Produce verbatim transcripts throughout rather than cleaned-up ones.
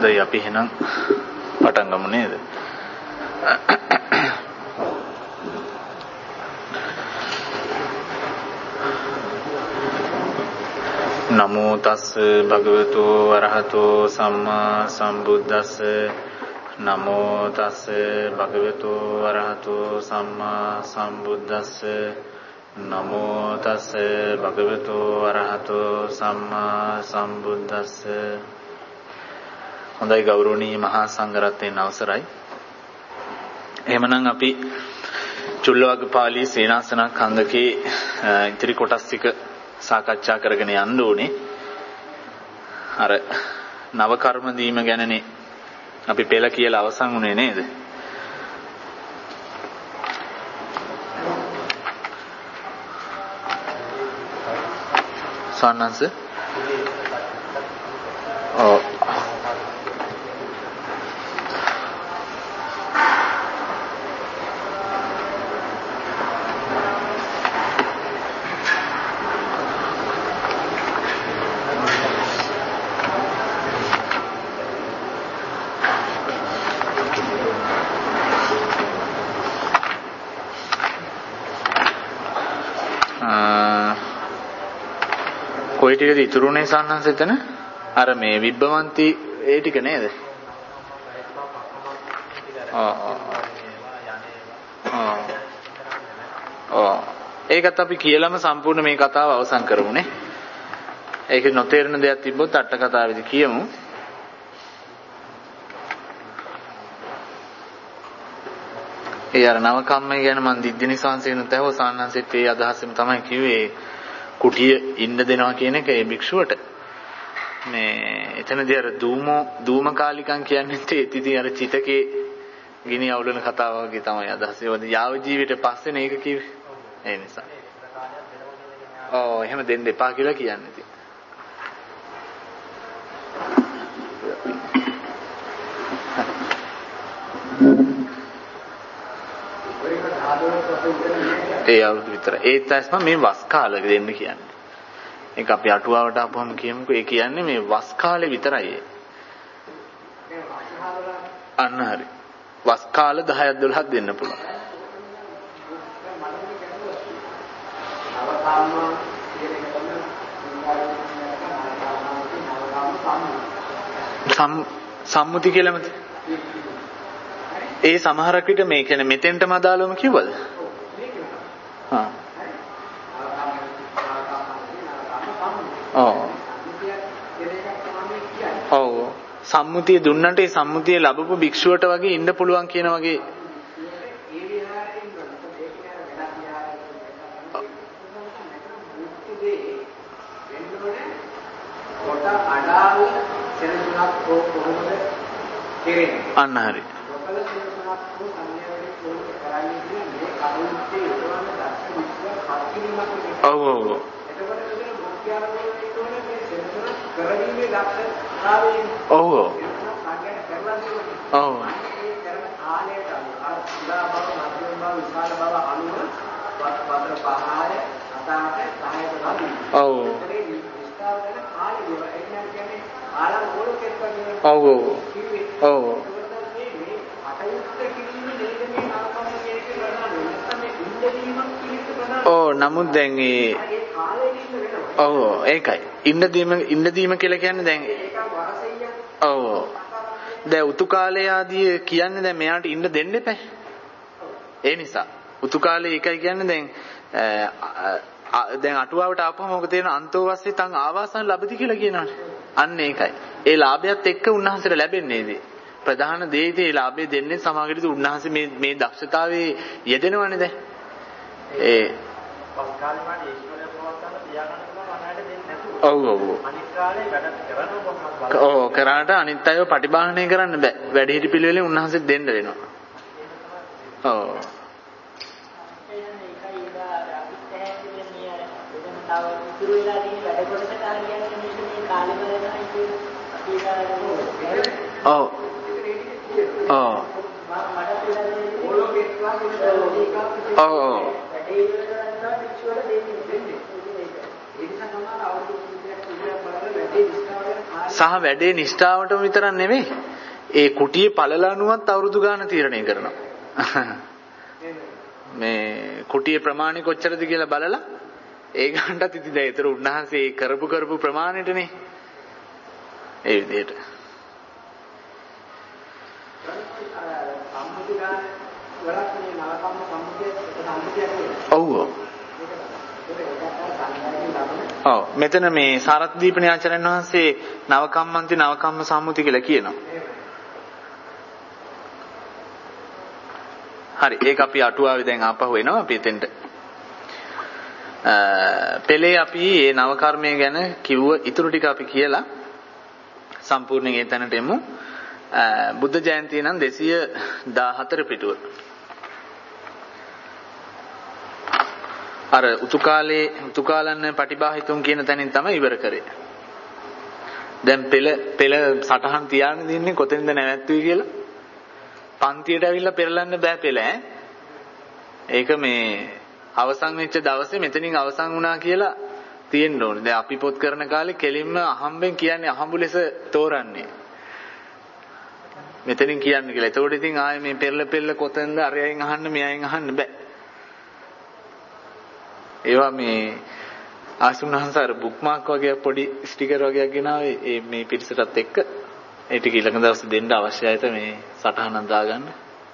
හොඳයි අපි එහෙනම් පටන් ගමු නේද? නමෝ තස් භගවතු වරහතෝ සම්මා සම්බුද්දස්ස නමෝ තස් භගවතු වරහතෝ සම්මා සම්බුද්දස්ස නමෝ තස් භගවතු වරහතෝ සම්මා සම්බුද්දස්ස. හොඳයි ගෞරවනීය මහා සංඝරත්නයන් අවසරයි. එහෙමනම් අපි චුල්ලවග්ගපාලී සේනාසනඛණ්ඩකේ ඉතිරි කොටස් ටික සාකච්ඡා කරගෙන යන්න ඕනේ. අර නව කර්ම දීම ගැනනේ අපි පෙළ කියලා අවසන් වුණේ නේද? සන්නංශ ඔව් කොයි ටිකද ඉතුරුනේ සන්නංශ එතන? අර මේ විබ්බවන්ති ඒ ටික නේද? ආ ආ ආ ඒකත් අපි කියලාම සම්පූර්ණ මේ කතාව අවසන් කරමුනේ. ඒක නොතේරෙන දෙයක් තිබ්බොත් අට කතාවේදී කියමු. ඒ අර නව කම්මයි ගැන මම දිද්දිනි සංසේනුත් ඇහුව සන්නංශෙත් ඒ අදහසෙම තමයි කිව්වේ. කුටිය ඉන්න දෙනවා කියන එක ඒ භික්ෂුවට මේ එතනදී අර දූමෝ දූමකාලිකම් කියන්නේ ඉතින් අර චිතකේ ගිනි අවුලන කතාව වගේ තමයි අදහස. ඒවද යාව ජීවිතේ පස්සේනේ ඒක කිව්වේ. ඒ නිසා. ඔව් එහෙම දෙන්න එපා කියලා කියන්නේ ඉතින්. ඒ අවුරුදු විතර. ඒ තමයි මේ වස් කාලෙ දෙන්න කියන්නේ. ඒක අපි අටුවාවට ආපුවම කියමුකෝ. ඒ කියන්නේ මේ වස් කාලේ විතරයි. අන්න හරි. වස් කාල දහයක් දොළහක් දෙන්න පුළුවන්. සම් සම්මුති කියලාමද? ඒ සමහරක් විට මේ කියන්නේ මෙතෙන්ටම අදාළවම කිව්වද? හා. ඔව්. ඔව්. සම්මුතිය දුන්නට ඒ සම්මුතිය ලැබපු භික්ෂුවට වගේ ඉන්න පුළුවන් කියන වගේ. අන්න හරි. ඔව් ඔව්. ඔව් ඔව්. ඔව් ඔව්. ඔව්. ඔව් නමුත් දැන් ඒ ඔව් ඒකයි ඉන්න දීම ඉන්න දීම කියලා කියන්නේ දැන් ඔව් දැන් උතු කාලේ ආදී කියන්නේ දැන් මෙයාට ඉන්න දෙන්න එපා. ඒ නිසා උතු කාලේ ඒකයි කියන්නේ දැන් දැන් අටුවාවට ආපුවම මොකද තේරෙන අන්තෝ වස්සේ තන් ආවාසන ලැබති කියලා කියනවානේ. අන්න ඒකයි. ඒ ලාභයත් එක්ක උන්වහන්සේට ලැබෙන්නේ ඉතින්. ප්‍රධාන දේ ඉතින් ඒ ලාභය දෙන්නේ සමාගයට උන්වහන්සේ මේ මේ දක්ෂතාවයේ යෙදෙනවනේ දැන්. ඒ පස් කාලේ මාඩි ඊශ්වරය ප්‍රවත්තන තියාගන්න පුළුවන් අනායට දෙන්නේ නැතුව. ඔව් ඔව්. අනිත් කාලේ වැඩ කරනවා. ඔව් කරාට අනිත් අයව පටිභාහණය කරන්න බෑ. වැඩ හිටි පිළිවෙලෙන් උන්වහන්සේ දෙන්න වෙනවා. ඔව්. ඔව්. ඔව්. ඔව්. සහ වැඩේ නිෂ්ඨාවටම විතරක් නෙමෙයි. ඒ කුටියේ පළලනුවත් අවුරුදු ගාන තීරණය කරනවා. මේ කුටියේ ප්‍රමාණය කොච්චරද කියලා බලලා ඒ ගන්නටත් ඉතින් දැන් ඒතර උන්වහන්සේ කරපු කරපු ප්‍රමාණයටනේ. ඒ විදිහට. ඔව්. ඔව් මෙතන මේ සාරත්දීපණී ආචාර්යන් වහන්සේ නවකම්මන්ති නවකම්ම සම්මුති කියලා කියනවා. හරි ඒක අපි අටුවාවේ දැන් ආපහු එනවා අපි එතෙන්ට. පෙළේ අපි මේ නව කර්මය ගැන කිව්ව ඊටු ටික අපි කියලා සම්පූර්ණයෙන් ඒ තැනට එමු. බුද්ධ ජයන්තිය නම් දෙසිය දාහතර පිටුව. අර උතුකාලේ උතුකාලන්න පටිභාහිතුන් කියන තැනින් තමයි ඉවර කරේ. දැන් පෙළ පෙළ සටහන් තියාගෙන ඉන්නේ කොතෙන්ද නැවැත්තුවේ කියලා. පන්තියට ඇවිල්ලා පෙරලන්න බෑ පෙළ ඈ. ඒක මේ අවසන් වෙච්ච දවසේ මෙතනින් අවසන් වුණා කියලා තියෙන්න ඕනේ. දැන් අපි පොත් කරන කාලේ කෙලින්ම අහම්බෙන් කියන්නේ අහඹු ලෙස තෝරන්නේ. මෙතනින් කියන්නේ කියලා. එතකොට ඉතින් ආයේ මේ පෙරල පෙරල කොතෙන්ද අරයන් අහන්න මෙයන් අහන්න බෑ. ඒවා මේ ආසුනහන්සාර බුක්මාක් වගේ පොඩි ස්ටිකර් වගේක් ගෙනාවේ මේ පිටසටත් එක්ක ඒ ටික ඊළඟ දවසේ දෙන්න අවශ්‍යයිත මේ සටහනක් දාගන්න.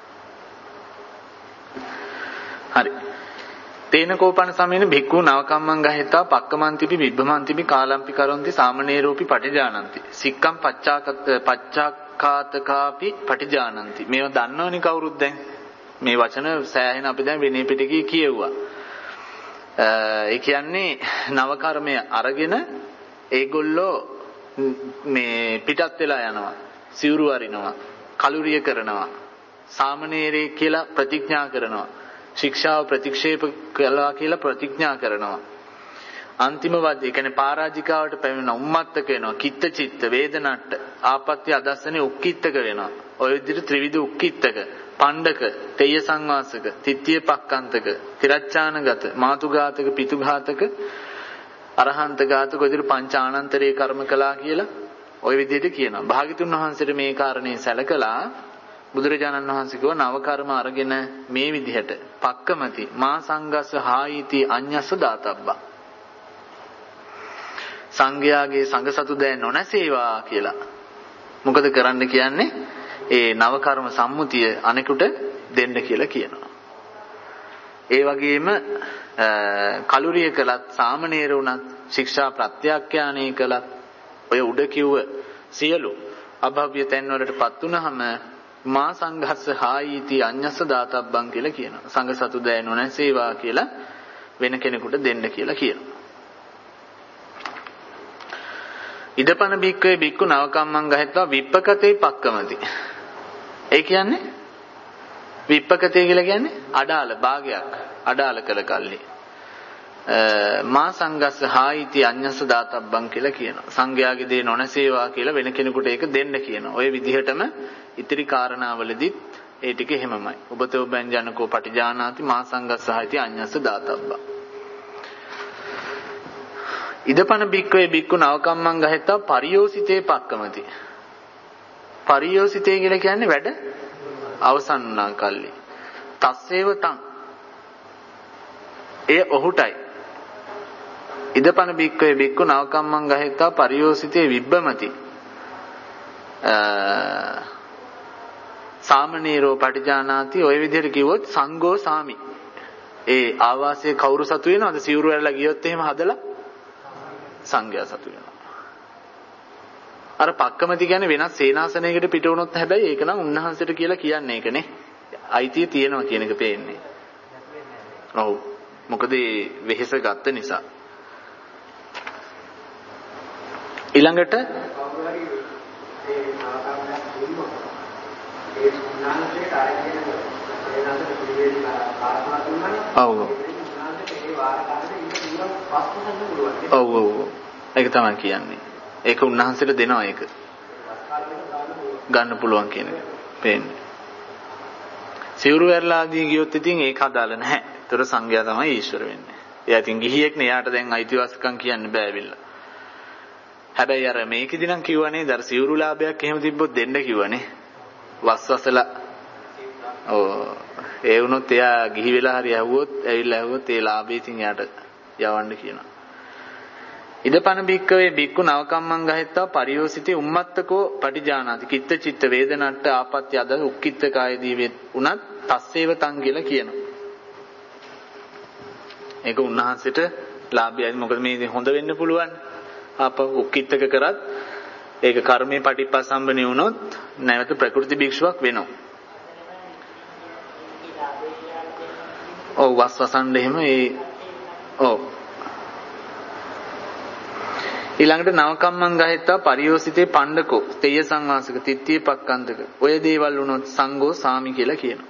හරි. තේන කෝපන සමයේන භික්ඛු නවකම්මං ගහෙතා පක්කමන්තිපි විබ්බමන්තිපි කාලම්පි කරොන්ති සාමනීරෝපි පටිජානಂತಿ. සික්කම් පච්චාකත පච්චාකාතකාපි පටිජානಂತಿ. මේවා දන්නවනේ කවුරුත් දැන්. මේ වචන සෑහෙන අපි දැන් විනය පිටකේ කියෙව්වා. ඒ කියන්නේ නව කර්මය අරගෙන ඒගොල්ලෝ මේ පිටත් වෙලා යනවා. සිවුරු අරිනවා. කලුරිය කරනවා. සාමනීරේ කියලා ප්‍රතිඥා කරනවා. ශික්ෂාව ප්‍රතික්ෂේප කළා කියලා ප්‍රතිඥා කරනවා. අන්තිම වද ඒ කියන්නේ පරාජිකාවට පැමිණෙන උම්මත්තක වෙනවා. කිත්ත චිත්ත වේදනට්ට ආපත්‍ය අදස්සනේ උක්කිටක වෙනවා. ඔය විදිහට ත්‍රිවිධ උක්කිටක පණ්ඩක තේය සංවාසක තිත්‍ය පක්කන්තක තිරච්ඡානගත මාතුඝාතක පිතුඝාතක අරහන්ත ඝාතක ඔය විදිහට පංච ආනන්තරේ කර්ම කළා කියලා ඔය විදිහට කියනවා. භාග්‍යතුන් වහන්සේට මේ කාරණේ සැලකලා බුදුරජාණන් වහන්සේ කිව්වා නව කර්ම අරගෙන මේ විදිහට පක්කමති මා සංගස්ස හායිති අඤ්ඤස්ස දාතබ්බා සංඝයාගේ සංඝ සතු දැන් නොනැසේවා කියලා. මොකද කරන්න කියන්නේ? ඒ නව කර්ම සම්මුතිය අනෙකුට දෙන්න කියලා කියනවා. ඒ වගේම කලුරිය කළත් සාමනීර වුණත් ශික්ෂා ප්‍රත්‍යාඛ්‍යානය කළත් ඔය උඩ කිව්ව සියලු අභව්‍ය තැන් වලටපත් වුනහම මා සංඝස්ස හායිති අඤ්ඤස්ස දාතබ්බං කියලා කියනවා. සංඝ සතු දැන නොනැසේවා කියලා වෙන කෙනෙකුට දෙන්න කියලා කියනවා. ඉදපන බික්කේ බික්කු නවකම්මං ගහෙත්වා විප්පකතේ පක්කමති. ඒ කියන්නේ විප්පකතේ කියලා කියන්නේ අඩාල භාගයක් අඩාල කළ කල්ලි. මා සංඝස්ස හායිති අඤ්ඤස්ස දාතබ්බං කියලා කියනවා. සංඝයාගේ දේ නොනැසේවා කියලා වෙන කෙනෙකුට ඒක දෙන්න කියනවා. ඔය විදිහටම ඉතිරි කාරණාවලදීත් ඒ ටික එහෙමමයි. ඔබතෝ බෙන්ජනකෝ පටිජානාති මා සංඝස්ස හායිති අඤ්ඤස්ස දාතබ්බං. ඉදපන බික්කවේ බික්කු නවකම්මං ගහෙත්තා පරියෝසිතේ පක්කමති. පරියෝසිතේ කියලා කියන්නේ වැඩ අවසන් වුණා කල්ලි. තස්සේව තං. ඒ ඔහුටයි. ඉදපන බික්කවේ බික්කු නවකම්මං ගහෙත්තා පරියෝසිතේ විබ්බමති. සාමනීරෝ පටිජානාති ඔය විදිහට කිව්වොත් සංඝෝ සාමි. ඒ ආවාසයේ කවුරු සතු වෙනවද? සිවුරු වලලා ගියොත් එහෙම හදලා සංඝයා සතු වෙනවා. අර පක්කමති කියන්නේ වෙනස් සේනාසනයකට පිට වුණොත් හැබැයි ඒක නම් උන්වහන්සේට කියලා කියන්නේ ඒකනේ. අයිතිය තියෙනවා කියන එක පේන්නේ. ඔව්. මොකද මේ වෙහෙස ගත්ත නිසා. ඊළඟට ඔව්. ඔව් ඔව්. ඒක තමයි කියන්නේ. ඒක උන්වහන්සේට දෙනවා ඒක. ගන්න පුළුවන් කියන එක. පේන්නේ. සිවුරු වැරලාදී ගියොත් ඉතින් ඒක අදාළ නැහැ. ඒතර සංඝයා තමයි ඊශ්වර වෙන්නේ. එයා ඉතින් ගිහියෙක් නේ. එයාට දැන් අයිතිවාසිකම් කියන්න බෑ ඇවිල්ලා. හැබැයි අර මේකෙදි නම් කිව්වනේ දර සිවුරු ලාභයක් එහෙම තිබ්බොත් දෙන්න කිව්වනේ. වස්වසලා. ඔව්. ඒ වුණොත් එයා ගිහි වෙලා හරි ඇහුවොත් ඇවිල්ලා ඇහුවොත් ඒ ලාභය ඉතින් එයාට යවන්න කියනවා. ඉදපන බික්කවේ බික්කු නවකම්මං ගහෙත්තා පරියෝසිතේ උම්මත්තකෝ පටිජානාති කිත්ත චිත්ත වේදනට්ට ආපත්‍ය අද උක්කිට කායදී වේ උනත් තස්සේව තං කියලා කියනවා. ඒක උන්වහන්සේට ලාභයයි. මොකද මේ හොඳ වෙන්න පුළුවන්. ආප උක්කිටක කරත් ඒක කර්මයේ පටිපස්සම්බනේ වුණොත් නැවත ප්‍රකෘති භික්ෂුවක් වෙනවා. ඔව් වස්වසන්න එහෙම ඒ ඔව් ඊළඟට නවකම්මං ගහෙත්තා පරියෝසිතේ පණ්ඩකෝ තේය සංවාසක තිත්තිය පක්කන්තක ඔය දේවල් වුණොත් සංඝෝ සාමි කියලා කියනවා.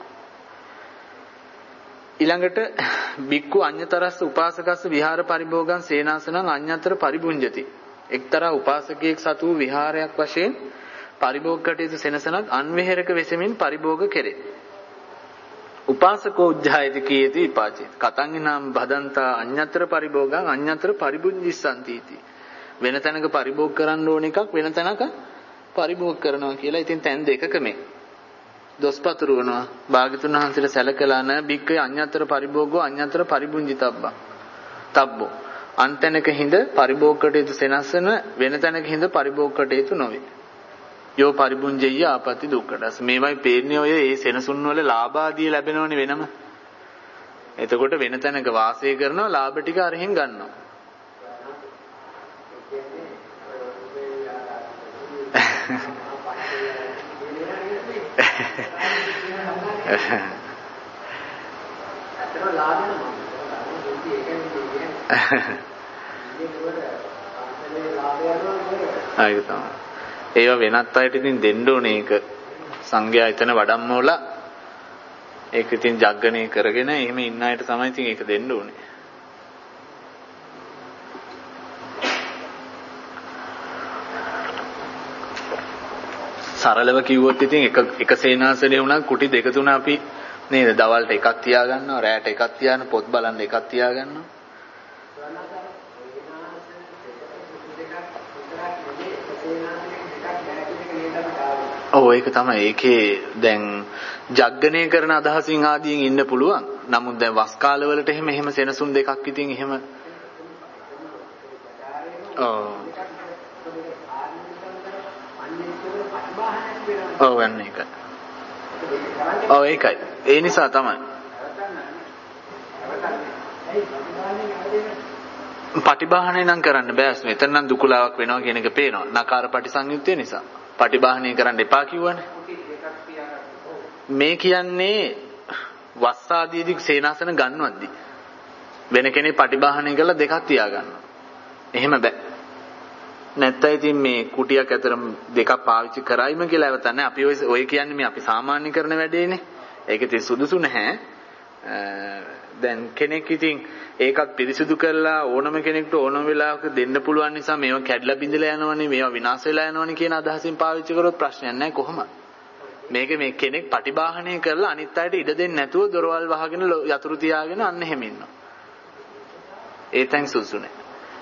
ඊළඟට බික්කු අඤ්‍යතරස්ස උපාසකස්ස විහාර පරිභෝගං සේනාසනං අඤ්‍යතර පරිභුඤ්ජති. එක්තරා උපාසකයෙක් සතු විහාරයක් වශයෙන් පරිභෝග කටයුතු සෙනසනක් අන්වෙහෙරක වෙසෙමින් පරිභෝග කෙරේ. උපාසකෝ උජ්ජායති කීයති විපාචේ කතං නම් බදන්තා අඤ්‍යතර පරිභෝගං අඤ්‍යතර පරිභුඤ්ජිස්සanti इति. වෙන තැනක පරිභෝග කරන්න ඕන එකක් වෙන තැනක පරිභෝග කරනවා කියලා. ඉතින් තැන් දෙකක මේ දොස්පතුරුවනවා භාග්‍යතුන් වහන්සේට සැලකලා නැ බික්කේ අඤ්‍යතර පරිභෝගෝ අඤ්‍යතර පරිභුඤ්ජිතබ්බා තබ්බෝ අන්තනක හිඳ පරිභෝග කටයුතු සෙනසන වෙන තැනක හිඳ පරිභෝග කටයුතු නොවේ. යෝ පරිභුඤ්ජය ආපති දුක්ඛදස්. මේවයි පේන්නේ ඔය ඒ සෙනසුන් වල ලාභ ආදී ලැබෙනවනේ වෙනම. එතකොට වෙන තැනක වාසය කරනවා ලාභ ටික අරහෙන් ගන්නවා. ආයෙත් ඒවා වෙනත් අයට ඉතින් දෙන්න ඕනේ. ඒක සංඝයා එතන වඩම්මවලා ඒක ඉතින් ජග්ගණේ කරගෙන එහෙම ඉන්න අයට තමයි ඉතින් ඒක දෙන්න ඕනේ. සරලව කිව්වොත් ඉතින් එක එක සේනාසනේ වුණා කුටි දෙක තුන අපි නේද දවල්ට එකක් තියා ගන්නවා රැයට එකක් තියාන පොත් බලන්න එකක් තියා ගන්නවා. ඔව් ඒක තමයි. ඒකේ දැන් ජග්ගණය කරන අදහසින් ආදීන් ඉන්න පුළුවන්. නමුත් දැන් වස් කාලවලට එහෙම එහෙම සෙනසුන් දෙකක් ඉතින් එහෙම ඔව් ඔව් යන්නේ ඒකයි. ඔව් ඒකයි. ඒ නිසා තමයි. පටිභාහණය නම් කරන්න බෑ. මෙතන නම් දුකලාවක් වෙනවා කියන එක පේනවා. නකාර පටිසංයුත්තේ නිසා. පටිභාහණය කරන්න එපා කිව්වනේ. මේ කියන්නේ වස්සාදීදී සේනාසන ගන්නවද්දි. වෙන කෙනෙක් පටිභාහණය කරලා දෙකක් තියා ගන්නවා. එහෙම බෑ. නැත්නම් ඉතින් මේ කුටියක් අතර දෙකක් පාවිච්චි කරයිම කියලා අවත නැහැ. අපි ඔය ඔය කියන්නේ මේ අපි සාමාන්‍ය කරන වැඩේනේ. ඒක ඉතින් සුදුසු නැහැ. දැන් කෙනෙක් ඉතින් ඒකත් පිරිසිදු කරලා ඕනම කෙනෙකුට ඕනම වෙලාවක දෙන්න පුළුවන් නිසා මේවා කැඩලා බිඳලා යනවනේ මේවා විනාශ වෙලා යනවනේ කියන අදහසින් පාවිච්චි කරොත් ප්‍රශ්නයක් නැහැ කොහොමද? මේක මේ කෙනෙක් පටිභාහණය කරලා අනිත් අයට ඉඩ දෙන්නේ නැතුව දොරවල් වහගෙන යතුරු තියාගෙන අන්න එහෙම ඉන්නවා. ඒ තැන් සුදුසු නැහැ.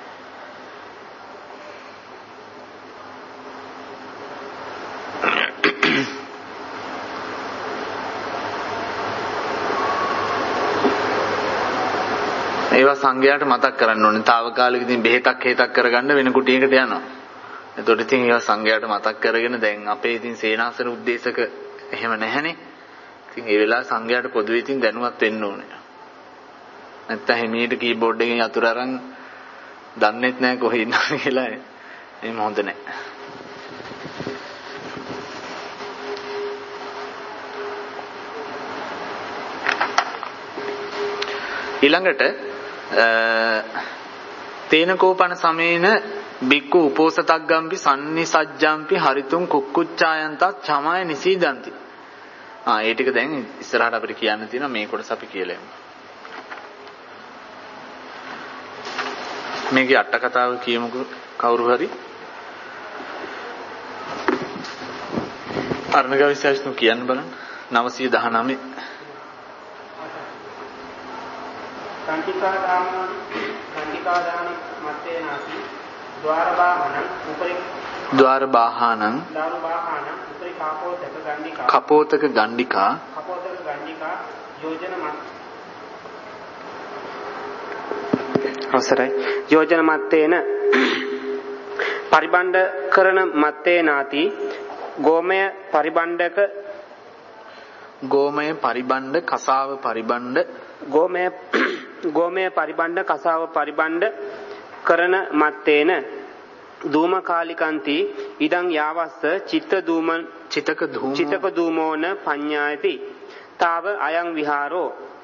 ඒවා සංඝයාට මතක් කරන්න ඕනේ. తాවකාලික ඉතින් බෙහෙතක් හේතක් කරගන්න වෙන කුටියකට යනවා. එතකොට ඉතින් ඒවා සංඝයාට මතක් කරගෙන දැන් අපේ ඉතින් සේනාසන උද්දේශක එහෙම නැහැනේ. ඉතින් ඒ වෙලාව සංඝයාට පොදුවේ ඉතින් දැනුවත් වෙන්න ඕනේ. නැත්තම් හිමීට කීබෝඩ් එකෙන් යතුරු අරන් දන්නෙත් නැහැ කොහේ ඉන්නවද කියලා. එහෙම හොඳ නැහැ. ඊළඟට තේන කෝපන සමේන බික්කු උපෝසතක් ගම්පි සම්නිසජ්ජම්පි හරිතුම් කුක්කුච්ඡායන්තත් චමය නිසීදಂತಿ. ආ ඒ ටික දැන් ඉස්සරහට අපිට කියන්න තියෙනවා. මේ කොටස අපි කියලා යමු. මේකේ අට කතාව කියමුකෝ කවුරු හරි. අර්ණග විශේෂණ කියන්න බලන්න. නවසිය දහනවය කන්තිකා දාන කන්තිකා දාන මත්තේ නැති ද්වාරබාහනං උපරි ද්වාරබාහනං ද්වාරබාහනං උපරි කාපෝතක ගණ්ඩිකා කපෝතක ගණ්ඩිකා කපෝතක ගණ්ඩිකා යෝජන මත් අවසරයි යෝජන මත්තේන පරිබණ්ඩ කරන මත්තේ නාති ගෝමය පරිබණ්ඩක ගෝමය පරිබණ්ඩ කසාව පරිබණ්ඩ ගෝමය ගෝමය පරිබණ්ඩ කසාව පරිබණ්ඩ කරන මත්තේන ධූමකාලිකන්ති ඉදං යාවස්ස චිත්ත ධූම චිතක ධූම චිතක ධූමෝන පඤ්ඤායති තාව අයං විහාරෝ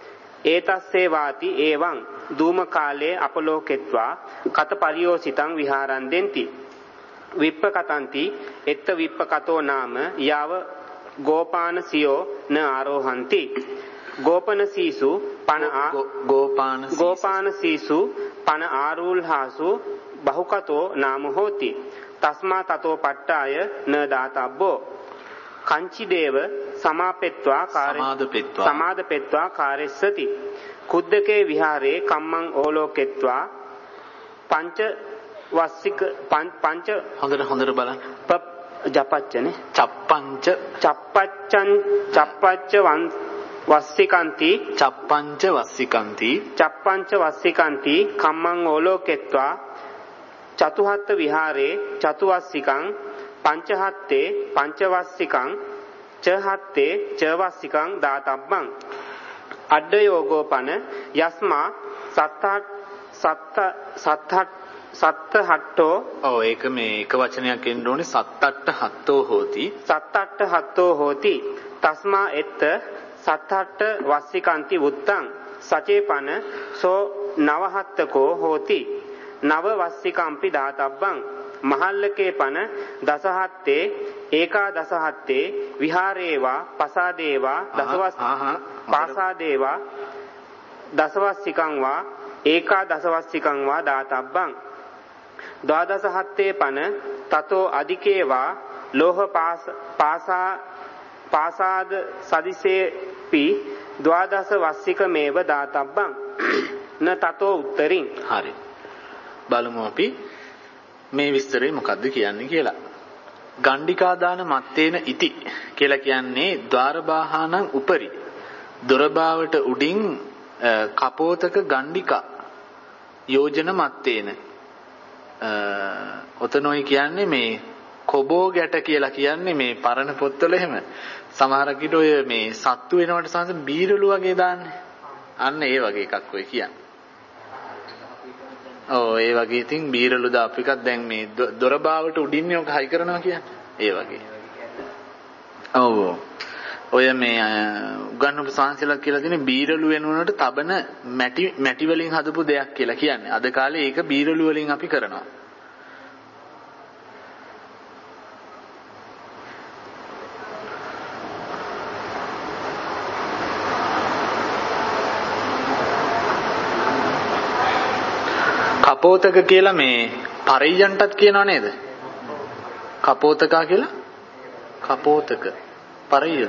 ඒතස්සේ වාති එවං ධූම කාලේ අපලෝකෙත්වා කත පරියෝසිතං විහාරං දෙන්ති විප්පකතන්ති එත්ත විප්පකතෝ නාම යාව ගෝපාන සියෝ න ආරෝහන්ති ගෝපන සීසු පන ගෝපාන ගෝපාන සීසු පන ආරූල්හාසු බහුකතෝ නාම හෝති තස්මා තතෝ පට්ඨාය න දාතබ්බෝ කංචි දේව සමාපෙත්වා කාර්ය සමාදපෙත්වා සමාදපෙත්වා කාර්යස්සති කුද්දකේ විහාරේ කම්මං ඕලෝකෙත්වා පංච වස්සික පංච හොඳට හොඳට බලන්න ජපච්චනේ චප්පංච චප්පච්චං චප්පච්ච වස්සිකන්ති චප්පංච වස්සිකන්ති චප්පංච වස්සිකන්ති කම්මං ඕලෝකෙත්වා චතුහත් විහාරේ චතුවස්සිකං පංචහත්තේ පංචවස්සිකං චහත්තේ චවස්සිකං දාතබ්බං අඩ යෝගෝපන යස්මා සත්ත සත්ත සත්ත සත්ත හට්ටෝ ඔව් ඒක මේ එක වචනයක් එන්න ඕනේ සත්තට්ඨ හත්තෝ හෝති සත්තට්ඨ හත්තෝ හෝති තස්මා එත්ත සත්තට්ඨ වස්සිකන්ති උත්තං සචේපන සෝ නවහත්තකෝ හෝති නව වස්සිකම්පි දාතබ්බං මහල්ලකේ පන දසහත්තේ ඒකා දසහත්තේ විහාරේවා පසාදේවා දසවස් පාසාදේවා දසවස්සිකං වා ඒකා දසවස්සිකං වා දාතබ්බං ද්වාදස හත්තේ පන තතෝ අධිකේවා ලෝහ පාසා පාසාද සදිසේපි ද්වාදස වස්සිකමේව දාතබ්බං න තතෝ උත්තරින් හරි බලමු අපි මේ විස්තරේ මොකද්ද කියන්නේ කියලා. ගණ්ඩිකාදාන මත්තේන ඉති කියලා කියන්නේ ద్వාරබාහානං උපරි දොරබාවට උඩින් කපෝතක ගණ්ඩිකා යෝජන මත්තේන ඔතනෝයි කියන්නේ මේ කොබෝ ගැට කියලා කියන්නේ මේ පරණ පොත්වල එහෙම සමහරක් විට ඔය මේ සත්තු වෙනවට සංස බීරළු වගේ දාන්නේ අන්න ඒ වගේ එකක් ඔය කියන්නේ. ඔව් ඒ වගේ ඉතින් බීරළු දාපු එකක් දැන් මේ දොරබාවට උඩින්නේ ඔක හයි කරනවා කියන්නේ. ඒ වගේ. ඔව්. ඔය මේ උගන්වපු සංසලක් කියලා තියෙන බීරළු වෙනුවට තබන මැටි මැටි වලින් හදපු දෙයක් කියලා කියන්නේ. අද කාලේ ඒක බීරළු වලින් අපි කරනවා. කපෝතක කියලා මේ පරියන්ටත් කියනව නේද? කපෝතකා කියලා? කපෝතක. පරියද?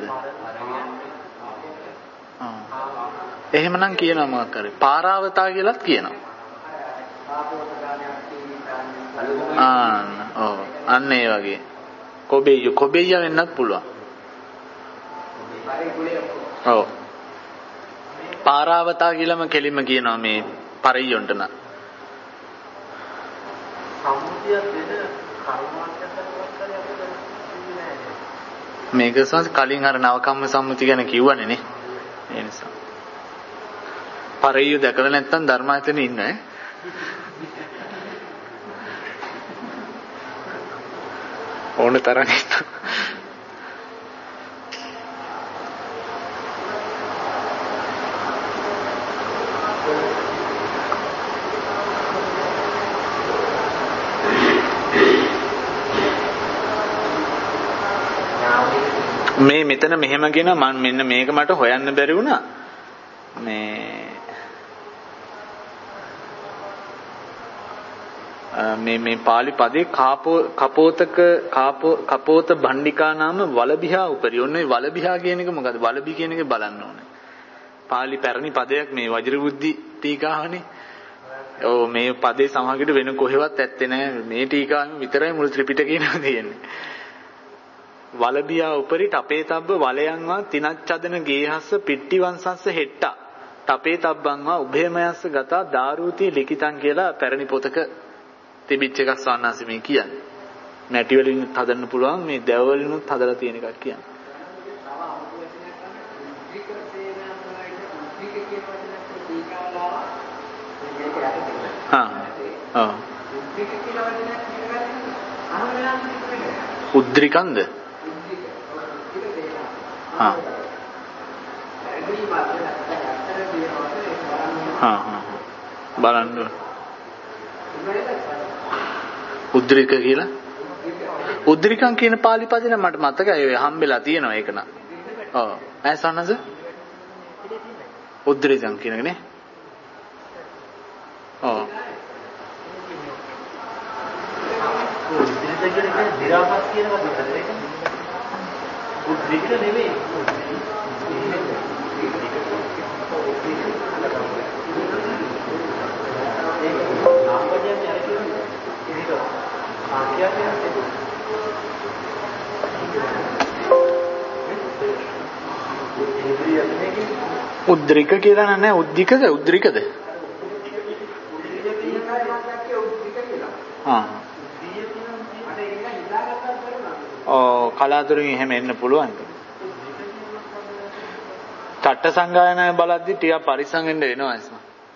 ආ. එහෙමනම් කියනවා මොකක් කරේ? පාරාවතා කියලාත් කියනවා. ආ ඔව් අන්න ඒ වගේ. කොබෙයිය කොබෙයිය වෙන්නත් පුළුවන්. ඔව්. පාරාවතා කියලාම කෙලින්ම කියනවා මේ පරියොන්ට න. මේක සංස් කලින් අර නවකම්ම සම්මුති ගැන කිව්වනේ නේ. ඒ නිසා. පරියු දැකලා නැත්තම් ධර්මායතනෙ ඉන්න ඈ. ඕන තරම් ඉන්න. මේ මෙතන මෙහෙම කියන මම මෙන්න මේක මට හොයන්න බැරි වුණා මේ මේ මේ pāli පදේ කාපෝ කපෝතක කාපෝ කපෝත භණ්ඩිකා නාම වලබිහා උපරි ඔන්නේ වලබිහා කියන එක මොකද්ද වලබි කියන එක බලන්න ඕනේ pāli පැරණි පදයක් මේ වජිර බුද්ධි ටීකාවනේ ඔව් මේ පදේ සමහරකට වෙන කොහෙවත් ඇත්තේ නැහැ. මේ ටීකාවෙම විතරයි මුල් ත්‍රිපිටකේම තියෙන්නේ. වලබියා උපරි තපේ තබ්බ වලයන්වා තිනච්චදන ගේහස්ස පිට්ටි වංශස්ස හෙට්ටා. තපේ තබ්බන්වා උභයමයස්ස ගතා දාරූති ලිඛිතං කියලා පැරණි පොතක තිබිච්ච එකක් සවන්නාසි මේ කියන්නේ. නැටි වලින් හදන්න පුළුවන් මේ දැව වලිනුත් හදලා තියෙන එකක් කියන්නේ. හා ඔව් උද්රිකන්ද හා හා හා බලන්න උද්රික කියලා උද්රිකං කියන පාලි පදේ නම් මට මතකයි ඔය හම්බෙලා තියෙනවා ඒක නම් ඔව් ඇසන්නද උද්රිකං කියන එක නේ ඔව් උද්රික කියන්නේ විරාපත් කියන වචනද ඒක උද්රික නෙමෙයි උද්රික කියලා නෑ උද්දිකද උද්රිකද ආ ඔව් කලාතුරකින් එහෙම එන්න පුළුවන් චට්ට සංගායනාවේ බලද්දි ටිකක් පරිස්සම් වෙන්න වෙනවා එස්ම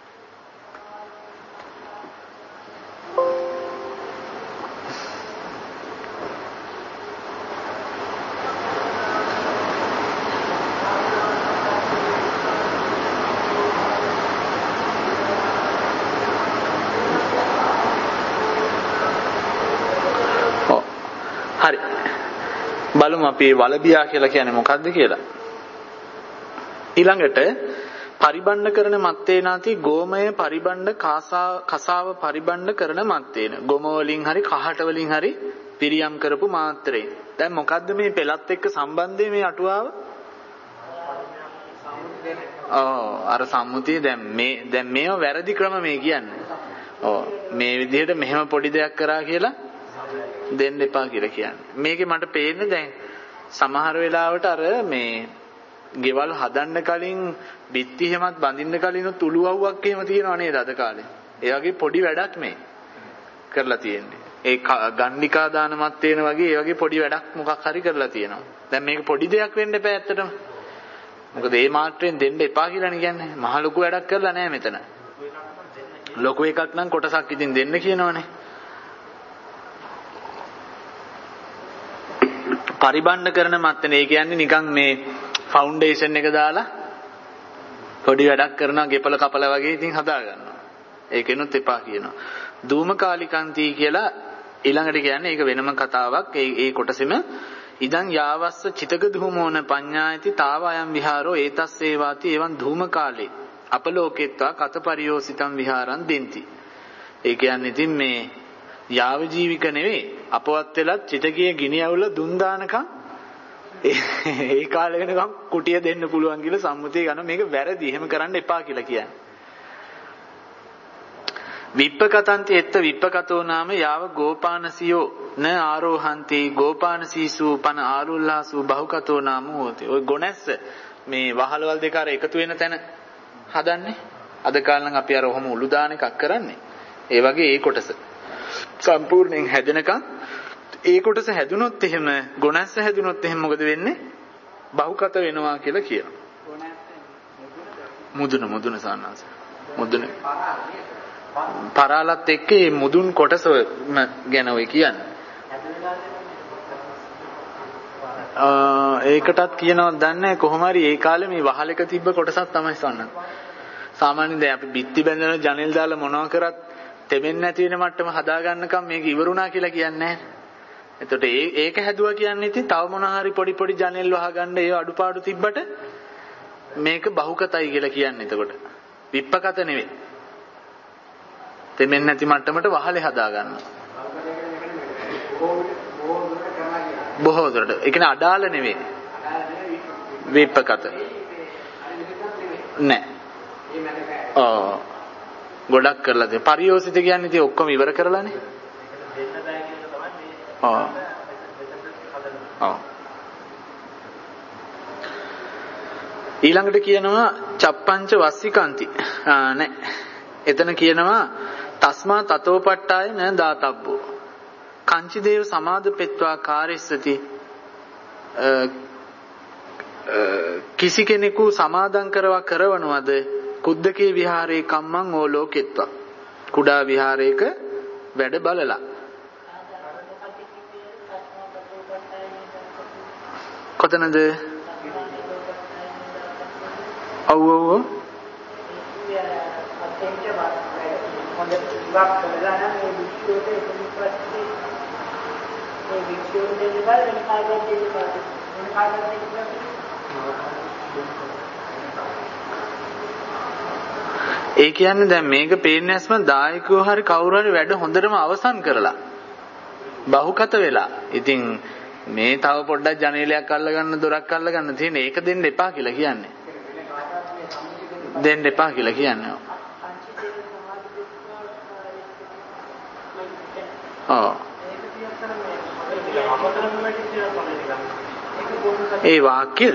බලමු අපි වලබියා කියලා කියන්නේ මොකක්ද කියලා. ඊළඟට පරිබණ්ඩ කරන මත්තේනාති ගෝමය පරිබණ්ඩ කසාව පරිබණ්ඩ කරන මත්තේන. ගොම වලින් හරි කහට වලින් හරි පිරියම් කරපු මාත්‍රේ. දැන් මොකද්ද මේ පෙළත් එක්ක සම්බන්ධය මේ අටුවාව? ඔව් අර සම්මුතිය දැන් මේ දැන් මේව වැරදි ක්‍රම මේ කියන්නේ. ඔව් මේ විදිහට මෙහෙම පොඩි දෙයක් කරා කියලා දෙන්න එපා කියලා කියන්නේ. මේකේ මට පේන්නේ දැන් සමහර වෙලාවට අර මේ ගෙවල් හදන්න කලින් බිත්ති හැමත් බඳින්න කලින් තුළුවව්වක් එහෙම තියෙනව නේද අද කාලේ. ඒ වගේ පොඩි වැඩක් මේ කරලා තියෙන්නේ. ඒ ගණ්ඩිකා දානමත් වෙන වගේ ඒ වගේ පොඩි වැඩක් මොකක් හරි කරලා තියෙනවා. දැන් මේක පොඩි දෙයක් වෙන්න එපා ඇත්තටම. මොකද මේ මාත්‍රෙන් දෙන්න එපා කියලානේ කියන්නේ. මහ ලොකු වැඩක් කරලා නැහැ මෙතන. ලොකු එකක් නම් කොටසක් ඉතින් දෙන්න කියනවනේ. පරිබණ්ඩ කරන මත්තනේ ඒ කියන්නේ නිකන් මේ ෆවුන්ඩේෂන් එක දාලා පොඩි වැඩක් කරනවා ගෙපල කපල වගේ ඉතින් හදා ගන්නවා. ඒකෙනුත් එපා කියනවා. ධූමකාලිකන්ති කියලා ඊළඟට කියන්නේ ඒක වෙනම කතාවක්. ඒ ඒ කොටසෙම ඉදන් යාවස්ස චිතක ධූමෝන පඤ්ඤායති තාව අයම් විහාරෝ ඒතස්සේවාති එවං ධූමකාලේ අපලෝකෙත්වා කත පරියෝසිතං විහාරං දෙන්ති. ඒ කියන්නේ ඉතින් මේ යාව ජීවික නෙවෙයි අපවත් වෙලත් චිතකයේ ගිනි ඇවුල දුන් දානකම් ඒ කාලේ වෙනකම් කුටිය දෙන්න පුළුවන් කියලා සම්මුතිය ගන්න මේක වැරදි. එහෙම කරන්න එපා කියලා කියන්නේ. විප්පකතන්ති එත්ත විප්පකතෝ නාම යාව ගෝපානසියෝ න ආරෝහන්ති ගෝපානසීසු පන ආරුල්ලාසු බහුකතෝ නාම හෝති. ඔය ගොනැස්ස මේ වහලවල් දෙක අර එකතු වෙන තැන හදන්නේ. අද කාලේ නම් අපි අර ඔහොම උළු දාන එකක් කරන්නේ. ඒ වගේ ඒ කොටස සම්පූර්ණයෙන් හැදෙනකන් ඒ කොටස හැදුනොත් එහෙම ගොනැස්ස හැදුනොත් එහෙම මොකද වෙන්නේ? බහුකත වෙනවා කියලා කියනවා. මුදුන මුදුන සාන්නාස. මුදුන. පරාලත් එක්ක මේ මුදුන් කොටස ගැන ඔය කියන්නේ. ඒකටත් කියනවත් දන්නේ කොහොම හරි ඒ කාලේ මේ වහලක තිබ්බ කොටසක් තමයි සාන්නාස. සාමාන්‍යයෙන් දැන් අපි බිත්ති බැඳලා ජනෙල් දාලා මොනවා කරත් තෙමෙන්නේ නැති වෙන මට්ටම හදා ගන්නකම් මේක ඉවරුණා කියලා කියන්නේ නැහැ. එතකොට ඒ ඒක හැදුවා කියන්නේ ඉතින් තව මොනවා හරි පොඩි පොඩි ජනෙල් වහගන්න ඒ අඩුපාඩු තිබ්බට මේක බහුකතයි කියලා කියන්නේ. එතකොට විප්පකත නෙවෙයි. තෙමෙන්නේ නැති මට්ටමට වහලේ හදා ගන්නවා. බොහෝ දුරට. ඒ කියන්නේ අඩාල නෙවෙයි. විප්පකත. නෑ. ඔව්. ගොඩක් කරලා තියෙනවා. පරියෝසිත කියන්නේ ඉතින් ඔක්කොම ඉවර කරලානේ. ඔව්. ඔව්. ඊළඟට කියනවා චප්පංච වස්සිකාන්ති. ආ නෑ. එතන කියනවා තස්මා තතෝපට්ඨාය න දාතබ්බෝ. කංචි දේව සමාදපෙත්වා කාර්යස්සති කිසි කෙනෙකු සමාදන් කරවා කරවනවද කුද්දකේ විහාරේ කම්මං ඕලෝකෙත්වා. කුඩා විහාරයක වැඩ බලලා. කොතනද? ඔව් ඔව් ඔව්. ඒ කියන්නේ දැන් මේක පේන්නේ නැස්ම දායකයෝ හරි කවුරු හරි වැඩ හොඳටම අවසන් කරලා බහුකත වෙලා. ඉතින් මේ තව පොඩ්ඩක් ජනේලයක් අල්ලගන්න දොරක් අල්ලගන්න තියෙන ඒක දෙන්න එපා කියලා කියන්නේ. දෙන්න එපා කියලා කියන්නේ. ඔව්. ඒ වාක්‍යද?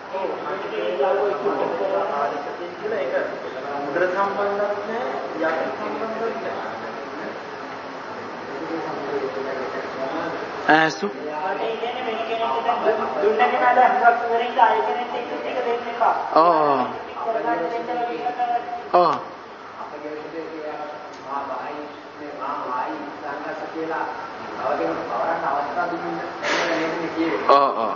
ඇසු ඔව් ඔව් ඔව් ඔව්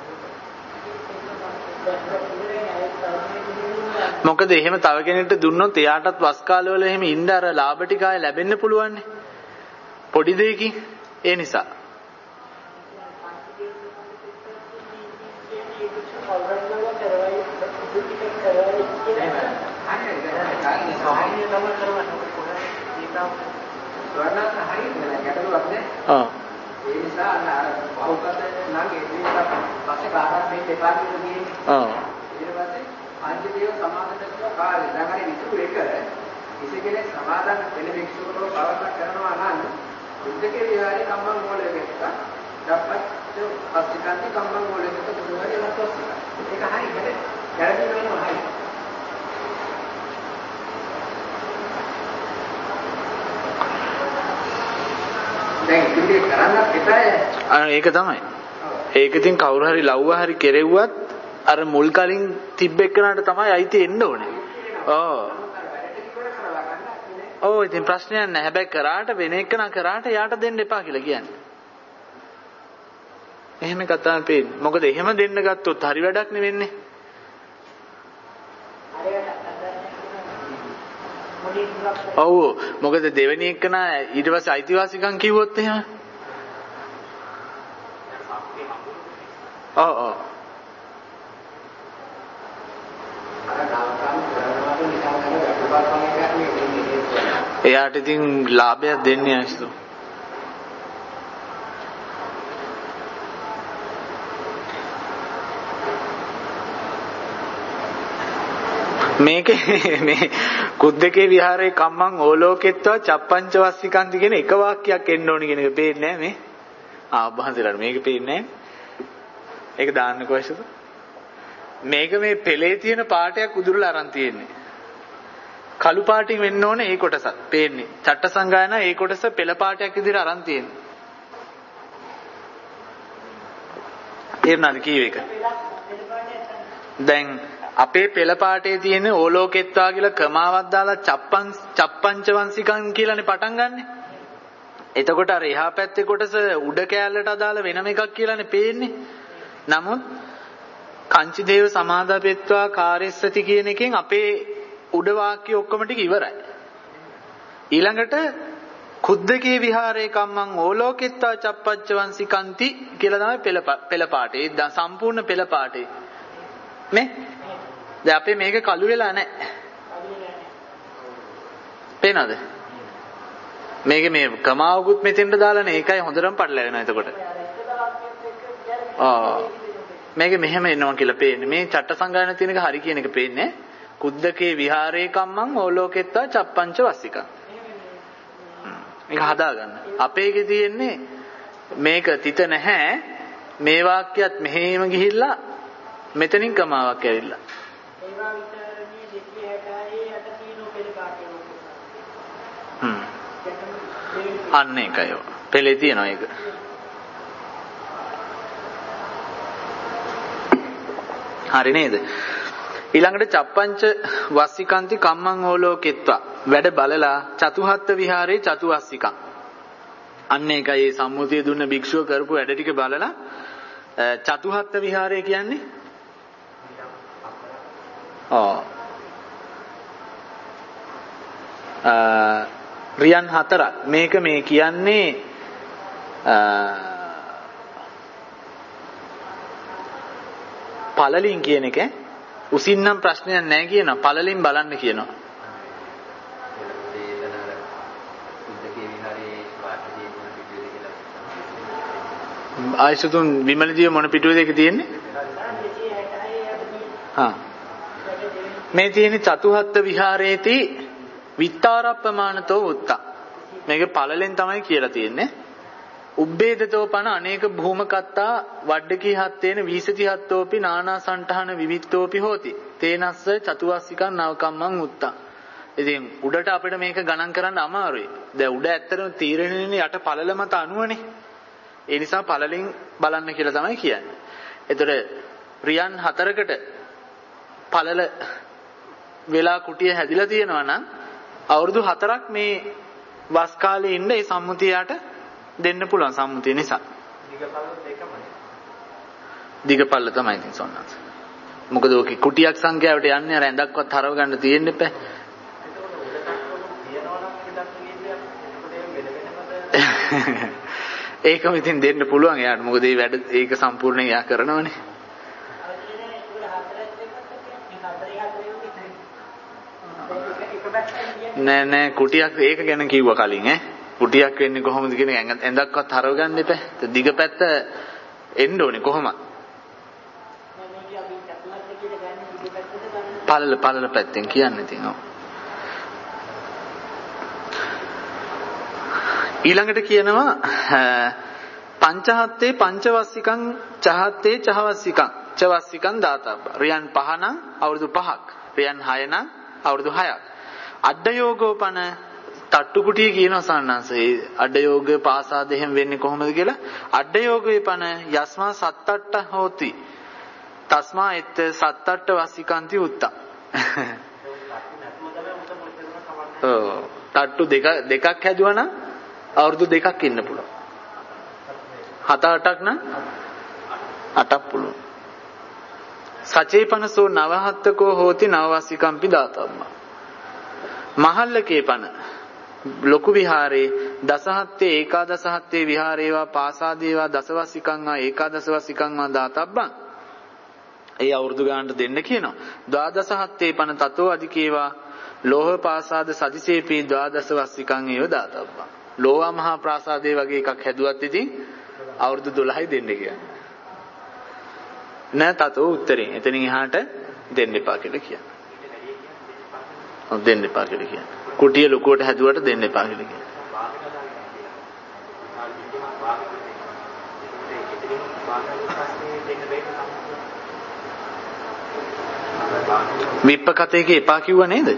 මොකද එහෙම තව කෙනෙක්ට දුන්නොත් එයාටත් වස් කාලවල එහෙම ඉන්න අර ලාභ ටික ආය ලැබෙන්න පුළුවන් නේ පොඩි දෙයකින්. ඒ නිසා ඔව් ඒ නිසා අර බහුකත නම් ඒ නිසා පස්සේ කාටවත් මේ දෙපා කියලා කියන්නේ. ඔව් ඊට පස්සේ පංචදේව සමාදන් කාර්ය දැන් හරි විසු එක කිසි කෙනෙක් සමාදන් වෙන වික්ෂුවකව පවත්වා කරනවා නම් බුද්ධකේ විහාරේ කම්මං මූලයකට දප්පත් පස්තිකාන්ති කම්මං මූලයකට බුදුහාරේ ලක්වස්තික. ඒක හරි නේද? ගැරඩි වෙනවා හරි. දැන් ඉතින් කරන්නත් එපාය. අර ඒක තමයි. ඒක ඉතින් කවුරු හරි ලව්ව හරි කෙරෙව්වත් අර මුල් කලින් තිබ්බ එක්කනට තමයි අයිති එන්න ඕනේ. ඔව්. ඔව් ඉතින් ප්‍රශ්නයක් නැහැ. හැබැයි කරාට වෙන එකන කරාට යාට දෙන්න එපා කියලා කියන්නේ. එහෙම කතාවක් පේන්නේ. මොකද එහෙම දෙන්න ගත්තොත් හරි වැඩක් නෙවෙන්නේ. ඔව් මොකද දෙවෙනි එකන ඊට පස්සේ අයිතිවාසිකම් කිව්වොත් එහෙම. ඔව් ඔව්. එයාට ඉතින් ලාභයක් දෙන්නේ නැස්තු. මේක මේ කුද්දකේ විහාරේ කම්මං ඕලෝකෙත්වා චප්පංච වස්සිකාන්ති කියන එක වාක්‍යයක් එන්න ඕනි කියන එක පේන්නේ නැහැ මේ. ආ බහන්සලට මේක පේන්නේ නැහැ. ඒක දාන්න කොහොමද? මේක මේ පෙළේ තියෙන පාටයක් උදුරලා අරන් තියෙන්නේ. කළු පාටින් වෙන්න ඕනේ ඒ කොටසත් පේන්නේ. චට්ට සංගායනා ඒ කොටස පෙළ පාටයක් විදිහට අරන් තියෙන්නේ. තේරුණාද කීව එක? දැන් අපේ පෙළ පාටේ තියෙන ඕලෝකෙත්වා කියලා ක්‍රමාවක් දාලා චප්පං චප්පංච වංශිකම් කියලානේ පටන් ගන්නෙ. එතකොට අර එහා පැත්තේ කොටස උඩ කෑල්ලට අදාළ වෙනම එකක් කියලානේ පේන්නේ. නමුත් කංචි දේව සමාදාපෙත්වා කාර්යස්සති කියන එකෙන් අපේ උඩ වාක්‍ය ඔක්කොම ටික ඉවරයි. ඊළඟට කුද්දකේ විහාරේ කම්මං ඕලෝකෙත්වා චප්පච්ච වංශිකන්ති කියලා තමයි පෙළ පෙළ පාටේ. ඒ සම්පූර්ණ පෙළ පාටේ. නේ? දැන් අපේ මේක කළු වෙලා නැහැ. පේනවද? මේක මේ කමාවුත් මෙතෙන්ට දාලානේ ඒකයි හොඳටම පටලැවෙනවා එතකොට. ආ මේක මෙහෙම එනවා කියලා පේන්නේ. මේ චට්ට සංගායන තියෙන එක හරි කියන එක පේන්නේ. කුද්දකේ විහාරේ කම්මං ඕලෝකෙත්තා චප්පංච වස්සිකං. මේක හදාගන්න. අපේකේ තියෙන්නේ මේක තිත නැහැ. මේ වාක්‍යයත් මෙහෙම ගිහිල්ලා මෙතනින් කමාවක් ඇවිල්ලා. ඒවා විතරනේ දෙකේ හැටයි අට තියෙන පෙළ කාටේ. හ්ම්. අන්න ඒකයි. පෙළේ තියෙනවා ඒක. හරි නේද? ඊළඟට චප්පංච වස්සිකාන්ති කම්මං ඕලෝකෙත්වා වැඩ බලලා චතුහත්ත විහාරේ චතුවස්සිකං. අන්න ඒකයි මේ සම්මුතිය දුන්න භික්ෂුව කරපු වැඩ ටික බලලා චතුහත්ත විහාරය කියන්නේ ඔව් රියන් හතරක්. මේක මේ කියන්නේ පළලින් කියන එක උසින්නම් ප්‍රශ්නයක් නැහැ කියනවා. පළලින් බලන්න කියනවා. ආයසතුන් විමලදී මොන පිටුවේද ඒක තියෙන්නේ? හා මේ තියෙන්නේ චතුහත්ත විහාරේති විත්තාරප්පමානතෝ උත්තා. මේක පළලෙන් තමයි කියලා තියෙන්නේ. උබ්බේදතෝ පන අනේක භූමකත්තා වඩ්ඩකී හත්තේන වීසති හත්තෝපි නානා සණ්ඨහන විවිත්තෝපි හෝති. තේනස්ස චතුවස්සිකං නවකම්මං උත්තා. ඉතින් උඩට අපිට මේක ගණන් කරන්න අමාරුයි. දැන් උඩ ඇත්තටම තීරණයනේ යට පළල මත අනුවනේ. ඒ නිසා පළලින් බලන්න කියලා තමයි කියන්නේ. ඒතර රියන් හතරකට පළල වෙලා කුටිය හැදිලා තියෙනවා නම් අවුරුදු හතරක් මේ වස් කාලේ ඉන්න ඒ සම්මුතියට දෙන්න පුළුවන් සම්මුතිය නිසා. දිගපල්ල දෙකමයි. දිගපල්ල තමයි ඉතින් සොන්නත්. මොකද ඔක කුටියක් සංඛ්‍යාවට යන්නේ අර ඇඳක්වත් හරව ගන්න තියෙන්න එපා. ඒකම ඉතින් දෙන්න පුළුවන් එයාට. මොකද මේ වැඩ ඒක සම්පූර්ණයෙන් එයා කරනවනේ. නෑ නෑ කුටියක් ඒක ගැන කිව්වා කලින් ඈ. කුටියක් වෙන්නේ කොහොමද කියන එක ඇඳක්වත් හරව ගන්න එපා. දිග පැත්ත එන්න ඕනේ කොහොමද? පළල පළල පැත්තෙන් කියන්නේ ඉතින් ඔව්. ඊළඟට කියනවා පංචහත්තේ පංචවස්සිකං චහත්තේ චහවස්සිකං චවස්සිකං දාතබ්බ. රියන් පහ නම් අවුරුදු පහක්. රියන් හය නම් අවුරුදු හයක්. අඩයෝගෝපන තට්ටු කුටිය කියනවා සාන්නංශේ. අඩයෝග පාසාද එහෙම වෙන්නේ කොහොමද කියලා? අඩයෝගේ පන යස්මා සත්තට්ට හෝති. තස්මා එත් සත්තට්ට වස්සිකන්ති උත්තා. ඔව් තට්ටු දෙක දෙකක් හැදුවා නම් අවුරුදු දෙකක් ඉන්න පුළුවන්. හත අටක් නම් අටක් පුළුවන්. සචේපනසෝ නවහත්තකෝ හෝති නවවස්සිකම්පි දාතම්ම. මහල්ලකේ පන ලොකු විහාරේ දසහත්තේ ඒකාදසහත්තේ විහාරේවා පාසාදේවා දසවස්සිකං වා ඒකාදසවස්සිකං වා දාතබ්බං. ඒ අවුරුදු ගානට දෙන්න කියනවා. ද්වාදසහත්තේ පන තතෝ අධිකේවා ලෝහ පාසාද සදිසේපි ද්වාදසවස්සිකං ඒව දාතබ්බං. ලෝවා මහා ප්‍රාසාදේ වගේ එකක් හැදුවත් ඉතින් අවුරුදු දොළහයි දෙන්න කියන්නේ. නෑ තතෝ උත්තරේ. එතනින් එහාට දෙන්න එපා කියලා කියන්නේ. ඔව් දෙන්න එපා කියලා කියන්නේ. කුටිය ලොකුවට හැදුවට දෙන්න එපා කියලා කියන්නේ. විප්පකතේක එපා කිව්ව නේද?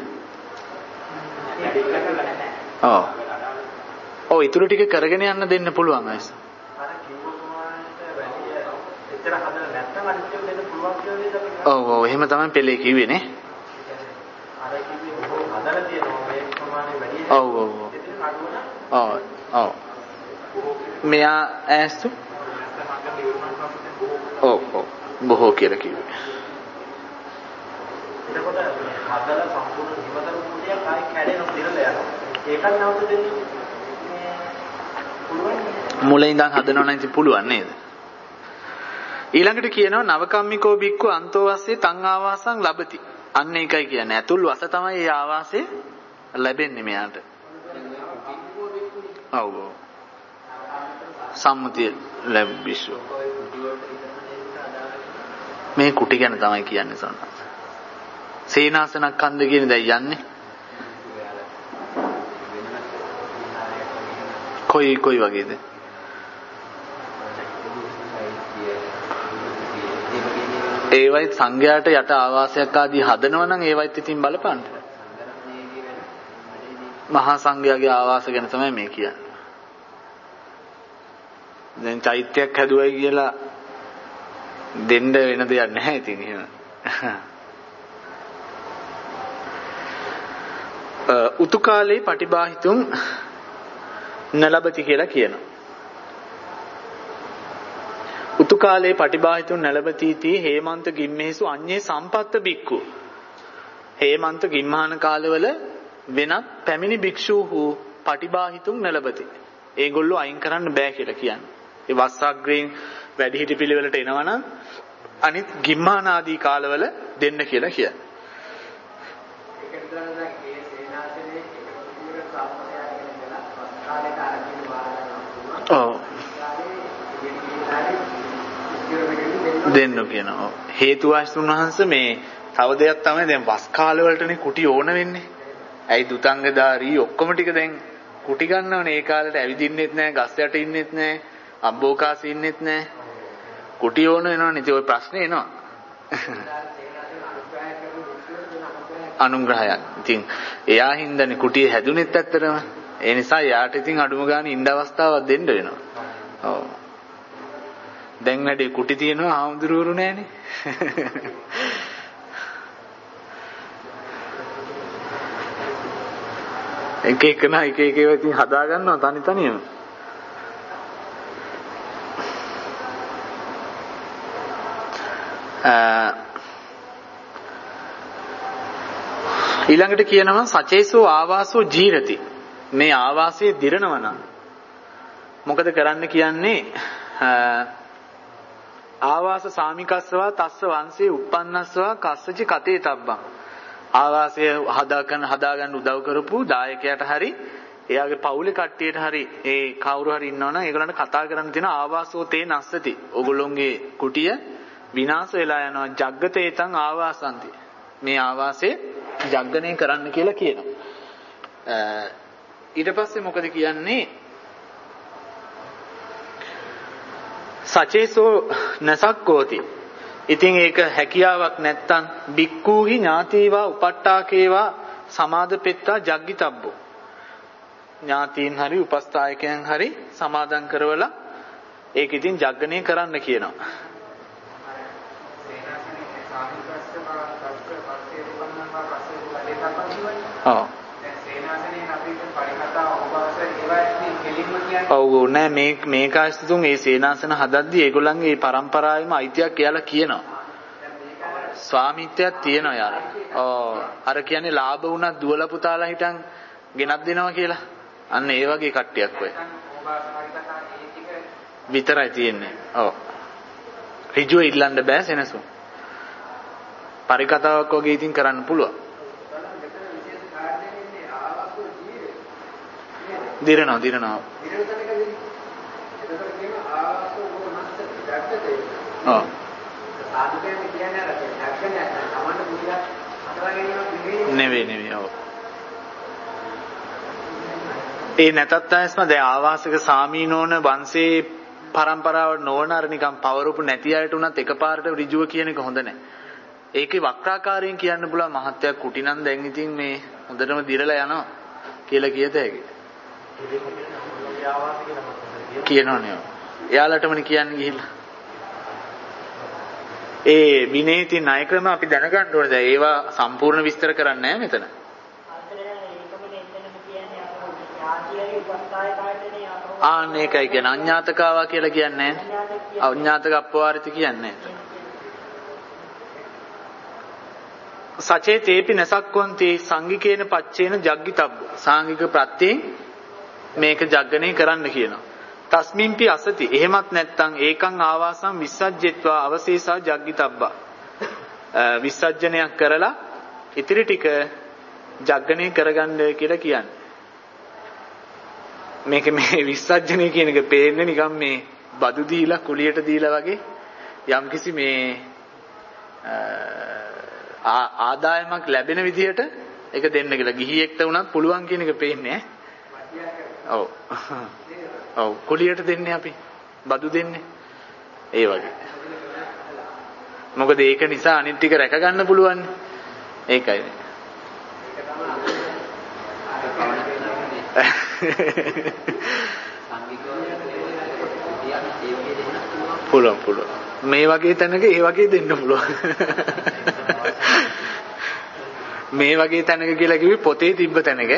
ඔව්. ඔව් ඊටු ටික කරගෙන යන්න දෙන්න පුළුවන් අයස. අර කිව්ව ප්‍රමාණයට වැඩි එච්චර හදලා නැත්නම් අනිත් ඒවා දෙන්න පුළුවන් කියලා නේද අපි? ඔව් ඔව් එහෙම තමයි පෙළේ කිව්වේ නේ. අර කිව්වේ බොහෝ හදලා තියෙනවා මේ ප්‍රමාණය වැඩි. ඔව් ඔව් ඔව්. ඔව් ඔව්. මෙයා ඇස්තු? ඔව් ඔව් බොහෝ කියලා කිව්වේ. එතකොට හදලා සම්පූර්ණ නිමතර කුටියක් ආයි කැඩෙනවා දිරලා යනවා. ඒකත් නැවත දෙන්නේ මුලින් ඉඳන් හදනවා නම් ඉතින් පුළුවන් නේද? ඊළඟට කියනවා නවකම්මිකෝ බික්කු අන්තෝ වස්සේ තං ආවාසං ලබති. අන්න ඒකයි කියන්නේ. ඇතුල් වස තමයි මේ ආවාසය ලැබෙන්නේ මෙයාට. ඔව් ඔව්. සම්මුතිය ලැබිසු. මේ කුටි ගැන තමයි කියන්නේ සන්න. සේනාසනස්කන්ධ කියන දැන් යන්නේ. කොයි කොයි වගේද? ඒවයි සංඝයාට යට ආවාසයක් ආදී හදනවා නම් ඒවයිත් ඉතින් බලපන්න. මහා සංඝයාගේ ආවාස ගැන තමයි මේ කියන්නේ. දැන් චෛත්‍යයක් හැදුවයි කියලා දෙන්න වෙන දෙයක් නැහැ ඉතින් එහෙම. උතුකාලේ පටිබාහිතුම් නලබති කියලා කියනවා. උතුකාලේ පටිබාහිතුම් නලබතිති හේමන්ත ගිම්මේසු අඤ්ඤේ සම්පත්ත බික්කු. හේමන්ත ගිම්හාන කාලවල වෙනත් පැමිණි භික්ෂූහු පටිබාහිතුම් නලබති. ඒගොල්ලෝ අයින් කරන්න බෑ කියලා කියන්නේ. ඒ වස්සග්‍රේන් වැඩිහිටි පිළිවෙලට එනවනම් අනිත් ගිම්හාන ආදී කාලවල දෙන්න කියලා කියන්නේ. ඔව් දෙන්න කියනවා. හේතු වාස්තුන් වහන්සේ මේ තව දෙයක් තමයි දැන් වස් කාල වලටනේ කුටි ඕන වෙන්නේ. ඇයි දුතංගධාරී ඔක්කොම ටික දැන් කුටි ගන්නවනේ. ඒ කාලේට ඇවිදින්නෙත් නැහැ, ගස් යට ඉන්නෙත් නැහැ, අම්බෝකාසි ඉන්නෙත් නැහැ. කුටි ඕන වෙනවනේ. ඉතින් ওই ප්‍රශ්නේ එනවා. අනුග්‍රහයක්. ඉතින් එයා හින්දානේ කුටිය හැදුනෙත් ඇත්තටම. ඒ නිසා යාට ඉතින් අඩුම ගානේ ඉන්න අවස්ථාවක් දෙන්න වෙනවා. ඔව්. දැන් වැඩි කුටි තියෙනවා ආමුදුරුවරු නැහනේ. එක එක නා එක එක ඒවා ඉතින් හදා ගන්නවා තනි තනියම. ඊළඟට කියනවා සචේසෝ ආවාසෝ ජීරති. මේ ආවාසයේ දිරනවා නම් මොකද කරන්න කියන්නේ? ආවාස සාමිකස්සවා තස්ස වංශේ උප්පන්නස්සවා කස්සචි කතේ තබ්බං. ආවාසය හදාගන්න හදාගන්න උදව් කරපු දායකයාට හරි එයාගේ පවුලේ කට්ටියට හරි ඒ කවුරු හරි ඉන්නවනම් ඒගොල්ලන්ට කතා කරන්න තියෙන ආවාසෝ තේ නස්සති. ඕගොල්ලොන්ගේ කුටිය විනාශ වෙලා යනවා. ජග්ගතේතං ආවාසන්ති. මේ ආවාසය ජග්ගණය කරන්න කියලා කියනවා. ඊට පස්සේ මොකද කියන්නේ? සචේසෝ නසක්කෝති. ඉතින් ඒක හැකියාවක් නැත්තම් බික්කූහි ඥාතිවා උපට්ඨාකේවා සමාදපෙත්තා ජග්ගිතබ්බෝ. ඥාතීන් හරි උපස්ථායකයන් හරි සමාදන් කරවලා ඒක ඉතින් ජග්ගණය කරන්න කියනවා. ඔව්. ඔව් නෑ මේ මේ කාශ්‍යතුන් මේ සේනාසන හදද්දී ඒගොල්ලන්ගේ පරම්පරාවෙම අයිතියක් කියලා කියනවා. ස්වාමිත්වයක් තියෙනවා යාර. ඔව් අර කියන්නේ ලාභ වුණත් දුවලා පුතාලා හිටන් ගෙනත් දෙනවා කියලා. අන්න ඒ වගේ කට්ටියක් ඔය. විතරයි තියෙන්නේ. ඔව්. ඍජුව ඉල්ලන්න බෑ සෙනසුන්. පරිකතාවක් වගේ ඉතින් කරන්න පුළුවන්. දිරනවා දිරනවා. ඔව්. නෙවෙයි නෙවෙයි. ඔව්. ඒ නැතත් ඇස්ම දැන් ආවාසික සාමීනෝන වංශේ පරම්පරාවට නොවන අර නිකන් පවරපු නැති අයට උනත් එකපාරට ඍජුව කියන එක හොඳ නැහැ. ඒකේ වක්‍රාකාරයෙන් කියන්න පුළුවන් මහත්යක් කුටි නම් දැන් ඉතින් මේ හොඳටම දිරලා යනවා කියලා කියත හැකියි. කියනෝනේ. එයාලටමනේ කියන්නේ ගිහිල්ලා. ඒ විනේති ණය ක්‍රම අපි දැනගන්න ඕනේ. දැන් ඒවා සම්පූර්ණ විස්තර කරන්නේ නැහැ මෙතන. ආන්න ඒකයි කියන්නේ අඥාතකාවා කියලා කියන්නේ නැහැ. අඥාතක අපවාරිත කියන්නේ නැහැ. සචේ තේපි නසක්කොන්ති සංගිකේන පච්චේන ජග්ගිතබ්බ. සාංගික ප්‍රත්‍යයෙන් මේක ජග්ගණය කරන්න කියනවා. තස්මින්පි අසති. එහෙමත් නැත්නම් ඒකං ආවාසං විසජ්ජෙත්වා අවශේෂා ජග්ගිතබ්බා. විසර්ජනයක් කරලා ඉතිරි ටික ජග්ගණය කරගන්න කියලා කියන්නේ. මේක මේ විසර්ජනය කියන එක පේන්නේ නිකන් මේ බදු දීලා කුලියට දීලා වගේ යම්කිසි මේ ආදායමක් ලැබෙන විදියට ඒක දෙන්න කියලා. ගිහියෙක්ට උනත් පුළුවන් කියන එක පේන්නේ ඈ. ඔව්. ඔව් කුලියට දෙන්නේ අපි. බදු දෙන්නේ. ඒ වගේ. මොකද ඒක නිසා අනිත් ටික රැක ගන්න පුළුවන්. ඒකයි. පුළුවන් පුළුවන්. මේ වගේ තැනක ඒ වගේ දෙන්න පුළුවන්. මේ වගේ තැනක කියලා කිව්වේ පොතේ තිබ්බ තැනක.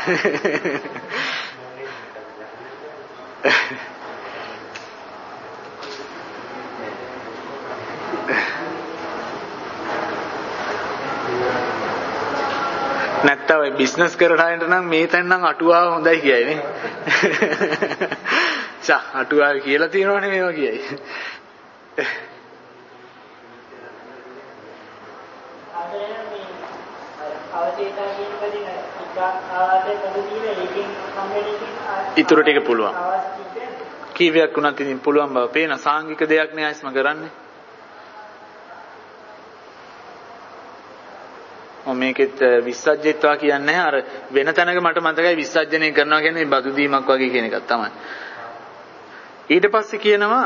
නැත්තම් ඔය බිස්නස් කරන අයට නම් මේ තැන නම් අටුවාව හොඳයි කියයි නේ. චා අටුවාව කියලා තියෙනවනේ මේවා කියයි. ඉතුරු ටික පුළුවන්. කීවයක් වුණත් ඉතින් පුළුවන් බව පේන සාංගික දෙයක් නේ ආයිස්ම කරන්නේ. මම මේකෙත් විසර්ජිතවා කියන්නේ නැහැ. අර වෙන තැනක මට මතකයි විසර්ජනය කරනවා කියන්නේ බදු දීමක් වගේ කියන එකක් තමයි. ඊට පස්සේ කියනවා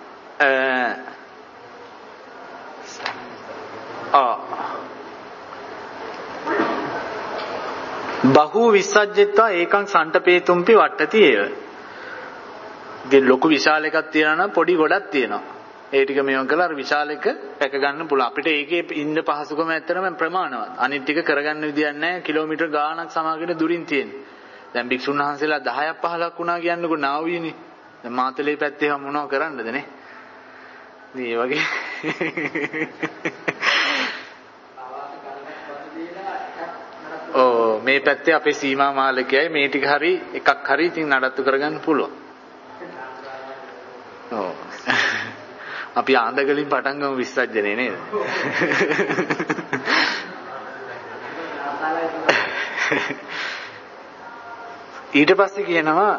ආ බහු විසර්ජිතවා ඒකං සන්ටපේතුම්පි වට්ටති ඒව. ඉතින් ලොකු විශාල එකක් තියනවා නම් පොඩි ගොඩක් තියෙනවා. ඒ ටික මේවන් කළා අර විශාල එක පැක ගන්න පුළුවන්. අපිට ඒකේ ඉන්න පහසුකම ඇත්තටම ප්‍රමාණවත්. අනිත් ටික කරගන්න විදියක් නැහැ. කිලෝමීටර් ගාණක් සමාගෙන දුරින් තියෙන්නේ. දැන් භික්ෂුන් වහන්සේලා දහයක් පහළක් වුණා කියන්නකො නාවියනේ. දැන් මාතලේ පැත්තේ හැම මොනව කරන්නද නේ? මේ වගේ ඕ මේ පැත්තේ අපේ සීමා මාලකයයි මේ ටික හරි එකක් හරි ඉතින් නඩත්තු කරගන්න පුළුවන්. ඔව්. අපි ආන්දගලින් පටන් ගමු විසර්ජනේ නේද? ඊට පස්සේ කියනවා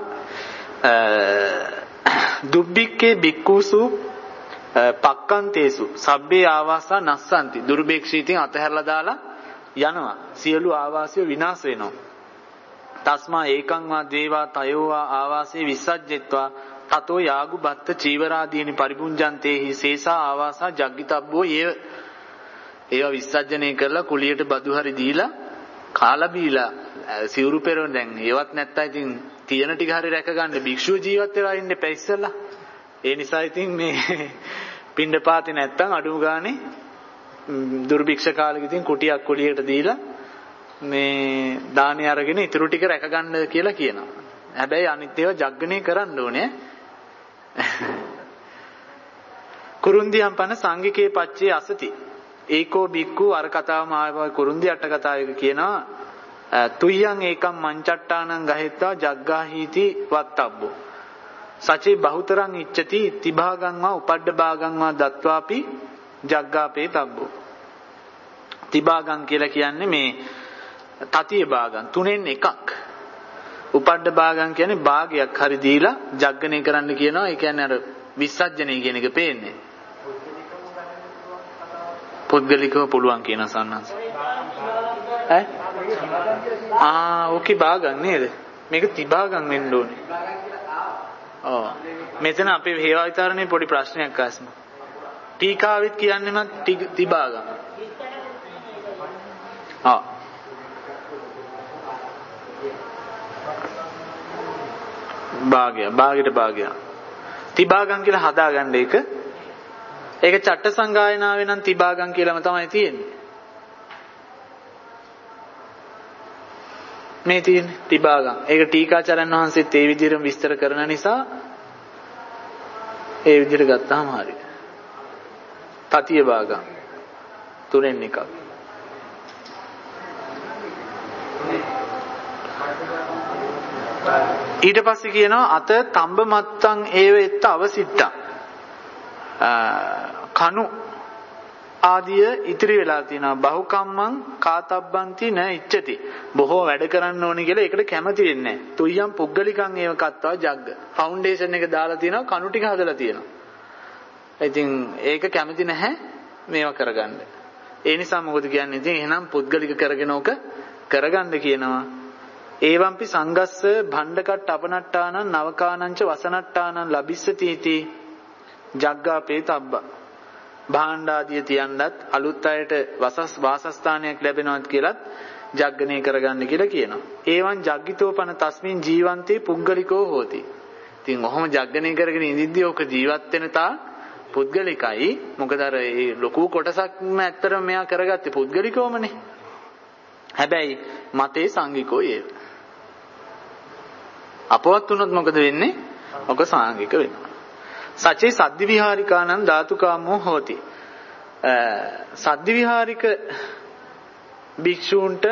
දුබ්බික්කේ බික්කුසු පක්කන්තේසු සබ්බේ ආවාසා නස්සන්ති. දුර්භේක්ෂීතින් අතහැරලා දාලා යනවා. සියලු ආවාසය විනාශ වෙනවා. තස්මා ඒකං වා දේවා තයෝ වා ආවාසේ විසජ්ජෙත්වා තතෝ යාගු බත්ත චීවරාදීනි පරිපුංජන්තේහි සේසා ආවාසා ජග්ගිතබ්බෝ ඒව. ඒවා විසර්ජනය කරලා කුලියට බදු හරි දීලා කාලා බීලා සිවුරු පෙරවන දැන් ඒවත් නැත්තම් ඉතින් තියෙන ටික හරි රැක ගන්න භික්ෂුව ජීවත් වෙලා ඉන්න එපා ඉස්සෙල්ලා. ඒ නිසා ඉතින් මේ පින්ඩපාතේ නැත්තම් අඩුම ගානේ දුර්භික්ෂ කාලෙක ඉතින් කුටියක් කුලියට දීලා මේ දානේ අරගෙන ඉතුරු ටික රැක ගන්න කියලා කියනවා. හැබැයි අනිත් ඒවා ජග්ගණය කරන්න ඕනේ. කුරුන්දියම් පන සංඝිකේ පච්චේ අසති. ඒකෝ බික්කු අර කතාවම ආවා කුරුන්දි අට කතාවක කියනවා තුයං ඒකම් මංචට්ටානං ගහෙත්වා ජග්ගාහීති වත්තබ්බෝ. සචේ බහුතරං ඉච්ඡති තිභාගං වා උපඩ්ඩ භාගං වා දත්වාපි ජග්ගාපේ තබ්බෝ. තිභාගං කියලා කියන්නේ මේ තතිය භාගං තුනෙන් එකක්. උපඩ්ඩ භාගං කියන්නේ භාගයක් හරි දීලා ජග්ගණය කරන්න කියනවා. ඒ කියන්නේ අර විසර්ජනය කියන එක පේන්නේ. පුද්ගලිකව පුළුවන් කියන සන්නස. ඈ? ආ ඕකේ භාගං නේද? මේක තිභාගං වෙන්න ඕනේ. ඔව්. මෙතන අපේ හේවා විතරනේ පොඩි ප්‍රශ්නයක් ආස්ම. ටීකාවෙත් කියන්නේම තිභාගං. ආ. භාගය භාගයට භාගය. තිභාගං කියලා හදාගන්න එක. ඒක චට්ට සංගායනාවේ නම් තිභාගං කියලාම තමයි තියෙන්නේ. මේ තියෙන්නේ තිභාගං. ඒක ටීකාචාර්යන් වහන්සේත් ඒ විදිහටම විස්තර කරන නිසා ඒ විදිහට ගත්තාම හරියි. තතිය භාගං තුනෙන් එකක්. ඊට පස්සේ කියනවා අත තඹ මත්තං ඒව එත්ත අවසිට්ටං කණු ආදිය ඉතිරි වෙලා තියෙනවා. බහුකම්මං කාතබ්බන්ති න ඉච්ඡති. බොහෝ වැඩ කරන්න ඕනේ කියලා ඒකට කැමති වෙන්නේ නැහැ. තුයම් පුද්ගලිකං ඒව කත්වා ජග්ග. ෆවුන්ඩේෂන් එක දාලා තියෙනවා කණු ටික හදලා තියෙනවා. ඉතින් ඒක කැමති නැහැ මේවා කරගන්න. ඒ නිසා මොකද කියන්නේ? ඉතින් එහෙනම් පුද්ගලික කරගෙන ඕක කරගන්න කියනවා. ඒවම්පි සංගස්ස භණ්ඩකට අපනට්ටානං නවකානංච වසනට්ටානං ලබිස්සති इति ජග්ගාපේ තබ්බ. භාණ්ඩ ආදිය තියන්නත් අලුත් අයට වසස් වාසස්ථානයක් ලැබෙනවත් කියලත් ජග්ගණය කරගන්න කියලා කියනවා. ඒවන් ජග්ගිතෝපන තස්මින් ජීවන්තේ පුද්ගලිකෝ හෝති. ඉතින් ඔහොම ජග්ගණය කරගෙන ඉඳිද්දී ඔක ජීවත් වෙන තා පුද්ගලිකයි. මොකද අර ඒ ලොකු කොටසක්ම ඇත්තටම මෙයා කරගත්තේ පුද්ගලිකවමනේ. හැබැයි මතේ සංඝිකෝ ඒ. අපවත් වුණොත් මොකද වෙන්නේ? ඔක සාංගික වෙනවා. සචේ සද්දි විහාරිකානං ධාතුකාමෝ හෝති. සද්දි විහාරික භික්ෂූන්ට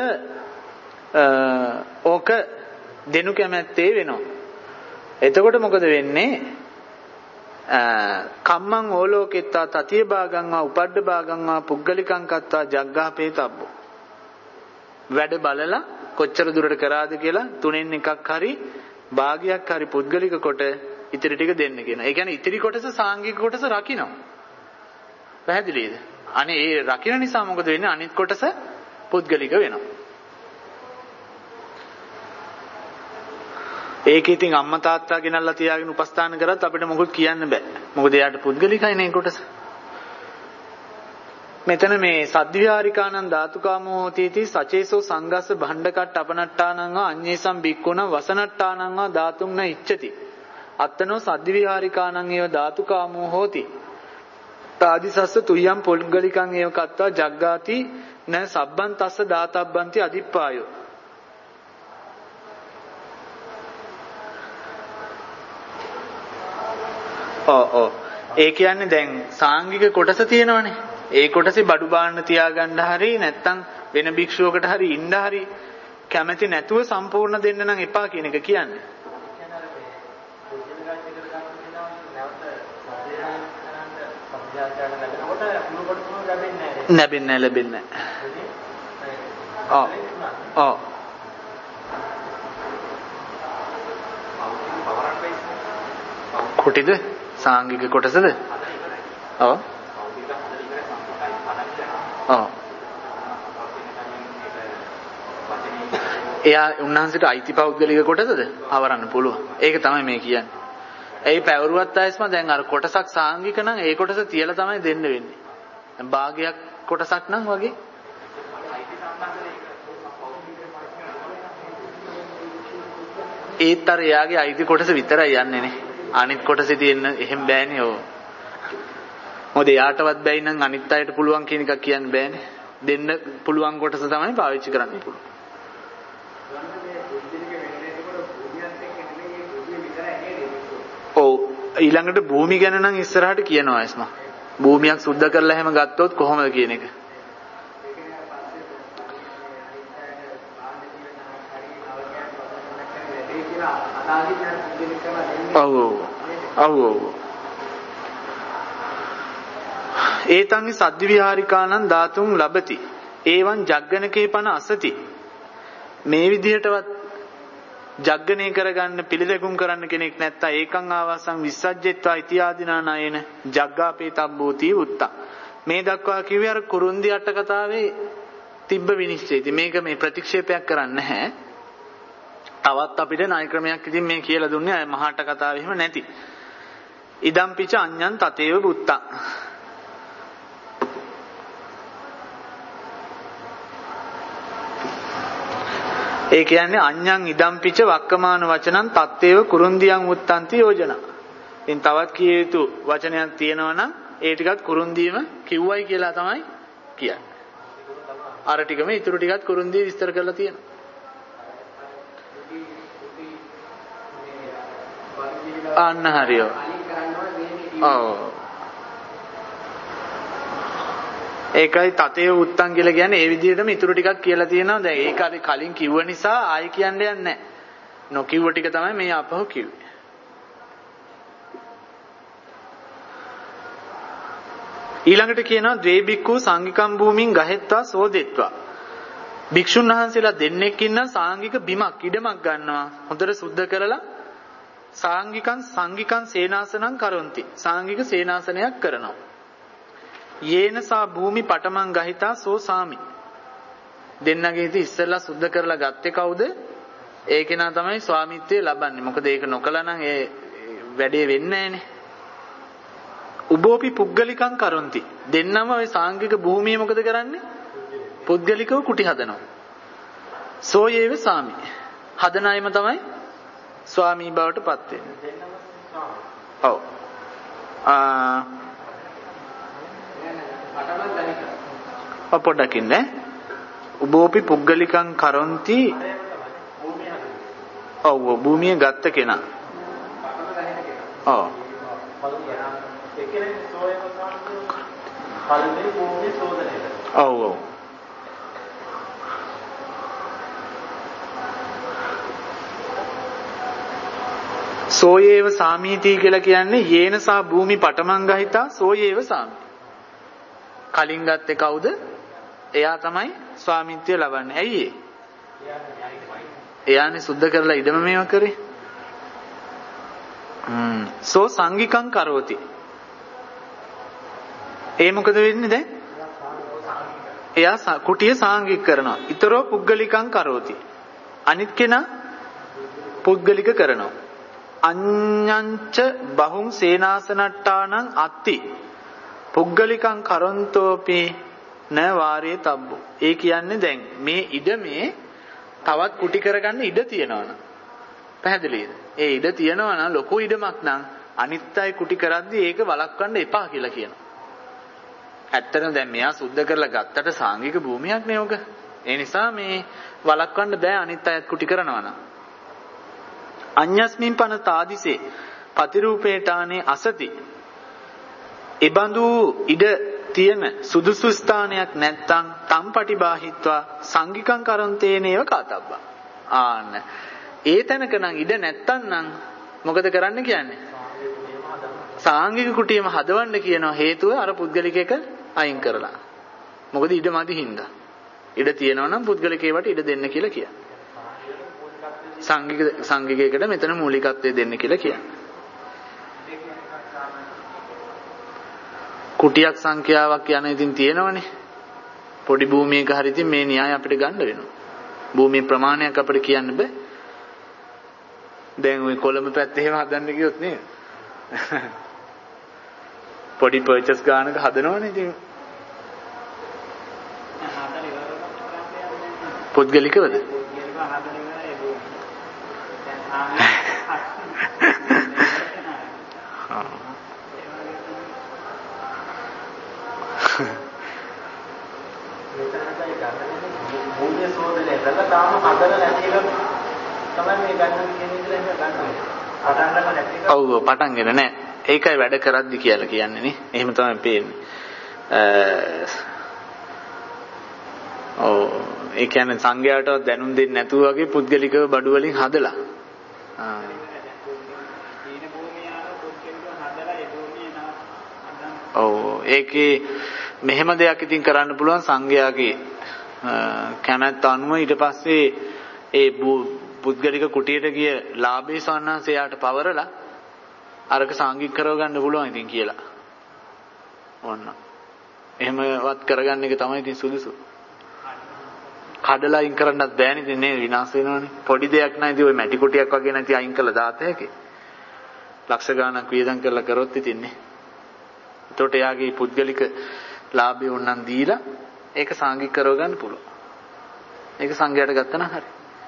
ඕක දෙනු කැමැත්තේ වෙනවා. එතකොට මොකද වෙන්නේ? කම්මං ඕලෝකෙත්තා තතිය භාගං වා උපඩ්ඩ භාගං වා පුද්ගලිකං කත්තා ජග්ගාපේ තබ්බෝ. වැඩ බලලා කොච්චර දුරට කරාද කියලා තුනෙන් එකක් හරි භාගයක් හරි පුද්ගලික කොට ඉතිරි ටික දෙන්න කියනවා. ඒ කියන්නේ ඉතිරි කොටස සාංගික කොටස රකින්න. පැහැදිලිද? අනේ ඒ රකින්න නිසා මොකද වෙන්නේ? අනිත් කොටස පුද්ගලික වෙනවා. ඒක ඉතින් අම්මා තාත්තා ගෙනල්ලා තියාගෙන උපස්ථාන කරත් අපිට මොකුත් කියන්න බෑ. මොකද එයාට පුද්ගලිකයි නේ කොටස. මෙතන මේ සද්විහාරිකානං ධාතුකාමෝ තීති සචේසෝ සංගස්ස භණ්ඩකට අපනට්ටානං වා අඤ්ඤේසම් බික්කුණ වසනට්ටානං වා ධාතුං න ඉච්ඡති. අත්තනෝ සද්විහාරිකානං ඒව ධාතුකාමෝ හෝති. තාදිසස්ස තුයම් පුද්ගලිකං ඒව කත්වා ජග්ගාති න සබ්බන් තස්ස ධාතබ්බන්ති අදිප්පායෝ. ඔව් ඔව්. ඒ කියන්නේ දැන් සාංගික කොටස තියෙනවනේ. ඒ කොටසේ බඩු බාන්න තියාගන්න හරි නැත්තම් වෙන භික්ෂුවකට හරි ඉන්න හරි කැමැති නැතුව සම්පූර්ණ දෙන්න නම් එපා කියන එක කියන්නේ. ලැබෙන්නේ ලැබෙන්නේ ඔව් ඔව් කොටිද සාංගික කොටසද? ඔව් ඔව් එයා උන්වහන්සේට අයිති පෞද්ගලික කොටසද? අවරන්න පුළුවන්. ඒක තමයි මේ කියන්නේ. ඒ පැවරුවත් ආයස්ම දැන් අර කොටසක් සාංගික නම් ඒ කොටස තියලා තමයි දෙන්න වෙන්නේ. දැන් භාගයක් කොටසක් නම් වගේ ඒත් අර එයාගේ අයිති කොටස විතරයි යන්නේ නේ. අනිත් කොටසේ තියෙන එහෙම බෑනේ ඕ. මොකද එයාටවත් බැයි නම් අනිත් අයට පුළුවන් කියන එකක් කියන්න බෑනේ. දෙන්න පුළුවන් කොටස තමයි පාවිච්චි කරන්න පුළුවන්. ඔව් ඊළඟට භූමි ගැන නම් ඉස්සරහට කියනවා එස්ම. භූමියක් සුද්ධ කරලා හැම ගත්තොත් කොහොමද කියන එක. ඔව් ඔව් ඔව් ඒතං සද්විහාරිකානං ධාතුං ලබති ඒවං ජග්ගණකේ පන අසති. මේ විදිහටවත් ජග්ගණය කරගන්න පිළිදෙකුම් කරන්න කෙනෙක් නැත්තා ඒකං ආවාසං විස්සජ්ජෙත්වා ඉතිආදීනා නයන ජග්ගාපේ තබ්බෝති උත්තා. මේ දක්වා කිව්වේ අර කුරුන්දි අට කතාවේ තිබ්බ විනිශ්චය. ඉතින් මේක මේ ප්‍රතික්ෂේපයක් කරන්නේ නැහැ. තවත් අපිට ණය ක්‍රමයක් ඉතින් මේ කියලා දුන්නේ මහාට කතාවේ එහෙම නැති. ඉදම් පිච අඤ්ඤං තතේව බුත්තං. ඒ කියන්නේ අඤ්ඤං ඉදම් පිච වක්කමාන වචනං තත්තේව කුරුන්දියං උත්තන්ති යෝජනා. ඉතින් තවත් කිය යුතු වචනයක් තියෙනවා නම් ඒ ටිකත් කුරුන්දීම කිව්වයි කියලා තමයි කියන්නේ. අර ටිකම ඊටු ටිකත් කුරුන්දී විස්තර කරලා තියෙනවා. අන්න හරියෝ. ඔව්. ඒකයි තතේ උත්තන් කියලා කියන්නේ ඒ විදිහටම ඊටු ටිකක් කියලා තියෙනවා. දැන් ඒක අර කලින් කිව්ව නිසා ආයි කියන්න යන්නේ නැහැ. නොකිව්ව ටික තමයි මේ අපහු කිව්වේ. ඊළඟට කියනවා ද්වේ බික්ඛු සංඝිකම් භූමින් ගහෙත්වා සෝදෙත්වා. භික්ෂුන් වහන්සේලා දෙන්නෙක් ඉන්න සාංගික බිමක් ඉඩමක් ගන්නවා. හොඳට සුද්ධ කරලා සාංගිකං සංඝිකං සේනාසනං කරොන්ති. සාංගික සේනාසනයක් කරනවා. යේනසා භූමි පටමං ගහිතා සෝ සාමි. දෙන්නගේ ඉතින් ඉස්සෙල්ලා සුද්ධ කරලා ගත්තේ කවුද? ඒ කෙනා තමයි ස්වාමිත්වය ලබන්නේ. මොකද ඒක නොකළා නම් ඒ වැඩේ වෙන්නේ නැහනේ. උබෝපි පුද්ගලිකං කරොන්ති. දෙන්නම ওই සාංගික භූමිය මොකද කරන්නේ? පුද්ගලිකව කුටි හදනවා. සෝ යේව සාමි. හදන අයම තමයි ස්වාමී බවට පත් වෙන්නේ. ඔව්. ආ පොඩ්ඩක් ඉන්නේ. උබෝපි පුද්ගලිකං කරොන්ති. ඔව් භූමිය ගත්ත කෙනා. ඔව්. ඔව් ඔව්. සෝයේව සාමීති කියලා කියන්නේ යේනසා භූමි පටමං ගහිතා සෝයේව සාමි. කලින් ගත්තේ කවුද? එයා තමයි ස්වාමිත්වය ලබන්නේ. ඇයි ඒ? එයානේ සුද්ධ කරලා ඉඩම මේව කරේ. හ්ම්. සෝ සංගිකං කරෝති. ඒ මොකද වෙන්නේ දැන්? එයා කුටිය සාංගික කරනවා. ඊතරෝ පුද්ගලිකං කරෝති. අනිත් කෙනා පුද්ගලික කරනවා. අඤ්ඤංච බහුං සේනාසනට්ඨානං අත්ති පුද්ගලිකං කරොන්තෝපි න වාරේ තබ්බු. ඒ කියන්නේ දැන් මේ ඉඩමේ තවත් කුටි කරගන්න ඉඩ තියෙනවනම් පැහැදිලිද? ඒ ඉඩ තියෙනවනම් ලොකු ඉඩමක් නම් අනිත් අය කුටි කරද්දී ඒක වළක්වන්න එපා කියලා කියනවා. ඇත්තටම දැන් මෙයා සුද්ධ කරලා ගත්තට සාංගික භූමියක් නේ ඔක. ඒ නිසා මේ වළක්වන්න බෑ අනිත් අයත් කුටි කරනවා නම්. අඤ්ඤස්මින් පන තාදිසේ පතිරූපේටානේ අසති. එබඳු ඉඩ තියෙන සුදුසු ස්ථානයක් නැත්තම් තම්පටිබාහිත්වා සංගිකං කරන්තේනේව කාතබ්බා. ආන්න. ඒ තැනක නම් ඉඩ නැත්තම් නම් මොකද කරන්න කියන්නේ? සාංගික කුටියම හදවන්න කියන හේතුව අර පුද්ගලිකයක අයින් කරලා. මොකද ඉඩ මදි හින්දා. ඉඩ තියෙනවා නම් පුද්ගලිකේවට ඉඩ දෙන්න කියලා කියන්නේ. සංගික සංගිකයකට මෙතන මූලිකත්වය දෙන්න කියලා කියන්නේ. කුටියක් සංඛ්‍යාවක් යන ඉතින් තියෙනවනේ. පොඩි භූමියක හරි ඉතින් මේ න්‍යාය අපිට ගන්න වෙනවා. භූමියේ ප්‍රමාණයක් අපිට කියන්න බෑ. දැන් ওই කොළඹ පැත්තේ එහෙම හදන්න ගියොත් නේද? පොඩි පර්චස් ගානක හදනවනේ ඉතින්. පුද්ගලිකවද? භූමිය සෝදනය කරලා තාම හදලා නැති එක තමයි මේ ගන්න කියන විදිහට ගන්නවා. පටන් ගන්න නැති එක. ඔව් පටන් ගන්න නෑ. ඒකයි වැඩ කරද්දි කියලා කියන්නේ නේ. එහෙම තමයි පේන්නේ. ඔව් ඒ කියන්නේ සංඝයාටවත් දැනුම් දෙන්නේ නැතුව වගේ පුද්ගලිකව බඩු වලින් හදලා. ආ. ඔව් ඒකේ මෙහෙම දෙයක් ඉතින් කරන්න පුළුවන් සංඝයාගේ කැමැත්ත අනුව ඊට පස්සේ ඒ පුද්ගලික කුටියට ගිය ලාභේ සවන්නාසයාට පවරලා අරක සංගීත කරව ගන්න පුළුවන් ඉතින් කියලා. ඕන්න. එහෙමවත් කරගන්න එක තමයි ඉතින් සුදුසු. කඩලා අයින් කරන්නත් බෑනේ ඉතින් නේ විනාශ වෙනවනේ. පොඩි දෙයක් නෑ ඉතින් ඔය මැටි කුටියක් වගේ නැති අයින් කළා දාත හැකි. ලක්ෂ ගාණක් වියදම් කරලා කරොත් ඉතින් නේ. එතකොට එයාගේ පුද්ගලික ලාභය උන්නම් දීලා ඒක සංගීත කරව ගන්න පුළුවන්. ඒක සංඝයාට ගත්තා නම් හරි.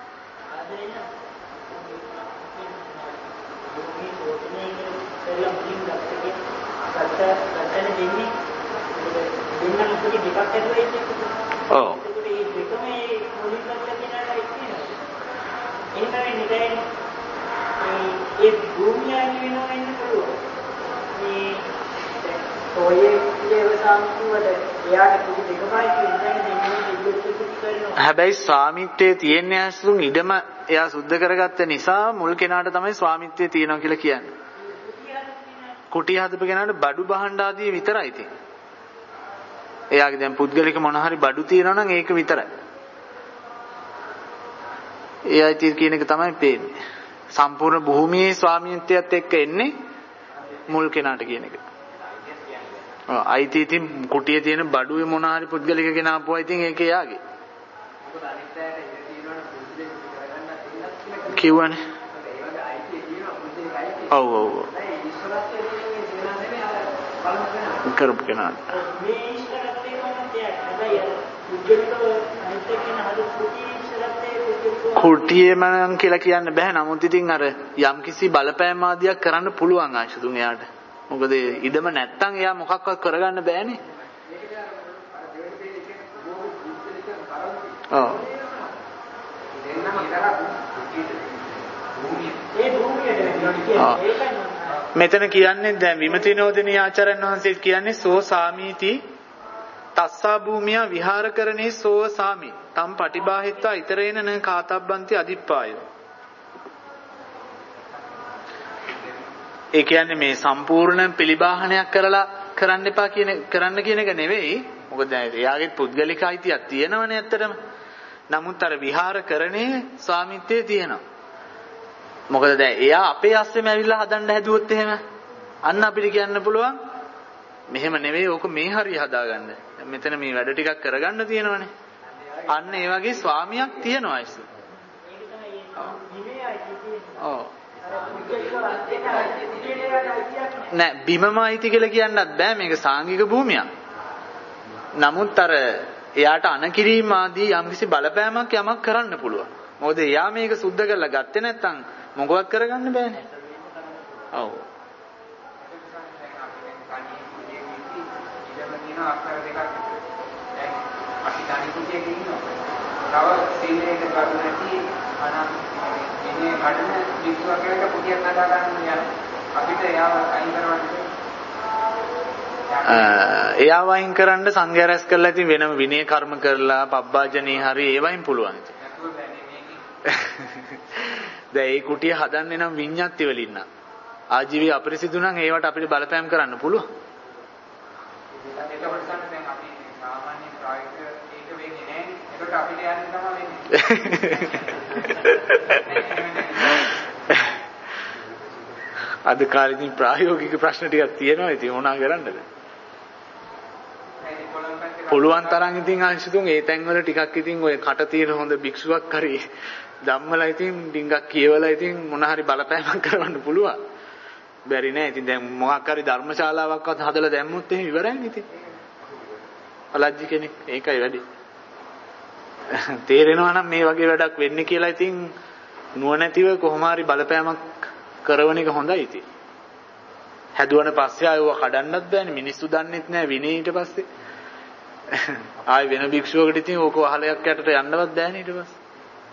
ඔව්. ඒ භූමියන් වෙනවා වෙන්න පුළුවන්. මේ ඔයේ දේවසාම්පුවද එයාට කුඩි දෙකමයි කියන්නේ දෙන්නේ ඉල්ලුම් කරනවා. හැබැයි ස්වාමිත්වයේ තියෙන ඇසුන් ඉඩම එයා සුද්ධ කරගත්ත නිසා මුල් කෙනාට තමයි ස්වාමිත්වයේ තියෙනවා කියලා කියන්නේ. කුටිය හදපු කෙනාට බඩු බහඬ ආදී විතරයි තියෙන්නේ. එයාගේ දැන් පුද්ගලික මොන හරි බඩු තියෙනවා නම් ඒක විතරයි. එයයි තියෙන කියන එක තමයි පේන්නේ. සම්පූර්ණ භූමියේ ස්වාමිත්වයත් එක්ක එන්නේ මුල් කෙනාට කියන එක. ඔව් අයිති ඉතින් කුටියේ තියෙන බඩුවේ මොන හරි පුද්ගලික කෙනා ආපුවා ඉතින් ඒක එයාගේ. මොකද අනිත් අයට ඉඳ තියෙනවනේ පුදුලේ කරගන්න තියෙනත් කිව්වනේ. ඒ වගේ අයිති තියෙනවා පුදුලේ අයිති. ඔව් ඔව්. ඒ ඉස්සරහට තියෙන දේනා නෙමෙයි අර බලන්න වෙනවා. කරපු කෙනා. මේ ඉස්සරහට තියෙනවා නේද? හැබැයි අර පුදුලේට අනිත් කෙන හද කුටි ඉස්සරහට ඒ කුටියේ මනම් කියලා කියන්න බෑ. නමුත් ඉතින් අර යම්කිසි බලපෑම් ආදියක් කරන්න පුළුවන් ආශුතුන් එයාට. මොකද ඉඩම නැත්තම් එයා මොකක්වත් කරගන්න බෑනේ. ඔව්. මෙතන කියන්නේ දැන් විමතිනෝදිනී ආචාර්යන් වහන්සේ කියන්නේ සෝ සාමීති තස්සා භූමිය විහාරකරණේ සෝ සාමි තම් පටිබාහිත්වා ඊතරේන න කාතබ්බන්ති අදිප්පාය. ඒ කියන්නේ මේ සම්පූර්ණ පිළිබාහනයක් කරලා කරන්න එපා කියන කරන්න කියන එක නෙවෙයි. මොකද දැන් එයාගේ පුද්ගලික අයිතියක් තියෙනවනේ ඇත්තටම. නමුත් අර විහාරකරණේ ස්වාමිත්වයේ තියෙනවා. මොකද දැන් එයා අපේ අස්සෙම ඇවිල්ලා හදන්න හැදුවොත් එහෙම අන්න අපිට කියන්න පුළුවන් මෙහෙම නෙවෙයි ඕක මේ හරිය හදාගන්න. මෙතන මේ වැඩ ටිකක් කරගන්න තියෙනවනේ. අන්න ඒ වගේ ස්වාමියක් තියෙනවා ඉස්ස. ඔව්. නෑ බිමම අයිති කියලා කියන්නත් බෑ මේක සාංගික භූමියක්. නමුත් අර එයාට අනකිරීම ආදී යම්කිසි බලපෑමක් යමක් කරන්න පුළුවන්. මොකද එයා මේක සුද්ධ කරලා ගත්තේ නැත්නම් මොකවත් කරගන්න බෑනේ. ඔව්. අක්කර දෙකක් දැන් අපි තනි කුටියක ඉන්නවා. තව සීලයක කරු නැති අනම් ඉන්නේ කඩන විශ්වාස කරලා කුටියක් හදා ගන්න යනවා. අපිට එයාව අයින් කරවන්න එයාව අයින් කරන්න සංඝයා රැස් කරලා ඉතින් වෙනම විනය කර්ම කරලා පබ්බාජනේ හරි ඒවයින් පුළුවන් ඉතින්. දැන් මේ කුටිය හදන්නේ නම් විඤ්ඤාති වලින් නම් ආජීවී අපරිසිදු නම් ඒවට අපිට බලපෑම් කරන්න පුළුවන්. එතකොට තමයි දැන් අපි සාමාන්‍ය ප්‍රායෝගික ඒක වෙන්නේ නැහැ. ඒකට අපිට යන්න තමයි වෙන්නේ. අද කාලේදී ප්‍රායෝගික ප්‍රශ්න ටිකක් තියෙනවා. ඉතින් මොනා කරන්නද? පුළුවන් තරම් ඉතින් අංශතුන් ඒ තැන්වල ටිකක් ඉතින් ඔය කට තියෙන හොඳ භික්ෂුවක් හරි ධම්මලා ඉතින් ඩිංගක් කියවලා ඉතින් මොන හරි බලපෑමක් කරවන්න පුළුවන්. බැරි නෑ. ඉතින් දැන් මොකක් හරි ධර්මශාලාවක්වත් හදලා දැම්මොත් එහෙම ඉවරයි ඉතින්. අලජ්ජි කෙනෙක් ඒකයි වැඩි. තේරෙනවා නම් මේ වගේ වැඩක් වෙන්නේ කියලා ඉතින් නුවණැතිව කොහොම හරි බලපෑමක් කරවන එක හොඳයි ඉතින්. හැදුවන පස්සේ ආයව කඩන්නත් බෑනේ. මිනිස්සු දන්නෙත් නෑ විනේ ඊට පස්සේ. ආයි වෙන භික්ෂුවකට ඉතින් ඕක වහලයක් යටට යන්නවත් බෑනේ ඊට පස්සේ.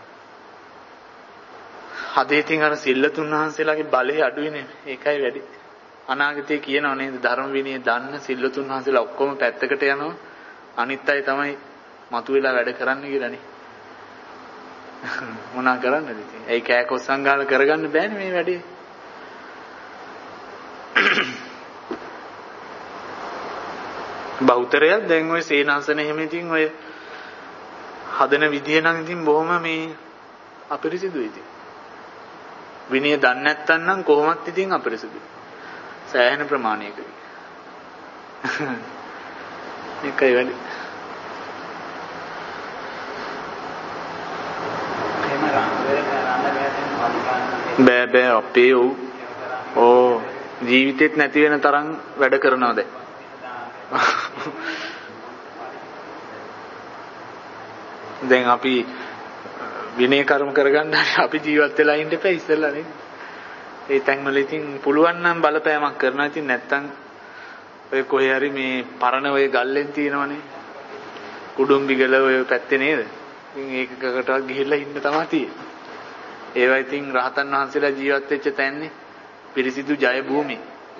හදේ ඉතින් අර සිල්ලතුන් වහන්සේලාගේ බලය අඩුයිනේ. ඒකයි වැඩි. අනාගතේ කියනව නේද ධර්ම විනය දන්න සිල්ලතුන් වහන්සේලා ඔක්කොම පැත්තකට යනවා. අනිත් අය තමයි මතුවෙලා වැඩ කරන්න කියලානේ. මොනා කරන්නද ඉතින්? ඒ කෑකොස්සන් ගාලා කරගන්න බෑනේ මේ වැඩේ. බෞතරයක් දැන් ওই සේනාසන එහෙම ඉතින් ඔය හදන විදිය නම් ඉතින් බොහොම මේ අපිරිසිදුයි ඉතින්. විනය දන්නේ නැත්නම් නම් කොහොමත් ඉතින් අපිරිසිදුයි. සෑහෙන ප්‍රමාණයකදී. මේකයි වැඩි. බෑ බෑ අපේ ඔව්. ඕ ජීවිතෙත් නැති වෙන තරම් වැඩ කරනවා දැන්. දැන් අපි විනය කර්ම කරගන්න අපි ජීවත් වෙලා ඉන්න එපා ඉස්සෙල්ලා නේද? ඒ තැන්වල ඉතින් පුළුවන් නම් බලපෑමක් කරනවා. ඉතින් නැත්තම් ඔය කොහේ හරි මේ පරණ ඔය ගල්ලෙන් තියෙනවනේ. කුඩුම්බිගල ඔය පැත්තේ නේද? ඉතින් ඒකකටවත් ගිහිල්ලා ඉන්න තමයි තියෙන්නේ. ඒවා ඉතින් රහතන් වහන්සේලා ජීවත් වෙච්ච තැන්නේ පිරිසිදු ජය භූමි.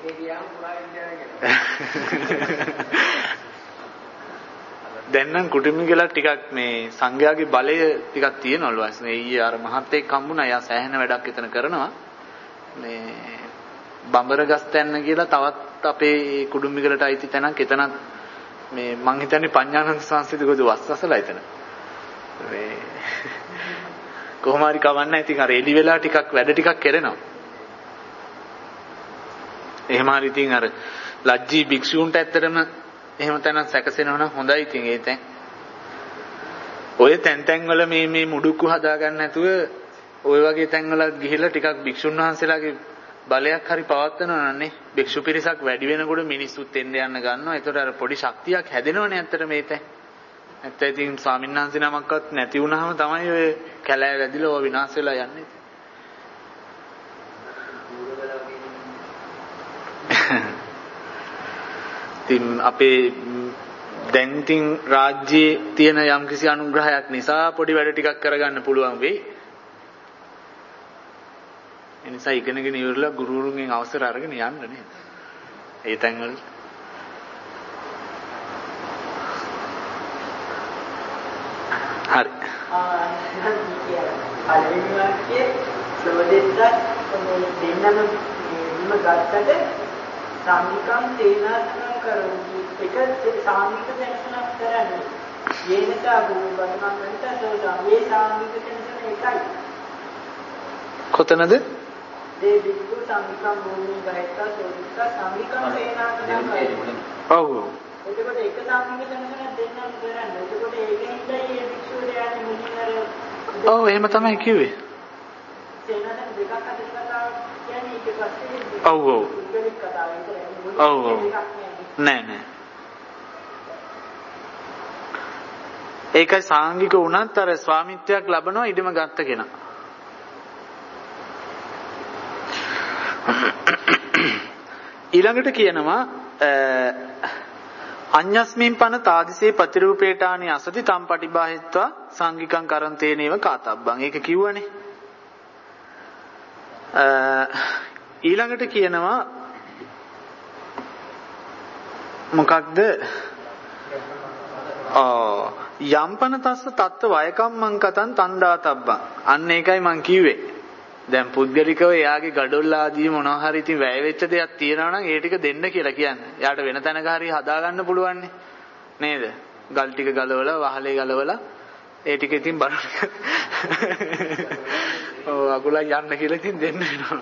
දැන් නම් කුටුම්බිගල ටිකක් මේ සංඝයාගේ බලය ටිකක් තියෙනවලු. අස්නේ ඊයේ අර මහත්තයෙක් හම්බුණා. එයා සෑහෙන වැඩක් එතන කරනවා. මේ බඹරගස් තැන්න කියලා තවත් අපේ කුඩුම්බිගලට අයිති තැනක් එතනත් මේ මං හිතන්නේ පඤ්ඤානන්ද සංස්කෘතිකෝද වස්සසලා එතන. මේ කොහොම හරි කවන්න ඉතින් අර එලි වෙලා ටිකක් වැඩ ටිකක් කරනවා. එහෙම හරි ඉතින් අර ලජ්ජී භික්ෂූන්ට ඇත්තටම එහෙම තැනක් සැකසෙනවා නම් හොඳයි ඉතින් ඒ තැන්. ඔය තැන් තැන් වල මේ මේ මුඩුක්කු හදා ගන්න නැතුව ඔය වගේ තැන් වල ගිහිල්ලා ටිකක් භික්ෂුන් වහන්සේලාගේ බලයක් හරි පවත්වනවා නන්නේ. භික්ෂු පිරිසක් වැඩි වෙනකොට මිනිස්සුත් එන්න යන්න ගන්නවා. ඒතකොට අර පොඩි ශක්තියක් හැදෙනවනේ ඇත්තට මේ තැන්. නැත්නම් ඉතින් ස්වාමීන් වහන්සේ නමක්වත් නැති වුනහම තමයි ඔය කැලෑ වැදිලා ඔය විනාශ වෙලා යන්නේ. ඉතින් අපේ දැන් ඉතින් රාජ්‍යයේ තියෙන යම්කිසි අනුග්‍රහයක් නිසා පොඩි වැඩ ටිකක් කරගන්න පුළුවන් වෙයි. ඒ නිසා ඉගෙනගෙන ඉවරලා ගුරුවරුන්ගෙන් අවසර අරගෙන යන්න නේද? ඒ තැන්වල හරි. ආ පළවෙනි වාක්‍යයේ සෝදෙද්දත් දෙන්නම නිම ගත්තට සාමිකම් තේනාසනම් කරමු. එක සාමික දැනසනක් කරන්නේ. යේනතා බුදුබණන් වහන්සේ සෝදා මේ සාමික දැනසන එකයි. කොතනද? දේ බික්කු සාමිකම් භූමි ගායතා සෝදිකා සාමිකම් තේනාසනම් කරමු. ඔව්. එතකොට එක සාමික දැනසනක් දෙන්නම් කරන්නේ. එතකොට ඒකෙන් ඉඳලා මේ භික්ෂුවරයා මුලින්ම ඔව් එහෙම තමයි කිව්වේ. තේනාසන දෙකක් අතර කතාවක් කියන්නේ ඊට පස්සේ ඔව් ඔව්. ඔව් ඔව්. නෑ නෑ. ඒකයි සාංගික වුණත් අර ස්වාමිත්වයක් ලබනවා ඉදම ගත්ත කෙනා. ඊළඟට කියනවා අඤ්ඤස්මින් පන තාදිසේ ප්‍රතිරූපේටානි අසති තම් පටිබාහිත්වා සංගිකං කරන්තේනේව කාතබ්බං. ඒක කිව්වනේ. ඊළඟට කියනවා මොකක්ද? ආ යම්පන තස්ස තත්ත්ව වයකම්මං කතං තණ්ඩාතබ්බං. අන්න ඒකයි මං කිව්වේ. දැන් පුද්ගලිකව එයාගේ gadol ආදී මොනවා හරි ඉතින් වැය වෙච්ච දෙයක් තියෙනවා නම් ඒ ටික දෙන්න කියලා කියන්නේ. එයාට වෙන තැනක හරි හදා ගන්න පුළුවන් නේද? ගල් ටික ගලවලා වහලේ ගලවලා ඒ ටික ඉතින් බලන්න. ඔව් අකුලා යන්න කියලා ඉතින් දෙන්න වෙනවා.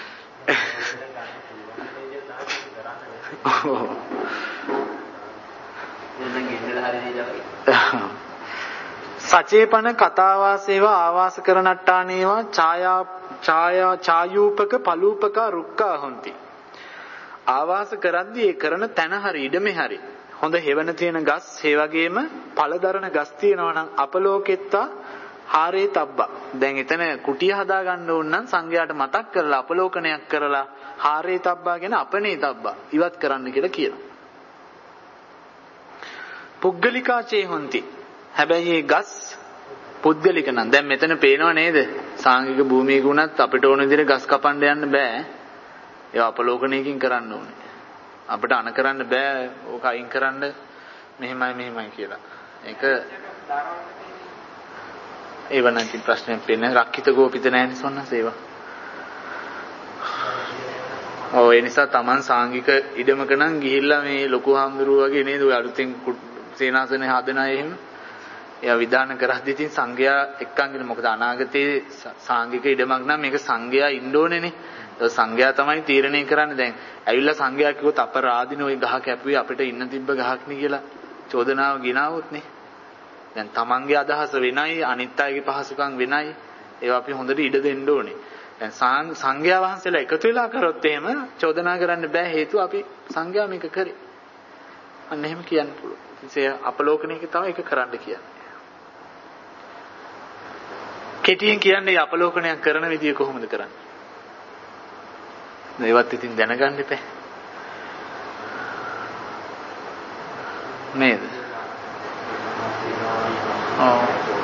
සචේපන කතාවාසේව ආවාස කරනට්ටානේවා ඡායා ඡායා ඡායූපක පලූපක රුක්කා හොಂತಿ. ආවාස කරද්දී ඒ කරන තැන හරි ඉඩමේ හරි හොඳ හේවන තියෙන ගස් ඒ වගේම පළදරන ගස් තියෙනවා නම් අපලෝකෙත්තා හාරේ තබ්බා. දැන් එතන කුටිය හදා ගන්න ඕන නම් සංඝයාට මතක් කරලා අපලෝකනයක් කරලා හාරේ තබ්බා කියන අපනේ තබ්බා ඉවත් කරන්න කියලා කියනවා. පුද්ගලිකාචේ හොಂತಿ. හැබැයි මේ ගස් පුද්ගලික නම් දැන් මෙතන පේනව නේද? සාංගික භූමියක වුණත් අපිට ඕන විදිහට ගස් කපන්න යන්න බෑ. ඒවා අපලෝකනයකින් කරන්න ඕනේ. අපිට අන කරන්න බෑ. ඕක අයින් කරන්න මෙහෙමයි මෙහෙමයි කියලා. ඒක ඒව නම් කි ප්‍රශ්නයක් වෙන්නේ. රක්කිත ගෝපිත නැහැනේ සොන්නස ඒවා. ඔව් ඒ නිසා Taman සාංගික ඉඩමක නම් ගිහිල්ලා මේ ලොකු හාමුදුරුවෝ වගේ නේද ඔය අලුතෙන් සේනාසනේ හදන අය එහෙම එයා විධාන කරද්දී ඉතින් සංඝයා එක්කන්ගෙන මොකද අනාගතයේ සාංගික ඉඩමක් නම් මේක සංඝයා ඉන්න ඕනේනේ. ඒ සංඝයා තමයි තීරණය කරන්නේ. දැන් ඇවිල්ලා සංඝයා කිව්වොත් අපරාධින ওই ගහ කැපුවේ අපිට ඉන්න තිබ්බ ගහක් නේ කියලා චෝදනාව ගෙනාවොත් නේ. දැන් Tamanගේ අදහස වෙනයි අනිත් අයගේ පහසුකම් වෙනයි. ඒවා අපි හොඳට ඉඩ දෙන්න ඕනේ. දැන් සංඝයා වහන්සේලා එකතු වෙලා කරොත් එහෙම චෝදනා කරන්න බෑ. හේතුව අපි සංඝයා මේක කරේ. අන්න එහෙම කියන්න පුළුවන්. ඉතින් අපලෝකණයක තමයි ඒක කරන්න කියන්නේ. කෙටියෙන් කියන්නේ අපලෝකණයක් කරන විදිය කොහොමද කරන්නේ? ඒවත් ඉතින් දැනගන්න එපා. නේද? ඔව්.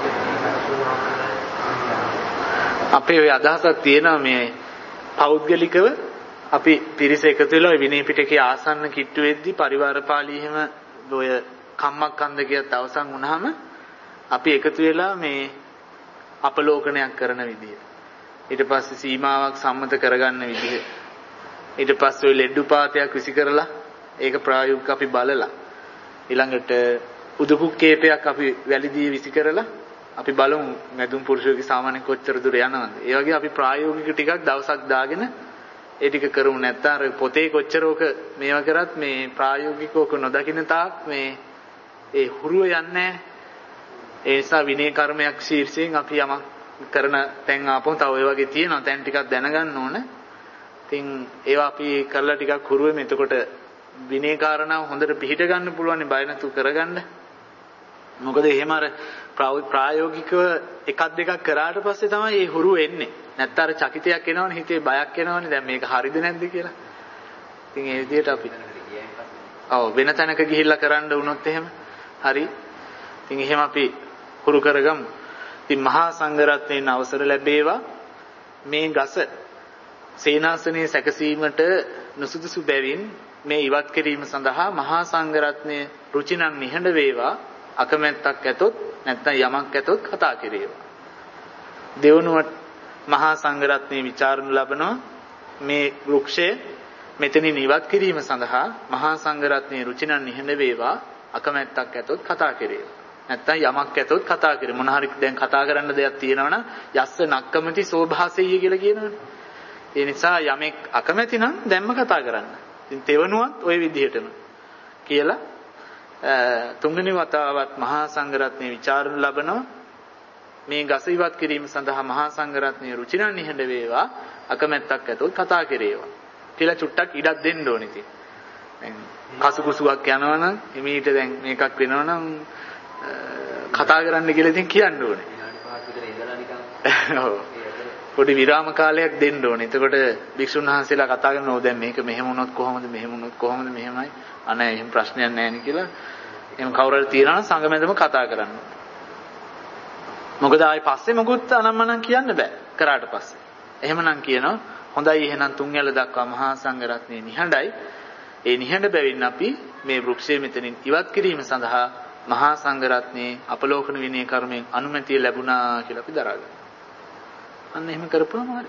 අපේ ওই අදහසක් තියෙනවා මේ පෞද්ගලිකව අපි පිරිස එකතු වෙලා විනය පිටකේ ආසන්න කිට්ටු වෙද්දී පරිවාර පාළි එහෙම ඔය කම්මක් කන්ද කියත් අවසන් වුණාම අපි එකතු වෙලා මේ අපලෝකනයක් කරන විදිය. ඊට පස්සේ සීමාවක් සම්මත කරගන්න විදිය. ඊට පස්සේ ඔය ලෙඩු පාතයක් විසි කරලා ඒක ප්‍රායෝගික අපි බලලා ඊළඟට උදුකුක්කේපයක් අපි වැලිදී විසි කරලා අපි බලමු මැදුම් පුරුෂයෙකුගේ සාමාන්‍ය කොච්චර දුර යනවද. ඒ වගේ අපි ප්‍රායෝගික ටිකක් දවසක් දාගෙන ඒ ටික කරුම් නැත්නම් අර පොතේ කොච්චරෝක මේවා කරත් මේ ප්‍රායෝගිකවක නොදකින්න තාක් මේ ඒ හුරුව යන්නේ. ඒ නිසා විනය කර්මයක් ශීර්ෂයෙන් අපි යමක් කරන තැන් ආපහු තව ඒ වගේ තියෙනවා. තැන් ටිකක් දැනගන්න ඕන. ඉතින් ඒවා අපි කරලා ටිකක් හුරුවෙමු. එතකොට විනය කාරණා හොඳට පිළිහිට ගන්න පුළුවන්. බය නැතුව කරගන්න. මොකද එහෙම අර ප්‍රායෝගිකව එකක් දෙකක් කරාට පස්සේ තමයි මේ හුරු එන්නේ. නැත්නම් අර චකිතයක් එනවනේ හිතේ බයක් එනවනේ. දැන් මේක හරිද නැද්ද කියලා. ඉතින් ඒ විදිහට අපි ඔව් වෙන තැනක ගිහිල්ලා කරන්න වුණොත් එහෙම හරි. ඉතින් එහෙම අපි හුරු කරගමු. ඉතින් මහා සංඝරත්නයෙන් අවසර ලැබේවා මේ ගස සේනාසනයේ සැකසීමට නුසුදුසු බැවින් මේ ඉවත් කිරීම සඳහා මහා සංඝරත්නයේ රුචිනම් නිහඬ වේවා. අකමැත්තක් ඇතොත් නැත්නම් යමක් ඇතොත් කතා කෙරේවා. දෙවනුවට මහා සංඝරත්නයේ ਵਿਚාරණු ලබනවා මේ වෘක්ෂය මෙතනින් ඉවත් කිරීම සඳහා මහා සංඝරත්නයේ රුචිනම් නිහඬ වේවා. අකමැත්තක් ඇතොත් කතා කෙරේවා. නැත්නම් යමක් ඇතොත් කතා කෙරේ. මොන හරි දැන් කතා කරන්න දෙයක් තියෙනවනම් යස්ස නක්කමති සෝභාසෙය්‍ය කියලා කියනවනේ. ඒ නිසා යමෙක් අකමැති නම් දැම්ම කතා කරන්න. ඉතින් තෙවනුවත් ওই විදිහටම කියලා තුන්වෙනි වතාවත් මහා සංඝරත්නයේ ਵਿਚාරණු ලබනවා මේ ගස ඉවත් කිරීම සඳහා මහා සංඝරත්නයේ රුචිනම් නිහඬ වේවා. අකමැත්තක් ඇතොත් කතා කෙරේවා කියලා චුට්ටක් ඉඩක් දෙන්න ඕනේ. ඉතින් දැන් කසුකුසුවක් යනවනම් එමීට දැන් මේකක් වෙනවනම් කතා කරන්න කියලා ඉතින් කියන්න ඕනේ. ඔව්. පොඩි විරාම කාලයක් දෙන්න ඕනේ. එතකොට භික්ෂුන් වහන්සේලා කතා කරනවා දැන් මේක මෙහෙම වුණොත් කොහොමද මෙහෙම වුණොත් කොහොමද මෙහෙමයි. අනේ එහෙම ප්‍රශ්නයක් නැහැ නේ කියලා. එහෙම කවුරු හරි තියනවා නම් සංගමෙන්දම කතා කරන්න. මොකද ආයි පස්සේ මොකුත් අනම්මනම් කියන්න බෑ කරාට පස්සේ. එහෙමනම් කියනවා හොඳයි එහෙනම් තුන් යල දක්වා මහා සංඝරත්නයේ නිහඬයි. ඒ නිහඬ බැවින් අපි මේ වෘක්ෂය මෙතනින් ඉවත් කිරීම සඳහා මහා සංඝරත්නයේ අපලෝකන විනය කර්මයෙන් අනුමැතිය ලැබුණා කියලා අපි දරාගන්නවා. අන්න එහෙම කරපුවම හරි.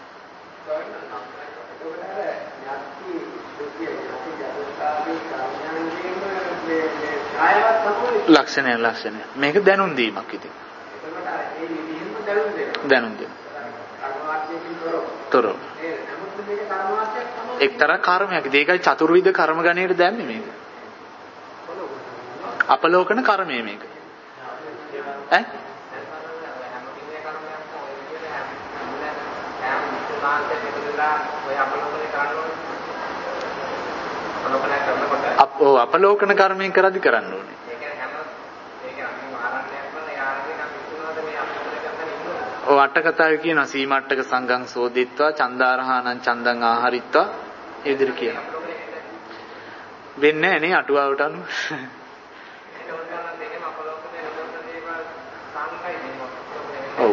ලක්ෂණය ලක්ෂණය මේක දැනුම් දීමක් ඉතින්. දැනුම් දීම. තොරව. එක්තරා කර්මයක්. ඒකයි චතුර්විධ කර්ම ගණයට දැම්මේ මේක. අපලෝකන කර්මය මේක. ඈ? අප ඔව් අපලෝකන කර්මයෙන් කරදි කරන්න ඕනේ. ඔව් අට කතාවේ කියනවා සීමාට්ටක සංඝං සෝදිත්වා චන්දාරහානං චන්දං ආහාරිත්වා ඒ විදිහට කියනවා. වෙන්නේ නැහැ නේ අටුවාවට අනුව. ඔව්.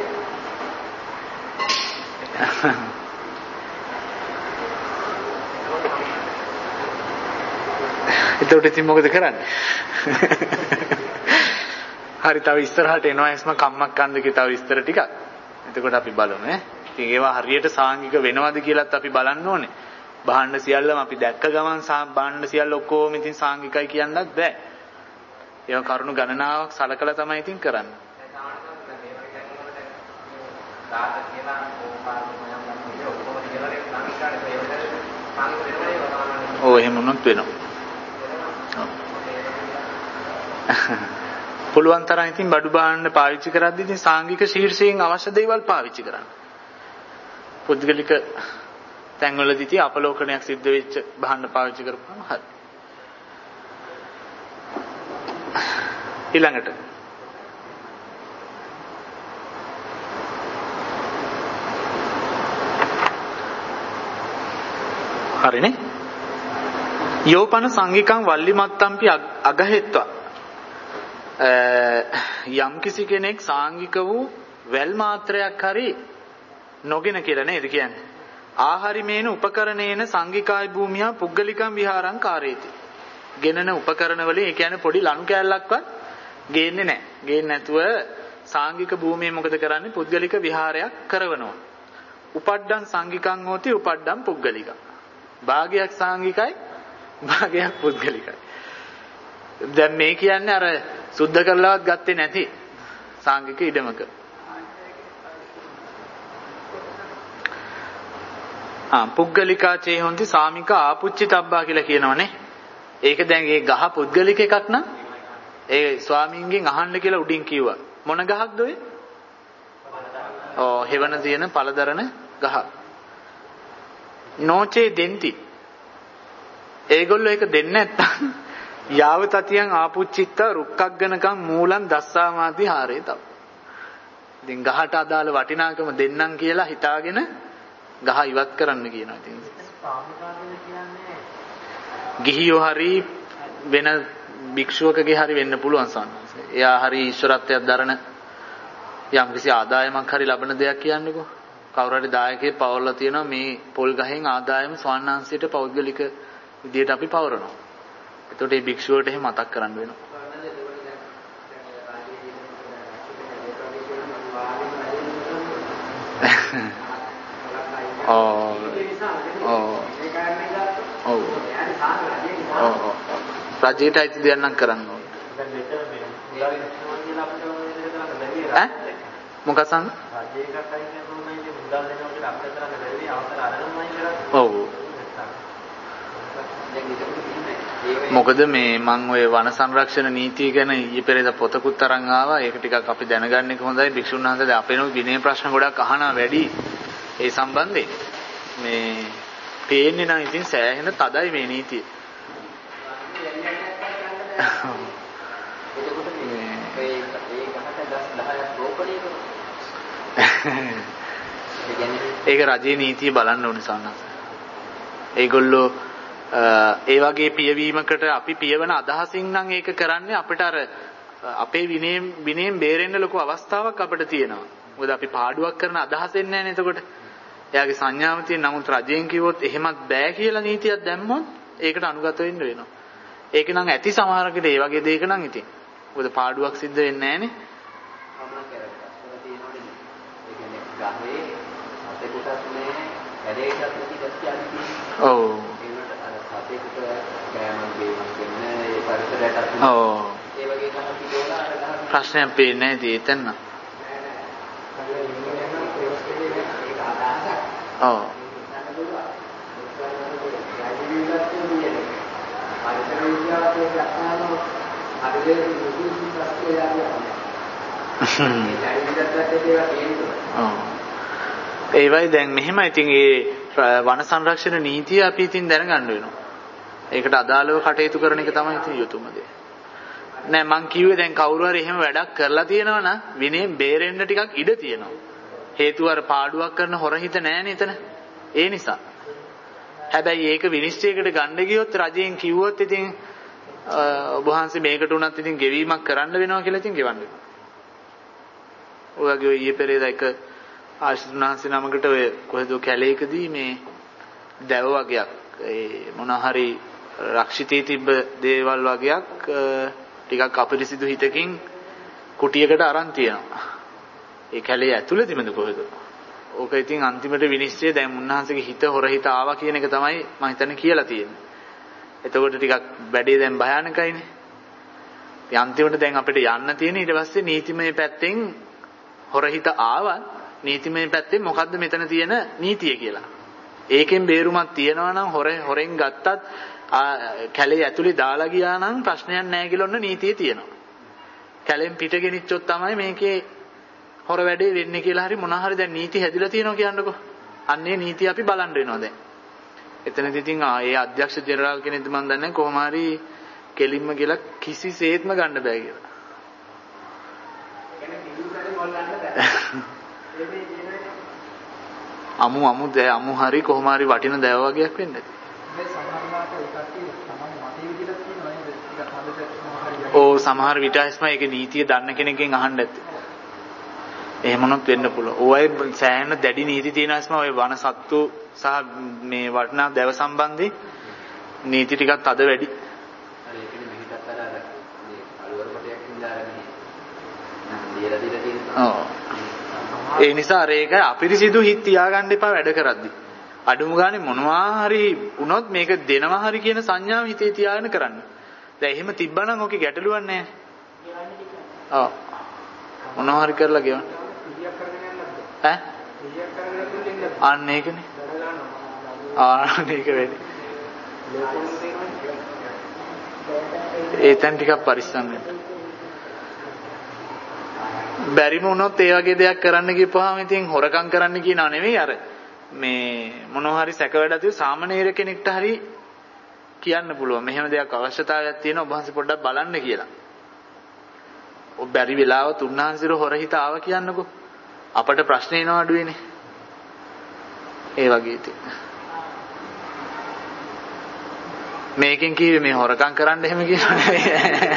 එතකොට ඉතින් මොකද කරන්නේ? හරි තව ඉස්සරහට එනවා එස්ම කම්මක් කන්දකේ තව විස්තර ටිකක්. එතකොට අපි බලමු ඈ. ඉතින් ඒවා හරියට සාංගික වෙනවද කියලාත් අපි බලන්න ඕනේ. භාණ්ඩ සියල්ලම අපි දැක්ක ගමන් භාණ්ඩ සියල්ල ඔක්කොම ඉතින් සාංගිකයි කියන්නත් බෑ. ඒවා කරුණු ගණනාවක් සලකලා තමයි ඉතින් කරන්නේ. ඔව් එහෙම වුණොත් වෙනවා. පුළුවන් තරම් ඉතින් බඩු භාණ්ඩ පාවිච්චි කරද්දී ඉතින් සාංගික ශීර්ෂයෙන් අවශ්‍ය දේවල් පාවිච්චි කරන්න. පුද්ගලික තැන්වලදී ඉතින් අපලෝකනයක් සිද්ධ වෙච්ච භාණ්ඩ පාවිච්චි කරපුවම හරි. ඊළඟට හරිනේ. යෝපන සංගිකං වල්ලිමත්තම්පි අගහෙත්වා යම් කිසි කෙනෙක් සාංගික වූ වැල් මාත්‍රයක් හරි නොගෙන කියලා නේද කියන්නේ. ආහාරිමේන උපකරණේන සංගිකායි භූමියා පුද්ගලිකම් විහාරං කාරේති. ගෙනන උපකරණ වලින් ඒ කියන්නේ පොඩි ලණු කෑල්ලක්වත් ගේන්නේ නැහැ. ගේන්නේ නැතුව සාංගික භූමියේ මොකද කරන්නේ? පුද්ගලික විහාරයක් කරවනවා. උපඩ්ඩං සංගිකං හෝති උපඩ්ඩං පුද්ගලිකං. භාගයක් සාංගිකයි භාගයක් පුද්ගලිකයි. දැන් මේ කියන්නේ අර සුද්ධ කරලවත් ගත්තේ නැති සාංගික ඉඩමක. ආ පුද්ගලිකා චේ හොන්ති සාමික ආපුච්චිතබ්බා කියලා කියනවනේ. ඒක දැන් ඒ ගහ පුද්ගලික එකක් නම් ඒ ස්වාමීන්ගෙන් අහන්න කියලා උඩින් කිව්වා. මොන ගහක්ද ඔය? ඔව් හෙවන තියෙන පළදරන ගහ. නොචේ දෙන්ති. ඒගොල්ලෝ ඒක දෙන්නේ නැත්තම් යාව තතියන් ආපුච්චිත්ත රුක්කග්ගනකම් මූලං දස්සාමාති හාරේ තව. ඉතින් ගහට අදාළ වටිනාකම දෙන්නම් කියලා හිතාගෙන ගහ ඉවත් කරන්න කියනවා. ඉතින් ගිහියෝ හරි වෙන භික්ෂුවකගේ හරි වෙන්න පුළුවන් සන්නස. එයා හරි ඊශ්වරත්වයක් දරන යම් කිසි ආදායමක් හරි ලබන දෙයක් කියන්නකෝ. කවුරු හරි දායකයෙක් පවර්ලා තියෙනවා මේ පොල් ගහෙන් ආදායම ස්වාමීන් පෞද්ගලික විදියට අපි පවරනවා. එතකොට මේ භික්ෂුවට එහෙම මතක් කරන්න වෙනවා. ඔව් ඔව් ඔව් ඔව් රජයට අයිති දෙයක් නම් කරන්න ඕනේ. ඈ මොකක්ද සංග? රජයකට අයිති නෝනේ ඉතින් මුදල් දෙනවා කියලා අපිට කරන්න බැරි අවසර අරගෙනමයි කරන්නේ. ඔව්. මොකද මේ මම ඔය වන සංරක්ෂණ නීතිය ගැන ඊයේ පෙරේද පොතකුත් අරන් ආවා. ඒක ටිකක් අපි දැනගන්න එක හොඳයි. භික්ෂුන් වහන්සේලා අපේනොත් විනය ප්‍රශ්න ගොඩක් අහනවා වැඩි. ඒ සම්බන්ධයෙන් මේ පේන්නේ නම් ඉතින් සෑහෙන තදයි මේ නීතිය. ඒක රජයේ නීතිය බලන්න ඕනේ සන්නස. ඒගොල්ලෝ ඒ වගේ පියවීමකට අපි පියවන අදහසින් නම් ඒක කරන්නේ අපිට අර අපේ විනයෙන් විනයෙන් බේරෙන්න ලොකු අවස්ථාවක් අපිට තියෙනවා. මොකද අපි පාඩුවක් කරන අදහසෙන් නැහැ නේද එතකොට. එයාගේ සංඥාව තියෙන නමුත් රජයෙන් කිව්වොත් එහෙමත් බෑ කියලා නීතියක් දැම්මොත් ඒකට අනුගත වෙන්න වෙනවා. ඒක නම් ඇති සමහරකට ඒ වගේ දෙයක නම් ඉතින්. මොකද පාඩුවක් සිද්ධ වෙන්නේ නැහනේ. ඔව්. ඔව්. ප්‍රශ්නයක් පේන්නේ නැති එතන. ඔව්. ඒ වයි දැන් මෙහෙමයි ඉතින් ඒ වන සංරක්ෂණ නීතිය අපි ඉතින් දැනගන්න වෙනවා. ඒකට අදාළව කටයුතු කරන එක තමයි ඉතින් යුතුයම දේ. නෑ මං කිව්වේ දැන් කවුරු හරි එහෙම වැඩක් කරලා තියෙනවා නම් විනයෙන් බේරෙන්න ටිකක් ඉඩ තියෙනවා. හේතුව අර පාඩුවක් කරන හොරහිත නෑනේ එතන. ඒ නිසා. හැබැයි ඒක විනිශ්චයකට ගන්න ගියොත් රජයෙන් කිව්වොත් ඉතින් ඔබ වහන්සේ මේකට උනත් ඉතින් ගෙවීමක් කරන්න වෙනවා කියලා ඉතින් ගෙවන්න වෙනවා. ඔයගේ ඊයේ පෙරේද එක ආශිර්වාදනාංශ නමකට ඔය කොහෙද කැලේකදී මේ දැව වගේක් ඒ මොන හරි රක්ෂිතී තිබ්බ දේවල් වගේක් ටිකක් අපිරිසිදු හිතකින් කුටියකට අරන් තියනවා. ඒ කැලේ ඇතුළේදීමද කොහෙද? ඕක ඉතින් අන්තිමට විනිශ්චය දැන් මුන්නහන්සේගේ හිත හොර හිත ආවා කියන එක තමයි මම හිතන්නේ කියලා තියෙන්නේ. එතකොට ටිකක් වැඩේ දැන් භයානකයිනේ. ඉතින් අන්තිමට දැන් අපිට යන්න තියෙන ඊට පස්සේ නීතිමය පැත්තෙන් හොර හිත ආවා නීතිමය පැත්තෙන් මොකද්ද මෙතන තියෙන නීතිය කියලා. ඒකෙන් බේරුමක් තියනවා නම් හොර හොරෙන් ගත්තත් කැලේ ඇතුලේ දාලා ගියා නම් ප්‍රශ්නයක් නැහැ කියලා ඔන්න නීතිය තියෙනවා. කැලෙන් පිට ගෙනිච්චොත් තමයි මේකේ හොර වැඩේ වෙන්නේ කියලා හරි මොන හරි දැන් නීති හැදිලා තියෙනවා කියන්නකෝ. අන්නේ නීතිය අපි බලන්න වෙනවා දැන්. එතනදී ඉතින් ඒ අධ්‍යක්ෂ ජෙනරාල් කෙනෙක්ද මන් දන්නේ කොහොම හරි කෙලින්ම කියලා කිසිසේත්ම ගන්න බෑ කියලා. අමු අමු දැ අමු හරි කොහොම හරි වටින දැව වගේක් වෙන්නේ. ඕ සමහර විට ඇස්ම ඒකේ නීතිය දන්න කෙනෙක්ගෙන් අහන්න ඇත්තේ. එහෙම වුණොත් වෙන්න පුළුවන්. ඔය සෑහෙන දැඩි නීති තියෙන ඇස්ම ඔය වන සත්තු සහ මේ වටිනා දැව සම්බන්ධයෙන් නීති ටිකක් අද වැඩි. අර ඒකනේ මෙහිටත් අර අර මේ අලුවර කොටයක් ඉඳලානේ. නම් දීලා දීලා තියෙනවා. ඔව්. ඒ නිසා අර ඒක අපිරිසිදු හිත තියාගන්න එපා වැඩ කරද්දි. අඩුම ගානේ මොනවා හරි වුණොත් මේක දෙනවා හරි කියන සංඥාව හිතේ තියාගෙන කරන්න. දැන් එහෙම තිබ්බනම් ඔකේ ගැටලුවක් නැහැ. ඔව්. මොනවා හරි කරලා ගෙවන්න. ඈ? අන්න ඒකනේ. ආනික වෙන්නේ. ඒතෙන් ටිකක් පරිස්සම් වෙන්න. බැරිම වුණොත් ඒ වගේ දෙයක් කරන්න ගියපුවාම ඉතින් හොරකම් කරන්න කියනවා නෙවෙයි අර මේ මොනවා හරි සැක වැඩ ඇති සාමනීර කෙනෙක්ට හරි කියන්න පුළුවන්. මෙහෙම දෙයක් අවශ්‍යතාවයක් තියෙනවා ඔබ වහන්සේ පොඩ්ඩක් බලන්න කියලා. ඔබ බැරි වෙලාවත් උන්වහන්සේට හොරහිත ආව කියන්නකෝ. අපට ප්‍රශ්න එනවා අඩුවේනේ. ඒ වගේ ඉතින්. මේකෙන් කිව්වේ මේ හොරකම් කරන්න එහෙම කියනවා නෙවෙයි.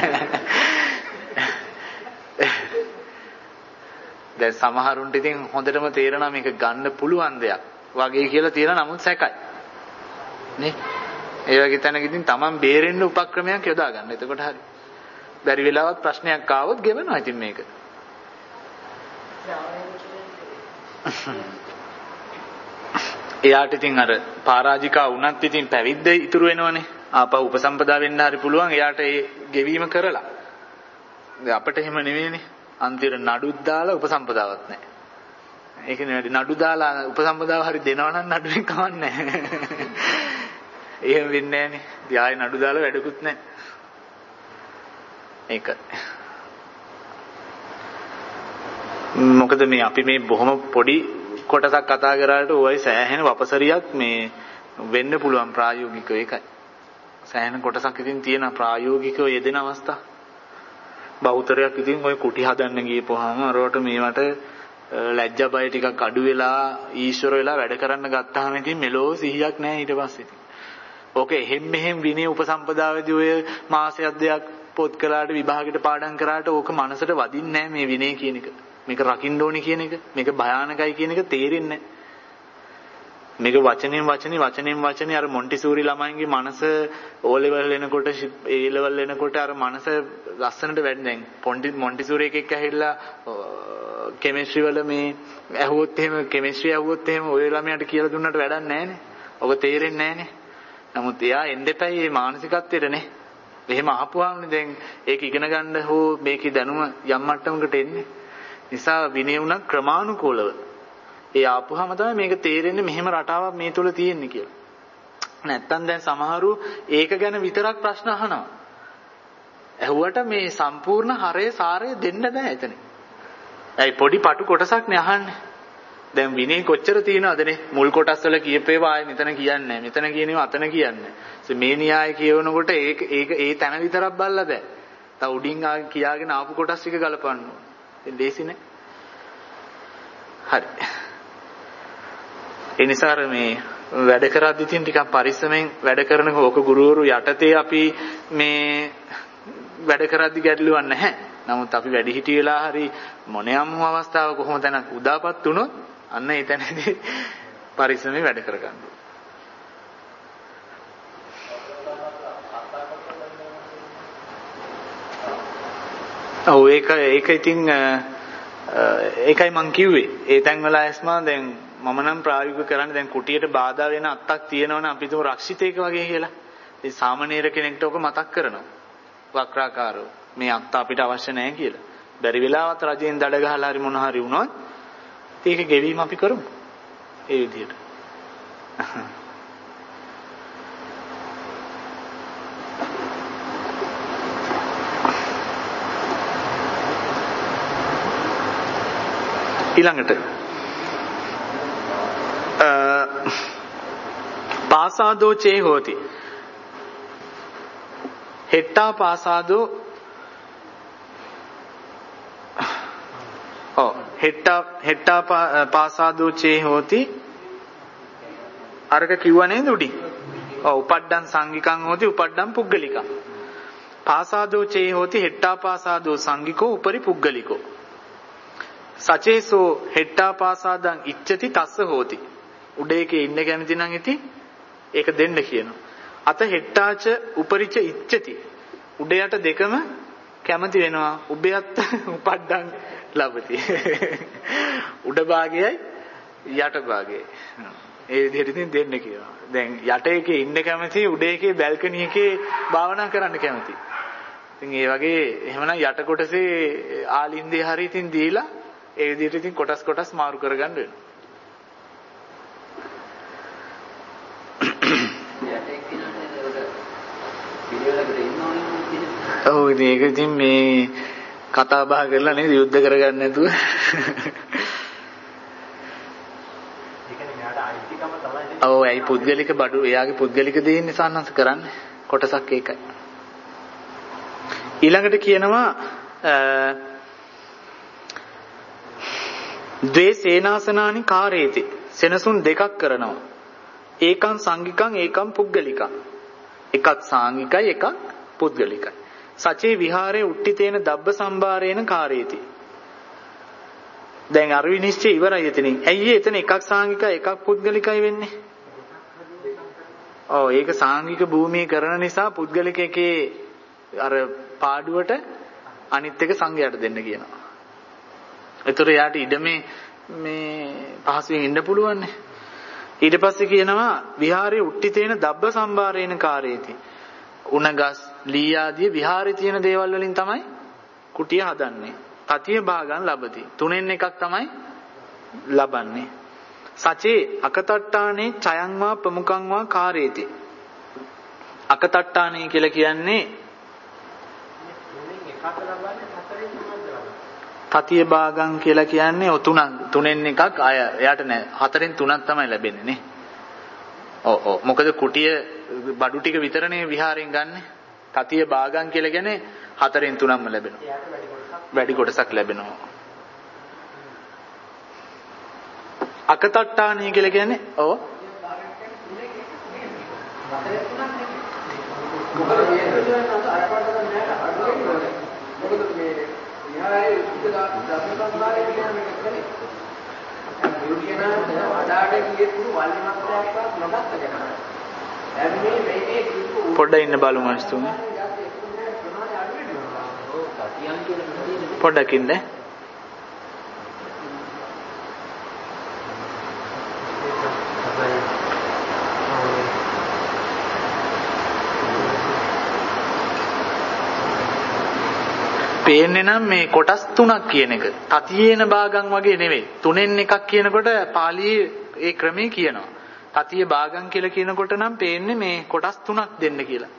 දැන් සමහරුන්ට ඉතින් හොඳටම තේරෙනවා මේක ගන්න පුළුවන් දෙයක් වගේ කියලා තියෙනවා නමුත් සැකයි. නේ? ඒ වගේ තැනක ඉතින් Taman බේරෙන්න උපක්‍රමයක් යොදා ගන්න. එතකොට හරි. බැරි වෙලාවත් ප්‍රශ්නයක් ආවොත් ගෙවනවා ඉතින් මේක. එයාට ඉතින් අර පරාජිකා වුණත් ඉතින් පැවිද්ද ඉතුරු වෙනවනේ. ආපහු උපසම්පදා වෙන්න හරි පුළුවන් එයාට ඒ ගෙවීම කරලා. දැන් අපිට එහෙම නෙවෙයිනේ. අන්තිමට නඩුත් දාලා උපසම්පදාවක් නැහැ. ඒක නෙවෙයි නඩු දාලා උපසම්පදාව හරි දෙනවා නම් නඩුවෙන් කවන්නේ නැහැ. එහෙම වෙන්නේ නැහනේ. ධ්‍යාය නඩු දාලා වැඩකුත් නැහැ. ඒක. මොකද මේ අපි මේ බොහොම පොඩි කොටසක් කතා කරාට ওই සෑහෙන වපසරියක් මේ වෙන්න පුළුවන් ප්‍රායෝගිකව ඒකයි. සෑහෙන කොටසක් ඉතින් තියෙන ප්‍රායෝගිකව යෙදෙන අවස්ථා. බෞතරයක් ඉතින් ওই කුටි හදන්න ගියපුවාම අරවට මේවට ලැජ්ජා බය ටිකක් අඩු වෙලා ඊශ්වර වෙලා වැඩ කරන්න ගත්තාම ඉතින් මෙලෝ සිහියක් නැහැ ඊට පස්සේ ඉතින්. ඕකේ එහෙම් මෙහෙම් විනය උපසම්පදාවේදී ඔය මාසයක් දෙයක් පොත් කළාට විභාගෙට පාඩම් කරාට ඕක මනසට වදින්නේ නැහැ මේ විනය කියන එක. මේක රකින්න ඕනි කියන එක, මේක භයානකයි කියන එක තේරෙන්නේ නැහැ. මේක වචනෙන් වචනේ වචනෙන් වචනේ අර මොන්ටිසෝරි ළමයින්ගේ මනස ඕ ලෙවල් එනකොට ඒ ලෙවල් එනකොට අර මනස ලස්සනට වැඩි දැන් පොන්ටි මොන්ටිසෝරි එකෙක් ඇහිලා කෙමිස්ට්‍රි වල මේ ඇහුවොත් එහෙම කෙමිස්ට්‍රි ඇහුවොත් එහෙම ඔය ළමයාට කියලා දුන්නට වැඩක් නැහැ නේ. ඔක තේරෙන්නේ නැහැ නේ. නමුත් එයා එන්න එපයි මේ මානසිකත්වයටනේ. එහෙම අහපුවාමනේ දැන් ඒක ඉගෙන ගන්න හෝ මේකේ දැනුම යම් මට්ටමකට එන්නේ. නිසා විනය උනත් ක්‍රමානුකූලව ඒ ආපුවාම තමයි මේක තේරෙන්නේ මෙහෙම රටාවක් මේ තුල තියෙන්නේ කියලා. නැත්තම් දැන් සමහරු ඒක ගැන විතරක් ප්‍රශ්න අහනවා. ඇහුවට මේ සම්පූර්ණ හරය සාරය දෙන්න බෑ එතන. ඇයි පොඩි පටු කොටසක් නේ අහන්නේ. දැන් විනය කොච්චර තියෙනවදනේ මුල් කොටස් වල කියපේවා ආයේ මෙතන කියන්නේ නැහැ. මෙතන කියනේවා අතන කියන්නේ. මේ න්‍යාය කියවනකොට ඒක ඒක ඒ තැන විතරක් බලලා බෑ. තව උඩින් ආ කියාගෙන ආපු කොටස් ටික ගලපන්න ඕනේ. ඒ ලේසි නේ. හරි. ඒ නිසා මේ වැඩ කරද්දි තින් ටිකක් පරිස්සමෙන් වැඩ කරන ඕක ගුරුවරු යටතේ අපි මේ වැඩ කරද්දි ගැටලුවක් නැහැ. නමුත් අපි වැඩි හිටි වෙලා හරි මොනියම් අවස්ථාවක කොහොම තැනක් උදාපත් වුණොත් අන්න ඒ තැනදී පරිස්සමෙන් වැඩ කරගන්න ඕනේ. ඔව් ඒක ඒක ඉතින් ඒකයි මං කිව්වේ. ඒ තැන් වල ඇස්මා දැන් මම නම් ප්‍රායෝගික කරන්නේ දැන් කුටියට බාධා වෙන අත්තක් තියෙනවනේ අපි තුමු රක්ෂිතේක වගේ කියලා. ඒ සාමනීර කෙනෙක්ට ඔක මතක් කරනවා. වක්‍රාකාරව මේ අත්ත අපිට අවශ්‍ය නැහැ කියලා. බැරි වෙලාවත් රජෙන් දඩ ගහලා හරි මොන හරි වුණොත් ඒක ගෙවීම අපි කරමු. ඒ විදිහට. ඊළඟට පාසාදෝ චේ හෝති හෙට්ටා පාසාදෝ ඔව් හෙට්ටා හෙට්ටා පාසාදෝ චේ හෝති අරක කිව්ව නේද උඩින් ඔව් උපඩ්ඩං සංගිකං හෝති උපඩ්ඩං පුද්ගලිකං පාසාදෝ චේ හෝති හෙට්ටා පාසාදෝ සංගිකෝ උපරි පුද්ගලිකෝ සචේසෝ හෙට්ටා පාසාදං ඉච්ඡති තස්ස හෝති උඩේකේ ඉන්න කැමති නම් ඉතින් ඒක දෙන්න කියනවා අත හෙට්ටාච උපරිච ඉච්ඡති උඩයට දෙකම කැමති වෙනවා උබයත් උපඩ්ඩං ලබති උඩ භාගයයි යට භාගයයි ඒ විදිහට ඉතින් දෙන්න කියනවා දැන් යට එකේ ඉන්න කැමති උඩ එකේ බැල්කනි එකේ භාවනා කරන්න කැමති ඉතින් ඒ වගේ එහෙමනම් යට කොටසේ ආලින්දේ හරි ඉතින් දීලා ඒ විදිහට ඉතින් කොටස් කොටස් මාරු කරගන්න වෙනවා පිළිවෙලකට ඉන්නවනේ. ඔව් ඒක ඉතින් මේ කතා බහ කරලා නේද යුද්ධ කරගන්න නැතුව. ඒ කියන්නේ මෙයාට අයිතිකම තමයි. ඔව් ඇයි පුද්ගලික බඩු එයාගේ පුද්ගලික දේ නිසා නංස කරන්නේ. කොටසක් ඒකයි. ඊළඟට කියනවා ද්වේ සේනාසනානි කාරේති. සෙනසුන් දෙකක් කරනවා. ඒකං සංඝිකං ඒකං පුද්ගලිකං. එකක් සාංගිකයි එකක් පුද්ගලිකයි. සචේ විහාරේ උට්ටිතේන දබ්බ සම්භාරේන කාරේති. දැන් අර විනිශ්චය ඉවරයි එතනින්. ඇයි එතන එකක් සාංගිකයි එකක් පුද්ගලිකයි වෙන්නේ? ඔව් ඒක සාංගික භූමිය කරන නිසා පුද්ගලික එකේ අර පාඩුවට අනිත් එක සංඝයාට දෙන්න කියනවා. ඒතර යාට ඉඩමේ මේ පහසුවෙන් ඉන්න පුළුවන් නේ. ඊට පස්සේ කියනවා විහාරේ උට්ටිතේන දබ්බ සම්භාරේන කාරේති. උණගස් ලී ආදී විහාරේ තියෙන දේවල් වලින් තමයි කුටිය හදන්නේ. තතිය භාගන් ලබති. තුනෙන් එකක් තමයි ලබන්නේ. සචේ අකතට්ටානේ චයං වා ප්‍රමුඛං වා කාරේති. අකතට්ටානේ කියලා කියන්නේ තතිය භාගන් කියලා කියන්නේ ඔ තුනක් තුනෙන් එකක් අය එයාට නෑ හතරෙන් තුනක් තමයි ලැබෙන්නේ නේ. ඔව් ඔව් මොකද කුටිය බඩු ටික විතරනේ විහාරයෙන් ගන්නෙ. තතිය භාගන් කියලා කියන්නේ හතරෙන් තුනක්ම ලැබෙනවා. වැඩි කොටසක් ලැබෙනවා. අකතට්ටාණී කියලා කියන්නේ ඔව් මොකද මේ විහාරයේ උද්ද දසසම්මාරේ කියන මේක කරේ. යෝගියනා වඩාට කියපු වල්ලිමත්යක්වත් නොගත්ත කෙනා. දැන් මේ මේකේ පොඩ්ඩක් ඉන්න බලමු අස්තුනේ. පොඩ්ඩක් ඉන්න. පේන්නේ නම් මේ කොටස් තුනක් කියන එක. තතියේන භාගම් වගේ නෙවෙයි. තුනෙන් එකක් කියනකොට පාළියේ ඒ ක්‍රමයේ කියනවා. තතිය භාගම් කියලා කියනකොට නම් පේන්නේ මේ කොටස් තුනක් දෙන්න කියලා.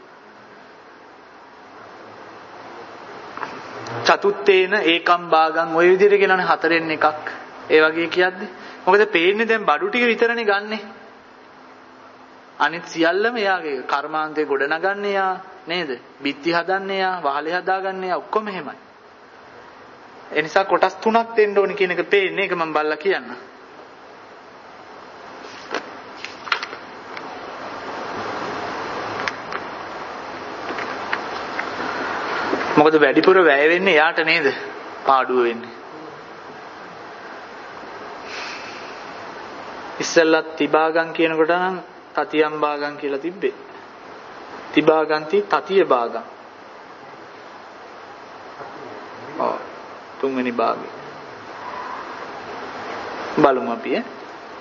චතුත්තේන ඒකම් භාගම් ওই විදිහට කියනවනේ හතරෙන් එකක්. ඒ වගේ කියද්දි. මොකද පේන්නේ දැන් බඩු ටික විතරනේ ගන්නෙ. අනිත් සියල්ලම එයාගේ කර්මාන්තේ ගොඩ නගන්නේ යා නේද? බිත්ති හදන්නේ යා, වහලේ හදාගන්නේ යා ඔක්කොම එහෙමයි. ඒ නිසා කොටස් තුනක් දෙන්න ඕනේ කියන එක පේන්නේ. ඒක මම බල්ලා කියන්න. මොකද වැඩිපුර වැය වෙන්නේ යාට නේද? පාඩුව වෙන්නේ. ඉස්සෙල්ලත් තිබාගම් කියනකොට නම් තතියම් භාගම් කියලා තිබ්බේ. තිබාගන්ති තතිය භාගම්. ඔව් තුන්වෙනි භාගය. බලමු අපි ඈ.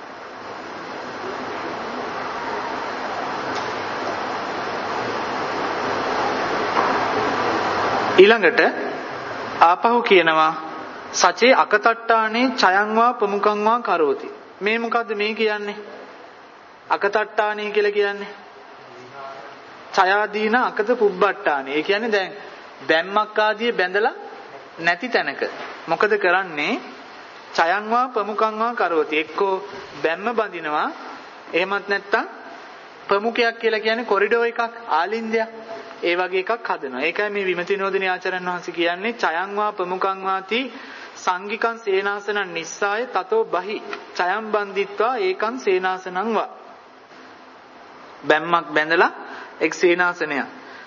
ඊළඟට ආපහු කියනවා සචේ අකතට්ටානේ චයං වා ප්‍රමුඛං වා කරෝති. මේ මොකද්ද මේ කියන්නේ? අකතට්ටානේ කියලා කියන්නේ ඡයාදීන අකත පුබ්බට්ටානේ. ඒ කියන්නේ දැන් බැම්මක් ආදී බැඳලා නැති තැනක මොකද කරන්නේ? ඡයං වා ප්‍රමුඛං වා කරෝති. එක්කෝ බැම්ම බඳිනවා. එහෙමත් නැත්නම් ප්‍රමුඛයක් කියලා කියන්නේ කොරිඩෝ එකක්, ආලින්දයක්. ඒ වගේ එකක් හදනවා. ඒකයි මේ විමතිනෝදිනී ආචාර්යන් වහන්සේ කියන්නේ ඡයං වා ප්‍රමුඛං වාති සංඝිකං සේනාසනං නිස්සාය තතෝ බහි ඡයං බන්දිත්වා ඒකං සේනාසනං වා. බැම්මක් බැඳලා එක් සේනාසනයක්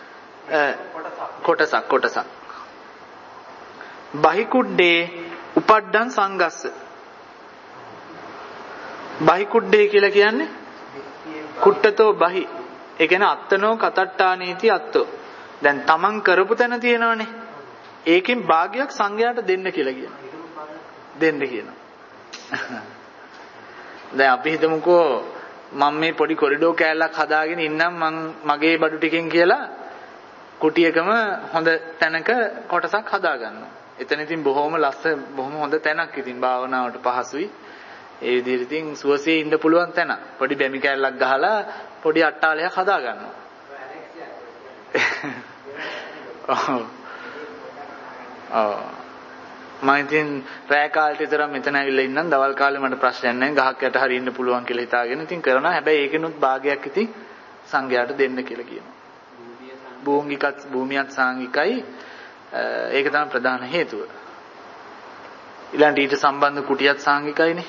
කොටසක් කොටසක් බහි කුඩ්ඩේ උපඩ්ඩං සංගස්ස. බහි කුඩ්ඩේ කියලා කියන්නේ කුට්ටතෝ බහි. ඒ කියන්නේ අත්තනෝ කතට්ටානීති අත්තෝ. දැන් තමන් කරපු තැන තියෙනවනේ. ඒකෙන් භාගයක් සංඝයාට දෙන්න කියලා කියනවා. දෙන්න කියනවා. දැන් අපි හිතමුකෝ මම මේ පොඩි කොරිඩෝ කෑල්ලක් හදාගෙන ඉන්නම් මං මගේ බඩු ටිකෙන් කියලා කුටියකම හොඳ තැනක කොටසක් හදා ගන්නවා. එතන ඉතින් බොහොම ලස්සන බොහොම හොඳ තැනක් ඉතින් භාවනාවට පහසුයි. ඒ විදිහට ඉතින් සුවසේ ඉන්න පුළුවන් තැන. පොඩි බැමි කෑල්ලක් ගහලා පොඩි අට්ටාලයක් හදා ගන්නවා. ඔව්. ඔව්. මම ඉතින් රෑ කාලේ විතර මෙතන ඇවිල්ලා ඉන්නම් දවල් කාලේ මට ප්‍රශ්නයක් නැහැ ගහක් යට හරි ඉන්න පුළුවන් කියලා හිතාගෙන ඉතින් කරනවා. හැබැයි ඒකෙනුත් භාගයක් ඉතින් සංඝයාට දෙන්න කියලා කියනවා. භූමිකත් භූමියත් සාංගිකයි. ඒක තමයි ප්‍රධාන හේතුව. ඊළඟට ඊට සම්බන්ධ කුටියත් සාංගිකයිනේ.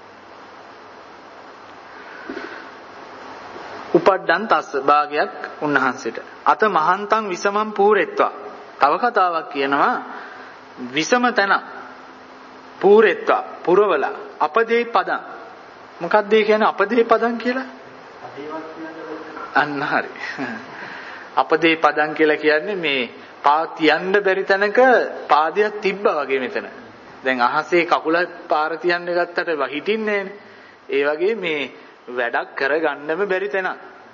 උපඩ්ඩන් තස්ස භාගයක් උන්වහන්සේට. අත මහන්තං විසමම් පූරෙත්වා. තව කතාවක් කියනවා විසම තන පූරෙත්වා පුරවල අපදේ පදං. මොකක්ද ඒ කියන්නේ අපදේ පදං කියලා? අන්න හරි. අපදේ පදං කියලා කියන්නේ මේ පා තියන්න බැරි තැනක පාදයක් තිබ්බා වගේ මෙතන. දැන් අහසේ කකුල පාර තියන්න ගත්තට හිටින්නේ නෑනේ. ඒ වගේ මේ වැඩක් කරගන්නම බැරි තැනක්.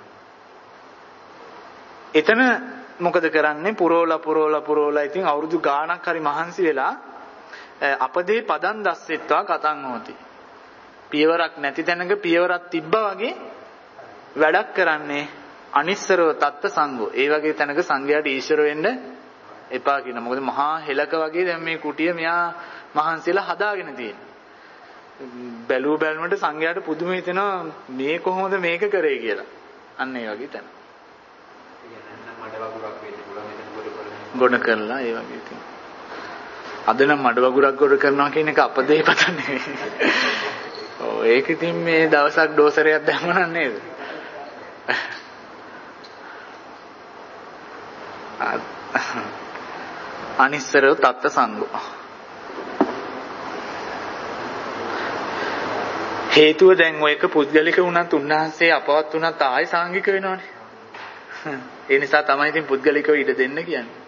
එතන මොකද කරන්නේ? පුරෝලා පුරෝලා පුරෝලා ඉතින් අවුරුදු ගාණක් හරි මහන්සි වෙලා අපදේ පදන් දැස්සෙත්වා කතං හොති. පියවරක් නැති තැනක පියවරක් තිබ්බා වගේ වැඩක් කරන්නේ අනිස්සරව තත්ත සංඝෝ. ඒ වගේ තැනක සංඝයාට ඊශ්වර වෙන්න එපා කියන. මොකද මහා හෙලක වගේ දැන් මේ කුටිය මෙයා මහන්සිලා හදාගෙන තියෙනවා. බැලුව බැලමට සංඝයාට පුදුම හිතෙනවා මේ කොහොමද මේක කරේ කියලා. අන්න ඒ වගේ තැන. ගොඩ කරලා ඒ වගේ ඉතින්. අද නම් මඩ වගුරක් ගොඩ කරනවා කියන එක අපදේ පත නෙවෙයි. ඔව් ඒක ඉතින් මේ දවසක් ඩෝසරයක් දැම්මනම් නේද? අනිස්සරව තත්ත සංඝෝ. හේතුව දැන් ඔය එක පුද්ගලික වුණත් උන්වහන්සේ අපවත් වුණත් ආයි සාංගික වෙනවනේ. ඒ නිසා තමයි ඉතින් පුද්ගලිකව ඉඩ දෙන්න කියන්නේ.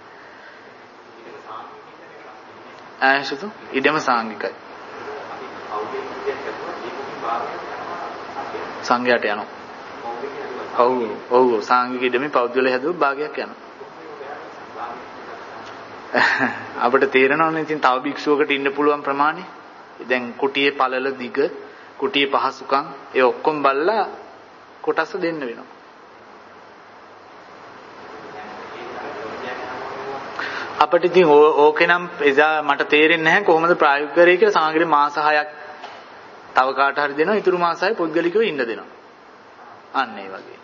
ආයසුතු ඉඩම සාංගිකයි. සංඝයාට යනවා. ඔව් ඔව් සාංගික ඉඩමේ පෞද්ගලික හැදුව භාගයක් යනවා. අපිට තේරෙනවනේ ඉතින් තව භික්ෂුවකට ඉන්න පුළුවන් ප්‍රමාණය. දැන් කුටියේ පළල දිග කුටියේ පහසුකම් ඒ ඔක්කොම බලලා කොටස දෙන්න වෙනවා. අපිට ඉතින් ඕකේ නම් එදා මට තේරෙන්නේ නැහැ කොහොමද ප්‍රායෝගික කරේ කියලා. සමහරවිට මාස හයක් තව කාට හරි දෙනවා. ඊටු මාස හය පුද්ගලිකව ඉන්න දෙනවා. අන්න ඒ වගේ.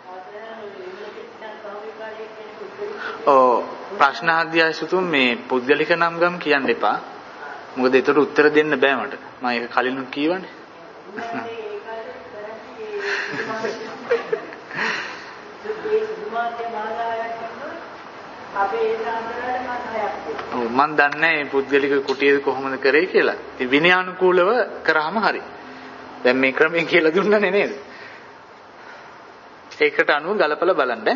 ඔව් ප්‍රශ්න අධ්‍යය සුතුම් මේ පුද්ගලික නම් ගම් කියන්න එපා. මොකද ඒකට උත්තර දෙන්න බෑ මට. මම ඒක කලිනුත් කියවනේ. ඔව් මන් දන්නේ මේ පුද්ගලික කුටිය කොහොමද කරේ කියලා. ඉතින් විනයානුකූලව කරාම හරි. දැන් මේ ක්‍රමයෙන් කියලා දුන්නනේ නේද? ඒකට අනුව ගලපලා බලන්න.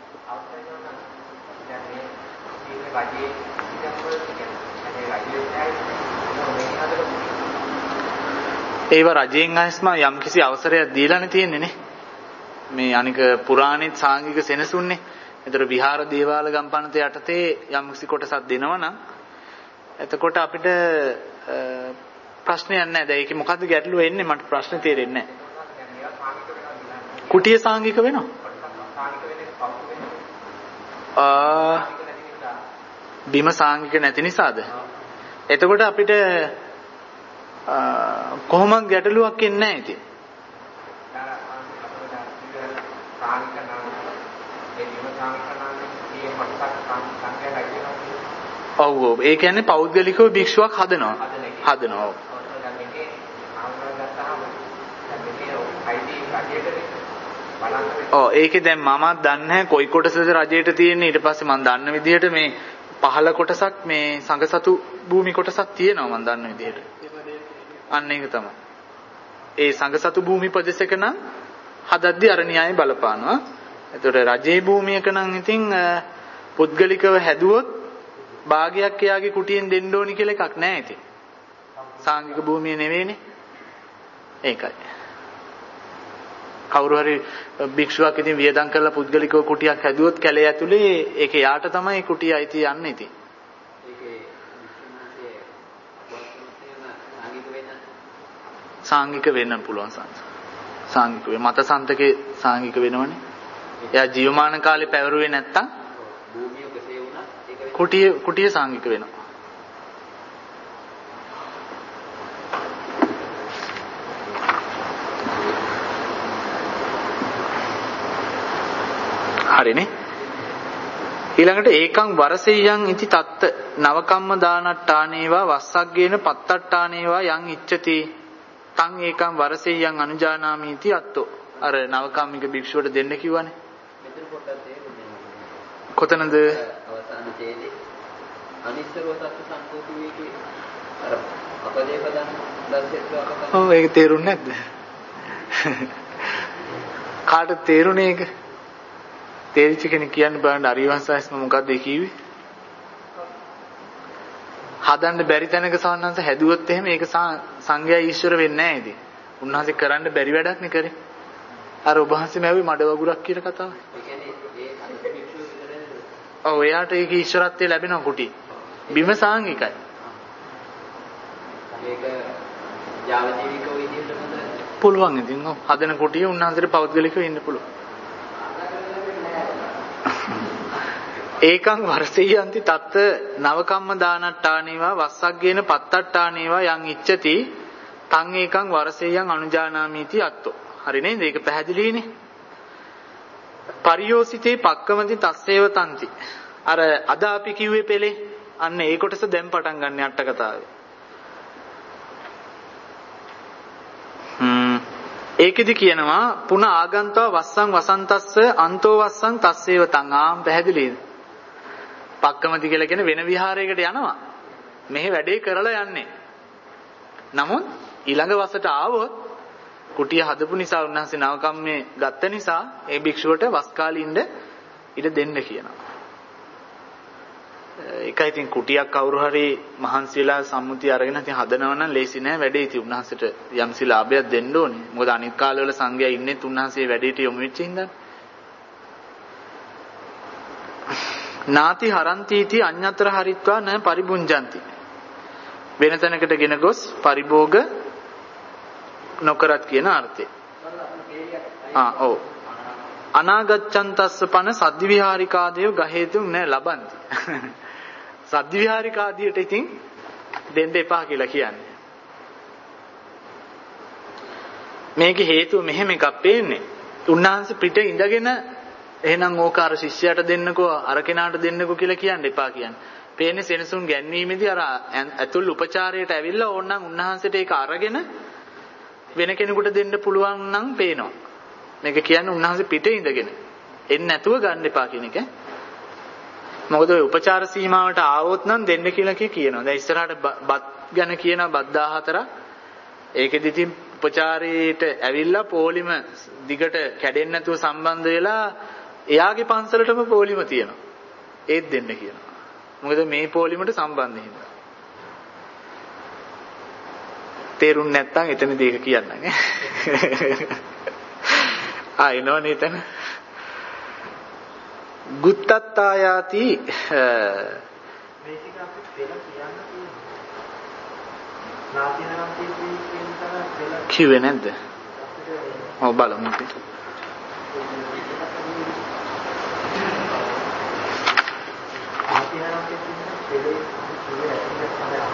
ඒව රජයෙන් ආයස්ම යම්කිසි අවසරයක් දීලානේ තියෙන්නේ නේ. මේ අනික පුරාණෙත් සාංගික සෙනසුන්නේ. ඒතර විහාර දේවාල ගම්පන්ත යටතේ යම්කිසි කොටසක් දෙනවනම් එතකොට අපිට ප්‍රශ්නයක් නැහැ. දැන් ඒකේ මොකද්ද ගැටලුව එන්නේ මට ප්‍රශ්නේ තේරෙන්නේ නැහැ. කුටිය සාංගික වෙනවා. ආ බිම සාංගික නැති නිසාද? එතකොට අපිට කොහොමද ගැටලුවක් එන්නේ නැහැ ඉතින්. ඔව් ඔව් ඒ කියන්නේ පෞද්ගලිකව භික්ෂුවක් හදනවා. හදනවා. ඔව් ඒකේ දැන් මමත් දන්නේ නැහැ කොයි කොටසද රජයට තියෙන්නේ. ඊට පස්සේ මම දන්න විදිහට මේ පහළ කොටසක් මේ සංඝසතු භූමි කොටසක් තියෙනවා මම දන්න විදිහට. අන්න ඒක තමයි. ඒ සංඝසතු භූමි ප්‍රදේශක නම් හදද්දි අර න්‍යාය බලපානවා. එතකොට රජයේ භූමියක නම් ඉතින් පුද්ගලිකව හැදුවොත් භාගයක් එයාගේ කුටියෙන් දෙන්න ඕනි කියලා එකක් නැහැ ඉතින්. සාංගික භූමිය නෙවෙයිනේ. ඒකයි. කවුරු හරි භික්ෂුවක් ඉතින් වියදම් කරලා පුද්ගලිකව කුටියක් හැදුවොත් කැලේ ඇතුලේ ඒක යාට තමයි කුටිය අයිති යන්නේ ඉතින්. සාංගික වෙන්න පුළුවන් සංස. සාංගික වේ මත සන්තකේ සාංගික වෙනවනේ. එයා ජීවමාන කාලේ පැවරුවේ නැත්තම් භූමිය කෙසේ වුණත් ඒක කුටිය කුටිය සාංගික වෙනවා. හරිනේ. ඊළඟට ඒකං වරසෙය්‍යං ඉති තත්ත නවකම්ම දානට්ටානේවා වස්සග්ගේන පත්තට්ටානේවා යං ඉච්ඡති තං ඒකං වරසෙය්‍යං අනුජානාමි इति අත්තෝ. අර නවකම්මික භික්ෂුවට දෙන්න කිව්වනේ. මෙතන පොඩ්ඩක් තේරුම් කොතනද? අවසාන තේදී අනිස්සරව සත්‍ය සංකෝපි වේකේ අර අපදේ පදන් දැක්කේ අපත. ඔව් ඒක තේරුන්නේ නැද්ද? කාටද තේරුනේ ඒක? තේරිච්ච කෙනෙක් කියන්න බලන්න අරිවංශාස්ම මොකද්ද ඒ කිව්වේ? හදන්න බැරි තැනක සවන්නන්ස හැදුවොත් එහෙම ඒක සංඝයා ඊශ්වර වෙන්නේ නැහැ ඉතින්. උන්වහන්සේ කරන්න බැරි වැඩක් නේ කරේ. අර ඔබ වහන්සේ මැව්වේ මඩ වගුරක් කියන කතාව. ඒ කියන්නේ ඒ භික්ෂුව විතරනේ. ඔව් එයාට ඒක ඊශ්වරත්වයේ ලැබෙනවා කුටි. බිම සාංගිකයි. ඒක ජාවජීවික විදිහට හොඳ පුළුවන් ඉතින් ඔව් හදන කුටිය උන්වහන්සේට පෞද්ගලිකව ඉන්න පුළුවන්. ඒකං වර්ෂයන්ති තත් නවකම්ම දානට්ටානේවා වස්සග්ගේන පත්තට්ටානේවා යං ඉච්ඡති තං ඒකං වර්ෂයන් අනුජානාමීති අත්තෝ. හරි නේද? ඒක පැහැදිලිනේ. පරියෝසිතේ පක්කමති තස්සේව තන්ති. අර අද අපි කිව්වේ පෙළේ අන්න ඒ කොටස දැන් පටන් ගන්න අට කතාවේ. හ්ම් ඒකෙදි කියනවා පුන ආගන්තව වස්සං වසන්තස්ස අන්තෝ වස්සං තස්සේව තං. ආම් පැහැදිලිද? පක්කමති කියලා කියන වෙන විහාරයකට යනවා. මෙහි වැඩේ කරලා යන්නේ. නමුත් ඊළඟ වසට ආවොත් කුටිය හදපු නිසා උන්වහන්සේ නවකම්මේ ගත්ත නිසා ඒ භික්ෂුවට වස් කාලේ ඉන්න ඉඩ දෙන්න කියනවා. ඒකයි ඉතින් කුටියක් කවුරු හරි මහන්සි වෙලා සම්මුතිය අරගෙන ඉතින් හදනවා නම් ලේසි නෑ වැඩේ. ඉතින් උන්වහන්සේට යම්සි ලාභයක් දෙන්න ඕනේ. මොකද අනිත් කාලවල සංඝයා ඉන්නේ උන්වහන්සේ වැඩේට යොමු වෙච්ච හින්දා. නාති හරන්තිති අඤ්ඤතර හරිත්වා න පරිබුංජಂತಿ. වෙන තැනකට ගෙන ගොස් පරිභෝග නොකරත් කියන අර්ථය. ආ ඔව්. අනාගච්ඡන්තස්ස පන සද්විහාරිකාදේව ගහේතුම් න ලබಂತಿ. සද්විහාරිකාදියට ඉතින් දෙන්න එපා කියලා කියන්නේ. මේකේ හේතුව මෙහෙම එකක් පේන්නේ. උන්වහන්සේ පිට ඉඳගෙන එහෙනම් ඕක අර ශිෂ්‍යයාට දෙන්නකෝ අර කෙනාට දෙන්නකෝ කියලා කියන්න එපා කියන්නේ. පේන්නේ සෙනසුන් ගැන්වීමේදී අර ඇතුල් උපචාරයට ඇවිල්ලා ඕනනම් උන්වහන්සේට ඒක අරගෙන වෙන කෙනෙකුට දෙන්න පුළුවන් නම් පේනවා. මේක කියන්නේ උන්වහන්සේ පිටේ ඉඳගෙන එන්නේ නැතුව ගන්න එපා කියන එක. මොකද ඔය උපචාර සීමාවට ආවොත් නම් දෙන්න කියලා කියනවා. දැන් ඉස්සරහට බත් ගැන කියන බත් දහහතරක් ඒකෙදි ඉතින් උපචාරයට ඇවිල්ලා පොලිම දිගට කැඩෙන්නේ නැතුව සම්බන්ධ වෙලා එයාගේ පන්සලටම පොලිම තියෙනවා. ඒත් දෙන්න කියනවා. මොකද මේ පොලිමට සම්බන්ධ හින්දා. තේරුම් නැත්තම් එතනදී ඒක කියන්නම් ඈ. ආ එනවනේ එතන. ගුත්තත්තායාති මේක අපි දෙල කියන්න තියෙනවා. නාතිනම් තියෙන්නේ කියන තරම් දෙල කිව්වේ නැද්ද? ඔව් බලමු අපි. නාතිනම් තියෙන්නේ දෙලේ කිව්වේ ඇතුළත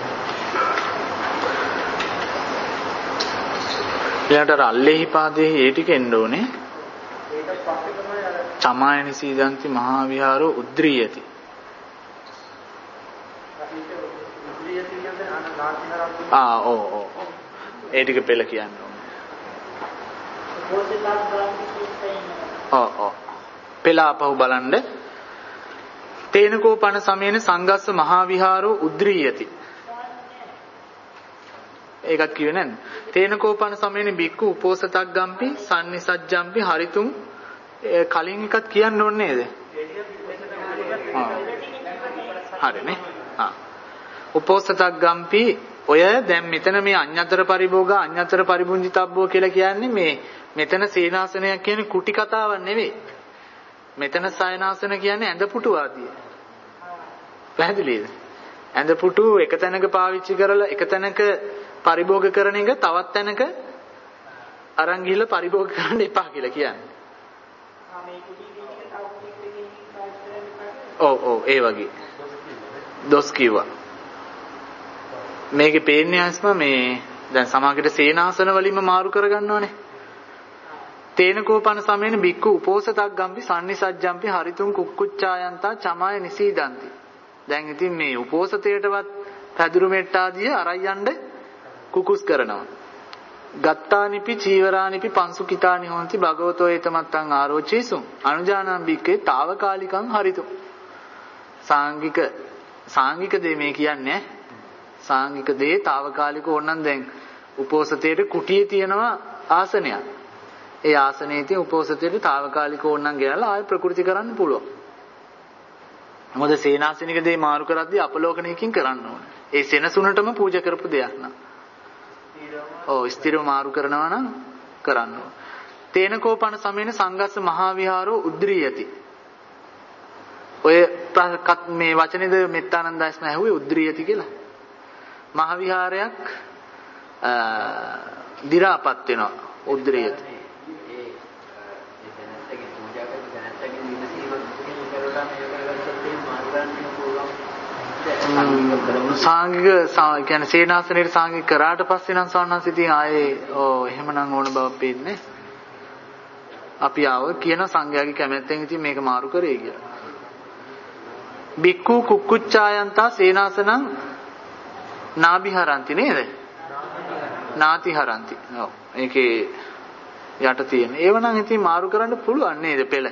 තමයි. ඊළඟට අල්ලේහි පාදේ ඒ ටික එන්න ඕනේ. ඒකත් පස්සේ තමයි අර චමායනි සීදන්ති මහා විහාරෝ උද්ද්‍රියති. ආ ඔව් ඔව්. ඒ ටික පෙළ කියන්න ඕනේ. ඔව් ඔව්. පෙළ ආපහු බලන්න. තේනකෝ පන සමයේන සංගස්ස මහා විහාරෝ උද්ද්‍රියති. ඒකත් කිව්වේ නැද්ද? තේනකෝපන සමයේන බික්කු උපෝසතක් ගම්පි සම්නිසජ්ජම්පි හරිතුම් කලින් එකත් කියන්න ඕනේ නේද? හරිනේ. හා. උපෝසතක් ගම්පි ඔය දැන් මෙතන මේ අඤ්ඤතර පරිභෝග අඤ්ඤතර පරිබුංජිතබ්බෝ කියලා කියන්නේ මේ මෙතන සේනාසනයක් කියන්නේ කුටි කතාවක් නෙවෙයි. මෙතන සයනාසන කියන්නේ ඇඳපුටු ආදිය. පැහැදිලිද? ඇඳපුටු එක තැනක පාවිච්චි කරලා එක තැනක පරිභෝග කරන එක තවත් තැනක අරන් ගිහලා පරිභෝග කරන්න එපා කියලා කියන්නේ. ඔව් ඔව් ඒ වගේ. දොස් කිව්වා. මේකේ පේන්නේ ආස්ම මේ දැන් සමාගයට සේනාසන වලින්ම මාරු කරගන්නවනේ. තේනකෝපන සමයේන බික්කු උපෝසතක් ගම්පි සම්නිසජ්ජම්පි හරිතුම් කුක්කුච්චායන්තා චමාය නිසීදන්ති. දැන් ඉතින් මේ උපෝසතයටවත් පැදුරු මෙට්ටාදිය අරයන්ඩ කුකුස් කරනවා. ගත්තානිපි චීවරානිපි පංසුකිතානි හොන්ති භගවතෝ ඒතමත්තං ආරෝචේසුම් අනුජානං බික්කේ తాවකාලිකං හරිතු. සාංගික සාංගික දේ මේ කියන්නේ සාංගික දේ తాවකාලික ඕනනම් දැන් උපෝසතයට කුටියේ තියෙනවා ආසනයක්. ඒ ආසනයේ තියෙන උපෝසතයට తాවකාලික ඕනනම් ගෙනලා ආයෙ ප්‍රකෘති කරන්න පුළුවන්. මොකද සේනාසනික දේ මාරු කරද්දී අපලෝකණයකින් කරන්න ඕනේ. ඒ සෙනසුනටම පූජා කරපු දෙයක් නා. ඔව් ස්ථිරව මාරු කරනවා නම් කරන්න ඕනේ. තේනකෝපන සමේන සංගස්ස මහා විහාරෝ උද්ද්‍රියති. ඔය මේ වචනේද මෙත්තානන්දයස්ම ඇහුවේ උද්ද්‍රියති කියලා. මහ විහාරයක් දි รา පත් වෙනවා උද්ද්‍රියති. සාංගික කියන්නේ සේනාසනයේ සාංගික කරාට පස්සේ නම් සවන්නස් ඉතින් ආයේ ඕ එහෙමනම් ඕන බව පේන්නේ. අපි ආව කියන සංඝයාගේ කැමැත්තෙන් ඉතින් මේක මාරු කරේ කියලා. බික්කු කුක්කුච්චායන්තා සේනාසනං නාභිහරಂತಿ නේද? නාතිහරಂತಿ. ඔව්. ඒකේ යට තියෙන. ඒව නම් ඉතින් මාරු කරන්න පුළුවන් නේද පෙළ?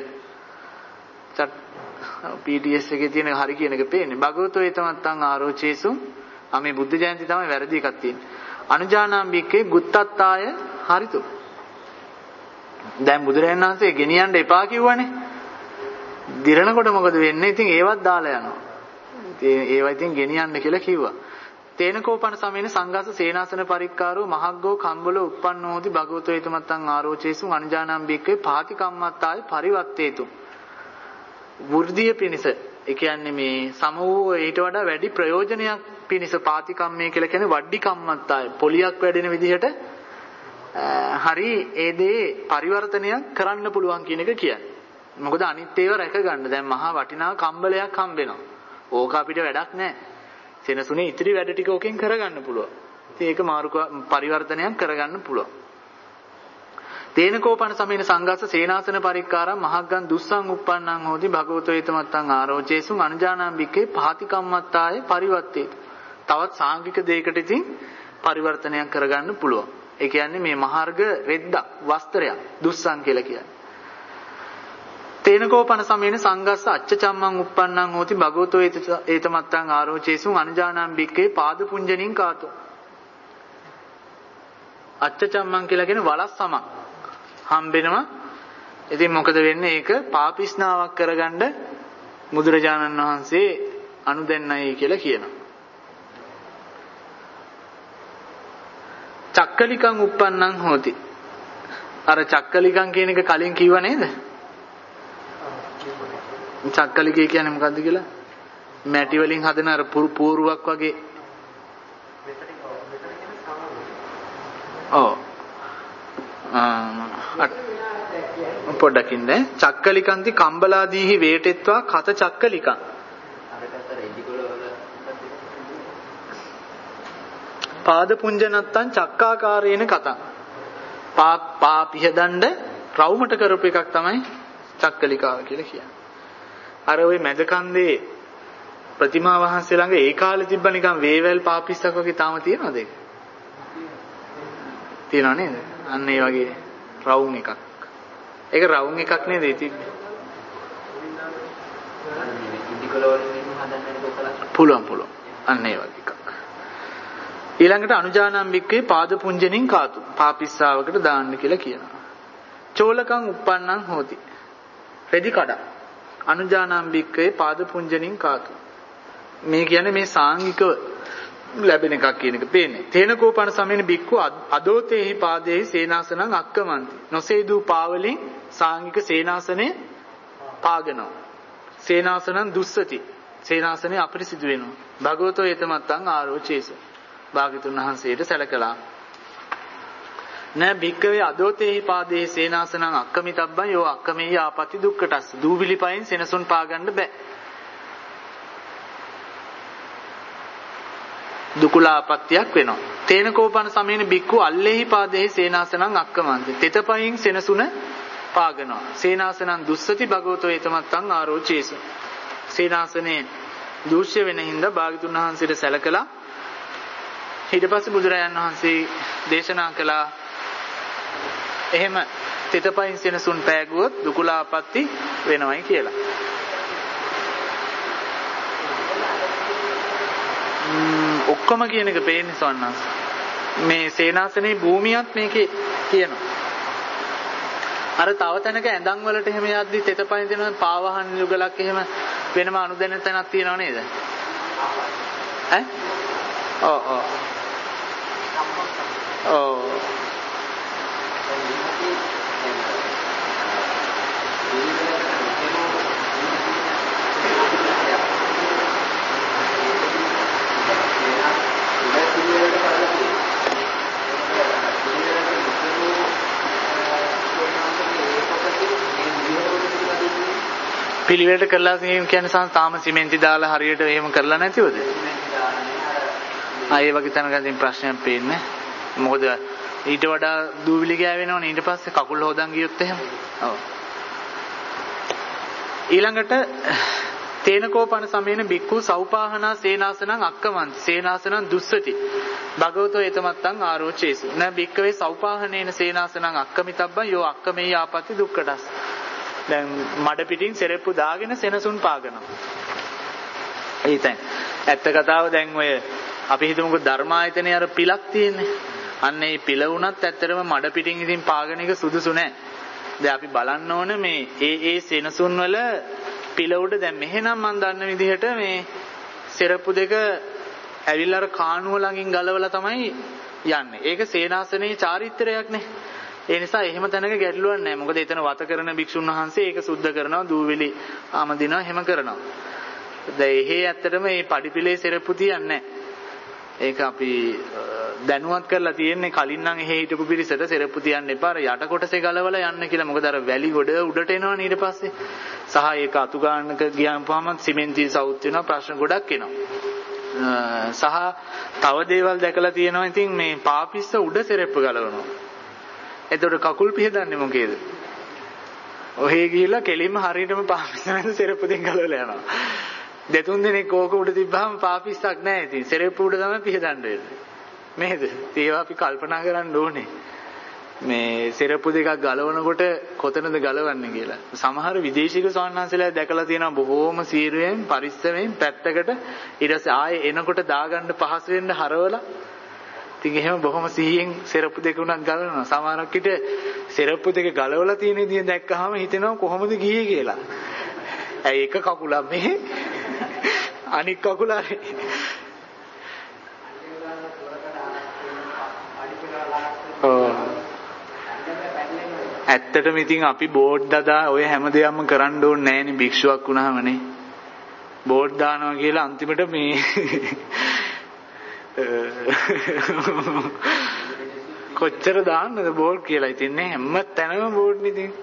පී ටී එස් එකේ තියෙන හරි කියන එක පේන්නේ. භගවතෝ ඒතමත්තං ආරෝචේසු. ආ මේ බුද්ධ ජයන්ති තමයි වැරදි එකක් තියෙන්නේ. අනුජානං බික්කේ ගුත්තත්තාය හරිතු. දැන් බුදුරජාණන් වහන්සේ ගෙනියන්න එපා කිව්වනේ. දිරණකොට මොකද වෙන්නේ? ඉතින් ඒවත් දාලා යනවා. ඉතින් ඒවා ඉතින් ගෙනියන්න කියලා කිව්වා. තේනකෝපන සමේන සංඝාස සේනාසන පරික්කාරෝ මහග්ගෝ කම්බලෝ උප්පන්නෝති භගවතෝ ඒතමත්තං ආරෝචේසු අනුජානං බික්කේ පාති කම්මත්තාය පරිවත්තේතු. වෘද්ධිය පිණිස ඒ කියන්නේ මේ සම වූ ඊට වඩා වැඩි ප්‍රයෝජනයක් පිණිස පාති කම්මේ කියලා කියන්නේ වඩ්ඩි කම්මත්තාය පොලියක් වැඩෙන විදිහට හරි ඒ දේ පරිවර්තනයක් කරන්න පුළුවන් කියන එක කියන්නේ. මොකද අනිත් ඒවා රැක ගන්න දැන් මහා වටිනා කම්බලයක් හම්බ වෙනවා. ඕක අපිට වැඩක් නැහැ. සෙනසුනේ ඉතිරි වැඩ ටික ඕකෙන් කරගන්න පුළුවන්. ඉතින් ඒක මාරු පරිවර්තනයක් කරගන්න පුළුවන්. තේනකෝපන සමේන සංඝස්ස සේනාසන පරික්කාරම් මහග්ගන් දුස්සං උප්පන්නං හෝති භගවතෝ ඒතමත්තං ආරෝචේසු අනුජානං බික්කේ පාති කම්මත්තාය පරිවත්තේතු. තවත් සාංගික දෙයකට ඉතින් පරිවර්තනයක් කරගන්න පුළුවන්. ඒ කියන්නේ මේ මහර්ග රෙද්දක් වස්ත්‍රයක් දුස්සං කියලා කියන්නේ. තේනකෝපන සමේන සංඝස්ස අච්චචම්මං උප්පන්නං හෝති භගවතෝ ඒතමත්තං ආරෝචේසු අනුජානං බික්කේ පාද පුඤ්ජනින් කාතෝ. අච්චචම්මං කියලා කියන්නේ වලස් සමක් හම්බෙනවා. ඉතින් මොකද වෙන්නේ? ඒක පාපිස්නාවක් කරගන්න බුදුරජාණන් වහන්සේ අනුදෙන්නයි කියලා කියනවා. චක්කලිකං උප්පන්නං හෝති. අර චක්කලිකං කියන එක කලින් කිව්ව නේද? චක්කලිකේ කියන්නේ මොකද්ද කියලා? මැටි වලින් හදන අර පූරුවක් වගේ. ඔව්. පොඩ්ඩක් ඉන්න. චක්කලිකන්ති කම්බලාදීහි වේටෙත්වා කත චක්කලිකං. පාද පුඤ්ජනත්තං චක්කාකාරේන කතං. පා පා පිහදණ්ඩ රවුමට කරපු එකක් තමයි චක්කලිකාව කියලා කියන්නේ. අර ওই මැද කන්දේ ප්‍රතිමා වහන්සේ ළඟ ඒ කාලේ තිබ්බ නිකන් වේවැල් පාපිස්සක් වගේ තාම තියෙනවද ඒක? තියෙනව නේද? අන්න ඒ වගේ රවුම් එකක්. ඒක රවුම් එකක් නේද තිබ්බේ? පුළුවන් පුළුවන්. අන්න ඒ වගේ එකක්. ඊළඟට අනුජානං බික්කේ පාද පුඤ්ජනින් කාතු. පාපිස්සාවකට දාන්න කියලා කියනවා. චෝලකං උප්පන්නං හෝති. රෙදි කඩ. අනුජානං බික්කේ පාද පුඤ්ජනින් කාතු. මේ කියන්නේ මේ සාංගිකව ලැබෙන එකක් කියන එක පේන්නේ. තේනකෝපන සමේන බික්කු අදෝතේහි පාදේහි සේනාසනං අක්කමන්ති. නොසේදූ පාවලින් සාංගික සේනාසනේ පාගනවා. සේනාසනං දුස්සති. සේනාසනේ අපරිසිදු වෙනවා. භගවතෝ ඒතමත්තං ආරෝචේස. භාග්‍යතුන් වහන්සේට සැලකලා. න බික්කවේ අදෝතේහි පාදේහි සේනාසනං අක්කමිතබ්බං යෝ අක්කමෙහි ආපති දුක්කටස්. දූවිලි පයින් සෙනසුන් පාගන්න බෑ. දුකුලාපත්තියක් වෙනවා. තේන කෝපන සමේන බික්කු අල්ලේහි පාදේහි සේනාසනං අක්කමන්ති. තෙතපයින් සෙනසුන පාගනවා. සේනාසනං දුස්සති භගවතෝ ඒතමත්තං ආරෝචේසු. සේනාසනේ දූෂ්‍ය වෙන හින්දා භාගතුන් වහන්සේට සැලකලා ඊට පස්සේ බුදුරජාණන් වහන්සේ දේශනා කළා එහෙම තෙතපයින් සෙනසුන් පෑගුවොත් දුකුලාපත්ති වෙනවයි කියලා. ඔක්කොම කියන එක පේන්නේ සවන්නස්. මේ සේනාසනේ භූමියත් මේකේ කියනවා. අර තව තැනක ඇඳන් වලට එහෙම යද්දි තෙතපයින් දෙනවා පාවහන් යුගලක් එහෙම වෙනම අනුදැන තැනක් තියෙනව නේද? ඈ? ඔව් ඔව්. ඔව්. පිළිවෙලට කරලා කියන්නේ සාම තාම සිමෙන්ති දාලා හරියට එහෙම කරලා නැතිවද? ආ ඒ වගේ තැනකදී ප්‍රශ්නයක් පේන්නේ. මොකද ඊට වඩා දූවිලි ගෑවෙනවනේ ඊට පස්සේ කකුල් හොදන් ගියොත් එහෙම. ඔව්. ඊළඟට තේනකෝපන සමේන බික්ඛු සෞපාහනා සේනාසනං අක්කමන්ති සේනාසනං දුස්සති භගවතෝ ඒතමත්තං ආරෝචේසු න බික්ඛවේ සෞපාහනේන සේනාසනං අක්කමිතබ්බං යෝ අක්කමේ ආපති දුක්ඛටස්. දැන් මඩ පිටින් සෙරෙප්පු දාගෙන සෙනසුන් පාගනවා. ඒ තැන් ඇත්ත කතාව දැන් ඔය අපි හිතමුකෝ ධර්මායතනේ අර පිලක් තියෙන්නේ. අන්න ඒ පිල වුණත් ඇත්තටම මඩ පිටින් ඉතින් පාගන එක සුදුසු නෑ. දැන් අපි බලන්න ඕන මේ ඒ ඒ සෙනසුන් වල පිල උඩ දැන් මෙහෙනම් මම දන්න විදිහට මේ සෙරෙප්පු දෙක ඇවිල්ලා අර කාණුව ළඟින් ගලවලා තමයි යන්නේ. ඒක සේනාසනේ චාරිත්‍රයක් නේ. ඒ නිසා එහෙම තැනක ගැටලුවක් නැහැ. මොකද එතන වත කරන භික්ෂුන් වහන්සේ ඒක සුද්ධ කරනවා, දූවිලි ආමදිනවා, එහෙම කරනවා. දැන් එහෙ ඇත්තටම මේ පඩිපිලේ සෙරෙප්පු තියන්නේ නැහැ. ඒක අපි දැනුවත් කරලා තියෙන්නේ කලින් නම් එහෙ හිටපු පිරිසට සෙරෙප්පු තියන්න එපා. අර යට කොටසේ ගලවලා යන්න කියලා. මොකද අර වැලි ගොඩ උඩට එනවනේ ඊට පස්සේ. සහ ඒක අතු ගන්නක ගියාම සිමෙන්ති සවුත් වෙනවා, ප්‍රශ්න ගොඩක් එනවා. සහ තව දේවල් දැකලා තියෙනවා. ඉතින් මේ පාපිස්ස උඩ සෙරෙප්පු ගලවනවා. එතකොට කකුල් පිහදන්නේ මොකේද? ඔහේ ගිහිල්ලා කෙලින්ම හරියටම පාපිස්සෙන් සෙරෙප්පු දෙක ගලවලා යනවා. දෙතුන් දිනක් ඕක උඩ තිබ්බහම පාපිස්සක් නැහැ. ඉතින් සෙරෙප්පු උඩ තමයි පිහදන්න වෙන්නේ. නේද? ඒවා අපි කල්පනා කරන්න ඕනේ. මේ සෙරෙප්පු දෙකක් ගලවනකොට කොතනද ගලවන්නේ කියලා. සමහර විදේශික ස්වාමීන් දැකලා තියෙනවා බොහෝම සීරුවෙන් පරිස්සමෙන් පැත්තකට ඊට පස්සේ ආයේ එනකොට දාගන්න පහසු වෙන්න හරවලා ඉතින් එහෙම බොහොම සිහියෙන් සෙරප්පු දෙක උනක් ගලවනවා. සමහරක් විට සෙරප්පු දෙක ගලවලා තියෙන විදිහ දැක්කහම හිතෙනවා කොහොමද ගියේ කියලා. ඇයි එක කකුලක් මෙහෙ අනික් කකුල හරි. ඇත්තටම ඉතින් අපි බෝඩ් දදා ඔය හැම දෙයක්ම කරන්න ඕනේ නැහැනේ භික්ෂුවක් වුණාමනේ. බෝඩ් දානවා කියලා අන්තිමට මේ කොච්චර දාන්නද බෝඩ් කියලා. ඉතින් නේ හැම තැනම බෝඩ් නේ ඉතින්.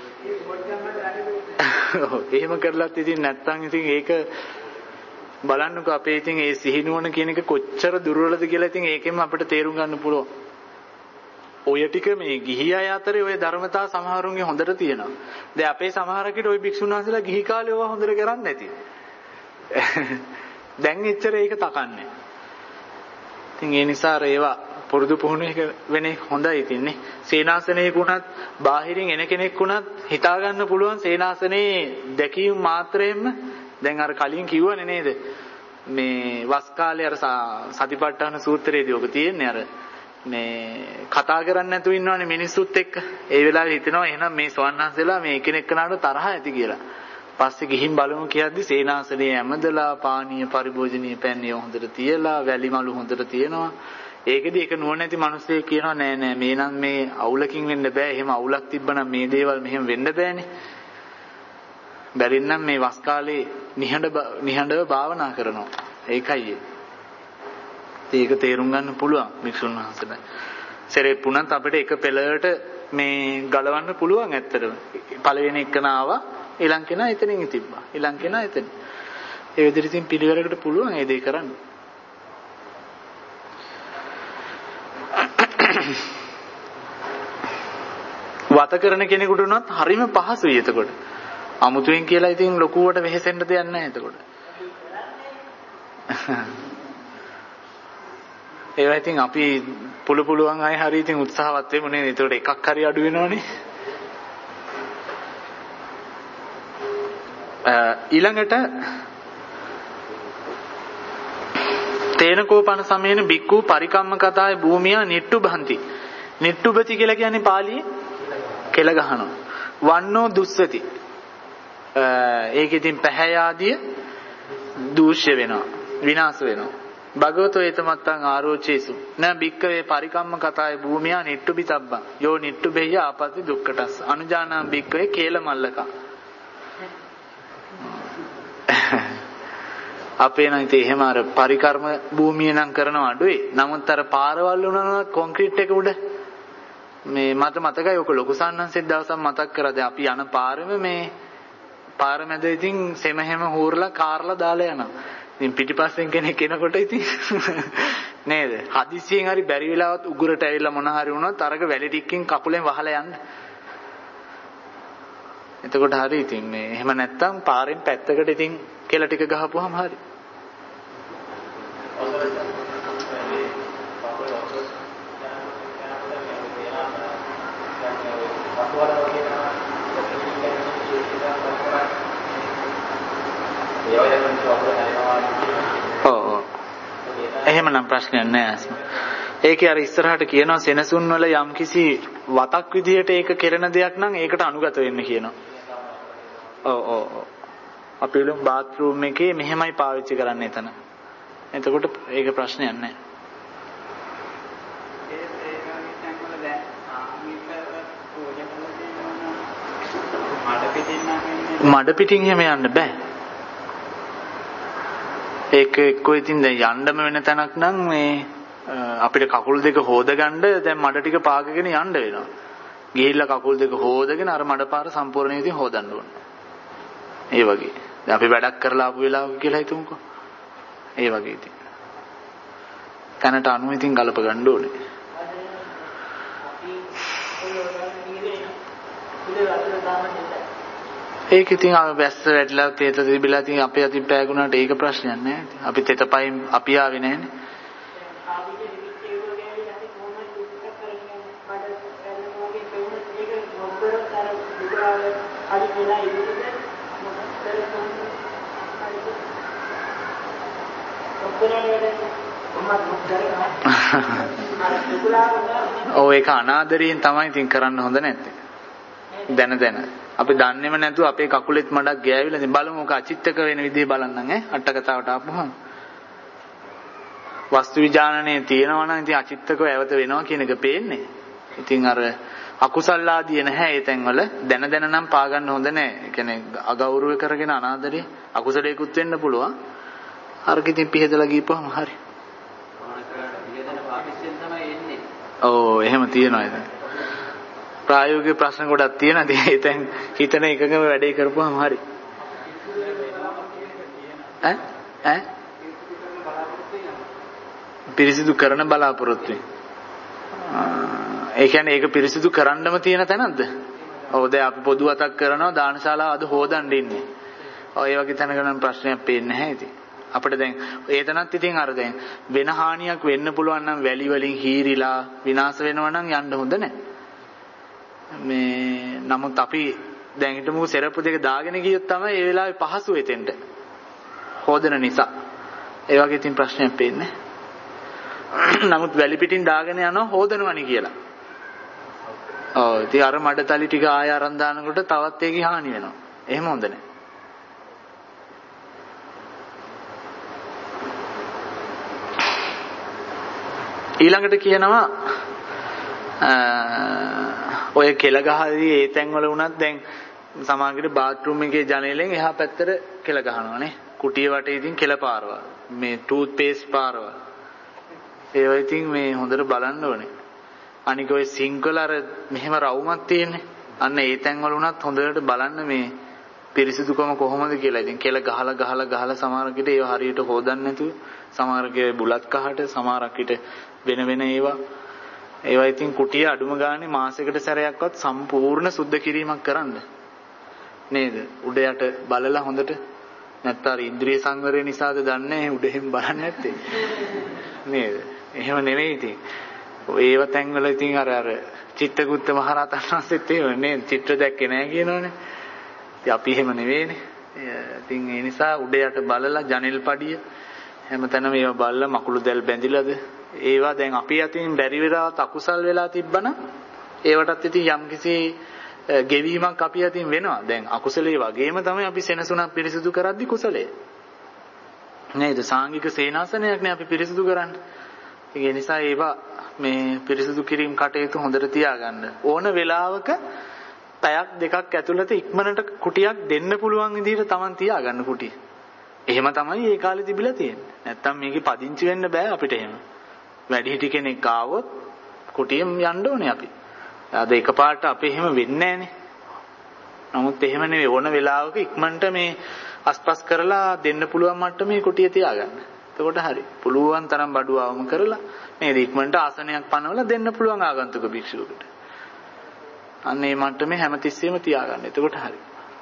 එහෙම කරලත් ඉතින් නැත්තම් ඉතින් ඒක බලන්නකෝ අපේ ඉතින් ඒ සිහිනුවන කියන එක කොච්චර දුර්වලද කියලා ඉතින් ඒකෙන් අපිට තේරුම් ගන්න පුළුවන්. ඔය ටික මේ ගිහි අය අතරේ ඔය ධර්මතා සමහරුන්ගේ හොඳට තියෙනවා. දැන් අපේ සමහරකට ඔය භික්ෂුන් වහන්සේලා ගිහි කාලේ ඔය හොඳට කරන්නේ නැති. දැන් එච්චර ඒක තකන්නේ. ඉතින් ඒ නිසා ඒවා පුරුදු පුහුණු එක වෙන එක හොඳයි ඉතින්නේ. සේනාසනයක උනත් බාහිරින් එන කෙනෙක් උනත් හිතා ගන්න පුළුවන් සේනාසනේ දැකීම මාත්‍රයෙන්ම දැන් අර කලින් කිව්වනේ නේද? මේ වස් කාලේ අර සතිපට්ඨාන සූත්‍රයේදී ඔක තියෙන්නේ අර මේ කතා කරන්නේ නැතුව ඉන්නවනේ මිනිස්සුත් එක්ක. ඒ වෙලාවේ හිතෙනවා එහෙනම් මේ සවන්නහන්සලා මේ එකිනෙක කනට තරහ ඇති කියලා. පස්සේ ගිහින් බලමු කියද්දි සේනාසනේ ඇමදලා පානීය පරිභෝජනීය පැන්නේ හොඳට තියලා වැලි මලු හොඳට තියෙනවා. ඒකෙදි එක නුවණැති මිනිස්සෙක් කියනවා නෑ නෑ මේ නම් මේ අවුලකින් වෙන්න බෑ. එහෙම අවුලක් තිබ්බනම් මේ දේවල් මෙහෙම වෙන්න බෑනේ. බැරිනම් මේ වස් කාලේ නිහඬ නිහඬව භාවනා කරනවා. ඒකයි ඒක තේරුම් ගන්න පුළුවන් මික්සුන් වහන්සේලා. සෙරෙප්පුණත් අපිට එක පෙළකට මේ ගලවන්න පුළුවන් ඇත්තටම. පළවෙනි එකන ආවා ඊළඟ කෙනා එතනින් තිබ්බා. ඊළඟ කෙනා එතන. ඒ විදිහට ඉතින් පිළිවෙලකට පුළුවන් ඒ දේ කරන්න. වත කරන කෙනෙකුට උනත් හරිම පහසුයි එතකොට. අමුතුවෙන් කියලා ඉතින් ලොකුවට වෙහෙසෙන්න දෙයක් නැහැ එතකොට. ඒවා ඉතින් අපි පුළු පුළුවන් අය හරි ඉතින් උත්සාහවත් වෙමු නේද? එතකොට එකක් හරි අඩු වෙනවනේ. ඊළඟට තේනකෝපන සමයේන බික්කු පරිකම්ම කතාවේ භූමියා නිට්ටු බන්ති. නිට්ටුබති කියලා කියන්නේ පාලියේ කෙල ගහනවා. වන්නෝ දුස්සති. ඒක ඉතින් පැහැ ආදිය දූෂ්‍ය වෙනවා. විනාශ වෙනවා. භගවතෝ ඒතමත්තං ආරෝචේසු න බික්කවේ පරිකම්ම කතාවේ භූමියා නිට්ටුබිතබ්බං යෝ නිට්ටුබෙය්‍ය ආපති දුක්ඛටස් අනුජානං බික්කවේ කේල මල්ලකා. අපේ නම් ඉතින් එහෙම අර පරිකර්ම භූමිය නම් කරනව අඩුයි. නමුත් අර පාරවල් වුණා කොන්ක්‍රීට් එක උඩ මේ මට මතකයි ඔක ලොකු සන්නන්සෙත් දවසක් මතක් කරා. දැන් අපි යන පාරෙම මේ පාර මැද ඉතින් සෙම හැම හූරලා කාර්ලා දාලා යනවා. ඉතින් පිටිපස්සෙන් කෙනෙක් එනකොට ඉතින් නේද? හදිසියෙන් හරි බැරි වෙලාවත් උගුරට ඇවිල්ලා මොන හරි වුණොත් අරක වැලි ටිකකින් කකුලෙන් වහලා යන්න. එතකොට හරි ඉතින් මේ එහෙම නැත්තම් පාරෙන් පැත්තකට ඉතින් කෙල ටික ගහපුවාම හරි. ඔව්. එහෙමනම් ප්‍රශ්නයක් නෑ. ඒකේ අර ඉස්සරහට කියනවා සෙනසුන් වල යම්කිසි වතක් විදිහට ඒක කෙරෙන දෙයක් නම් ඒකට අනුගත වෙන්න කියනවා. ඔව් ඔව් ඔව්. අපි වල බාත් รู ම් එකේ මෙහෙමයි පාවිච්චි කරන්නේ එතන. එතකොට ඒක ප්‍රශ්නයක් නෑ. මඩ පිටින් එහෙම යන්න බෑ. ඒක එක්කෝ ඉතින් දැන් යන්නම වෙන තැනක් නම් මේ අපිට කකුල් දෙක හොදගන්න දැන් මඩ ටික පාගගෙන යන්න වෙනවා. ගිහිල්ලා කකුල් දෙක හොදගෙන අර මඩ පාර සම්පූර්ණ විදිහින් හොදන්න ඕන. ඒ වගේ. දැන් අපි වැඩක් කරලා ආපු වෙලාවක කියලා හිතමුකෝ. ඒ වගේ ඉතින්. තැනට අනුව ඉතින් ගලප ගන්න ඕනේ. ඒක ඉතින් අපි බැස්ස වැටලා තේත තිබිලා ඉතින් අපේ අතින් පෑගුණාට ඒක ප්‍රශ්නයක් නෑ. අපි තෙත පයින් අපි ආවේ නෑනේ. ඔව් ඒක අනාදරයෙන් තමයි ඉතින් කරන්න හොඳ නැත්තේ. දැන දැන අපි දන්නේම නැතුව අපේ කකුලෙත් මඩක් ගෑවිලා ඉතින් බලමු ඔක අචිත්තක වෙන විදිහ බලන්නම් ඈ අටකතාවට ආපුවම වස්තු විඥානනේ තියෙනවා නම් ඉතින් අචිත්තකව ඇවත වෙනවා කියන එක පේන්නේ. ඉතින් අර අකුසල් ආදී නැහැ ඒ තැන්වල දැන දැන නම් පා ගන්න හොඳ නැහැ. ඒ කියන්නේ අගෞරව කරගෙන අනාදරේ අකුසලයකුත් වෙන්න පුළුවන්. අරක ඉතින් පිහදලා ගිහපුවම හරි. ඔව් එහෙම තියෙනවා ඉතින්. ප්‍රායෝගික ප්‍රශ්න ගොඩක් තියෙනවා. ඉතින් එතෙන් හිතන එකකම වැඩේ කරපුවාම හරි. ඈ ඈ පිරිසිදු කරන බලාපොරොත්තු වෙන. ඒ කියන්නේ ඒක පිරිසිදු කරන්නම තියෙන තැනක්ද? ඔව් දැන් අපි පොදු අතක් කරනවා දානශාලාව අද හොදන්න ඉන්නේ. ඔය ඒ වගේ තැනක නම් ප්‍රශ්නයක් පේන්නේ නැහැ ඉතින්. අපිට දැන් ඒතනත් ඉතින් අර දැන් වෙන හානියක් වෙන්න පුළුවන් නම් වැලි වලින් හීරිලා විනාශ වෙනවා නම් යන්න හොඳ නැහැ. මේ නමුත් අපි දැන් හිටමු සෙරප්පු දෙක දාගෙන ගියොත් තමයි ඒ වෙලාවේ පහසු වෙතෙන්ට හොදන නිසා. ඒ වගේ ඉතින් ප්‍රශ්නයක් පේන්නේ. නමුත් වැලි පිටින් දාගෙන යනවා හොදනවනි කියලා. ඔව් ඉතින් අර මඩතලි ටික ආය අරන් දානකොට තවත් ඒකේ හානි වෙනවා. එහෙම හොඳ නැහැ. ඊළඟට කියනවා ඔය කෙල ගහදී ඒ තැන්වල වුණත් දැන් සමාගයේ බාත් รู ම් එකේ ජනේලෙන් එහා පැත්තට කෙල ගහනවානේ. කුටිය වටේ ඉතින් කෙල පාරවල්. මේ ටූත් පේස්ට් පාරවල්. ඒවා ඉතින් මේ හොඳට බලන්න ඕනේ. අනික ඔය සිංක් වල අර මෙහෙම රවුමක් තියෙන්නේ. අන්න ඒ තැන්වල වුණත් හොඳට බලන්න මේ පිරිසිදුකම කොහොමද කියලා. ඉතින් කෙල ගහලා ගහලා ගහලා සමහරකට ඒවා හරියට හොදන්න නැතුව සමහරකේ බුලත් කහට සමහරකට වෙන වෙන ඒවා ඒවා ඉතින් කුටිය අඩුම ගානේ මාසයකට සැරයක්වත් සම්පූර්ණ සුද්ධ කිරීමක් කරන්න. නේද? උඩ යට බලලා හොඳට නැත්නම් අර ඉන්ද්‍රිය සංවරය නිසාද දන්නේ උඩෙන් බලන්නේ නැත්තේ. නේද? එහෙම නෙවෙයි ඉතින්. ඒව තැන්වල ඉතින් අර අර චිත්තගුත්ත මහරහතන් වහන්සේත් එහෙම නේද? චිත්‍ර දැක්කේ නැහැ කියනෝනේ. ඉතින් අපි එහෙම නෙවෙයිනේ. ඉතින් ඒ නිසා උඩ යට බලලා ජනෙල් පඩිය හැමතැනම ඒවා බලලා මකුළු දැල් බැඳිලාද? ඒවා දැන් අපි අතින් බැරි වෙලාවත් අකුසල් වෙලා තිබ්බනම් ඒවටත් ඉතින් යම්කිසි ගෙවීමක් අපි අතින් වෙනවා. දැන් අකුසලයේ වගේම තමයි අපි සෙනසුණක් පිරිසිදු කරද්දි කුසලයේ. නේද? සාංගික සේනාසනයක් නේ අපි පිරිසිදු කරන්නේ. ඒ නිසා ඒවා මේ පිරිසිදු කිරීම කටයුතු හොඳට තියාගන්න. ඕන වෙලාවක පැයක් දෙකක් ඇතුළත ඉක්මනට කුටියක් දෙන්න පුළුවන් විදිහට Taman තියාගන්න කුටිය. එහෙම තමයි ඒ කාලේ තිබිලා තියෙන්නේ. නැත්තම් මේකේ පදිංචි වෙන්න බෑ අපිට එහෙම. වැඩිහිටි කෙනෙක් ආවොත් කුටියෙන් යන්න ඕනේ අපි. අද එකපාරට අපි එහෙම වෙන්නේ නැහනේ. නමුත් එහෙම නෙවෙයි ඕන වෙලාවක ඉක්මනට මේ අස්පස් කරලා දෙන්න පුළුවන් මට්ටමේ කුටිය තියාගන්න. එතකොට හරි. පුළුවන් තරම් බඩුව අවම කරලා නේද ඉක්මනට ආසනයක් පනවලා දෙන්න පුළුවන් ආගන්තුක භික්ෂුවකට. අන්න ඒ මට්ටමේ හැමතිස්සෙම තියාගන්න. එතකොට හරි.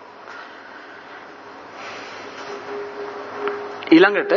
ඊළඟට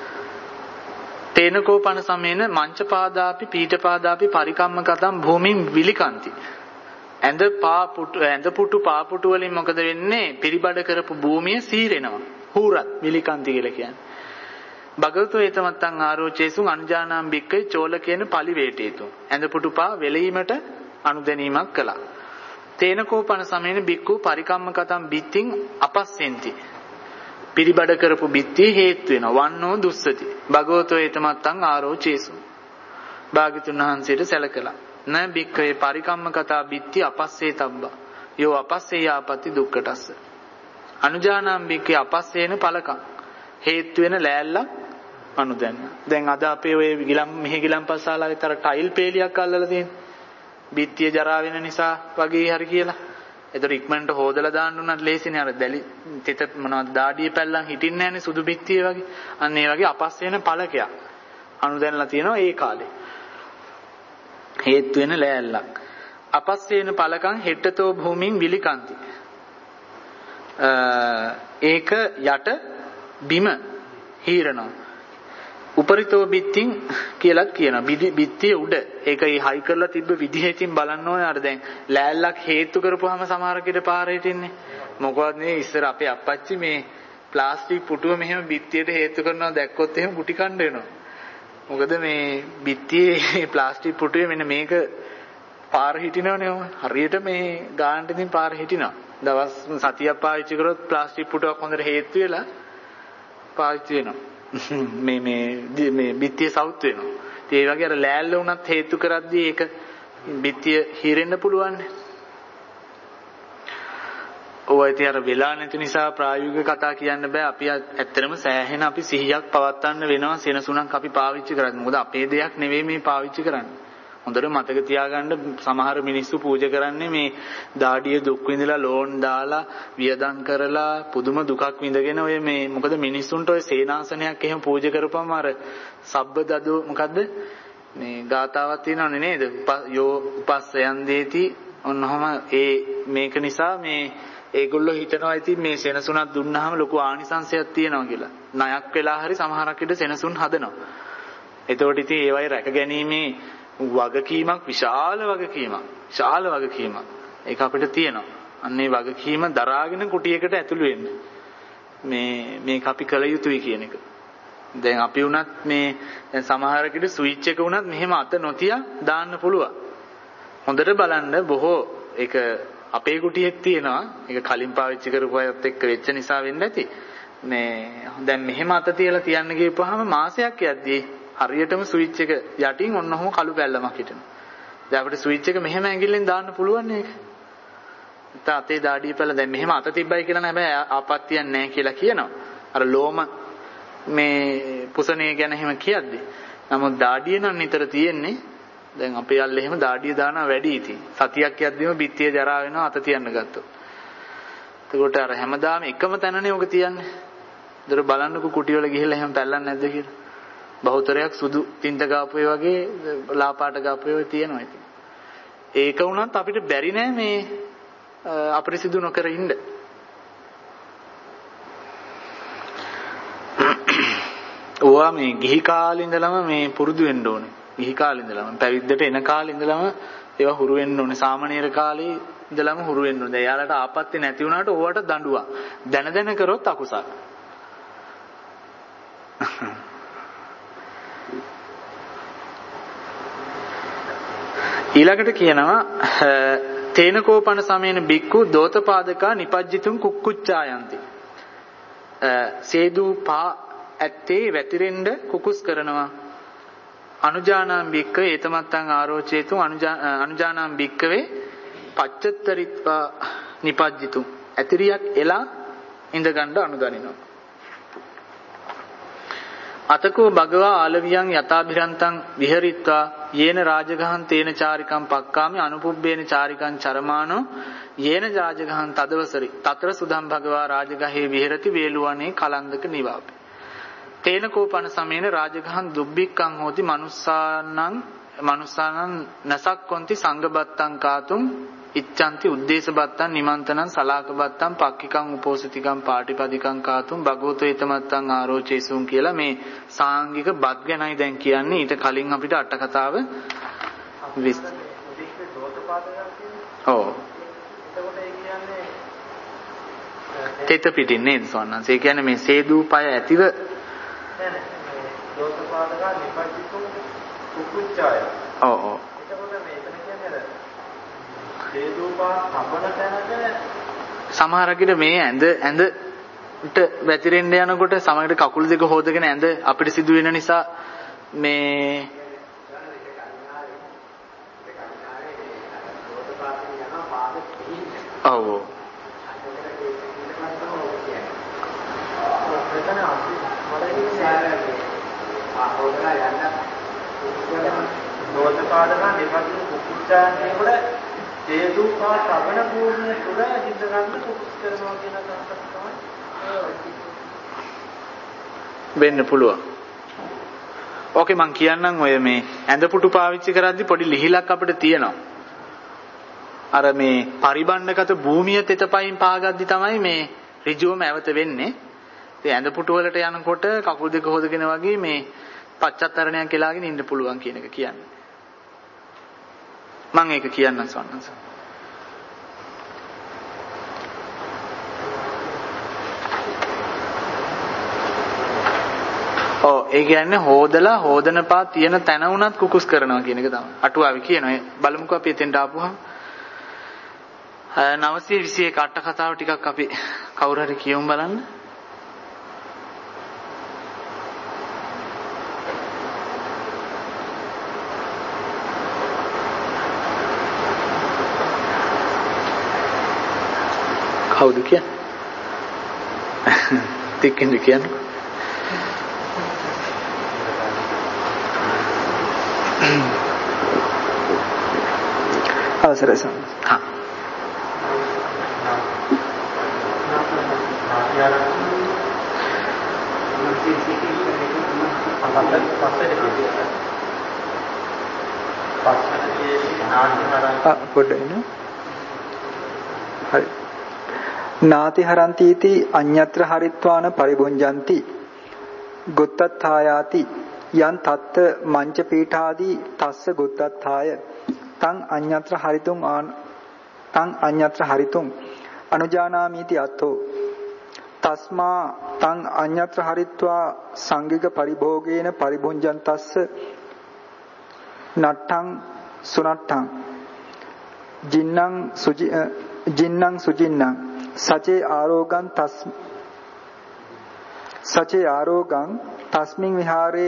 තේනකෝපන සමේන මංචපාදාපි පීඨපාදාපි පරිකම්මකතම් භූමින් විලිකන්ති. ඇඳ පාපුටු ඇඳ පුටු පාපුටු වලින් මොකද වෙන්නේ? පිරිබඩ කරපු භූමිය සීරෙනවා. හූරත් විලිකන්ති කියලා කියන්නේ. භගවතු ඒතමත්තං ආරෝචේසුන් අනුජානාම් බික්කේ චෝල කියන පලි වේටේතු. ඇඳ පුටු පා වෙලීමට අනුදැනීමක් කළා. තේනකෝපන සමේන බික්කු පරිකම්මකතම් බිත්තිං අපස්සෙන්ති. පිරිබඩ කරපු බිත්තිය හේතු වෙනවා. වන්නෝ දුස්සති. භගවතෝ ඒතමත්තං ආරෝචේසු. භාග්‍යතුන් වහන්සේට සැලකලා. න බික්කේ පරිකම්මකතා බිත්ති අපස්සේ තබ්බා. යෝ අපස්සේ යාපති දුක්කටස්ස. අනුජානාම් බික්කේ අපස්සේන පලකං. හේතු වෙන ලෑල්ලක් අනුදැන්න. දැන් අද අපේ ඔය ගිලම් මෙහි ගිලම්පසාලාවේ තර ටයිල් පේලියක් අල්ලලා තියෙනවා. බිත්තිය ජරා වෙන නිසා වගේ හරි කියලා. ඒතර ඉක්මනට හොදලා දාන්න උනත් ලේසිනේ. අර දැලි තිත මොනවද දාඩිය පැල්ලන් හිටින්නේ නැහනේ සුදු බිත්තිය වගේ. අන්න ඒ වගේ අපස් වෙන පළකයක් අනුදැන්නලා තියෙනවා ඒ කාලේ. හේතු වෙන ලෑල්ලක්. අපස් වෙන පළකන් හෙට්ටතෝ භූමින් විලිකන්ති. ඒක යට බිම හීරනවා. උපරිතෝ බිත්තිං කියලාත් කියනවා. බිත්තිය උඩ. ඒකයි හයි කරලා තිබ්බ විදිහකින් බලන්න ඕනේ. අර දැන් ලෑල්ලක් හේතු කරපුවාම සමහර කෙට පාර හිටින්නේ. මොකවත් නේ ඉස්සර අපේ අප්පච්චි මේ ප්ලාස්ටික් පුටුව මෙහෙම බිත්තියට හේතු කරනවා දැක්කොත් එහෙම ගුටි කණ්ඩ වෙනවා. මොකද මේ බිත්තියේ ප්ලාස්ටික් පුටුවේ මෙන්න මේක පාර හිටිනවනේ. හරියට මේ ගානට ඉතින් පාර හිටිනවා. දවස් සතියක් පාවිච්චි කරොත් ප්ලාස්ටික් පුටුවක් හොඳට හේතු වෙලා පාවිච්චි වෙනවා. මේ මේ මේ බිත්තිය සවුත් වෙනවා. ඒ වගේ අර ලෑල්ල උනත් හේතු කරද්දී ඒක බිත්තිය හිරෙන්න පුළුවන්. ඔය ඉතින් අර වෙලා නැති නිසා ප්‍රායෝගික කතා කියන්න බෑ. අපි ඇත්තටම සෑහෙන අපි සිහියක් පවත්වන්න වෙනවා සෙනසුණක් අපි පාවිච්චි කරන්නේ. මොකද අපේ දෙයක් නෙවෙයි මේ පාවිච්චි කරන්නේ. හොඳට මතක තියාගන්න සමහර මිනිස්සු පූජා කරන්නේ මේ දාඩිය දුක් විඳලා ලෝන් දාලා වියදම් කරලා පුදුම දුකක් විඳගෙන ඔය මේ මොකද මිනිස්සුන්ට ඔය සේනාසනයක් එහෙම පූජා කරපුවම අර සබ්බ දදෝ මොකද්ද මේ ගාතාවක් තියෙනවනේ නේද? යෝ උපස්සයන් දේති ඔන්නෝම ඒ මේක නිසා මේ ඒගොල්ලෝ හිතනවා ඉතින් මේ සෙනසුණක් දුන්නාම ලොකු ආනිසංසයක් තියෙනවා කියලා. ණයක් වෙලා හරි සමහරක් විට සෙනසුන් හදනවා. එතකොට ඉතින් ඒවයි රැක ගැනීමේ වගකීමක් විශාල වගකීමක් විශාල වගකීමක් ඒක අපිට තියෙනවා. අන්න ඒ වගකීම දරාගෙන කුටියකට ඇතුළු වෙන්න මේ මේක අපි කළ යුතුයි කියන එක. දැන් අපි වුණත් මේ දැන් සමහරකට ස්විච් එක වුණත් මෙහෙම අත නොතිය දාන්න පුළුවන්. හොඳට බලන්න බොහෝ ඒක අපේ කුටියක් තියෙනවා. ඒක කලින් පාවිච්චි කරපු අයත් එක්ක වෙච්ච නිසා වෙන්න ඇති. මේ දැන් මෙහෙම අත තියලා තියන්න ගියපුවාම මාසයක් යද්දී හරියටම ස්විච් එක යටින් ඔන්නෝම කළු බැල්ලමක් හිටිනවා. දැන් අපිට ස්විච් එක මෙහෙම ඇඟිල්ලෙන් දාන්න පුළුවන් නේද? නැත්නම් අතේ දාඩිය පැල දැන් මෙහෙම අත තිබ්බයි කියලා නෑ හැබැයි ආපත්තියක් නෑ කියලා කියනවා. අර ලෝම මේ පුසනේ ගැන එහෙම කියද්දි. නමුත් දාඩිය නම් නිතර තියෙන්නේ. දැන් අපේ අල්ල එහෙම දාඩිය දානවා වැඩි ඉතින්. සතියක් යද්දිම බිත්තිය ජරා වෙනවා අත තියන්න ගත්තොත්. එතකොට අර හැමදාම එකම තැනනේ ඔක තියන්නේ. ඒතර බලන්නකො කුටි වල ගිහිල්ලා එහෙම පැල්ලන්නේ නැද්ද කියලා. බහුතරයක් සුදු තින්ත ගාපු ඒ වගේ ලාපාට ගාපු ඒවා තියෙනවා ඉතින්. ඒක වුණත් අපිට බැරි නෑ මේ අපරිසිදු නොකර ඉන්න. ඕවා මේ ගිහි කාලේ ඉඳලම මේ පුරුදු වෙන්න ඕනේ. ගිහි කාලේ ඉඳලම පැවිද්දට එන කාලේ ඉඳලම ඒවා හුරු වෙන්න ඕනේ. සාමණේර කාලේ ඉඳලම හුරු වෙන්න ඕනේ. දැන් එයාලට ආපත්‍ය නැති වුණාට ඕවට දඬුවම්. දැන දැන කරොත් අකුසල. ඊළඟට කියනවා තේනකෝපන සමේන බික්කු දෝතපාදකා නිපජ්ජිතුම් කුක්කුච්චායන්ති. සේදු පා ඇත්තේ වැතිරෙන්න කුකුස් කරනවා. අනුජානාම් බික්ක ඒතමත්තං ආරෝචේතුම් අනුජානාම් බික්කවේ පච්චත්තරිත්වා නිපජ්ජිතුම්. ඇතිරියක් එලා ඉඳ ගන්න අනුගනිනවා. අතකෝ භගවා ආලවියන් යථාභිරන්තං විහෙරිත්වා යේන රාජගහං තේන චාරිකං පක්කාමි අනුපුබ්බේන චාරිකං චරමානෝ යේන රාජගහං තදවසරි තතර සුදම් භගවා රාජගහේ විහෙරති වේලුවනේ කලන්දක නිවාපි. තේන කෝපන සමේන රාජගහං දුබ්බික්කං හෝති මනුස්සානං මනුස්සානං නසක්කොන්ති සංඝබත්තං කාතුම් ඉච්ඡන්ති උද්දේශබත්තං නිමන්තනං සලාකබත්තං පක්ඛිකං උපෝසතිකං පාටිපදිකං කාතුම් භගවතෝ ඊතමත්තං ආරෝචේසුන් කියලා මේ සාංගික බත් ගැනයි දැන් කියන්නේ. ඊට කලින් අපිට අට කතාව විස් ඔව් එතකොට ඒ කියන්නේ තෙත පිටින් නේද සවන්නං. ඒ කියන්නේ මේ සේදූපය ඇතිව නෑ නෑ දෝතපාදකා නිපජ්ජිතු කුකුච්චාය. ඔව් ඔව් එතකොට මේ එතන කියන්නේ සමහරකට මේ ඇඳ ඇඳට වැතිරෙන්න යනකොට සමහරකට කකුල් දෙක හොදගෙන ඇඳ අපිට සිදු වෙන නිසා මේ ඔව් දෝතපාදකා නිපජ්ජිතු කුකුච්චාය වල දේදුපා ශ්‍රවණ පූර්ණ තුර හිත ගන්න කුකුස් කරනවා කියන අදහස තමයි වෙන්න පුළුවන්. ඕකේ මං කියන්නම් ඔය මේ ඇඳ පුටු පාවිච්චි කරද්දි පොඩි ලිහිලක් අපිට තියෙනවා. අර මේ පරිබණ්ඩගත භූමිය තෙතපයින් පාගද්දි තමයි මේ ඍජුවම ඇවත වෙන්නේ. ඒ ඇඳ පුටු වලට යනකොට කකුල් දෙක හොදගෙන වගේ මේ පච්චත්තරණයක් කියලාගෙන ඉන්න පුළුවන් කියන එක කියන්නේ. මම ඒක කියන්නම් සවන්නස. ඔව් ඒ කියන්නේ හොදලා හොදන පා තියෙන තැන උනත් කුකුස් කරනවා කියන එක තමයි. අටුවාවේ කියනවා. බලමුකෝ අපි එතෙන්ට ආපුවම නවසිය විසි එක අට කතාව ටිකක් අපි කවුරු හරි කියමු බලන්න. කවුද කියන්නේ? තික්කින්ද කියන්නේ? අවසරයි සම්. හා. පොඩ්ඩක් නේ. හරි. නාති හරන්තිති අඤ්ඤත්‍ර හරිත්වාන පරිභුංජಂತಿ ගොත්තත්ථායාති යන් තත්ත මංච පීඨාදී තස්ස ගොත්තත්ථාය තං අඤ්ඤත්‍ර හරිතුං ආන තං අඤ්ඤත්‍ර හරිතුං අනුජානාමීති අත්තෝ තස්මා තං අඤ්ඤත්‍ර හරිත්වා සංගික පරිභෝගේන පරිභුංජන්තස්ස නට්ඨං සුනට්ඨං ජින්නං සුජි ජින්නං සුජින්නං සචේ ආරෝගං තස් සචේ ආරෝගං තස්මින් විහාරේ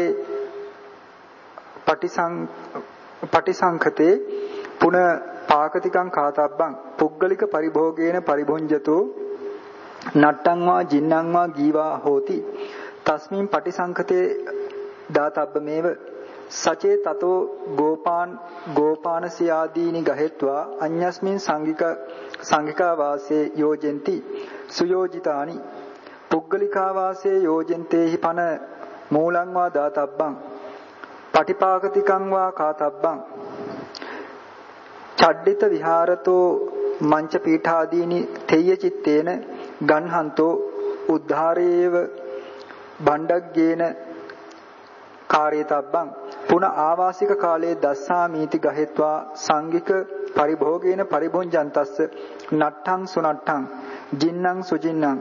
පටිසං පටිසංඛතේ පුන පාකතිකං කාතබ්බං පුග්ගලික පරිභෝගේන පරිභුංජතෝ නට්ටං වා ජින්නං වා ගීවා හෝති තස්මින් පටිසංඛතේ දාතබ්බමේව සචේ තතෝ ගෝපාන් ගෝපානසියාදීනි ගහෙත්වා අඤ්ඤස්මින් සංගික සංගිකා වාසේ යෝජෙන්ති සුයෝජිතානි පුග්ගලිකා වාසේ යෝජෙන්තේහි පන මූලං වා දාතබ්බං පටිපාකතිකං වා කාතබ්බං චඩ්ඩිත විහාරතෝ මංච පීඨාදීනි තෙය්‍ය චිත්තේන ගන්හන්තෝ උද්ධාරේව බණ්ඩග්ගේන කාර්යතබ්බං පුන ආවාසික කාලයේ දස්සාමීති ගහෙත්වා සංගික පරිභෝගේන පරිභුංජන්තස්ස නට්ඨං සුනට්ඨං ජින්නං සුජින්නං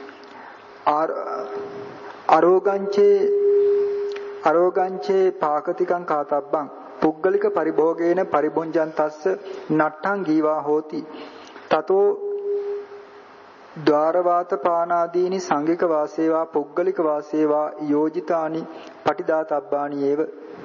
අරෝගංචේ අරෝගංචේ පාකතිකං කාතබ්බං පුද්ගලික පරිභෝගේන පරිභුංජන්තස්ස නට්ඨං ගීවා හෝති තතෝ ද්වාරවාත පානාදීනි සංගික වාසේවා පුද්ගලික වාසේවා යෝජිතානි පටිදාතබ්බානි ඒව.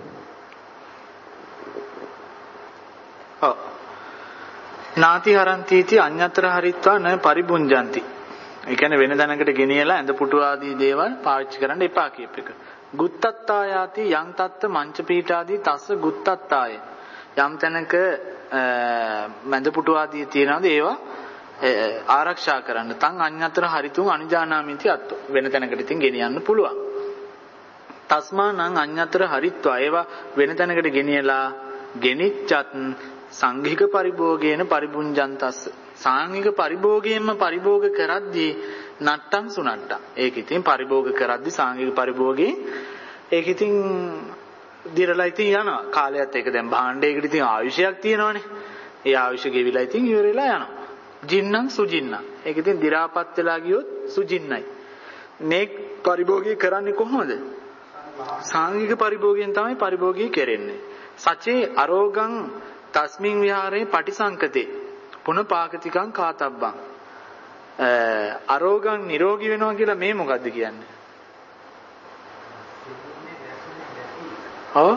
ඔව් නාති හරන්තිති අඤ්ඤතර හරිත්වා න පරිභුංජಂತಿ. ඒ කියන්නේ වෙන දැනකට ගෙනියලා ඇඳ පුටු ආදී දේවල් පාවිච්චි කරන්න එපා කියප එක. ගුත්තත්තායාති යං තත්ත මංච පීඨාදී තස්ස ගුත්තත්තාය. යම් තැනක මැද පුටු ආදී තියනවාද ඒවා ආරක්ෂා කරන්න. තං අඤ්ඤතර හරිතුන් අනුජානාමිති අත්තු. වෙන තැනකට ඉතින් ගෙනියන්න පුළුවන්. තස්මානං අඤ්ඤතර හරිත්වා ඒවා වෙන තැනකට ගෙනියලා ගෙනිච්චත් සංඝික පරිභෝගේන පරිභුංජන්තස්ස. සාංගික පරිභෝගයෙන්ම පරිභෝග කරද්දී නට්ටං සුනට්ටං. ඒක ඉතින් පරිභෝග කරද්දී සාංගික පරිභෝගේ ඒක ඉතින් දිරලා ඉතින් යනවා. කාලයත් ඒක දැන් භාණ්ඩයකට ඉතින් ආයුෂයක් තියෙනවනේ. ඒ ආයුෂ ගෙවිලා ඉතින් ඉවරලා යනවා. ජින්නං සුජින්නං. ඒක ඉතින් දි รา පත් වෙලා ගියොත් සුජින්නයි. මේ පරිභෝගය කරන්නේ කොහොමද? සාංගික පරිභෝගයෙන් තමයි පරිභෝගය කෙරෙන්නේ. සචේ අරෝගං තස්මින් විහාරේ පටිසංකතේ පුන පාකතිකං කාතබ්බං. අරෝගං නිරෝගී වෙනවා කියලා මේ මොකද්ද කියන්නේ? ඔව්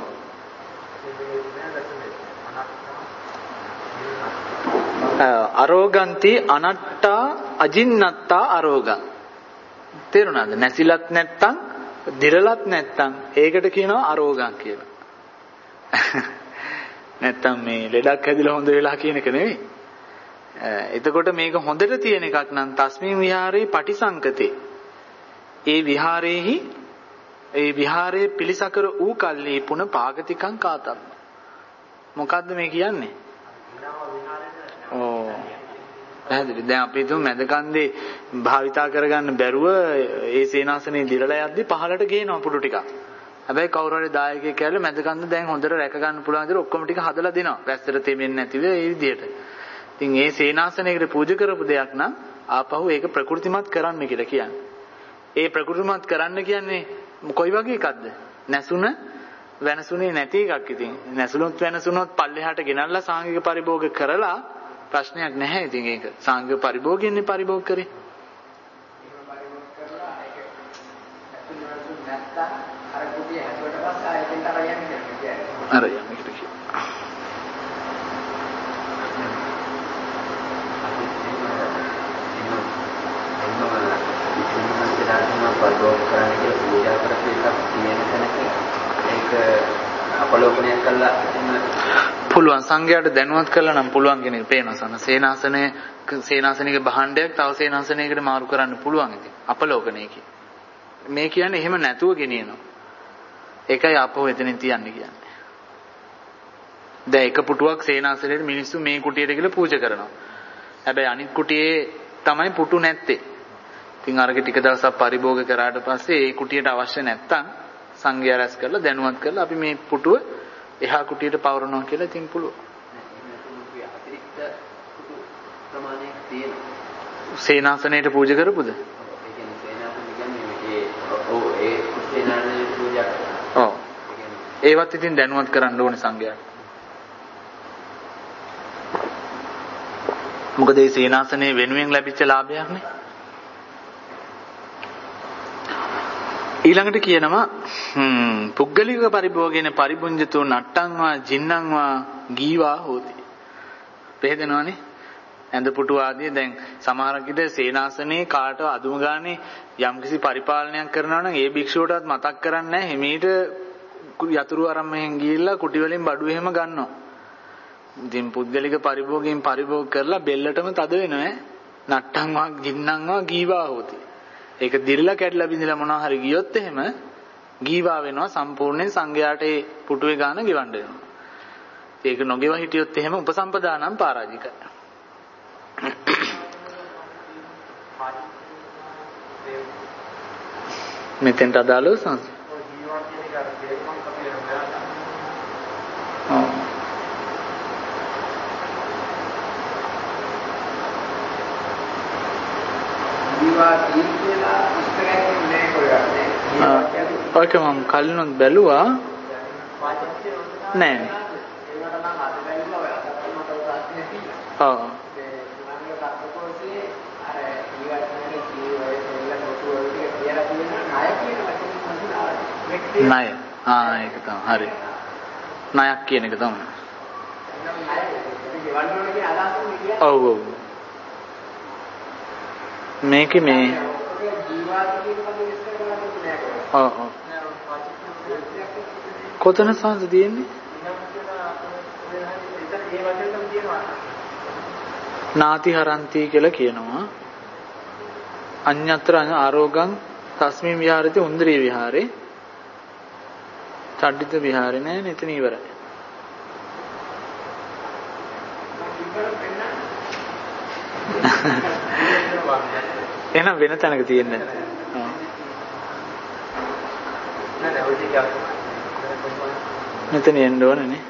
අරෝගන්ති අනට්ටා අජින්නත්තා අරෝගං. තේරුණාද? නැසිලත් නැත්තම් දිරලත් නැත්තම් ඒකට කියනවා අරෝගං කියලා. නැත්තම් මේ ලෙඩක් හැදිලා හොඳ වෙලා කියන එක නෙවෙයි. එතකොට මේක හොඳට තියෙන එකක් නම් තස්මින් විහාරේ පටිසංකතේ. ඒ විහාරයේහි ඒ විහාරයේ පිළිසකර ඌ කල්ලි පුන පාගතිකං කාතබ්බ. මොකද්ද මේ කියන්නේ? ඕ පැහැදිලි. දැන් අපි හිතමු මැද කන්දේ භාවිතා කරගන්න බැරුව ඒ සේනාසනේ දිරලා යද්දි පහලට ගේනවා පුඩු ටිකක්. හැබැයි කවුරු හරි දායකයෙක් කියලා මැද කන්ද දැන් හොඳට රැක ගන්න පුළුවන් විදිහට ඔක්කොම ටික හදලා දෙනවා. වැස්සට තෙමෙන්නේ නැතිව ඒ විදිහට. ඉතින් ඒ සේනාසනයකට පූජා කරපු දෙයක් නම් ආපහු ඒක ප්‍රකෘතිමත් කරන්න කියලා කියන්නේ. ඒ ප්‍රකෘතිමත් කරන්න කියන්නේ කොයි වගේ එකක්ද? නැසුන වෙනසුනේ නැති එකක් ඉතින්. නැසුනොත් වෙනසුනොත් පල්ලෙහාට ගෙනල්ලා සාංගික පරිභෝග කරලා ප්‍රශ්නයක් නැහැ. ඉතින් ඒක සාංගික පරිභෝගයෙන්නේ පරිභෝග කරේ. අර යන්නේ කියලා. පරිභෝග කරන්න කියලා පූජා කරපු එකක් තියෙන තැනක ඒක අපලෝකනය කළා පුළුවන් සංඝයාට දැනුවත් කළා නම් පුළුවන් කියන එක පේනවා සන සේනාසනයේ සේනාසනික භාණ්ඩයක් තව සේනාසනයකට මාරු කරන්න පුළුවන් ඉතින් අපලෝකනය කිය. මේ කියන්නේ එහෙම නැතුව ගෙනියනවා. ඒකයි අපෝ එතනින් තියන්නේ කියන්නේ. දැන් එක පුටුවක් සේනාසනයේ මිනිස්සු මේ කුටියට ගිහලා පූජා කරනවා. හැබැයි අනිත් කුටියේ තමයි පුටු නැත්තේ. ඉතින් අරක ටික දවසක් පරිභෝග කරාට පස්සේ ඒ කුටියට අවශ්‍ය නැත්තම් සංඝයා රැස් කරලා දැනුවත් කරලා අපි මේ පුටුව එහා කුටියට පවරනවා කියලා ඉතින් පුළුවන්. අතිරික්ත පුටු ප්‍රමාණයක් තියෙනවා. සේනාසනයේට පූජා කරපුද? ඒ කියන්නේ සේනාසන කියන්නේ මේ ඔව් ඒ සේනාසනයේ පූජා කරනවා. ඔව්. ඒවත් ඉතින් දැනුවත් කරන්න ඕනේ සංඝයාට. මොකද මේ සේනාසනයේ වෙනුවෙන් ලැබිච්ච ලාභයක් නේ. ඊළඟට කියනවා පුද්ගලික පරිභෝගයෙන් පරිභුංජතෝ නට්ටං වා ජින්නං වා ගීවා හෝති. පෙහෙදෙනවනේ. ඇඳ පුටු ආදී දැන් සමහරක් විට සේනාසනේ කාට අදුම ගානේ යම්කිසි පරිපාලනයක් කරනවා නම් ඒ භික්ෂුවටවත් මතක් කරන්නේ නැහැ. හිමීට යතුරු අරම්මෙන් ගිහිල්ලා කුටි වලින් බඩු එහෙම ගන්නවා. ඉතින් පුද්ගලික පරිභෝගයෙන් පරිභෝග කරලා බෙල්ලටම තද වෙනවා ඈ. නට්ටං වා ජින්නං වා ගීවා හෝති. ඒක දිරලා කැඩලා බිඳලා මොනවා හරි ගියොත් එහෙම ගීවා වෙනවා සම්පූර්ණයෙන් සංඝයාට ඒ පුටුවේ ගාන ගෙවන්න වෙනවා. ඒක නොගෙව හිටියොත් එහෙම උපසම්පදානම් පරාජිකයි. මෙතෙන්ට අදාළව සංස. ඔක මම කලින් බැලුවා නෑ. ඔව්. ණය. ආ ඒක තමයි. හරි. ණයක් කියන එක තමයි. ඔව් ඔව්. මේක මේ ඔව් ඔව්. කොතන සංස දෙන්නේ? නාති හරන්ති කියලා කියනවා. අඤ්ඤත්‍ර ආරෝගං තස්මින් විහාරති උන්ද්‍රී විහාරේ. චඩ්ඩිත විහාරේ නෑ එතන ඉවරයි. එහෙනම් වෙන තැනක තියෙන්නේ නැහැ. මෙතන එන්න ඕනේ නේ.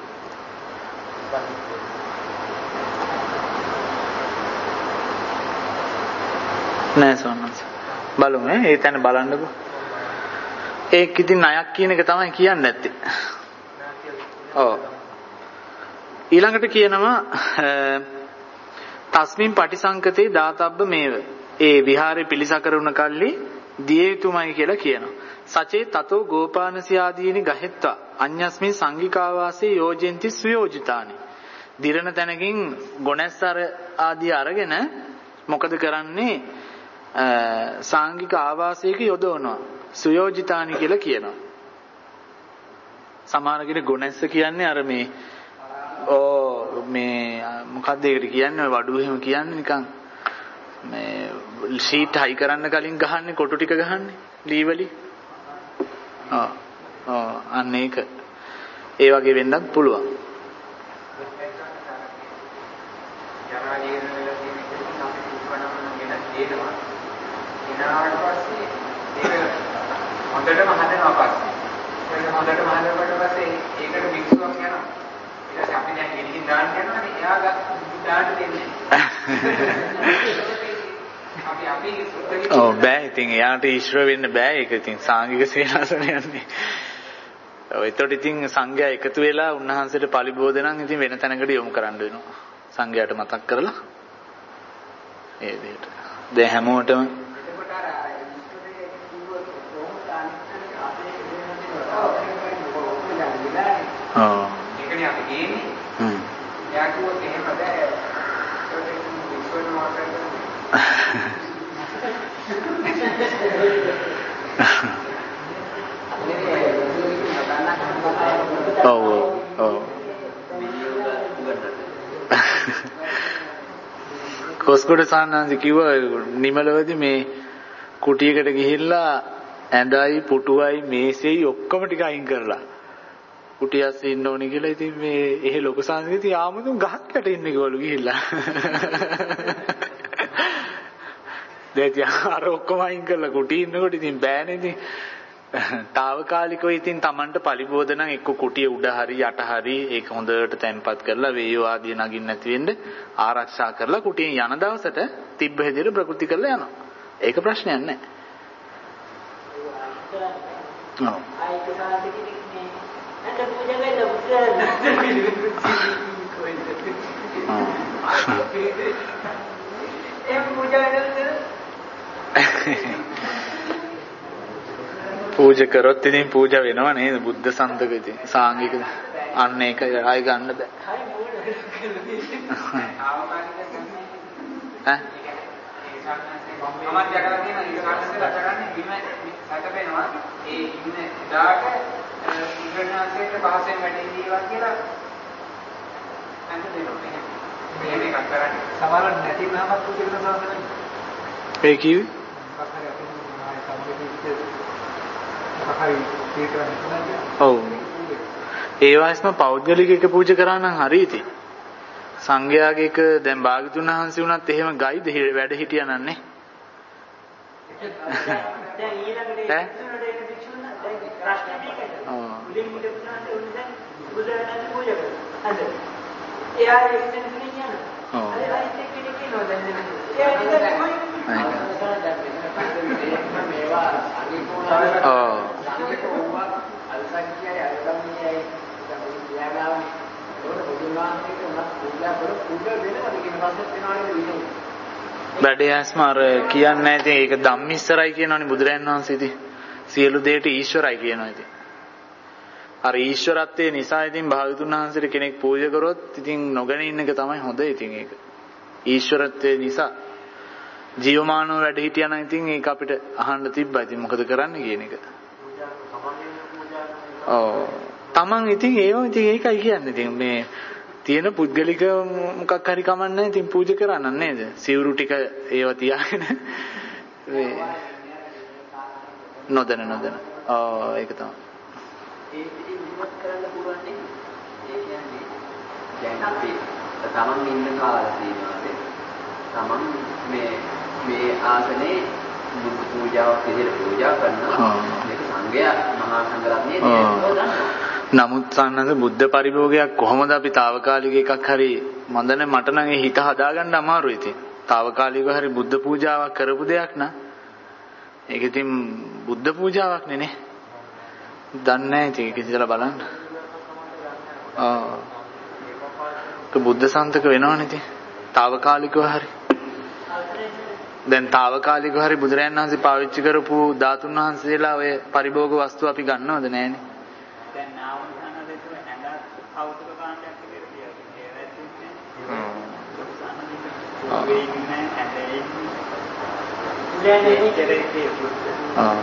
නෑ සෝනස්. බලමු ඈ ඒ තැන බලන්නකෝ. ඒක ඉතින් ණයක් කියන එක තමයි කියන්නේ නැත්තේ. ඔව්. ඊළඟට කියනවා තස්මින් පටිසංකතේ දාතබ්බ මේව. ඒ විහාරේ පිළිසකරුණ කල්ලි දිය යුතුමයි කියලා කියනවා. සචේ තතෝ ගෝපානසි ආදීනි ගහෙත්වා අඤ්ඤස්මින් සංගිකාවාසේ යෝජෙන්ති සුයෝජිතානි. දිරණ තැනකින් ගොණැස්සර ආදී අරගෙන මොකද කරන්නේ? සාංගික ආවාසයක යොදවනවා. සුයෝජිතානි කියලා කියනවා. සමහර කෙනෙක් ගොණැස්ස කියන්නේ අර මේ ඕ මේ මොකක්ද ඒකට කියන්නේ වඩුව එහෙම කියන්නේ නිකන් මේ ෂීට් හයි කරන්න කලින් ගහන්නේ කොටු ටික ගහන්නේ ලීවලි. ආ ආ අන්න ඒක ඒ වගේ වෙන්නත් පුළුවන්. හොඳටම හදනවා පස්සේ. ඒක හොඳටම හදනකොට පස්සේ ඒකට මික්ස්ුවක් යනවා. ඊට පස්සේ අපි දැන් ගෙලින් දාන්න යනවානේ. එයා දාන්න දෙන්නේ. අපි අපි සුද්ධ ඔව් බෑ ඉතින් එයාට ඊශ්වර වෙන්න බෑ ඒක ඉතින් සාංගික සේනාසන යන්නේ. ඔව් ඒතකොට ඉතින් සංඝයා එකතු වෙලා උන්වහන්සේට පරිබෝධ නම් ඉතින් වෙන තැනකට යොමු කරන්න වෙනවා. සංඝයාට මතක් කරලා ඒ විදිහට. දැන් හැමෝටම ඔව් ඒකනේ අපි ගේන්නේ. හ්ම්. එයා කිව්වොත් එහෙම බෑ. ඒක විශ්වන මාර්ගයෙන් ඔව් ඔව් කොස්කොඩ සාන්නාන්සේ කිව්වා නිමලවදී මේ කුටියකට ගිහිල්ලා ඇඳයි පුටුවයි මේසෙයි ඔක්කොම ටික අයින් කරලා කුටියස් ඉන්න ඕනි කියලා. ඉතින් මේ එහෙ ලොකු සංස්කෘතිය ආමුදුන් ගහක් යට ඉන්නේ කිවලු ගිහිල්ලා. දෙතිය අර ඔක්කොම අයින් කරලා කුටි ඉන්නකොට ඉතින් බෑනේ ඉතින්. తాවකාලිකව ඉතින් Tamanට පරිබෝධ නම් එක්ක කුටිය උඩ හරි යට හරි ඒක හොඳට තැම්පත් කරලා වේයෝ ආදිය නගින්න නැති වෙන්න ආරක්ෂා කරලා කුටියෙන් යන දවසට තිබ්බ හැදියට ප්‍රකෘති කරලා යනවා. ඒක ප්‍රශ්නයක් නැහැ. ඔව්. ආයික සාන්තිකේ මේ අද පූජා වෙලා පුතේ. ඒ පූජා වෙනද? පූජා කරොත් ඉතින් පූජා වෙනව නේද? බුද්ධ සන්තක ඉතින් සාංගික අන්න ඒක ආයි ගන්න බෑ. ඈ? මම දැකලා තියෙන ඉස්සරහට කරන්නේ බිම සැකපෙනවා. ඒ ඉන්න දාට ඉංග්‍රීසියට පහසෙන් වැඩි දේවල් කියලා අන්න දෙනවා. මෙහෙම එකක් කරන්නේ. සමහර නැති වුණාමත් පූජා කරනවා නේද? ඒ කිව්වේ? හරි ඒක කරන්නේ. ඔව්. ඒ වගේම පෞද්ගලික එක පූජා කරා නම් හරි ඉතින්. සංඝයාගේ එක දැන් භාගතුන් වහන්සේ වුණත් එහෙම ගයිද වැඩ හිටියා නන්නේ. දැන් ඊළඟට ඒ විසුණුට එන විසුණ දැන් ප්‍රශ්නේ මේකයි. මුලින් හිටපුනාට උන් දැන් බුදුරජාණන් පූජා කරනවා. හරිද? එයා එක්කෙනෙක් කියනවා. ඔව්. අර අයිත් එක්කෙනෙක් කියනවා දැන් එයා ඉතින් මේවා අනිකෝණ ඔව්. අල්සක්කියයි අල්ගම්මියයි ත්‍යාගාවනි ඒකට බුදුන්වහන්සේට උනත් පූජා කර පූජා වෙනවද කියන පස්සෙත් වෙනවනේ විනෝද. වැඩේස්ම අර කියන්නේ නැහැ ඉතින් ඒක ධම්මිස්සරයි කියනවනේ බුදුරයන් වහන්සේ ඉතින් සියලු දේට ඊශ්වරයි කියනවා ඉතින් අර ඊශ්වරත්වයේ නිසා ඉතින් භාගතුන් වහන්සේට කෙනෙක් පූජා කරොත් ඉතින් නොගෙන ඉන්න එක තමයි හොඳ ඉතින් ඒක ඊශ්වරත්වයේ නිසා ජීවමානව වැඩ හිටියා නම් ඉතින් ඒක අපිට අහන්න තිබ්බා ඉතින් මොකද කරන්න කියන එක ඔව් තමන් ඉතින් ඒව ඉතින් ඒකයි කියන්නේ ඉතින් මේ තියෙන පුද්ගලික මොකක් හරි කමන්නේ ඉතින් පූජා කරන්න නේද සිවුරු ටික ඒව තියාගෙන මේ නොදැන නොදැන ඔව් ඒක තමයි ඒ ඉතින් ඉවත් කරන්න පුළුවන් නේ ඒ කියන්නේ දැන් අපි තමන් ඉන්න කාල සීමාවේ තමන් මේ මේ ආසනේ බුදු පූජාවක් විදිහට පූජා කරනවා මේක සංඝයා මහා සංඝරත්නයේ දන්නවා නමුත් සන්නස බුද්ධ පරිභෝගයක් කොහොමද අපි తాවකාලික එකක් හරි මන්දනේ මට නම් ඒ හිත හදාගන්න අමාරුයි ඉතින්. తాවකාලිකව හරි බුද්ධ පූජාවක් කරපු දෙයක් නා. ඒක ඉතින් බුද්ධ පූජාවක් නේ. දන්නේ නැහැ ඉතින් ඒක ඉතලා බලන්න. ආ. ඒක බුද්ධ සන්තක වෙනවනේ ඉතින්. తాවකාලිකව හරි. දැන් తాවකාලිකව හරි බුදුරයන් වහන්සේ පාවිච්චි කරපු ධාතුන් වහන්සේලා ඔය පරිභෝග වස්තු අපි ගන්නවද නැහැනේ. දැන් නාමසන දෙක ඇඳ කෞතුක කාණ්ඩයක් විදිහට කියනවා. ඒ වැද්දෙන්නේ. හ්ම්. ඒ ඉන්නේ ඇඳේ. උදේනේ කෙරෙන්නේ. ආ.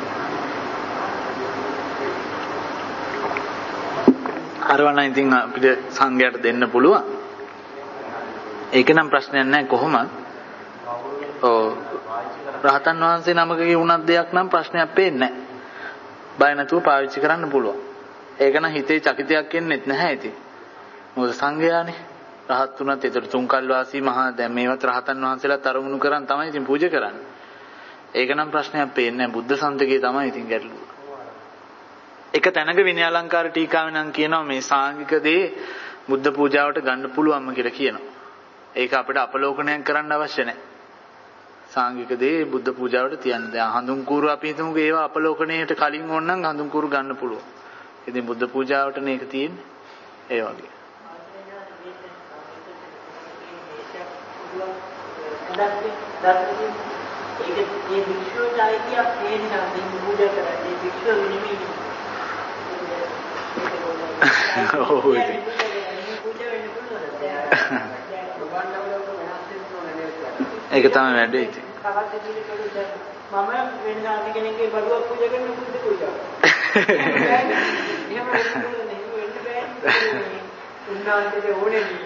අරවන ඉතින් අපිට සංඝයාට දෙන්න පුළුවන්. ඒක නම් ප්‍රශ්නයක් නැහැ කොහොමද? ඔව්. රහතන් වහන්සේ නමකගේ වුණත් දෙයක් නම් ප්‍රශ්නයක් පේන්නේ නැහැ. බය නැතුව පාවිච්චි කරන්න පුළුවන්. ඒක නම් හිතේ චකිතයක් එන්නේත් නැහැ ඉතින්. මොකද සංඝයානේ රහත් උනත් ඒතර තුන්කල් වාසී මහා දැන් මේවත් රහතන් වහන්සේලාත් අරමුණු කරන් තමයි ඉතින් පූජා කරන්නේ. ඒක නම් ප්‍රශ්නයක් පේන්නේ නැහැ. බුද්ධ සන්තකේ තමයි ඉතින් ගැටලුව. එක තැනක විනය අලංකාර ටීකාවේ නම් කියනවා මේ සාංගික දේ බුද්ධ පූජාවට ගන්න පුළුවන්ම කියලා කියනවා. ඒක අපිට අපලෝකනයක් කරන්න අවශ්‍ය නැහැ. සාංගික දේ බුද්ධ පූජාවට තියන්න. දැන් හඳුන් කూరు අපි හිතමුකෝ ඒවා අපලෝකණයට කලින් ඕන නම් හඳුන් කూరు ගන්න පුළුවන්. ඉතින් බුද්ධ පූජාවටනේ ඒක තියෙන්නේ. ඒ වගේ. ඒක මේ වික්ෂුවට අයිතියක් තියෙනවා මේ පූජා කරන්නේ මේ වික්ෂුව නෙමෙයි. ඔව් ඉතින්. ඒක තමයි වැඩේ ඉතින්. මම වෙන ආදි කෙනෙක්ගේ බඩුවක් පූජා කරන බුද්ධ පූජාව. එහෙම වෙන්නේ බෑ. උන්වහන්සේට ඕනේ නේ.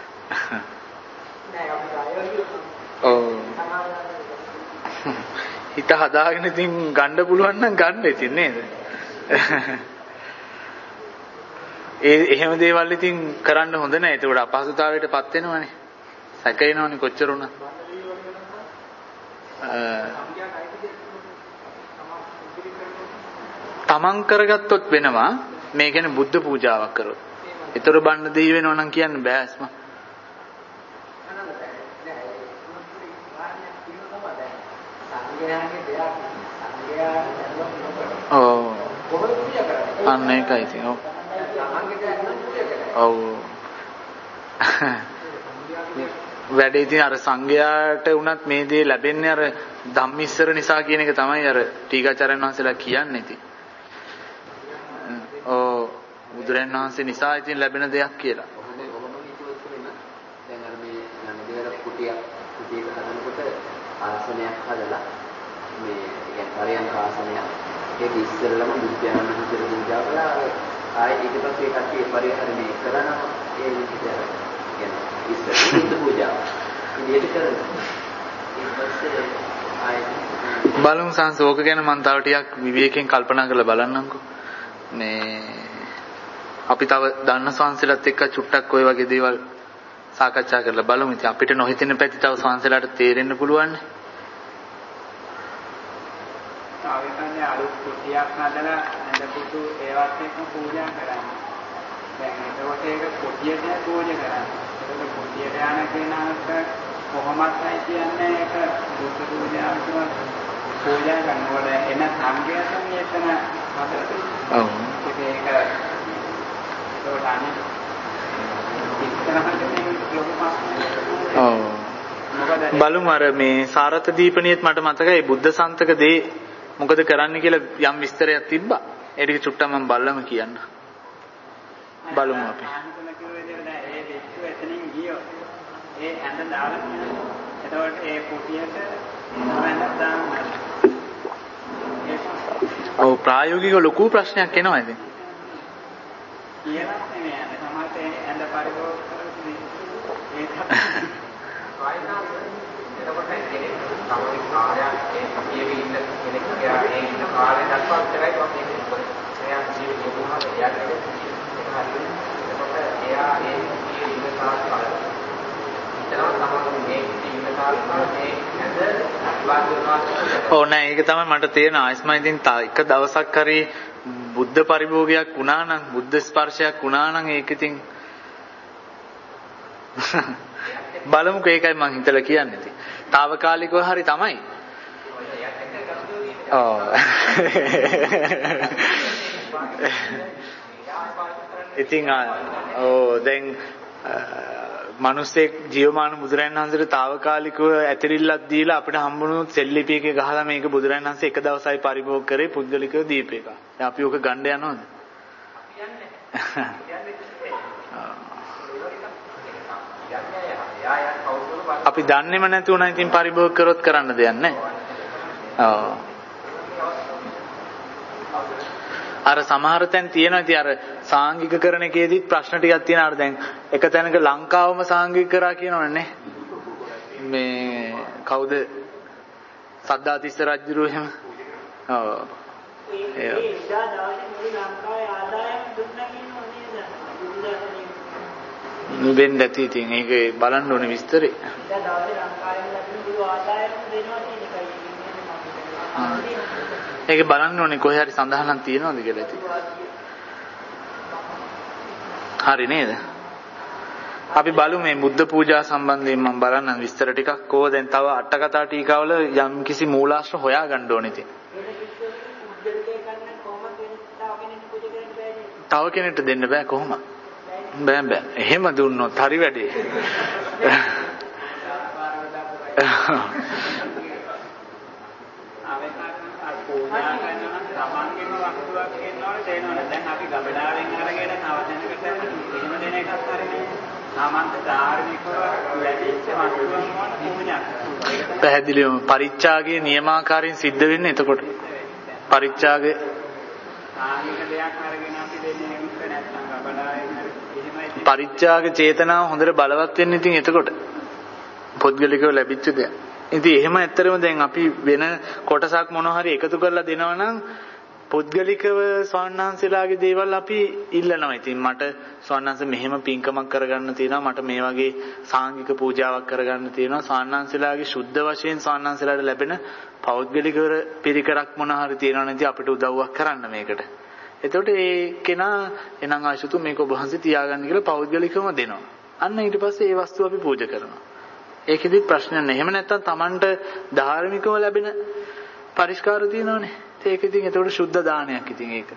නෑ අපිට ආයෙත්. ඔව්. හිත හදාගෙන ඉතින් ගන්න පුළුවන් නම් ගන්න ඉතින් නේද? ඒ එහෙම දේවල් ඉතින් කරන්න හොඳ නෑ. ඒකට අපහසුතාවයටපත් වෙනවනේ. සැකේනවනේ කොච්චර උනත්. තමන් කරගත්තොත් වෙනවා මේ කියන්නේ බුද්ධ පූජාවක් කරොත්. ඒතර බන්න දෙහි වෙනව නම් කියන්න බෑ අස්ම. ඔව්. අන්න ඒකයි ඉතින්. ඔව්. ඔව්. වැඩේ ඉතින් අර සංඝයාට වුණත් මේ දේ ලැබෙන්නේ අර ධම්මිස්සර නිසා කියන එක තමයි අර ටීකාචාර්යන් වහන්සේලා කියන්නේ ඉතින්. ඔව් බුදුරන් වහන්සේ නිසා ඉතින් ලැබෙන දෙයක් කියලා. දැන් අර මේ නන්දිවර කුටිය කුටියක හදනකොට ආසනයක් හදලා මේ يعني පරයන්ක ආසනයක් ඒක ඉස්සෙල්ලම බුද්ධයන් වහන්සේට පූජා කළා ආයේ ඊට පස්සේ කට්ටිය පරිහරණය කරනවා ඒ විදිහට يعني ඉස්සෙල්ලා බුද්ධ පූජාව ඉදිරියට කරනවා ඊට පස්සේ බලමු සංසෝක ගැන මම තව ටිකක් විවේකයෙන් කල්පනා කරලා බලන්නම්කෝ. මේ අපි තව දන්න සංසලත් එක්ක චුට්ටක් ওই වගේ දේවල් සාකච්ඡා කරලා බලමු. ඉතින් අපිට නොහිතෙන පැති තව සංසලට තේරෙන්න පුළුවන්. ආවෙන්නේ අලුත් කුටියක් හදලා ඇඳපුතු ඒවත් එක්ක පූජා කරන්නේ. දැන් ඒකට ඒක කුටියට පූජා කරන්නේ. ඒක කුටියට යන කෙනාට කොහොමදයි කියන්නේ ඒක දුක්ඛ පූජාවට පූජා කරනකොට එන සංගයයන් එතන හදලා තියෙනවා. ඔව්. ඒක ඒක අනිත් ඔව්. බලමු අර මේ සාරත දීපණියෙත් මට මතකයි බුද්ධ සන්තක දේ මොකද කරන්න කියලා යම් විස්තරයක් තිබ්බා. ඒ ටික චුට්ටක් මම බලලම කියන්න. බලමු අපි. ඒ ඇඳ දාලා එතකොට ඒ කුටියට ඇඳ දාන්න. ඔව් ප්‍රායෝගිකව ලොකු ප්‍රශ්නයක් එනවා ඉතින්. කියලා නෙමෙයි අර සමහරට ඇඳ පරිභෝග කරන්නේ ඒක. වයින්නාම එතකොට කෙනෙක් තමයි කාර්යයක් ඒ ඉන්න කෙනෙක් ඒ ඉන්න කාර්යය දක්වා ඉතරයි මම කියන්නේ. එයා ජීවිතේ කොහොමද යන්නේ? ඒක හරියට. එතකොට එයා ඒ ඉන්න කාර්යය ඔව් නෑ ඒක තමයි මට තේරෙන ආයස්මයි ඉතින් එක දවසක් හරි බුද්ධ පරිභෝගයක් වුණා නම් බුද්ධ ස්පර්ශයක් වුණා නම් ඒක ඉතින් බලමුකෝ ඒකයි මං හිතලා කියන්නේ ඉතින් తాවකාලිකව හරි තමයි ඔව් ඉතින් ඔව් දැන් මිනිස්සෙක් ජීවමාන බුදුරජාණන් වහන්සේට තාවකාලිකව ඇතිරිල්ලක් දීලා අපිට හම්බුනොත් සෙල්ලිපි එකේ ගහලා මේක බුදුරජාණන් වහන්සේ එක දවසයි පරිභෝග කරේ පුද්ගලිකව දීප එක. දැන් අපි ඕක ගන්න යනවද? අපි දන්නේම නැති උනා ඉතින් පරිභෝග කරොත් කරන්න දෙයක් නැහැ. ඔව්. අර සමහර තැන් තියෙනවා ඉතින් අර සාංගික කරන එකේදීත් ප්‍රශ්න ටිකක් තියෙනවා. අර දැන් එක තැනක ලංකාවම සාංගික කරා කියනවනේ. මේ කවුද? සද්ධාතිස්ස රජුරෝ එහෙම. ඔව්. ඒ ඉඳා දවසේ මුළු ලංකාවේ ආදායම දුන්නා කියනවා නේද? නුඹෙන් දැති ඉතින් ඒක බලන්න ඕනේ විස්තරේ. ඉඳා දවසේ ලංකාවේ ලැබෙන මුළු ආදායම දෙනවා කියන එකයි. ඒක බලන්න ඕනේ කොහේ හරි සඳහනක් තියෙනවද කියලා ඉතින්. හරි නේද? අපි බලමු මේ බුද්ධ පූජා සම්බන්ධයෙන් මම බලන්න විස්තර ටිකක්. කොහොම දැන් තව අට කතා ටීකාවල යම් කිසි මූලාශ්‍ර හොයා ගන්න ඕනේ ඉතින්. තව කෙනෙක්ට දෙන්න බෑ කොහොම? බෑ බෑ. එහෙම දුන්නොත් හරි වැඩේ. පූජා කරනවා සමාන්ගෙම වස්තුවක් කියනවනේ තේනවනේ දැන් අපි ගබඩාවෙන් අරගෙන නවදැනකට එහෙම දෙන එකක් හරිනේ සාමාන්‍ය ධාර්මිකව ලැබිච්ච වස්තුවක් වුණ පූජා කරනවා පැහැදිලිවම පරිත්‍යාගයේ නියමාකාරයෙන් සිද්ධ වෙන්නේ එතකොට පරිත්‍යාගය සාහික දෙයක් අරගෙන අපි දෙන්නේ ඒක නැත්නම් ගබඩාවෙන් එහෙමයි පරිත්‍යාග චේතනාව හොඳට බලවත් වෙන්නේ ඉතින් එතකොට පොත්ගලිකව ලැබිච්ච දෙයක්. ඉතින් එහෙම ඇත්තරම දැන් අපි වෙන කොටසක් මොනවා හරි එකතු කරලා දෙනවා නම් පොත්ගලිකව ස්වාමීනාන්සලාගේ දේවල් අපි ඉල්ලනවා. ඉතින් මට ස්වාමීනාන්ස මෙහෙම පින්කමක් කරගන්න තියෙනවා. මට මේ වගේ සාංගික පූජාවක් කරගන්න තියෙනවා. ස්වාමීනාන්සලාගේ සුද්ධ වශයෙන් ස්වාමීනාන්සලාට ලැබෙන පෞද්ගලික පිරිකරක් මොනවා හරි තියෙනවා නේද අපිට උදව්වක් කරන්න මේකට. එතකොට ඒ කෙනා එනං ආශුතු මේක ඔබ වහන්සේ තියාගන්න කියලා පෞද්ගලිකවම දෙනවා. අන්න ඊට පස්සේ ඒ වස්තුව අපි පූජා කරනවා. ඒකෙදි ප්‍රශ්න නැහැ. එහෙම නැත්නම් Tamanට ධාර්මිකව ලැබෙන පරිස්කාර තියෙනවනේ. ඒක ඉතින් ඒකට සුද්ධ දානයක් ඉතින් ඒක.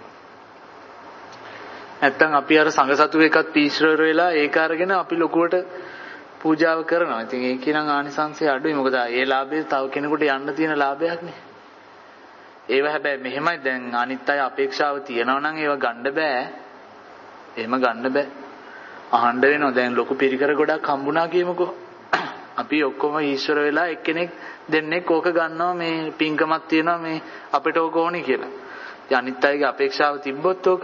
නැත්නම් අපි අර සංඝ සතු එකත් පීශ්‍රර වෙලා ඒක අරගෙන අපි ලොකුවට පූජාව කරනවා. ඉතින් ඒකේ නම් ආනිසංසය අඩුයි. මොකද ඒ ලාභය තව කෙනෙකුට යන්න තියෙන ලාභයක් නේ. ඒව හැබැයි මෙහෙමයි දැන් අනිත් අය අපේක්ෂාව තියනවා නම් ඒව ගන්න බෑ. එහෙම ගන්න බෑ. අහන්න වෙනවා. දැන් ලොකු පිරිකර ගොඩක් හම්බුණා කියමුකෝ. අපි ඔක්කොම ඊශ්වර වෙලා එක්කෙනෙක් දෙන්නෙක් ඕක ගන්නවා මේ පින්කමක් තියෙනවා මේ අපිට ඕක ඕනේ කියලා. ඉතින් අනිත් අයගේ අපේක්ෂාව තිබ්බොත් ඕක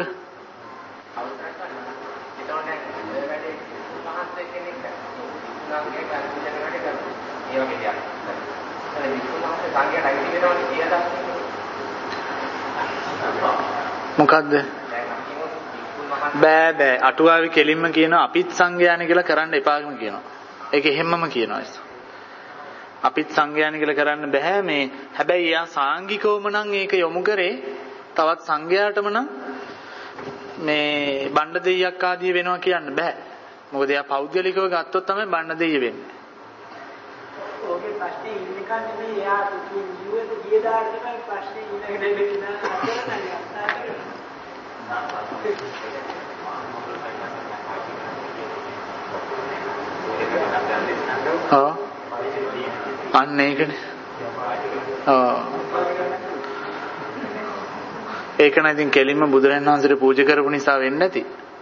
මොකද්ද? බෑ බෑ අටුවාවේ කෙලින්ම කියනවා අපිත් සංඝයාන කියලා කරන්න එපාම කියනවා. ඒක එහෙම්මම කියනවා. අපිත් සංඝයාන කියලා කරන්න බෑ මේ. හැබැයි යා සාංගිකවම නම් ඒක යොමු කරේ තවත් සංඝයාටම නම් මේ බණ්ඩ දෙයියක් ආදී වෙනවා කියන්න බෑ. මොකද එයා පෞද්ගලිකව ගත්තොත් තමයි බණ්ඩ දෙයිය වෙන්නේ. ඔගේ ප්‍රශ්නේ ඉන්නකන් නෙමෙයි එයා ජීවිත ගිය දාට තමයි ප්‍රශ්නේ ඉන්නගෙන ඉන්න ඔව් අන්න ඒකනේ. ඔව් ඒක නම් ඉතින් කෙලින්ම බුදුරජාණන් වහන්සේට පූජා කරපු නිසා වෙන්නේ නැති.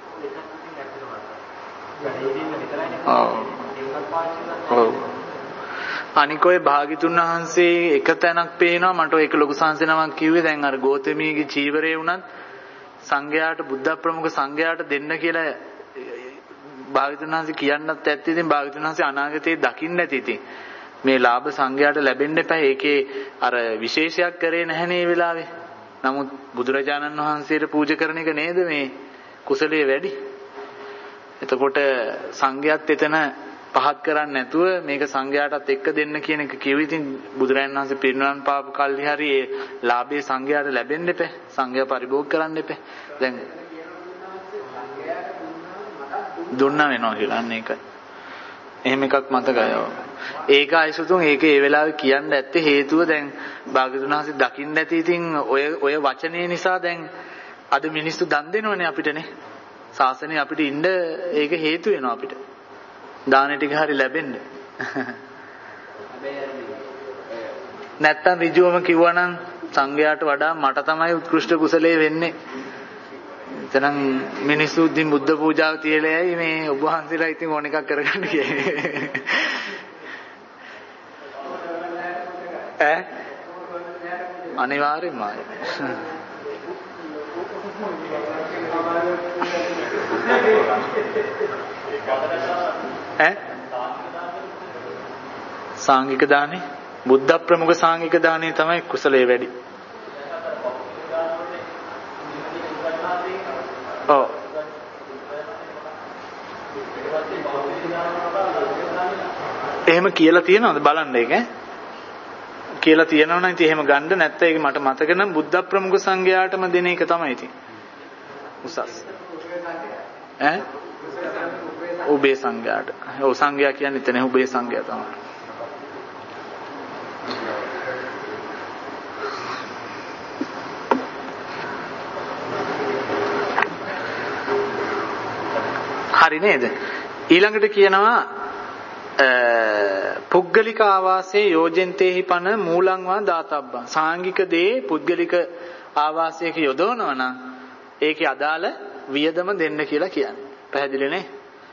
ඔව් ඔව් අනික ඔය භාග්‍යතුන් වහන්සේ එක තැනක් පේනවා මට ඒක ලොකු සංසය නමක් කිව්වේ දැන් අර ගෝතමීගේ චීවරේ වුණත් සංඝයාට බුද්ධ ප්‍රමුඛ සංඝයාට දෙන්න කියලා භාග්‍යතුන් වහන්සේ කියන්නත් ඇත්ත ඉතින් භාග්‍යතුන් වහන්සේ අනාගතේ දකින්න ඇති ඉතින් මේ ලාභ සංඝයාට ලැබෙන්න එපා ඒකේ අර විශේෂයක් කරේ නැහැ නේ වෙලාවේ. නමුත් බුදුරජාණන් වහන්සේට පූජා කරන එක නේද මේ කුසලයේ වැඩි. එතකොට සංඝයාත් එතන පහත් කරන්නේ නැතුව මේක සංඝයාටත් එක්ක දෙන්න කියන එක කිව්වේ. ඉතින් බුදුරජාණන් වහන්සේ පිරිනිවන් පාපු කල්හි හරි ඒ ලාභයේ සංඝයාට ලැබෙන්න එපා. සංඝයා පරිභෝග කරන්න එපා. දැන් දුන්නා වෙනවා කියලා අන්න ඒකයි. එහෙම එකක් මතකයි. ඒක අයිසුතුන් ඒක ඒ වෙලාවේ කියන්න ඇත්තේ හේතුව දැන් භාග්‍යතුන් වහන්සේ දකින්න ඇති ඉතින් ඔය ඔය වචනේ නිසා දැන් අද මිනිස්සු දන් දෙනවනේ අපිටනේ. ශාසනය අපිට ඉන්න ඒක හේතු වෙනවා අපිට. දාන ටික හරි ලැබෙන්න. නැත්තම් ඍජුවම කිව්වනම් සංඝයාට වඩා මට තමයි උත්කෘෂ්ඨ කුසලයේ වෙන්නේ. එතනම් මිනිස්සු ඉතින් බුද්ධ පූජාව තියලයි මේ ඔබ වහන්සේලා ඉතින් ඕන එකක් කරගන්න කියන්නේ. ඈ අනිවාර්යෙන්ම ඈ සාංගික දානේ බුද්ධ ප්‍රමුඛ සාංගික දානේ තමයි කුසලයේ වැඩි. ඔව් එහෙම කියලා තියෙනවද බලන්න ඒක ඈ කියලා තියෙනවනම් ඉතින් එහෙම ගන්න නැත්නම් ඒක මට මතක නම් බුද්ධ ප්‍රමුඛ සංඝයාටම දෙන එක තමයි ඉතින් උසස් ඈ උබේ සංඝයාට. ඔව් සංඝයා කියන්නේ එතන උබේ සංඝයා තමයි. හරි නේද? ඊළඟට කියනවා පුද්ගලික ආවාසයේ යෝජෙන්තේහි පන මූලං වා දාතබ්බං. සාංගික දේ පුද්ගලික ආවාසයක යොදවනවා නම් ඒකේ අදාළ වියදම දෙන්න කියලා කියන්නේ. පැහැදිලි නේ?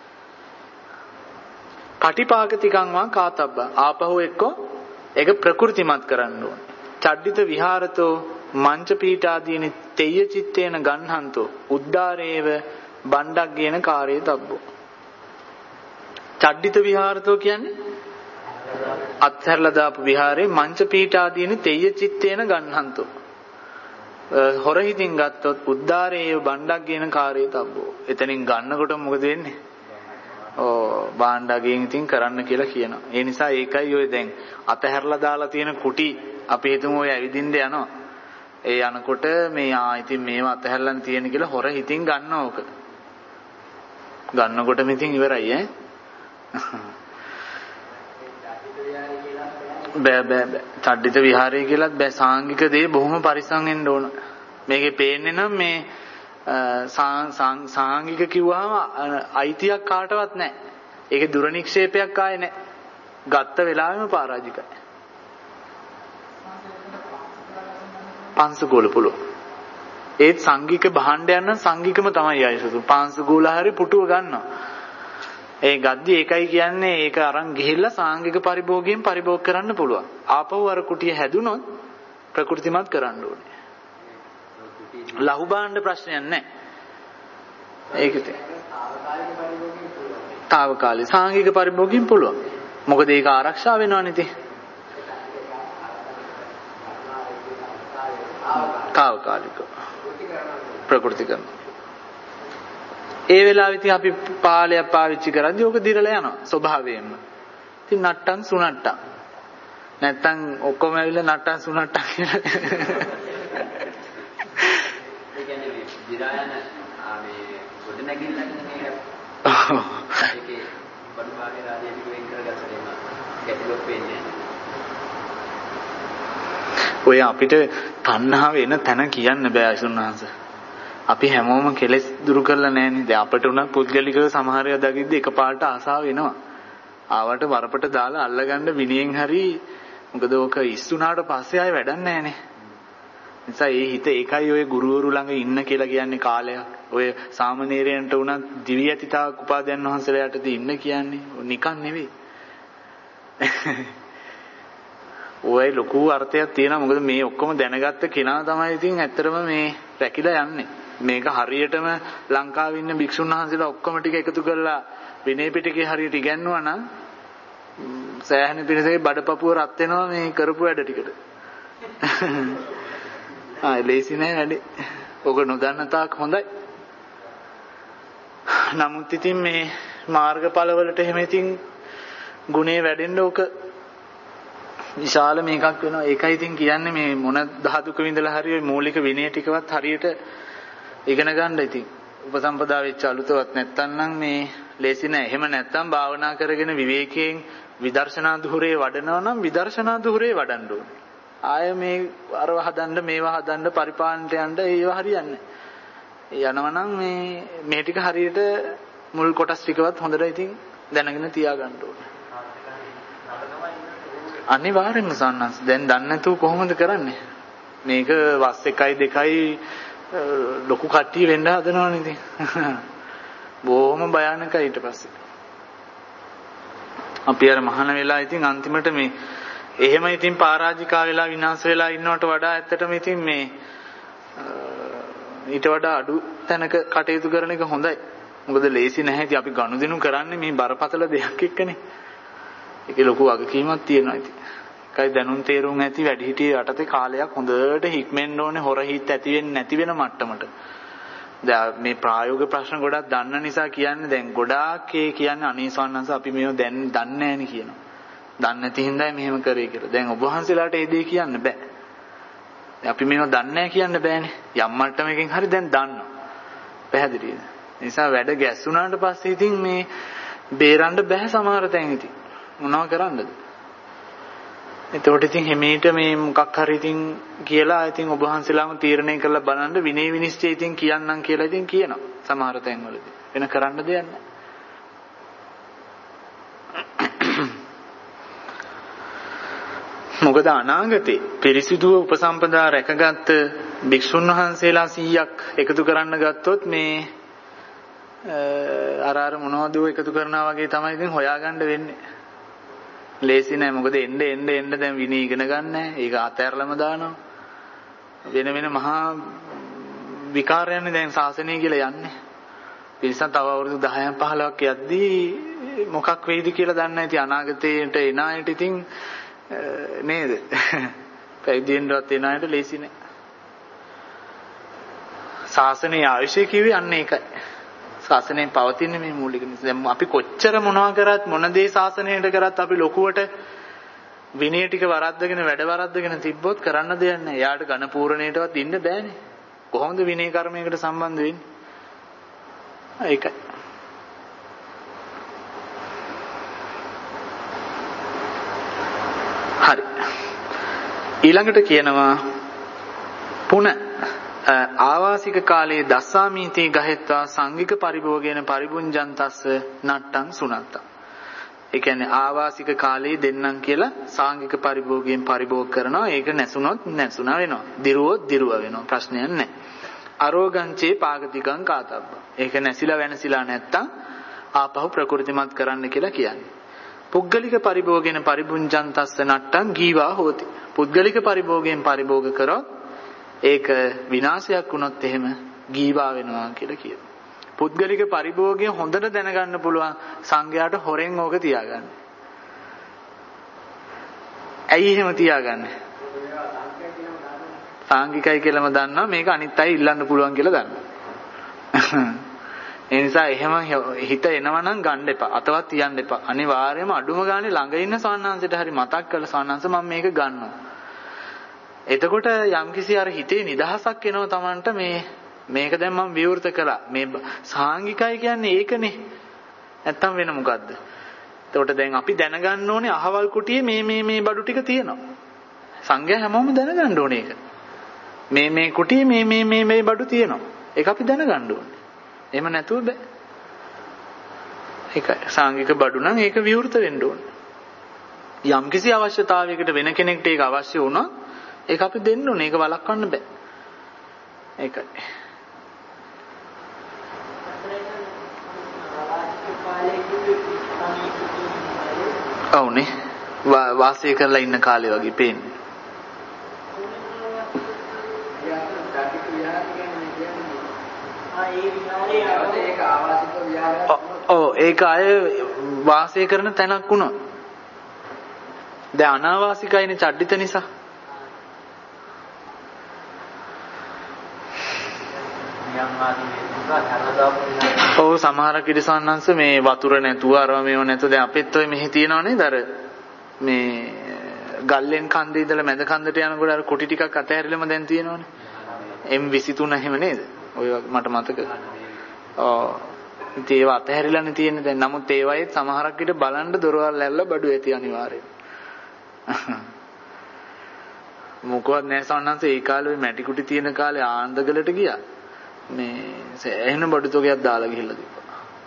පටිපාගතිකං වා කාතබ්බං. ආපහු එක්ක ඒක ප්‍රකෘතිමත් කරන්න ඕනේ. චඩ්ඩිත විහාරතෝ මංච පීඨාදීනි තෙය්‍ය චිත්තේන ගන්හන්තෝ උද්දාරේව බණ්ඩක් ගේන කාර්යය තබ්බෝ. චඩ්ඩිත විහාරතෝ කියන්නේ අත්හැරලා දාපු විහාරේ මංච පීඨාදීනි තෙය්‍ය චිත්තේන ගන්හන්තෝ. හොර හිතින් ගත්තොත් උද්දාරේව බණ්ඩක් ගේන කාර්යය තබ්බෝ. එතනින් ගන්නකොට මොකද වෙන්නේ? ඕ බණ්ඩගෙන් ඉතින් කරන්න කියලා කියනවා. ඒ නිසා ඒකයි ඔය දැන් අතහැරලා දාලා තියෙන කුටි අපි හිතමු ඔය ඇවිදින්න යනවා. ඒ යනකොට මේ ආ ඉතින් මේවා අතහැරලා තියෙන කියලා හොර හිතින් ගන්න ඕක. ගන්නකොටම ඉතින් ඉවරයි ඈ. බෑ බෑ බෑ. චඩ්ඩිත විහාරය කියලාත් බෑ. සාංගික දේ බොහොම පරිස්සම් වෙන්න ඕන. මේකේ පේන්නේ නම් මේ සාංගික කිව්වහම අයිතියක් කාටවත් නැහැ. ඒකේ දුරනික්ෂේපයක් ආයේ නැහැ. ගත්ත වෙලාවෙම පරාජිකයි. පංසුගෝල පුළුව. ඒත් සංගීක භාණ්ඩයන් නම් සංගීකම තමයි ආයසතු. පංසුගෝල හරි පුටුව ගන්නවා. ඒ ගද්දි ඒකයි කියන්නේ ඒක අරන් ගිහිල්ලා සාංගික පරිභෝගයෙන් පරිභෝග කරන්න පුළුවන්. ආපහු අර කුටිය හැදුනොත් ප්‍රකෘතිමත් කරන්න ඕනේ. ලහු භාණ්ඩ ප්‍රශ්නයක් නැහැ. ඒකද? తాවකාලික සාංගික පරිභෝගයෙන් පුළුවන්. මොකද ඒක ආරක්ෂා වෙනවනේ ඉතින්. తాවකාලික ප්‍රකෘති කරනවා. ඒ වෙලාවෙ ඉතින් අපි පාලයක් පාවිච්චි කරද්දී ඕක දිරලා යනවා ස්වභාවයෙන්ම. ඉතින් නට්ටම් සුනට්ටම්. නැත්තම් ඔක්කොම ඇවිල්ලා නට්ටම් සුනට්ටම් කියලා. ඒ කියන්නේ දිරා යන මේ ගොඩ නැගිල්ලන්නේ මේක. ඒකේ බඩු භාගයේ රාජ්‍යයක වෙන් කරගත්ත දෙන්න ගැටලුවක් වෙන්නේ. ඔය අපිට තණ්හාව එන තැන කියන්න බෑ අසුන්වහන්ස. අපි හැමෝම කෙලෙස් දුරු කරලා නැහැනේ. දැන් අපිට උනත් පුද්ගලිකව සමහර අය දකිද්දි එකපාරට ආසාව එනවා. ආවට වරපට දාලා අල්ලගන්න විනියෙන් හරි මොකද ඕක ඉස්සුනාට පස්සේ ආයෙ වැඩක් නැහැනේ. නිසා ඒ හිත ඒකයි ඔය ගුරුවරු ළඟ ඉන්න කියලා කියන්නේ කාලයක්. ඔය සාමණේරයන්ට උනත් දිවි ඇතිතාවක් උපාධ්‍යයන් වහන්සේලාටදී ඉන්න කියන්නේ නිකන් නෙවෙයි. ඔය ලොකු අර්ථයක් තියෙනවා. මොකද මේ ඔක්කොම දැනගත්ත කෙනා තමයි ඉතින් ඇත්තටම මේ රැකිලා යන්නේ. මේක හරියටම ලංකාවේ ඉන්න භික්ෂුන් වහන්සේලා ඔක්කොම ටික එකතු කරලා විනය පිටකේ හරියට ඉගන්නුවා නම් සෑහෙන පිරිසගේ බඩපපුව රත් වෙනවා මේ කරපු වැඩ ටිකට. ආ ලේසි නෑ වැඩේ. ඔක නොදන්න තාක් හොඳයි. නමුත් ඉතින් මේ මාර්ගඵලවලට එහෙම ඉතින් ගුණේ වැඩෙන්න ඕක විශාල මේකක් වෙනවා. ඒකයි ඉතින් කියන්නේ මේ මොන ධාතුක විඳලා හරිය මූලික විනය ටිකවත් හරියට ඉගෙන ගන්න ඉතින්. උපසම්පදා වෙච්ච අලුතවත් නැත්තම් නම් මේ ලේසි නෑ. එහෙම නැත්තම් භාවනා කරගෙන විවේකයෙන් විදර්ශනා දුහරේ වඩනවා නම් විදර්ශනා දුහරේ වඩන්න ඕනේ. ආය මේ අරව හදන්න මේවා හදන්න පරිපාලනට යන්න ඒව හරියන්නේ නෑ. යනවා නම් මේ මේ ටික හරියට මුල් කොටස් ටිකවත් හොඳට ඉතින් දැනගෙන තියාගන්න ඕනේ. අනිවාර්යෙන්ම සන්නස් දැන් දන්නේ නැතුව කොහොමද කරන්නේ? මේක වස් එකයි දෙකයි ලොකු කට්ටිය වෙන්න හදනවනේ ඉතින්. බොහොම භයානකයි ඊට පස්සේ. අපි අර මහාන වෙලා ඉතින් අන්තිමට මේ එහෙම ඉතින් පරාජිකා වෙලා විනාශ වෙලා ඉන්නවට වඩා ඇත්තටම ඉතින් මේ ඊට වඩා අඩු තැනක කටයුතු කරන එක හොඳයි. මොකද ලේසි නැහැ. ඉතින් අපි ගනුදෙනු කරන්නේ මේ බරපතල දෙයක් එක්කනේ. ඒකේ ලොකු වගකීමක් තියෙනවා ඉතින්. ඒකයි දැනුම් තේරුම් ඇති වැඩිහිටිය යටතේ කාලයක් හොඳට හික්මෙන්න ඕනේ හොර හිත ඇති වෙන්නේ නැති වෙන මට්ටමට. දැන් මේ ප්‍රායෝගික ප්‍රශ්න ගොඩක් දන්න නිසා කියන්නේ දැන් ගොඩාක් ඒ කියන්නේ අනීසවන්නස අපි මේව දැන් දන්නේ නැහෙනි කියනවා. දන්නේ නැති හින්දායි මෙහෙම කරේ කියලා. දැන් ඔබ වහන්සේලාට ඒ දේ කියන්න බෑ. අපි මේව දන්නේ නැහැ කියන්න බෑනේ. යම් මට්ටමකින් හරි දැන් දන්නවා. පැහැදිලිද? ඒ නිසා වැඩ ගැස්සුණාට පස්සේ ඉතින් මේ බේරන්න බෑ සමහර තැන් ඉතින්. මොනවා කරන්නද? එතකොට ඉතින් හිමීට මේ මොකක් හරි ඉතින් කියලා ඉතින් ඔබ වහන්සේලාම තීරණය කරලා බලන්න විනය විනිශ්චය ඉතින් කියන්නම් කියලා ඉතින් කියනවා සමහර තැන්වලදී. වෙන කරන්න දෙයක් නැහැ. මොකද අනාගතේ පිරිසිදුව උපසම්පදා රැකගත් භික්ෂුන් වහන්සේලා සීයක් එකතු කරන්න ගත්තොත් මේ අර අර මොනවද එකතු කරනවා වගේ තමයි ඉතින් හොයාගන්න වෙන්නේ. ලේසි නෑ. මොකද එන්න එන්න එන්න දැන් විනය ඉගෙන ගන්න. ඒක අතහැරලම දානවා. වෙන වෙන මහා විකාරයන්නේ දැන් ශාසනය කියලා යන්නේ. ඒ නිසා තව අවුරුදු දහයක් පහළොවක් යද්දී මොකක් වෙයිද කියලා දන්නේ නැති අනාගතේට එන අයට ඉතින් නේද? පැවිදෙන්නවත් එන අයට ලේසි නෑ. ශාසනයේ ආයුෂය කිව්වේ අන්න ඒකයි. ශාසනයෙන් පවතින මේ මූලික නිසා දැන් අපි කොච්චර මොනවා කරත් මොන දේ ශාසනයට කරත් අපි ලොකුවට විනය ටික වරද්දගෙන වැඩ වරද්දගෙන තිබ්බොත් කරන්න දෙයක් නැහැ. එයාට ඝන පූර්ණයටවත් ඉන්න බෑනේ. කොහොමද විනය කර්මයකට සම්බන්ධ වෙන්නේ? ඒකයි. හරි. ඊළඟට කියනවා පුන ආවාසික කාලයේ දස්සාමීති ගහෙත්වා සංඝික පරිභෝගේන පරිබුංජන්තස්ස නට්ටං සුනත්තං. ඒ කියන්නේ ආවාසික කාලයේ දෙන්නම් කියලා සාංගික පරිභෝගයෙන් පරිභෝග කරනවා. ඒක නැසුනොත් නැසුණා වෙනවා. දිරුවොත් දිරුව වෙනවා. ප්‍රශ්නයක් නැහැ. අරෝගංචේ පාගතිකං කාතබ්බ. ඒක නැසිලා වෙනසිලා නැත්තම් ආපහු ප්‍රකෘතිමත් කරන්න කියලා කියන්නේ. පුද්ගලික පරිභෝගයෙන් පරිබුංජන්තස්ස නට්ටං ගීවා හෝති. පුද්ගලික පරිභෝගයෙන් පරිභෝග කරොත් ඒක විනාශයක් වුණොත් එහෙම ගීවා වෙනවා කියලා කියනවා. පුද්ගලික පරිභෝගය හොඳට දැනගන්න පුළුවන් සංඝයාට හොරෙන් ඕක තියාගන්න. ඇයි එහෙම තියාගන්නේ? සාංගිකයි කියලාම දන්නවා මේක අනිත් අය ඉල්ලන්න පුළුවන් කියලා දන්නවා. ඒ නිසා එහෙම හිත එනවා නම් ගන්න එපා. අතවත් තියන්න එපා. අනිවාර්යයෙන්ම අඩුම ගානේ ළඟ ඉන්න සාන්නාංශයට හරි මතක් කරලා සාන්නාංශ මම මේක ගන්නවා. එතකොට යම්කිසි අර හිතේ නිදහසක් එනවා Tamanට මේ මේක දැන් මම විවෘත කළා. මේ සාංගිකයි කියන්නේ ඒකනේ. නැත්තම් වෙන මොකද්ද? එතකොට දැන් අපි දැනගන්න ඕනේ අහවල් කුටියේ මේ මේ මේ බඩු ටික තියෙනවා. සංඝයා හැමෝම දැනගන්න ඕනේ ඒක. මේ මේ කුටියේ මේ මේ මේ මේ බඩු තියෙනවා. ඒක අපි දැනගන්න ඕනේ. එහෙම නැතුව බෑ. ඒකයි සාංගික බඩු නම් ඒක විවෘත වෙන්න ඕනේ. යම්කිසි අවශ්‍යතාවයකට වෙන කෙනෙක්ට ඒක අවශ්‍ය වුණා ඒක අපි දෙන්න ඕනේ. ඒක වළක්වන්න බෑ. ඒකයි. ඔව්නේ. වාසය කරලා ඉන්න කාලේ වගේ පේන්නේ. ඔව් ඒක අය වාසය කරන තැනක් වුණා. දැන් අනාවාසිකයිනේ චඩ්ඩිත නිසා. ඔව් සමහර කිරිසන්නන්ස මේ වතුර නැතුව අරව මේව නැතුව දැන් අපිත් ඔය මෙහි තියනවා නේද අර මේ ගල්ලෙන් කන්දේ ඉඳලා මැද කන්දට යනකොට අර කුටි ටිකක් අතහැරෙලම දැන් තියෙනවනේ එම් විසි තුන එහෙම නේද ඔය මට මතක ඔව් ඉතින් ඒව අතහැරිලානේ තියෙන්නේ දැන් නමුත් ඒ වගේ සමහරක් විට බලන්න දොරවල් ඇල්ල බඩු ඇති අනිවාර්යයෙන් මොකවත් නැහැ සන්නන්ස ඒ කාලේ මැටි කුටි තියෙන කාලේ ආන්දගලට ගියා මේ එහෙන බඩු තෝගයක් දාලා ගිහිල්ලා තිබ්බා.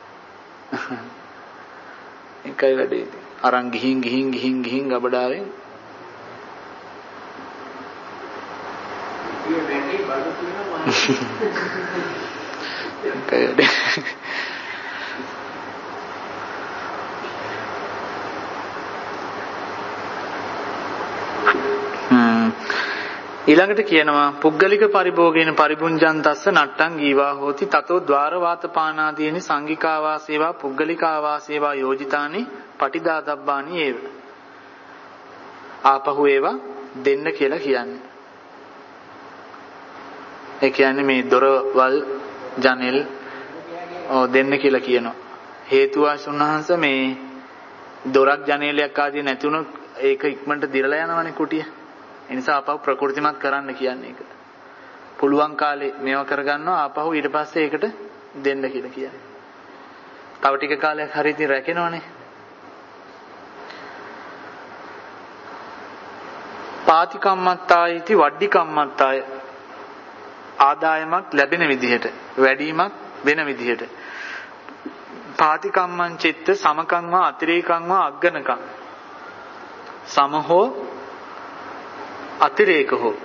එකයි වැඩේ ඉතින්. අරන් ගිහින් ගිහින් ගිහින් ගිහින් ගබඩාවෙන් මේ වැඩි බඩු තියෙනවා. එකයි වැඩේ. ඊළඟට කියනවා පුද්ගලික පරිභෝගේන පරිබුංජන්තස්ස නට්ටං ගීවා හෝති තතෝ ద్వාරවාත පානාදීනි සංගිකාවාසේවා පුද්ගලිකාවාසේවා යෝජිතානි පටිදාතබ්බානි ඒව ආපහු ඒවා දෙන්න කියලා කියන්නේ. ඒ කියන්නේ මේ දොරවල් ජනෙල් ඔව් දෙන්න කියලා කියනවා. හේතුව වශයෙන්හන්ස මේ දොරක් ජනේලයක් ආදී නැති වුණොත් ඒක ඉක්මනට දිරලා යනවනේ කුටිය. ඒ නිසා ආපහු ප්‍රකෘතිමත් කරන්න කියන්නේ ඒක. පුළුවන් කාලේ මේවා කරගන්නවා ආපහු ඊට පස්සේ ඒකට දෙන්න කියලා කියන්නේ. තව ටික කාලයක් හරි ඉතින් රැකෙනවනේ. පාති කම්මත්තායිති වඩ්ඩි කම්මත්තාය ආදායමක් ලැබෙන විදිහට වැඩිමක් වෙන විදිහට පාති කම්මං චිත්ත සමකං වා අතිරේකං වා අග්ගනකං සමහෝ අතිරේක හෝ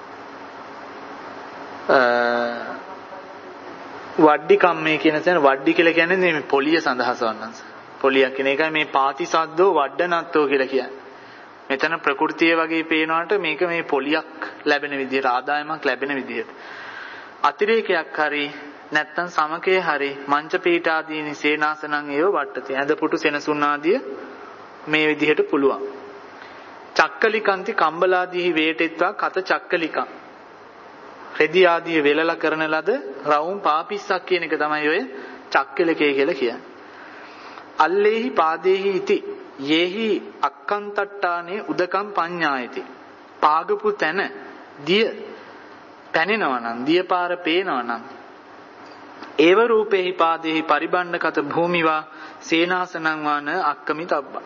වඩ්ඩි කම්මේ කියන තැන වඩ්ඩි කියලා කියන්නේ මේ පොලිය සඳහස් වන්නන්ස. පොලියක් කියන එකයි මේ පාතිසද්දෝ වඩනත්තෝ කියලා කියන්නේ. මෙතන ප්‍රകൃතිය වගේ පේනවාට මේක මේ පොලියක් ලැබෙන විදිහට ආදායමක් ලැබෙන විදිහට. අතිරේකයක් හරි නැත්තම් සමකේ හරි මංච පීඨ ආදී නිසේනාසනං ඒව වට්ටති. ඇඳපුටු සෙනසුන් ආදිය මේ විදිහට පුළුවන්. චක්කලිකන්ති කම්බලාදී වේටෙත්වා කත චක්කලිකං රෙදි ආදී වෙලලා කරන ලද රවුම් පාපිස්සක් කියන එක තමයි ඔය චක්කලකේ කියලා කියන්නේ. අල්ලේහි පාදේහි ඉති යේහි අක්කන්තට්ටානේ උදකම් පඤ්ඤායති. පාගපු තැන දිය පැනෙනවා නම් දිය පාර පේනවා නම් ඒව රූපේහි පාදේහි පරිබණ්ඩකත භූමිවා සේනාසනං වාන අක්කමි තබ්බා.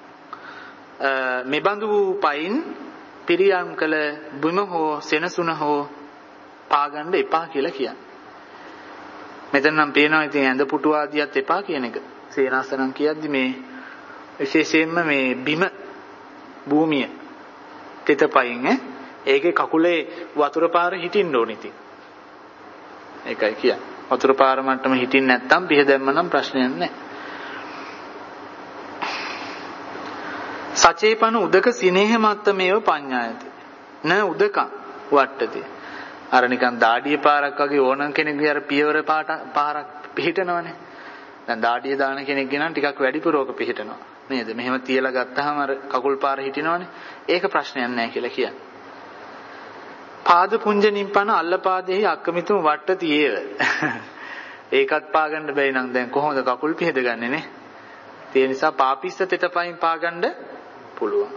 මෙබඳු පයින් පිරියම් කළ බිම හෝ සෙනසුන හෝ පාගන්න එපා කියලා කියන්නේ. මෙතන නම් පේනවා ඉතින් ඇඳ පුටු ආදියත් එපා කියන එක. සේනාසනං කියද්දි මේ විශේෂයෙන්ම මේ බිම භූමිය තිතපයින් ඈ ඒකේ කකුලේ වතුර පාර හිටින්න ඕනේ ඉතින්. ඒකයි කියන්නේ. වතුර පාර මට්ටම හිටින්න නැත්තම් පිහ දැම්ම නම් ප්‍රශ්නයක් නැහැ. සචේපන උදක සිනේහ මත්තමේව පඤ්ඤායති න උදකං වට්ටති. අර නිකන් දාඩිය පාරක් වගේ ඕනම කෙනෙක්ගේ අර පියවර පාරක් පිහිටනවනේ. දැන් දාඩිය දාන කෙනෙක්ගේ නම් ටිකක් වැඩිපුර ඕක පිහිටනවා නේද? මෙහෙම තියලා ගත්තාම අර කකුල් පාර හිටිනවනේ. ඒක ප්‍රශ්නයක් නැහැ කියලා කියන්නේ. පාද පුංජනිම්පන අල්ලපාදෙහි අක්කමිතුම් වට්ටතියේව. ඒකත් පාගන්න බැයි නම් දැන් කොහොමද කකුල් පිහදගන්නේ නේ? ඒ නිසා පාපිස්ස තෙතපයින් පාගන්න පුළුවන්.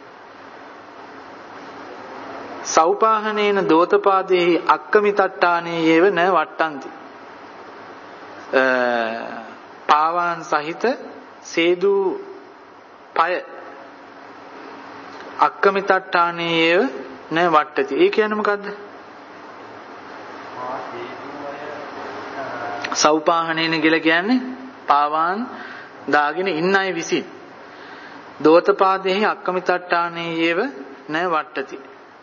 සෞපාහනේන දෝතපාදෙහි අක්කමිතට්ටානේ යේව න වට්ටන්ති. පාවාන් සහිත සේදු පය අක්කමිතට්ටානේ යේව න වට්ටති. ඒ කියන්නේ මොකද්ද? සෞපාහනේන කියලා කියන්නේ පාවාන් දාගෙන ඉන්න අය විසින් දෝතපාදෙහි අක්කමිතට්ටානේ යේව න වට්ටති.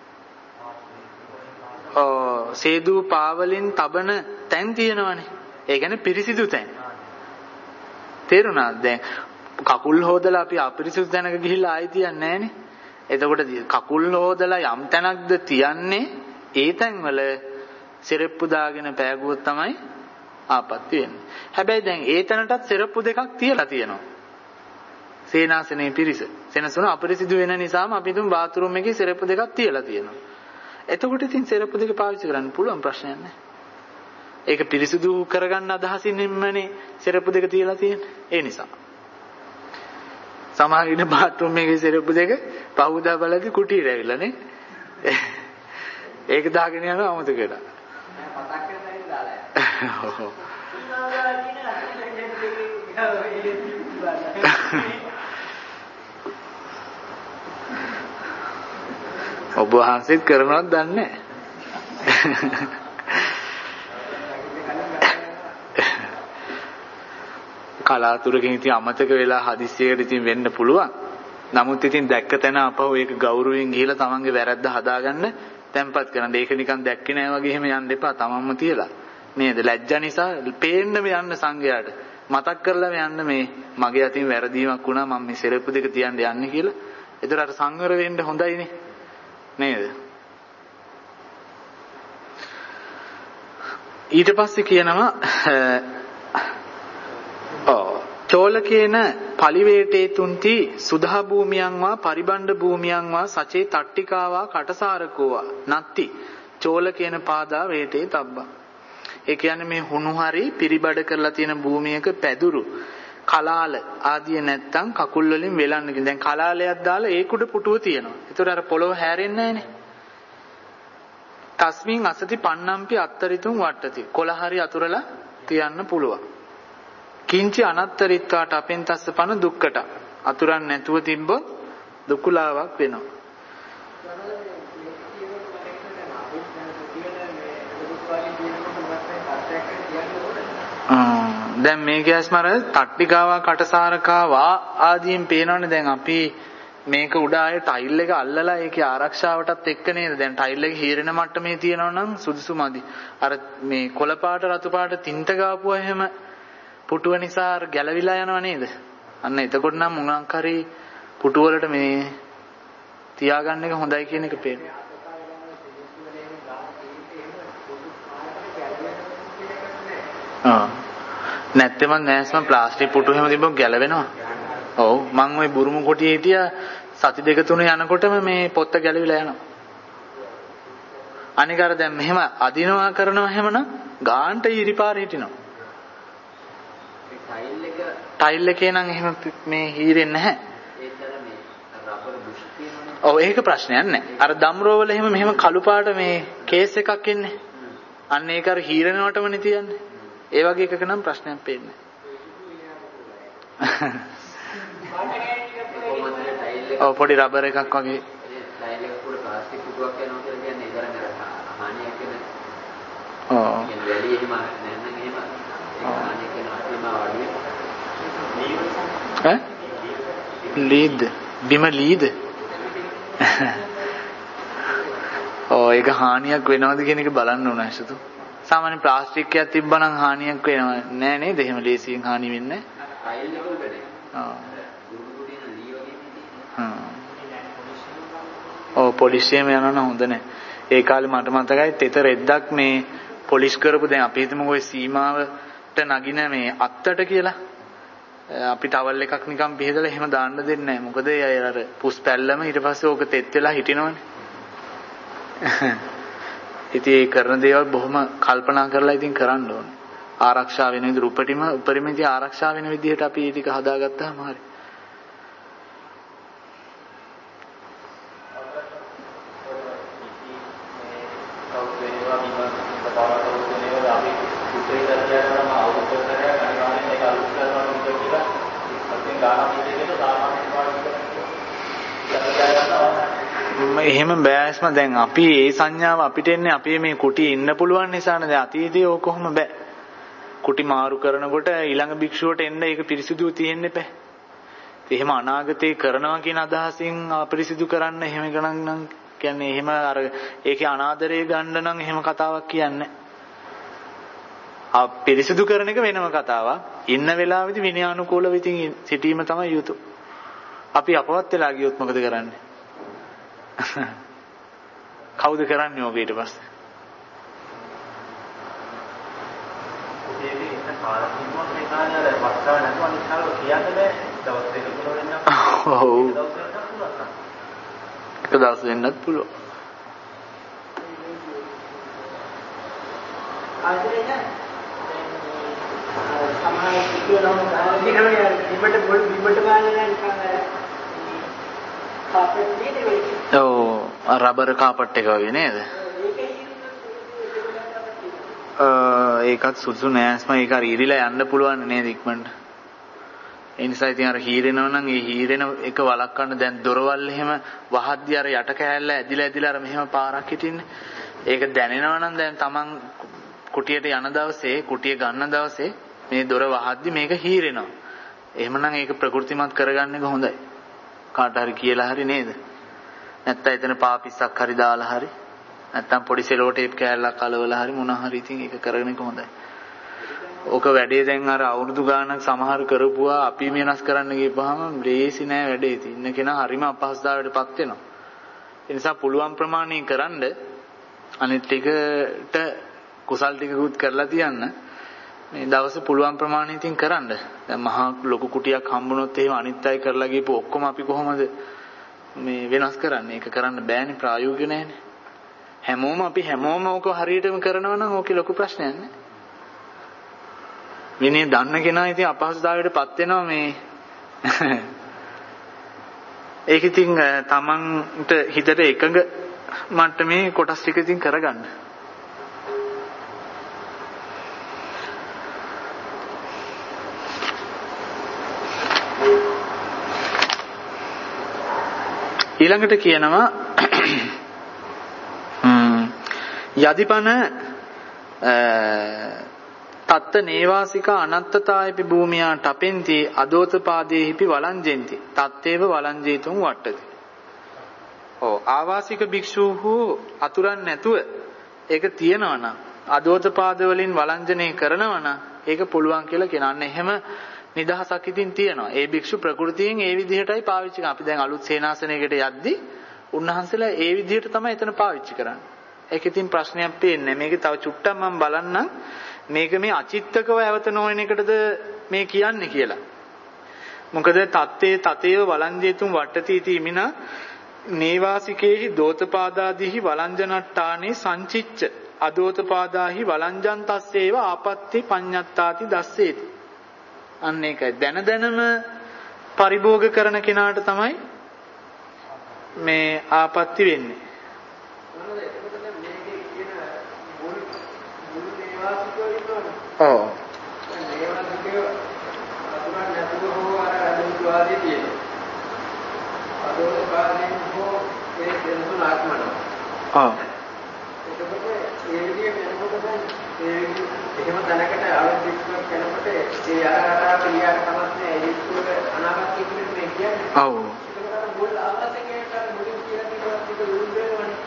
ඔව් සේදු පාවලින් තබන තැන් තියෙනවනේ. ඒ කියන්නේ පිරිසිදු තැන්. තේරුණාද? දැන් කකුල් හොදලා අපි අපිරිසිදු තැනක ගිහිල්ලා ආයි තියන්නේ නැහනේ. එතකොට කකුල් හොදලා යම් තැනක්ද තියන්නේ ඒ තැන්වල සිරප්පු දාගෙන පෑගුවොත් තමයි ආපත්‍ය වෙන්නේ. හැබැයි දැන් ඒ තැනටත් සිරප්පු දෙකක් තියලා තියෙනවා. සේනාසනේ පිරිස. සෙනසුන අපිරිසිදු වෙන නිසාම අපි තුන් බාත්රූම් එකේ සිරප්පු දෙකක් තියලා තියෙනවා. එතකොට ඉතින් සිරප්පු දෙක පාවිච්චි කරන්න පුළුවන් ප්‍රශ්නයක් නැහැ. ඒක පිරිසිදු කරගන්න අදහසින්මනේ සිරප්පු දෙක තියලා තියෙන්නේ. ඒ නිසා සමහර ඉන්න බාත්රූම් එකේ සිරප්පු දෙක පහුදා බලද්දි කුටියට ඇවිල්ලා නේ. ඒක දාගෙන යනවා අමුතු කියලා. පතක් කරලා දාලා. ඔබ වහන්සේත් කරනවද දන්නේ නැහැ. කලාතුරකින් ඉතින් අමතක වෙලා හදිස්සියකට ඉතින් වෙන්න පුළුවන්. නමුත් ඉතින් දැක්ක තැන අපහු ඒක ගෞරවයෙන් ගිහිලා තමන්ගේ වැරද්ද හදාගන්න තැම්පත් කරන්න. ඒක නිකන් දැක්කේ නැහැ වගේ එහෙම යන්න එපා. තමන්ම තියලා නේද? ලැජ්ජා නිසා පේන්නම යන්න සංඝයාට. මතක් කරලාම යන්න මේ මගේ අතින් වැරදීමක් වුණා මම මේ සිරප්පු දෙක තියන්න යන්නේ කියලා. ඒතර අර සංවර වෙන්න හොඳයිනේ. නේද? ඊට පස්සේ කියනවා චෝලකේන පලිවේටේ තුන්ති සුධා භූමියන් වා පරිබණ්ඩ භූමියන් වා සචේ තට්ටිකාවා කටසාරකෝවා නත්ති චෝලකේන පාදා වේටේ තබ්බා. ඒ කියන්නේ මේ හුණු හරි පිරිබඩ කරලා තියෙන භූමියක පැදුරු කලාල ආදිය නැත්තම් කකුල් වලින් වෙලන්න කියන. දැන් කලාලයක් දාලා ඒක උඩ පුටුව තියෙනවා. ඒතර අර පොළොව හැරෙන්නේ නැහනේ. තස්මින් අසති පන්නම්පි අත්තරිතුම් වට්ටති. කොළ හරි අතුරලා තියන්න පුළුවන්. කිංචි අනත්තරිත්වාට අපෙන් තස්ස පන දුක්කට. අතුරන් නැතුව තිබ්බොත් දුකුලාවක් වෙනවා. දැන් මේ ගැස්මර තට්ටිකාවා කටසාරකාවා ආදීන් පේනවනේ. දැන් අපි මේක උඩ ආයේ ටයිල් එක අල්ලලා ඒකේ ආරක්ෂාවටත් එක්ක නේද? දැන් ටයිල් එක හීරෙන මට්ටමේ තියෙනවා නම් සුදුසු මදි. අර මේ කොළ පාට රතු පාට තින්ත ගාපුවා එහෙම පුටුව නිසා ගැලවිලා යනවා නේද? අන්න එතකොට නම් මොනක් හරි පුටුව වලට මේ තියාගන්න එක හොඳයි කියන එක පේනවා. ආ නැත්නම් නැස්ම ප්ලාස්ටික් පුටු එහෙම තිබ්බොත් ගැලවෙනවා. ඔව් මම ওই බුරුම කොටියේ හිටියා සති දෙක තුන යනකොටම මේ පොත්ත ගැලවිලා යනවා. අනික අර දැන් මෙහෙම අදිනවා කරනවා එහෙමනම් ගාන්ට ඉරිපාර හිටිනවා. ටයිල් එක ටයිල් එකේ නම් එහෙම මේ හීරෙන්නේ නැහැ. ඒතර මේ රබර් බුෂ් තියෙනවනේ. ඔව් ඒක ප්‍රශ්නයක් නැහැ. අර දම්රෝ වල එහෙම මෙහෙම කළු පාට මේ කේස් එකක් එන්නේ. අන්න ඒක අර හීරෙනවටමනේ තියන්නේ. ඒ වගේ එකක නම් ප්‍රශ්නයක් පේන්නේ නැහැ. ඔව් පොඩි රබර් එකක් වගේ. ටයිල් එක පොඩි ප්ලාස්ටික් පුටුවක් යනවා කියලා කියන්නේ ඒ තරම් අර හානියක් වෙන. ඔව්. කියන්නේ වැලි එහෙම නැත්නම් එහෙම හානියක් වෙනවා වගේ. ඈ? ලීඩ්. බිම ලීඩ්. ඔව් ඒක හානියක් වෙනවද කියන එක බලන්න ඕන ඇසතු. සාමාන්‍ය ප්ලාස්ටික් එකක් තිබ්බනම් හානියක් වෙනව නෑ නේද? එහෙම ලේසියෙන් හානි වෙන්නේ නැහැ. ටයිල් එක උඩනේ. ඔව්. දුරු දෙන ලී වගේ හ්ම්. ඔව් පොලිසියෙන් යනවා නම් හොඳ නෑ. ඒ කාලේ මට මතකයි තෙත රෙද්දක් මේ පොලිස් කරපු දැන් අපි හිතමු ඔය සීමාවට නගින මේ අත්තට කියලා. අපි ටවල් එකක් නිකන් බෙහෙදලා එහෙම දාන්න දෙන්නේ නැහැ. මොකද ඒ අර පුස් පැල්ලම ඊට පස්සේ ඕක තෙත් වෙලා හිටිනවනේ. ඉතින් ඒ කරන දේවල් බොහොම කල්පනා කරලා ඉතින් කරන්න ඕනේ. ආරක්ෂා වෙන විදිහට උපරිම උපරිම ඉතින් ආරක්ෂා වෙන විදිහට අපි මේ ටික හදාගත්තාම හරි. එහෙම බෑස්ම දැන් අපි ඒ සංඥාව අපිට එන්නේ අපේ මේ කුටියේ ඉන්න පුළුවන් නිසානේ. දැන් අතීතයේ ඕක කොහොම බෑ. කුටි මාරු කරනකොට ඊළඟ භික්ෂුවට එන්න ඒක පිරිසිදුව තියෙන්න එපා. එහෙම අනාගතේ කරනවා කියන අදහසින් අපිරිසිදු කරන්න එහෙම ගණන් නම් කියන්නේ එහෙම අර ඒකේ අනාදරය ගන්න නම් එහෙම කතාවක් කියන්නේ නැහැ. පිරිසිදු කරන එක වෙනම කතාවක්. ඉන්න වෙලාවෙදි විනයානුකූලව ඉතින් සිටීම තමයි යුතු. අපි අපවත් වෙලා ගියොත් මොකද කරන්නේ? කවුද කරන්නේ ඔබ ඊට පස්සේ? එක දවස් වෙන්නත් පුළුවන්. ආයෙත් සමහර කිව්වනම් ගානදී කරන්නේ බිමට බිමට ගානනේ කාපට් නේද? ඔව් රබර් කාපට් එක වගේ නේද? ඒකත් සුසු නෑස්ම ඒක හරි ඉරිලා යන්න පුළුවන් නේද ඉක්මනට. ඒ නිසා ඉතින් අර හීරෙනවා නම් ඒ හීරෙන එක වළක්වන්න දැන් දොරවල් එහෙම වහද්දි අර යට කෑල්ල ඇදිලා ඇදිලා අර මෙහෙම පාරක් හිටින්නේ. ඒක දැනෙනවා නම් දැන් Taman කුටියට යන දවසේ කුටිය ගන්න දවසේ මේ දොර වහද්දි මේක හීරෙනවා. එහෙමනම් ඒක ප්‍රകൃතිමත් කරගන්න එක හොඳයි. කාට හරි කියලා හරි නේද? නැත්නම් එතන පාපිස්සක් හරි දාලා හරි නැත්නම් පොඩි සෙලෝ ටේප් කෑල්ලක් අලවලා හරි මොනවා හරි ඉතින් ඒක කරගෙන එක හොඳයි. ඕක වැඩේ දැන් අර අවුරුදු ගාණක් සමහර කරපුවා අපි වෙනස් කරන්න ගියපුවාම ලේසි නෑ වැඩේ. ඉතින් කෙනා හරිම අපහසුතාවයටපත් වෙනවා. ඒ නිසා පුළුවන් ප්‍රමාණය කරන්ඩ අනිත් ටිකට කුසල් ටිකකුත් කරලා තියන්න. මේ දවසේ පුළුවන් ප්‍රමාණය ඉතින් කරන්න. දැන් මහා ලොකු කුටියක් හම්බුනොත් එහෙම අනිත් අය කරලා ගියපු ඔක්කොම අපි කොහොමද මේ වෙනස් කරන්නේ? ඒක කරන්න බෑනේ, ප්‍රායෝගික නෑනේ. හැමෝම අපි හැමෝම ඕක හරියටම කරනවා නම් ඕකේ ලොකු ප්‍රශ්නයක් නෑ. විනය දන්න කෙනා ඉතින් අපහසුතාවයටපත් වෙනවා මේ. ඒක ඉතින් තමන්ට හිතට එකඟ මට්ටමේ කොටස් ටික ඉතින් කරගන්න. ඊළඟට කියනවා යදිපන තත්ත නේවාසික අනත්තතායපි භූමියා ටපෙන්ති අදෝතපාදේහිපි වලංජෙන්ති තත්තේව වලංජේතුම් වට්ටති. ඔව් ආවාසික භික්ෂූහු අතුරන් නැතුව ඒක තියනවා නම් අදෝතපාද වලින් වලංජනය කරනවා නම් ඒක පුළුවන් කියලා කියනන්නේ. එහෙම නිදහසක් ඉතින් තියෙනවා. ඒ භික්ෂු ප්‍රകൃතියෙන් ඒ විදිහටයි පාවිච්චි කරන්නේ. අපි දැන් අලුත් සේනාසනයකට යද්දි උන්වහන්සේලා ඒ විදිහට තමයි එතන පාවිච්චි කරන්නේ. ඒක ඉතින් ප්‍රශ්නයක් පේන්නේ. මේක තව චුට්ටක් මම බලන්නම්. මේක මේ අචිත්තකව ඇවත නොවන එකටද මේ කියන්නේ කියලා. මොකද තත්තේ තතේව වලංජේතුම් වට්ටති इति ඉමිනා නේවාසිකේහි දෝතපාදාදීහි වලංජනට්ටානේ සංචිච්ච අදෝතපාදාහි වලංජන් තස්සේව ආපත්‍ති පඤ්ඤත්තාති දස්සේති. අන්න ඒකයි දැන දැනම පරිභෝග කරන කෙනාට තමයි මේ ආපත්‍ති වෙන්නේ. ඔව්. ඔව්. එහෙම දැනකට ආවත් විශ්වාස කරනකොට ඒ ආකාරය පිළිගන්න තමයි ඒ විශ්වක අනාගත කිව්වෙත් මේ කියන්නේ. ඔව්. ඒකට මුල් ආවතකේට මුලින් කියලා තිබුණා ටික උරුම වෙනවනේ.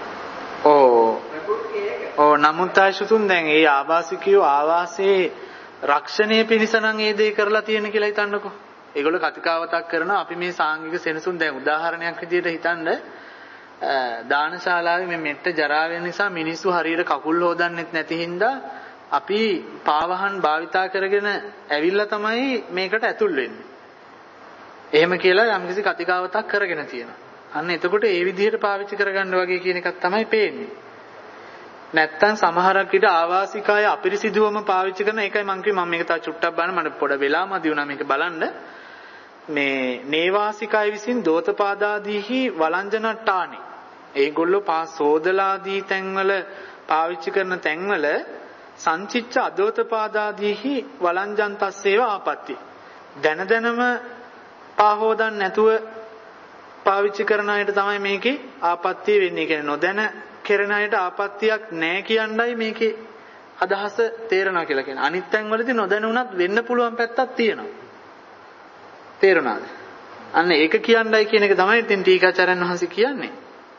ඔව්. ඔව් නමුත් ආයසුතුන් දැන් ඒ ආවාසිකයෝ ආවාසයේ රක්ෂණය පිණිස නම් ඒ දේ කරලා තියෙන කියලා හිතන්නකෝ. ඒගොල්ලෝ කතිකාවතක් කරනවා. අපි මේ සාංගික සෙනසුන් දැන් උදාහරණයක් විදිහට හිතන්න දානශාලාවේ මේ මෙට්ට ජරා වෙන නිසා මිනිස්සු හරියට කකුල් හොදන්නෙත් නැති හින්දා අපි පාවහන් භාවිතා කරගෙන ඇවිල්ලා තමයි මේකට ඇතුල් වෙන්නේ. එහෙම කියලා යම්කිසි කතිකාවතක් කරගෙන තියෙනවා. අන්න එතකොට ඒ විදිහට පාවිච්චි කරගන්න වගේ කියන එකක් තමයි පේන්නේ. නැත්තම් සමහරක් විට ආවාසිකාය අපිරිසිදුවම පාවිච්චි කරන එකයි මම කිව්වේ. මම මේක තව චුට්ටක් බලන්න මට පොඩ වෙලා මදි වුණා මේක බලන්න. මේ නේවාසිකාය විසින් දෝතපාදාදීහි වළංජනට්ටානි. ඒගොල්ලෝ පා සෝදලාදී තැන්වල පාවිච්චි කරන තැන්වල සංචිච්ච අදෝතපාදාදීහි වළංජන්තස්සේව ආපත්‍ති. දැන දැනම පාහෝදන් නැතුව පාවිච්චි කරන අයට තමයි මේකේ ආපත්‍ය වෙන්නේ. කියන්නේ නොදැන කරන අයට ආපත්‍යක් නැහැ කියන්නයි මේකේ අදහස තේරෙනවා කියලා කියන්නේ. අනිත් තැන්වලදී නොදැනුණත් වෙන්න පුළුවන් පැත්තක් තියෙනවා. තේරුණාද? අන්න ඒක කියන්නයි කියන එක තමයි ඉතින් ටීකාචාර්යන් වහන්සේ කියන්නේ.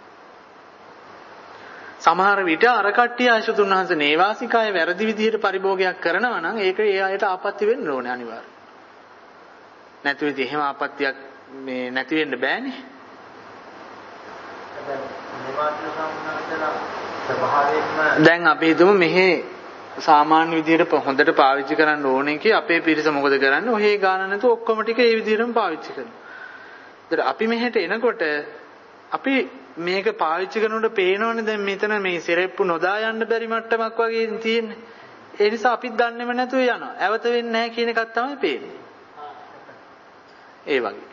සමහර විට අර කට්ටිය ආශුතුන් වහන්සේ නේවාසිකාය වැරදි විදිහට පරිභෝගයක් කරනවා නම් ඒක ඒ අයට ආපත්‍ය වෙන්න ඕනේ අනිවාර්යයෙන්. නැතු විදිහ එහෙම ආපත්‍යක් මේ නැති වෙන්න බෑනේ. දැන් අපි හිතමු මෙහි සාමාන්‍ය විදිහට හොඳට පාවිච්චි කරන්න ඕනේ කි අපේ පිරිස මොකද කරන්නේ? ඔහේ ගාන නැතුව ඔක්කොම ටික ඒ විදිහටම පාවිච්චි කරනවා. ඒතර අපි මෙහෙට එනකොට අපි මේක පාවිච්චි කරනකොට පේනවනේ දැන් මෙතන මේ සෙරෙප්පු නොදා යන්න බැරි මට්ටමක් වගේ තියෙන්නේ. ඒ නිසා අපිත් දන්නේම නැතුව යනවා. ඇවත වෙන්නේ නැහැ කියන එකක් තමයි පේන්නේ. ඒ වගේ.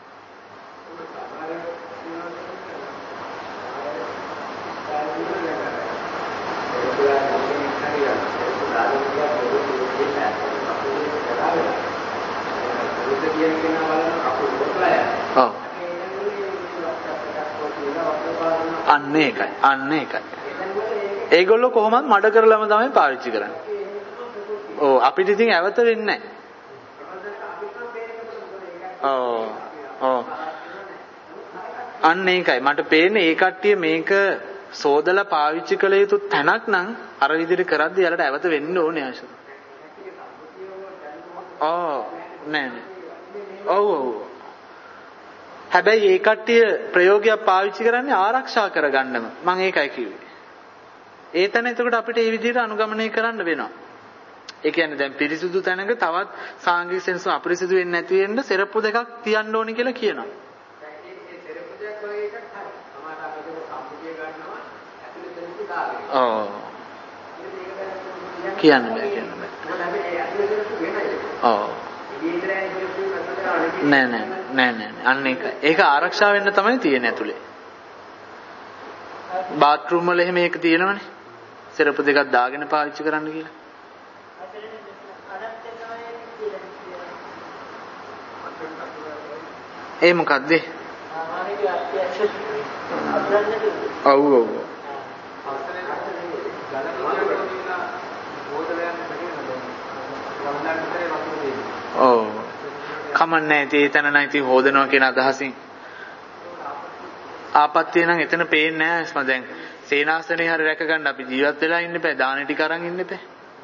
ඔව්. අන්න ඒකයි. අන්න ඒකයි. ඒගොල්ලෝ කොහොමද මඩ කරලම තමයි පාවිච්චි කරන්නේ. ඔව් අපිට ඉතින් ඇවත වෙන්නේ නැහැ. ඔව්. ඔව්. අන්න ඒකයි. මට පේන්නේ ඒ කට්ටිය මේක සෝදලා පාවිච්චි කළ යුතු තැනක් නම් අර විදිහට කරද්දී යාලට ඇවත වෙන්න ඕනේ ආශා. ඔව් නෑ නෑ. ඔව් ඔව්. හැබැයි ඒ කට්ටිය ප්‍රයෝගයක් පාවිච්චි කරන්නේ ආරක්ෂා කරගන්නම. මම ඒකයි කිව්වේ. ඒ තැන එතකොට අපිට මේ විදිහට අනුගමනය කරන්න වෙනවා. ඒ කියන්නේ දැන් පිරිසුදු තැනක තවත් සාංගික සෙන්සුම් අපිරිසුදු වෙන්නේ නැති වෙන්න සෙරප්පු දෙකක් තියන්න ඕනේ කියලා කියනවා. ඔව්. කියන්න බෑ කියන්න බෑ. ඔව්. නෑ නෑ නෑ නෑ අන්න ඒක. ඒක ආරක්ෂා වෙන්න තමයි තියෙන්නේ ඇතුලේ. බාත්රූම් වල එහෙම ඒක තියෙනවනේ. සෙරප්පු දෙකක් දාගෙන පාවිච්චි කරන්න කියලා. ඒ මොකද්ද? ඔව් ඔව්. ඔව්. කමන්නේ ඒ තැන නම් ඉතින් හොදනවා කියන අදහසින්. ආපත්‍ය නම් එතන පේන්නේ නැහැ. මම දැන් සේනාසනේ හරි රැක ගන්න අපි ජීවත් වෙලා ඉන්න බෑ. දාන ටික අරන් ඉන්න බෑ.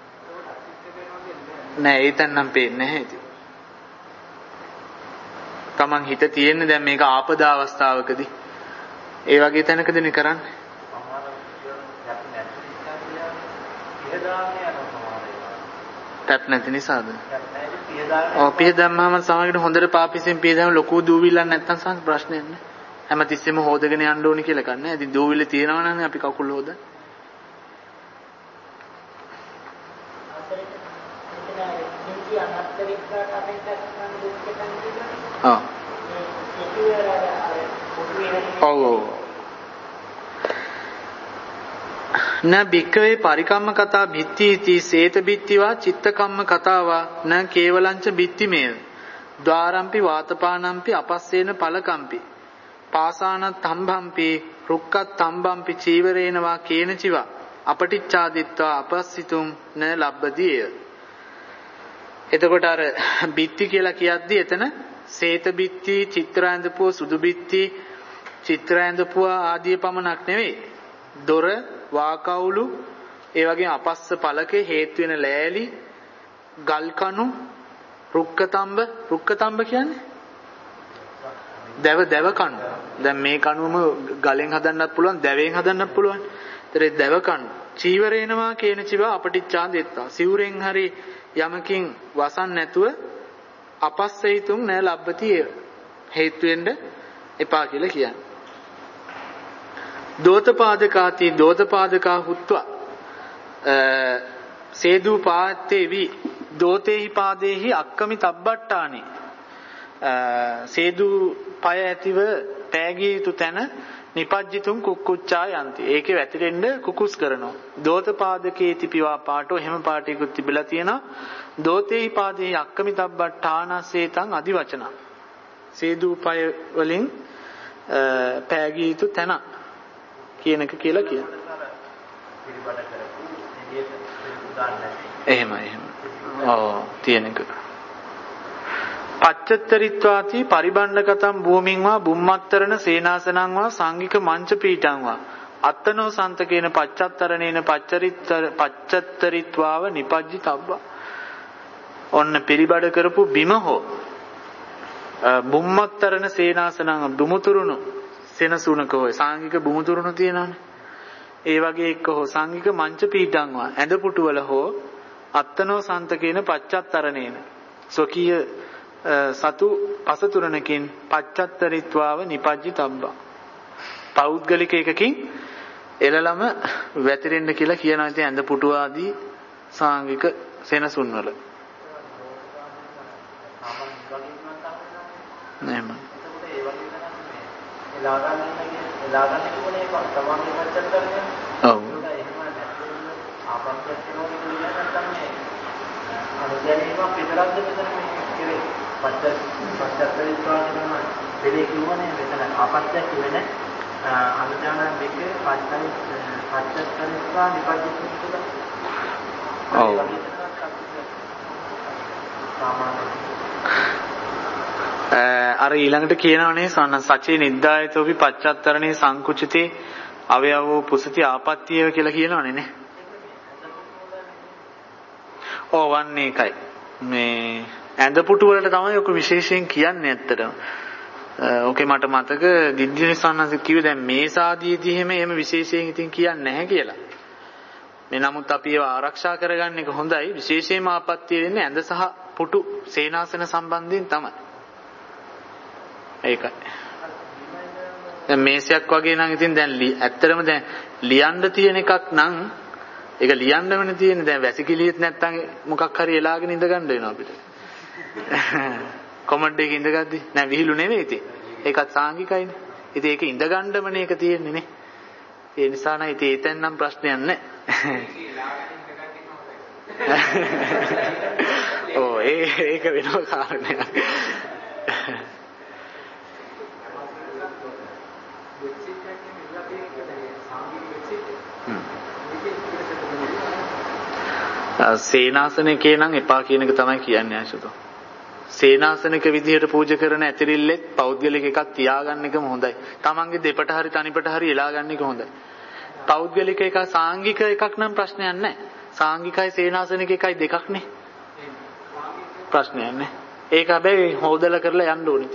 නෑ ඒ තැන නම් පේන්නේ නැහැ ඉතින්. Taman හිත තියෙන්නේ දැන් මේක ආපදා අවස්ථාවකදී. ඒ වගේ තැනකදීනේ කරන්නේ. ටැප් නැති නිසාද? ඔව් පිය දැම්මම සමහරවිට හොඳට පාපිසෙන් පිය දැම්ම ලොකු දූවිල්ලක් නැත්තම් සංස් ප්‍රශ්නයක් නෑ. හැමතිස්සෙම හොදගෙන යන්න ඕනි කියලා කන්නේ. ඉතින් දූවිල්ල තියෙනවා නම් අපි කකුල් හොදන්න. ඔව් ඔව්. න බික්කවේ පරිකම්ම කතා භිත්තිති සේත භිත්තිවා චිත්තකම්ම කතාවා න කේවලංච භිත්තිමේව ద్వාරම්පි වාතපානම්පි අපස්සේන පලකම්පි පාසානත් තම්බම්පි රුක්කත් තම්බම්පි චීවරේනවා කේනචිවා අපටිච්ඡාදිත්වා අපස්සිතුම් න ලබ්බදීය. එතකොට අර භිත්ති කියලා කියද්දි එතන සේත භිත්ති චිත්‍ර ඇඳපුව සුදු භිත්ති චිත්‍ර ඇඳපුව ආදී පමණක් නෙවෙයි. දොර වාකවුලු ඒ වගේම අපස්ස පලකේ හේතු වෙන ලෑලි ගල් කණු රුක්කතම්බ රුක්කතම්බ කියන්නේ දැව දැව කණු. දැන් මේ කණුවම ගලෙන් හදන්නත් පුළුවන් දැවෙන් හදන්නත් පුළුවන්. ඒතර ඒ දැව කණු චීවරේනවා කියන චිවා අපටිච්ඡා දෙත්තා. සිවුරෙන් හරි යමකින් වසන් නැතුව අපස්සෙයිතුම් නැ ලබ්බති හේතු වෙන්න එපා කියලා කියන්නේ. දෝතපාදකාති දෝතපාදකා හුත්වා සේදු පාත්තේවි දෝතේහි පාදේහි අක්කමි තබ්බට්ටානි සේදු පය ඇතිව පෑගිය යුතු තැන නිපජ්ජිතුම් කුක්කුච්චා යන්ති. ඒකේ වැතිරෙන්න කුකුස් කරනවා. දෝත පාදකේ තිපිවා පාටෝ එහෙම පාටිකුත් තිබිලා තියෙනවා. දෝතේහි පාදේහි අක්කමි තබ්බට්ටානසේතං අදි වචන. සේදු පය වලින් පෑගිය යුතු තැන කියන එක කියලා කියනවා. එහෙම එහෙම. ඔව් තියෙන එක. පච්චත්තරිත්වාති පරිබණ්ඩකතම් භූමින් වා බුම්මත්තරණ සේනාසනං වා සංඝික මංච පීඨං වා අත්තනෝ සන්තකේන පච්චත්තරණේන පච්චරිත්තර පච්චත්තරිත්වාව නිපජ්ජි තබ්බා. ඔන්න පිළිබඩ කරපු බිම හෝ බුම්මත්තරණ සේනාසනං බුමුතුරුණු සෙනසුනක හෝ සංඝික බුමුතුරුණු තියෙනවානේ. ඒ වගේ එක්ක හෝ සංඝික මංච පීඨං වා ඇඳ පුටු වල හෝ අත්තනෝ සන්තකේන පච්චත්තරණේන සොකීය සතු පසතුරණකින් පච්චත්තරිත්වාව නිපජ්ජි තබ්බා. පෞද්ගලික එකකින් එළලම වැතිරෙන්න කියලා කියනවා. ඉතින් ඇඳ පුටු ආදී සාංගික සෙනසුන් වල නේම ඔව් පච්ච පච්චත්තරිත්වාන දෙලේ කියවනේ මෙතන ආපත්‍ය කියන්නේ අනුජානන දෙකේ පච්චයි පච්චත්තරිත්වා නිපජ්ජිත කියලා. ඔව්. අර ඊළඟට කියනවනේ සන සචේ නිද්දායතෝපි පච්චත්තරණේ සංකුචිතේ අවයවෝ පුසති ආපත්‍යය කියලා කියනවනේ නේ. ඔව් වන්නේ එකයි. මේ ඇඳ පුටු වලට තමයි ඔක විශේෂයෙන් කියන්නේ ඇත්තටම. ඕකේ මට මතක දිද්දිනිසන්නස කිව්වේ දැන් මේසාදීදී එහෙම එහෙම විශේෂයෙන් ඉතින් කියන්නේ නැහැ කියලා. මේ නමුත් අපි ඒවා ආරක්ෂා කරගන්න එක හොඳයි. විශේෂයෙන්ම ආපත්‍ය වෙන්නේ ඇඳ සහ පුටු සේනාසන සම්බන්ධයෙන් තමයි. ඒකයි. දැන් මේසයක් වගේ නම් ඉතින් දැන් ඇත්තටම දැන් ලියන්න තියෙන එකක් නම් ඒක ලියන්නමනේ තියෙන්නේ. දැන් වැසිකිළියෙත් නැත්තම් මොකක් හරි එලාගෙන ඉඳ ගන්න වෙනවා අපිට. කොමඩ් එකේ ඉඳගද්දි නෑ විහිළු නෙවෙයි ඉතින්. ඒකත් සාංගිකයිනේ. ඉතින් ඒක ඉඳ ගන්නමනේ ඒක තියෙන්නේ නේ. ඒ නිසා නම් ඉතින් ඒතෙන් නම් ප්‍රශ්නයක් නෑ. ඕ ඒ ඒක වෙනම කාරණයක්. සේනාසනකේ නම් එපා කියන එක තමයි කියන්නේ ආශුතෝ. සේනාසනක විදිහට පූජා කරන ඇතිරිල්ලෙත් පෞද්ගලික එකක් තියාගන්න එකම හොඳයි. Tamange දෙපට හරි තනිපට හරි එලා ගන්න එක හොඳයි. පෞද්ගලික එක සාංගික එකක් නම් ප්‍රශ්නයක් නැහැ. සාංගිකයි සේනාසනික එකයි දෙකක් නේ. ප්‍රශ්නයක් නැහැ. ඒක හැබැයි හොදලා කරලා යන්න ඕනේ.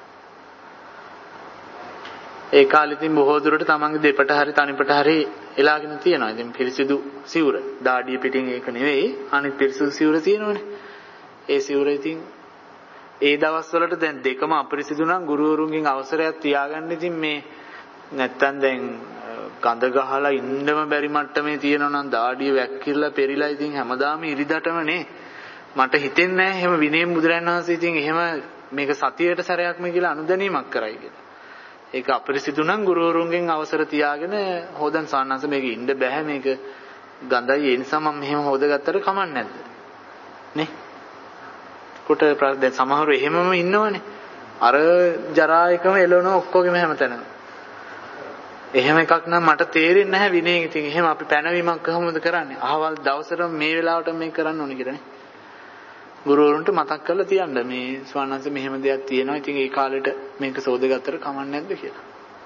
ඒ කාලෙකින් බොහෝ දුරට Tamange දෙපට හරි තනිපට හරි එලාගෙන තියනවා. ඉතින් පිරිසිදු සිවුර. දාඩිය පිටින් ඒක නෙවෙයි. අනිත් පිරිසිදු සිවුර තියෙනවනේ. ඒ සිවුර ඉතින් ඒ දවස්වලට දැන් දෙකම අපිරිසිදු නම් ගුරුවරුන්ගෙන් අවසරයක් තියාගන්න. ඉතින් මේ නැත්තම් දැන් ගඳ ගහලා ඉන්නම බැරි මට්ටමේ තියෙනවා නම් දාඩිය වැක්කිරලා පෙරිලා ඉතින් හැමදාම ඉරිදටම නේ. මට හිතෙන්නේ නැහැ එහෙම විනය බුදුරජාණන් වහන්සේ ඉතින් එහෙම මේක සතියට සැරයක්ම කියලා අනුදැනීමක් කරයි කියලා. ඒක අපිරිසිදු නම් ගුරුවරුන්ගෙන් අවසර තියාගෙන හොදන් සාන්නංශ මේක ඉන්න බෑ මේක ගඳයි ඒ නිසා මම මෙහෙම හොදගත්තට කමක් නැද්ද නේ කොට දැන් සමහරව එහෙමම ඉන්නවනේ අර ජරා එකම එළවන ඔක්කොගෙම හැමතැනම එහෙම එකක් නම් මට තේරෙන්නේ නැහැ විනයෙන් ඉතින් එහෙම අපි පැනවීමක් කොහොමද කරන්නේ අහවල් දවසට මේ වෙලාවට මේක කරන්න ඕනේ කියලානේ ගුරුවරුන්ට මතක් කරලා තියන්න මේ ස්වාමීන් මෙහෙම දෙයක් තියෙනවා ඉතින් ඒ කාලෙට මේක සෝදගත්තට කමක් නැද්ද කියලා.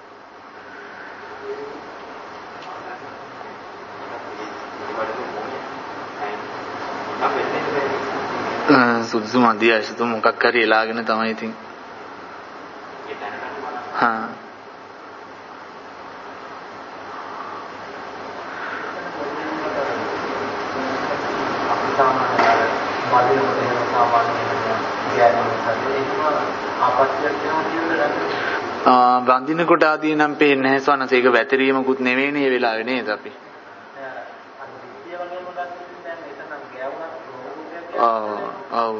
සුදුසු මධ්‍යස්ථ මොකක් හරි එලාගෙන තමයි ඉතින්. හා වඳින කොට ආදී නම් පේන්නේ නැහැ සවනස ඒක වැතිරීමකුත් නෙවෙයිනේ මේ වෙලාවේ නේද අපි. ඔව්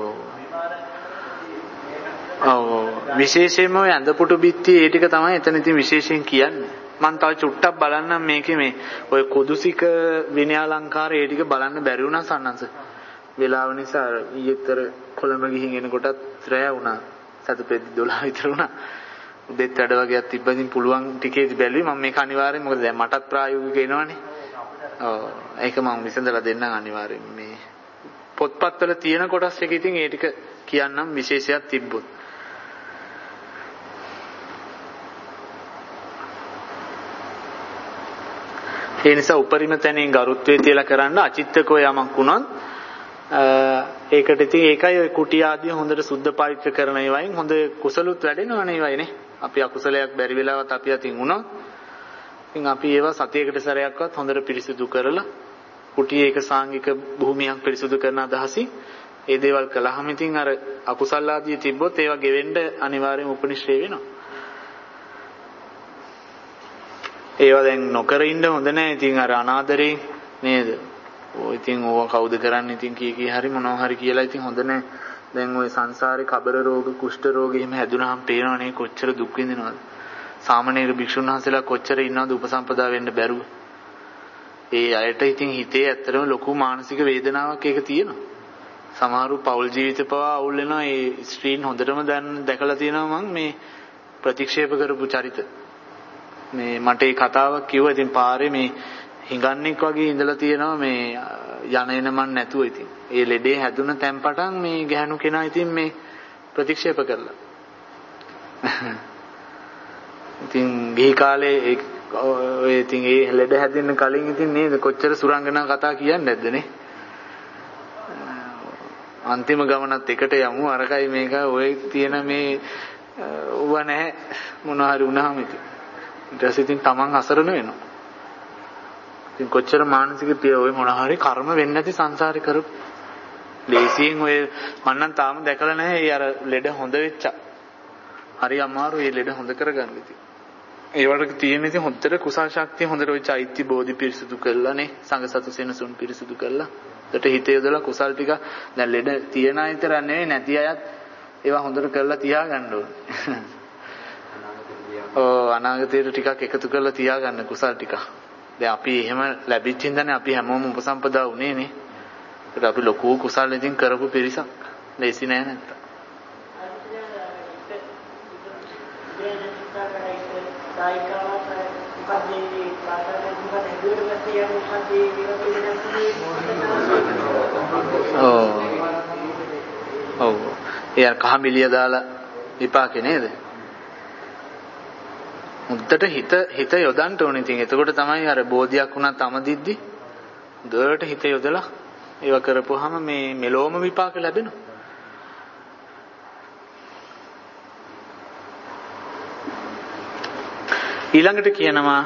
ඔව් විශේෂයෙන්ම ඔය අඳපුටු බිත්ති ඒ ටික තමයි එතන ඉතින් විශේෂයෙන් කියන්නේ. මම තව චුට්ටක් බලන්නම් මේකේ මේ ඔය කොදුසික විනයාලංකාර ඒ ටික බලන්න බැරි වුණා සන්නස. වෙලාව නිසා ඊයේතර කොළඹ ගිහින් එනකොටත් රැය වුණා. සතුපෙද්දි දොළහ විතර වුණා. උදේත් වැඩ වගේක් තිබ්බදින් පුළුවන් ටිකේදී බැලුවේ මම මේක අනිවාර්යෙන් මොකද දැන් මටත් ප්‍රායෝගික එනවනේ. ඔව් ඒක මම විසඳලා දෙන්නම් අනිවාර්යෙන්. මේ පොත්පත්වල තියෙන කොටස් එක ඉතින් ඒ ටික කියන්නම් විශේෂයක් තිබ්බොත්. ඒ නිසා උපරිම තැනින් ගරුත්වය තියලා කරන්න අචිත්තකෝ යමක් වුණොත් ඒකට ඉතින් ඒකයි ඔය කුටි ආදී හොඳට සුද්ධ පවිත්‍ර කරන ඒවායින් හොඳ කුසලුත් වැඩෙනවනේ ඒවයිනේ. අපි අකුසලයක් බැරි වෙලාවත් අපි අතින් වුණොත් ඉතින් අපි ඒවා සතියකට සැරයක්වත් හොඳට පිරිසිදු කරලා කුටි ඒක සාංගික භූමියක් පිරිසිදු කරන අදහසින් ඒ දේවල් කළාම ඉතින් අර අකුසල ආදී තිබ්බොත් ඒවා ගෙවෙන්න අනිවාර්යයෙන් උපනිශ්‍රේ වෙනවා. ඒවා දැන් නොකර ඉන්න හොඳ නැහැ. ඉතින් අර අනාදරේ නේද? ඔය ඉතින් ඕවා කවුද කරන්නේ? ඉතින් කී කී හරි මොනවා හරි කියලා ඉතින් හොඳ නැහැ. දැන් ওই සංසාරේ කබර රෝග, කුෂ්ඨ රෝග එහෙම හැදුනහම පේනවනේ කොච්චර දුක් විඳිනවද? සාමණේර භික්ෂුන් වහන්සේලා කොච්චර ඉන්නවද උපසම්පදා වෙන්න බැරුව? ඒ අයට ඉතින් හිතේ ඇත්තටම ලොකු මානසික වේදනාවක් ඒක තියෙනවා. සමහරු පෞල් ජීවිත පවා අවුල් වෙනවා. ඒ ස්ත්‍රීන් හොඳටම දැන් දැකලා තියෙනවා මම මේ ප්‍රතික්ෂේප කරපු චරිත. මේ මට ඒ කතාවක් කිව්වා. ඉතින් පාරේ මේ හිඟන්නෙක් වගේ ඉඳලා තියෙනවා මේ යන එන මන් නැතුව. ඉතින් ඒ ලෙඩේ හැදුන තැන් පටන් මේ ගැහණු කෙනා ඉතින් මේ ප්‍රතික්ෂේප කරලා. ඉතින් ගිහි කාලේ ඔය ඉතින් ඒ ලෙඩ හැදෙන්න කලින් ඉතින් නේද කොච්චර සුරංගනා කතා කියන්නේ නැද්ද නේ? අන්තිම ගමනත් එකට යමු අරකයි මේක ඔය තියෙන මේ ඌව නැහැ මොනවා හරි වුණාම ඉතින් ඊට පස්සේ ඉතින් Taman අසරණ වෙනවා. ඉතින් කොච්චර මානසික පිය ඔය මොනවා හරි කර්ම වෙන්නේ නැති සංසාරේ කරපු ලේසියෙන් ඔය මම නම් තාම දැකලා නැහැ. ඒ අර ලෙඩ හොඳ වෙච්ච හරි අමාරු ඒ ලෙඩ හොඳ කරගන්න ඉතින් ඒ වලට තියෙන ඉතින් හොඳට කුසල් ශක්තිය හොඳට ওই චෛත්‍ය බෝධි පිරිසුදු කරලානේ සංඝ සතු සෙනසුන් පිරිසුදු කරලා ඊට හිතේ යොදලා කුසල් ටික දැන් ලෙඩ තියන අය විතර නෙවෙයි නැති අයත් ඒවා හොඳට කරලා තියාගන්න ඕනේ. ඔව් අනාගතයට ටිකක් එකතු කරලා තියාගන්න කුසල් ටික. දැන් අපි එහෙම ලැබිච්ච ඉඳන්නේ අපි හැමෝම උපසම්පදා වුණේ නේ. ඒත් අපි ලොකු කුසල් ඉතින් කරපු පිරිසක්. ලේසි නෑ නැත්තම්. ඔව් ඔව් එයා කහමිලිය දාලා විපාකේ නේද? මුද්දට හිත හිත යොදන්න ඕනේ. ඉතින් එතකොට තමයි අර බෝධියක් වුණත් අමදිද්දි දෙයට හිත යොදලා ඒව කරපුවාම මේ මෙලොවම විපාක ලැබෙනවා. ඊළඟට කියනවා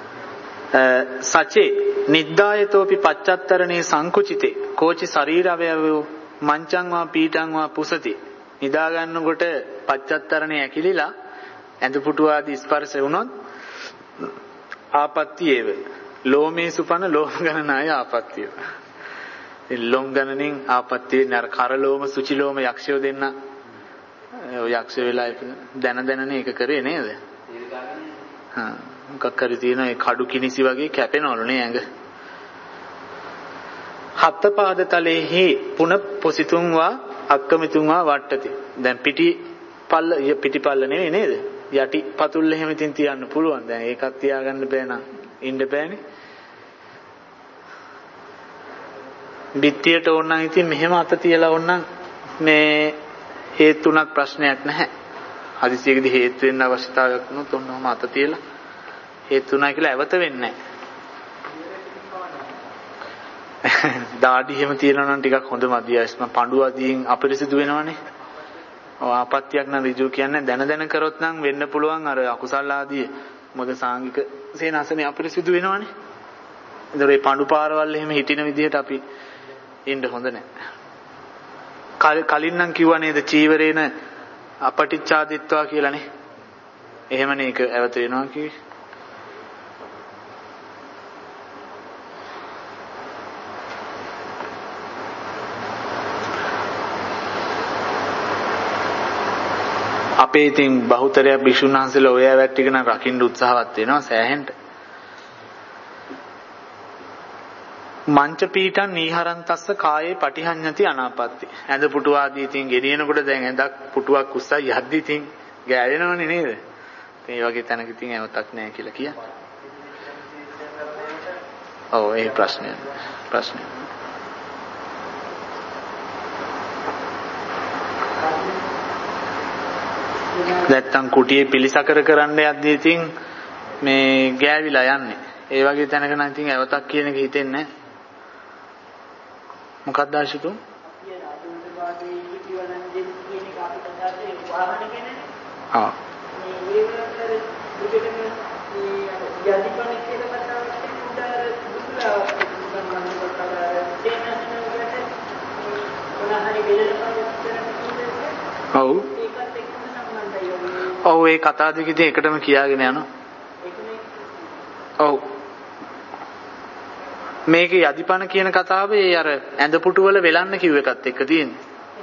සචේ නිද්දායතෝපි පච්චත්තරණේ සංකුචිතේ කෝචි ශරීර අවයවෝ මංචං වා පීඨං වා පුසති. නිදා ගන්නකොට පච්චත්තරණේ ඇකිලිලා ඇඳ පුටු ආදී ස්පර්ශ වුණොත් ආපත්‍තියේව ලෝමේ සුපන ලෝම ගණනාය ආපත්‍තිය. ඒ ලෝම ගණනින් ආපත්‍තිය නර කරලෝම සුචිලෝම යක්ෂයෝ දෙන්න ඔය යක්ෂ වෙලා දැන දැනනේ ඒක කරේ නේද? හා මොකක් හරි තියෙන ඒ කඩු කිනිසි වගේ කැපෙනවලු නේ ඇඟ. හත් පාද තලෙහි පුන පොසිතුන් වා අක්කමිතුන් වා වට්ටති. දැන් පිටි පල්ල පිටිපල්ල නෙවෙයි නේද? යටි පතුල් එහෙම ඉතින් තියන්න පුළුවන්. දැන් ඒකත් තියාගන්න බෑ නම් ඉන්න බෑනේ. බිත්තියට ඕන නම් ඉතින් මෙහෙම අත තියලා ඕන නම් මේ හේතුණක් ප්‍රශ්නයක් නැහැ. හදිසියකදී හේතු වෙන්න අවශ්‍යතාවයක් වුණොත් ඔන්නෝම අත තියලා හේතුණා කියලා ඇවත වෙන්නේ නැහැ. දාඩි එහෙම තියනවා නම් ටිකක් හොඳ මදියස්. මම පඬු අදින් අපිරිසිදු වෙනවනේ. ඔව් ආපත්‍යක් නම් ඍජු කියන්නේ දැන දැන කරොත් නම් වෙන්න පුළුවන් අර අකුසල ආදී මොකද සාංගික සේනාසනේ අපිරිසිදු වෙනවනේ. ඒතර ඒ පඬු පාරවල් එහෙම හිටින විදිහට අපි ඉන්න හොඳ නැහැ. කලින් නම් කිව්වා නේද චීවරේන අපටිච්චාදිත්වා කියලානේ. එහෙමනේ ඒක ඇවත වෙනවා කිව්වේ. අපේ ඉතින් බහුතරයක් භික්ෂුන් වහන්සේලා ඔය ඇවත් ටික නම් රකින්න උත්සාහවත් වෙනවා සෑහෙන්න. මංච පීඨං නීහරන්තස්ස කායේ පටිහඤ්ඤති අනාපත්ති. ඇඳ පුටු ආදී ඉතින් ගෙනියනකොට දැන් ඇඳක් පුටුවක් උස්සා යද්දි ඉතින් ගෑවෙනවනේ නේද? මේ වගේ තැනක ඉතින් ඇවතක් නැහැ කියලා කියන්නේ. ඔව් ඒ ප්‍රශ්නය. ප්‍රශ්නය. නැත්තම් කුටියේ පිළිසකර කරන්න යද්දී ඉතින් මේ ගෑවිලා යන්නේ. ඒ වගේ තැනක නම් ඉතින් ඇවතක් කියන එක හිතෙන්නේ නැහැ. මොකක්ද ආශිතු? ආ. ඔව්. ඔව් ඒ කතා දෙක ඉතින් එකටම කියාගෙන යනවා. ඔව්. මේකේ යදිපන කියන කතාවේ අර ඇඳ පුටු වල වෙලන්න කිව්ව එකත් එක්ක තියෙන්නේ.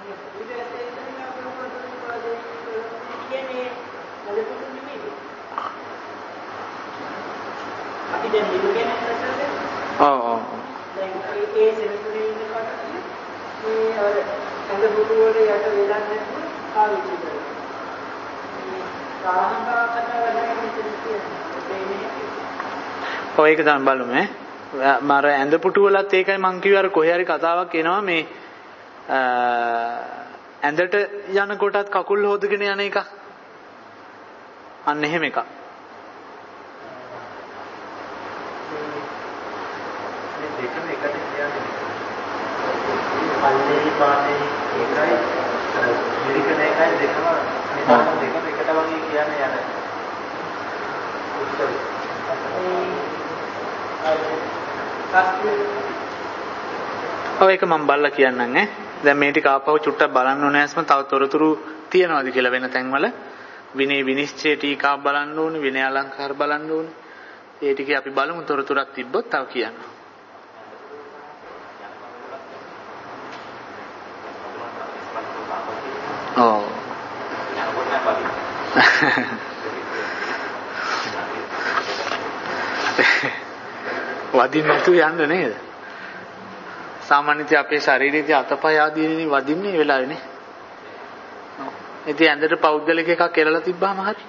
අපි දැන් මෙලුගෙන ඉන්නකොට ඔව් ඔව් දැන් ඒ සෙනසුනේ ඉන්නකොට මේ අර ඇඳ පුටු වල යට වෙලන්න නැතුව පාවිච්චි කරනවා. මේ සාහංකා කතාව ගැන මෙතන කියන්නේ. ඔය එක තමයි බලමු ඈ. මාර ඇඳ පුටු වලත් ඒකයි මං කිව්වේ අර කොහේ හරි කතාවක් එනවා මේ ඇඳට යන කොටත් කකුල් හොදගෙන යන එක. අන්න එහෙම එකක්. මේ දෙකම එකට කියන්නේ. පල්ලේ පානේ ඒකයි ඉරිකන එකයි දෙකම මේ දෙකම එකට වගේ කියන්නේ යන. ඔව් ඒක මම බලලා කියන්නම් ඈ. දැන් මේ ටික ආපහු චුට්ටක් බලන්න ඕනේ නැස්ම තව තොරතුරු තියනවාද කියලා වෙන තැන්වල විනය විනිශ්චය ටීකා බලන්න ඕනේ, විනය අලංකාර බලන්න ඕනේ. ඒ ටිකේ අපි බලමු තොරතුරක් තිබ්බොත් තව කියන්න. ඔව්. වදින්න නැතුව යන්න නේද? සාමාන්‍යයෙන් අපේ ශරීරයේ අතපය ආදීනේ වදින්නේ වෙලාවනේ. ඔව්. ඉතින් ඇඳට පෞද්ගලික එකක් කෙරලා තිබ්බාම හරි.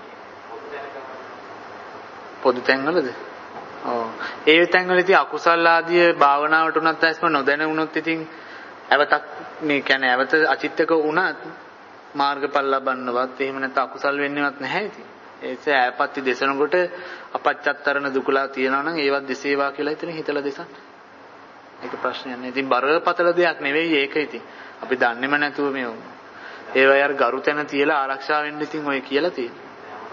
පොදු තැන්වලද? ඔව්. ඒ තැන්වල ඉතින් අකුසල් ආදී භාවනාවට උනත් ඇස්ම නොදැන වුණොත් ඉතින් ඇවතක් මේ කියන්නේ ඇවත අචිත්තක වුණත් මාර්ගඵල ලබන්නවත් එහෙම නැත්නම් අකුසල් වෙන්නේවත් නැහැ ඉතින්. ඒස ඈපත්ති දෙසනකොට අපච්චත්තරන දුකලා තියනවා නම් ඒවත් දෙසේවා කියලා ඉතින් හිතලා දෙසන්න. ඒක ප්‍රශ්නයක් නෑ. ඉතින් බරපතල දෙයක් නෙවෙයි ඒක ඉතින්. අපි දන්නේම නැතුව මේ ඒවයි අර ගරුතැන තියලා ආරක්ෂා වෙන්න ඉතින් ඔය කියලා තියෙනවා.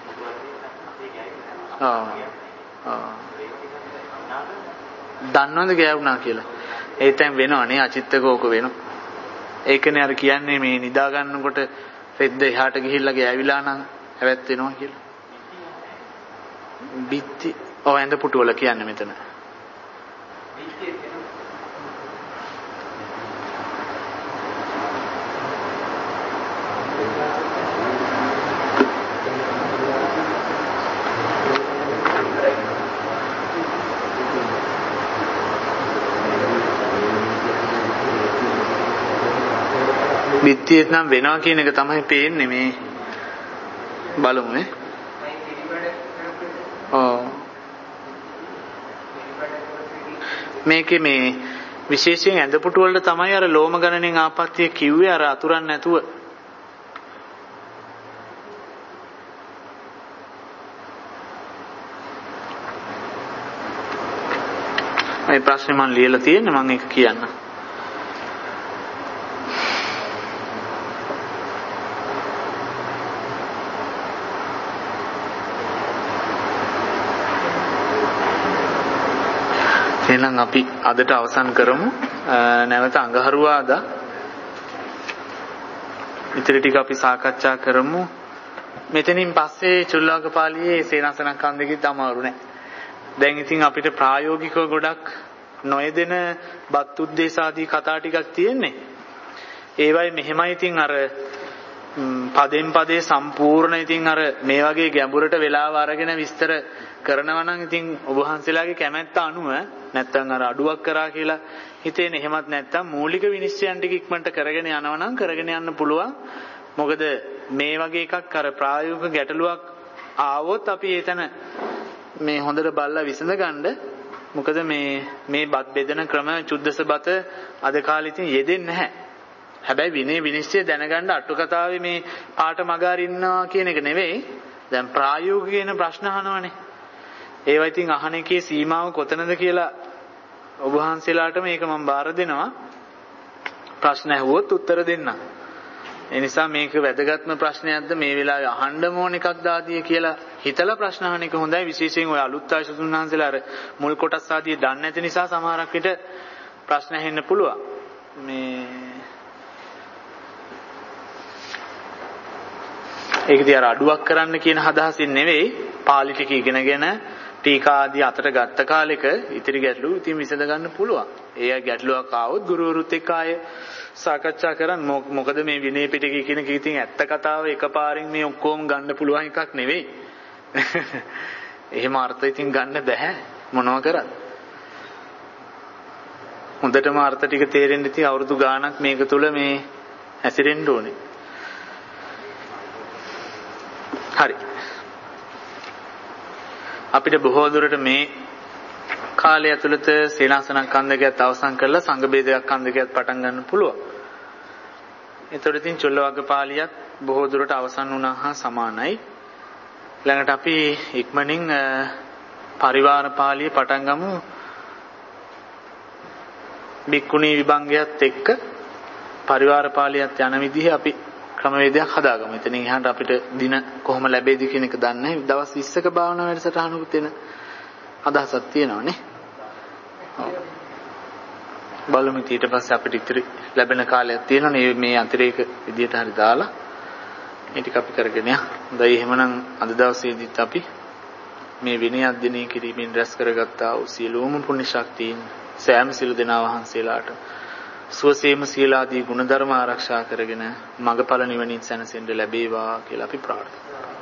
ආ. ආ. දන්නවද ගෑවුනා කියලා? ඒ තැන් වෙනවනේ අචිත්තක ඕක වෙනවා. ඒකනේ අර කියන්නේ මේ නිදා ගන්නකොට රෙද්ද එහාට ගිහිල්ලා ගෑවිලා නම් හැවැත් වෙනවා කියලා. බිත්ති ඔය ඇඳ පුටු වල කියන්නේ මෙතන. බිත්තියෙත් නම් වෙනවා කියන එක තමයි පේන්නේ මේ බලමු නේ. ඔව්. මේකේ මේ විශේෂයෙන් ඇඳ පුටු වලට තමයි අර ලෝම ගණනෙන් ආපත්‍ය කිව්වේ අර අතුරන් නැතුව. මේ ප්‍රශ්නේ මම ලියලා තියෙන්නේ මම ඒක කියන්න. එහෙනම් අපි අදට අවසන් කරමු. නැවත අඟහරුවාදා ඉතිරි ටික අපි සාකච්ඡා කරමු. මෙතනින් පස්සේ චුල්ලාගපාලියේ සේනාසනක් අන්දෙකිත් අමාරු නෑ. දැන් ඉතින් අපිට ප්‍රායෝගිකව ගොඩක් නොයදෙන බත් උද්දේශ ආදී කතා ටිකක් තියෙන්නේ. ඒවයි මෙහෙමයි ඉතින් අර පදෙන් පදේ සම්පූර්ණ ඉතින් අර මේ වගේ ගැඹුරට වෙලාව අරගෙන විස්තර කරනවා නම් ඉතින් ඔබ වහන්සේලාගේ කැමැත්ත අනුව නැත්තම් අර අඩුවක් කරා කියලා හිතේන එහෙමත් නැත්තම් මූලික විනිශ්චයන් ටික ඉක්මනට කරගෙන යනවා නම් කරගෙන යන්න පුළුවන්. මොකද මේ වගේ එකක් අර ප්‍රායෝගික ගැටලුවක් ආවොත් අපි එතන මේ හොඳට බලලා විසඳ ගන්න. මොකද මේ මේ බත් බෙදෙන ක්‍රම චුද්දස බත අද කාලේ ඉතින් යෙදෙන්නේ නැහැ. හැබැයි විනය විනිශ්චය දැනගන්න අටු කතාවේ මේ පාට මගාර ඉන්නවා කියන එක නෙවෙයි. දැන් ප්‍රායෝගික වෙන ප්‍රශ්න අහනවනේ. ඒවා ඉතින් අහන එකේ සීමාව කොතනද කියලා ඔබ වහන්සේලාට මේක මම බාර දෙනවා. ප්‍රශ්න ඇහුවොත් උත්තර දෙන්න. ඒ නිසා මේක වැදගත්ම ප්‍රශ්නයක්ද මේ වෙලාවේ අහන්න ඕන එකක්ද ආදී කියලා හිතලා ප්‍රශ්න අහන එක හොඳයි. විශේෂයෙන් ඔය අලුත් ආයසතුන් වහන්සේලා අර මුල් කොටස් ආදී දන්නේ නැති නිසා සමහරක් විට ප්‍රශ්න ඇහෙන්න පුළුවන්. මේ ඒකදී අර අඩුවක් කරන්න කියන අදහසින් නෙවෙයි පාලි ටික ඉගෙනගෙන ටීකා ආදී අතට ගත්ත කාලෙක ඉතිරි ගැටලු ඉතින් විසඳ ගන්න පුළුවන්. ඒ ගැටලුවක් ආවොත් ගුරුවරුත් එක්ක ආයේ සාකච්ඡා කරන්න. මොකද මේ විනය පිටකේ කියන කී ඉතින් ඇත්ත කතාව එකපාරින් මේ ඔක්කොම ගන්න පුළුවන් එකක් නෙවෙයි. එහෙම අර්ථ ඉතින් ගන්න බෑ මොනවා කරත්. හොඳටම අර්ථ ටික තේරෙන්න ඉතින් අවුරුදු ගාණක් මේක තුල මේ හැසිරෙන්න ඕනේ. හරි. අපිට බොහෝ දුරට මේ කාලය ඇතුළත සේනාසනක් කන්දකයත් අවසන් කරලා සංඝ බේදයක් කන්දකයත් පටන් ගන්න පුළුවන්. ඒතකොට ඉතින් චොල්ලවග්ගපාලියත් බොහෝ දුරට අවසන් වුණා හා සමානයි. ළඟට අපි ඉක්මනින් පරිවාර පාළිය පටන් ගමු. බික්කුණී විභංගයත් එක්ක පරිවාර පාළියත් යන විදිහ අපි ක්‍රමවේදයක් හදාගමු. එතනින් එහාට අපිට දින කොහොම ලැබෙයිද කියන එක දන්නේ නැහැ. දවස් විස්සක භාවනා වැඩසටහනකුත් එන අදහසක් තියෙනවානේ. බලමු ඊට පස්සේ අපිට ඉතිරි ලැබෙන කාලයක් තියෙනවානේ. මේ අතිරේක විදියට හරි දාලා මේ ටික අපි කරගෙන යන්න. හොඳයි එහෙමනම් අද දවසේදීත් අපි මේ විනය අධ්‍යයනය කිරීමෙන් රැස් කරගත්තා වූ සියලුම පුණ්‍ය ශක්තියින් සෑම සිළු දෙනා වහන්සේලාට සුවසේම සීලාදී ගුණධර්ම ආරක්ෂා කරගෙන මගඵල නිවනින් සැනසෙන්න ලැබේවා කියලා අපි ප්‍රාර්ථනා කරමු.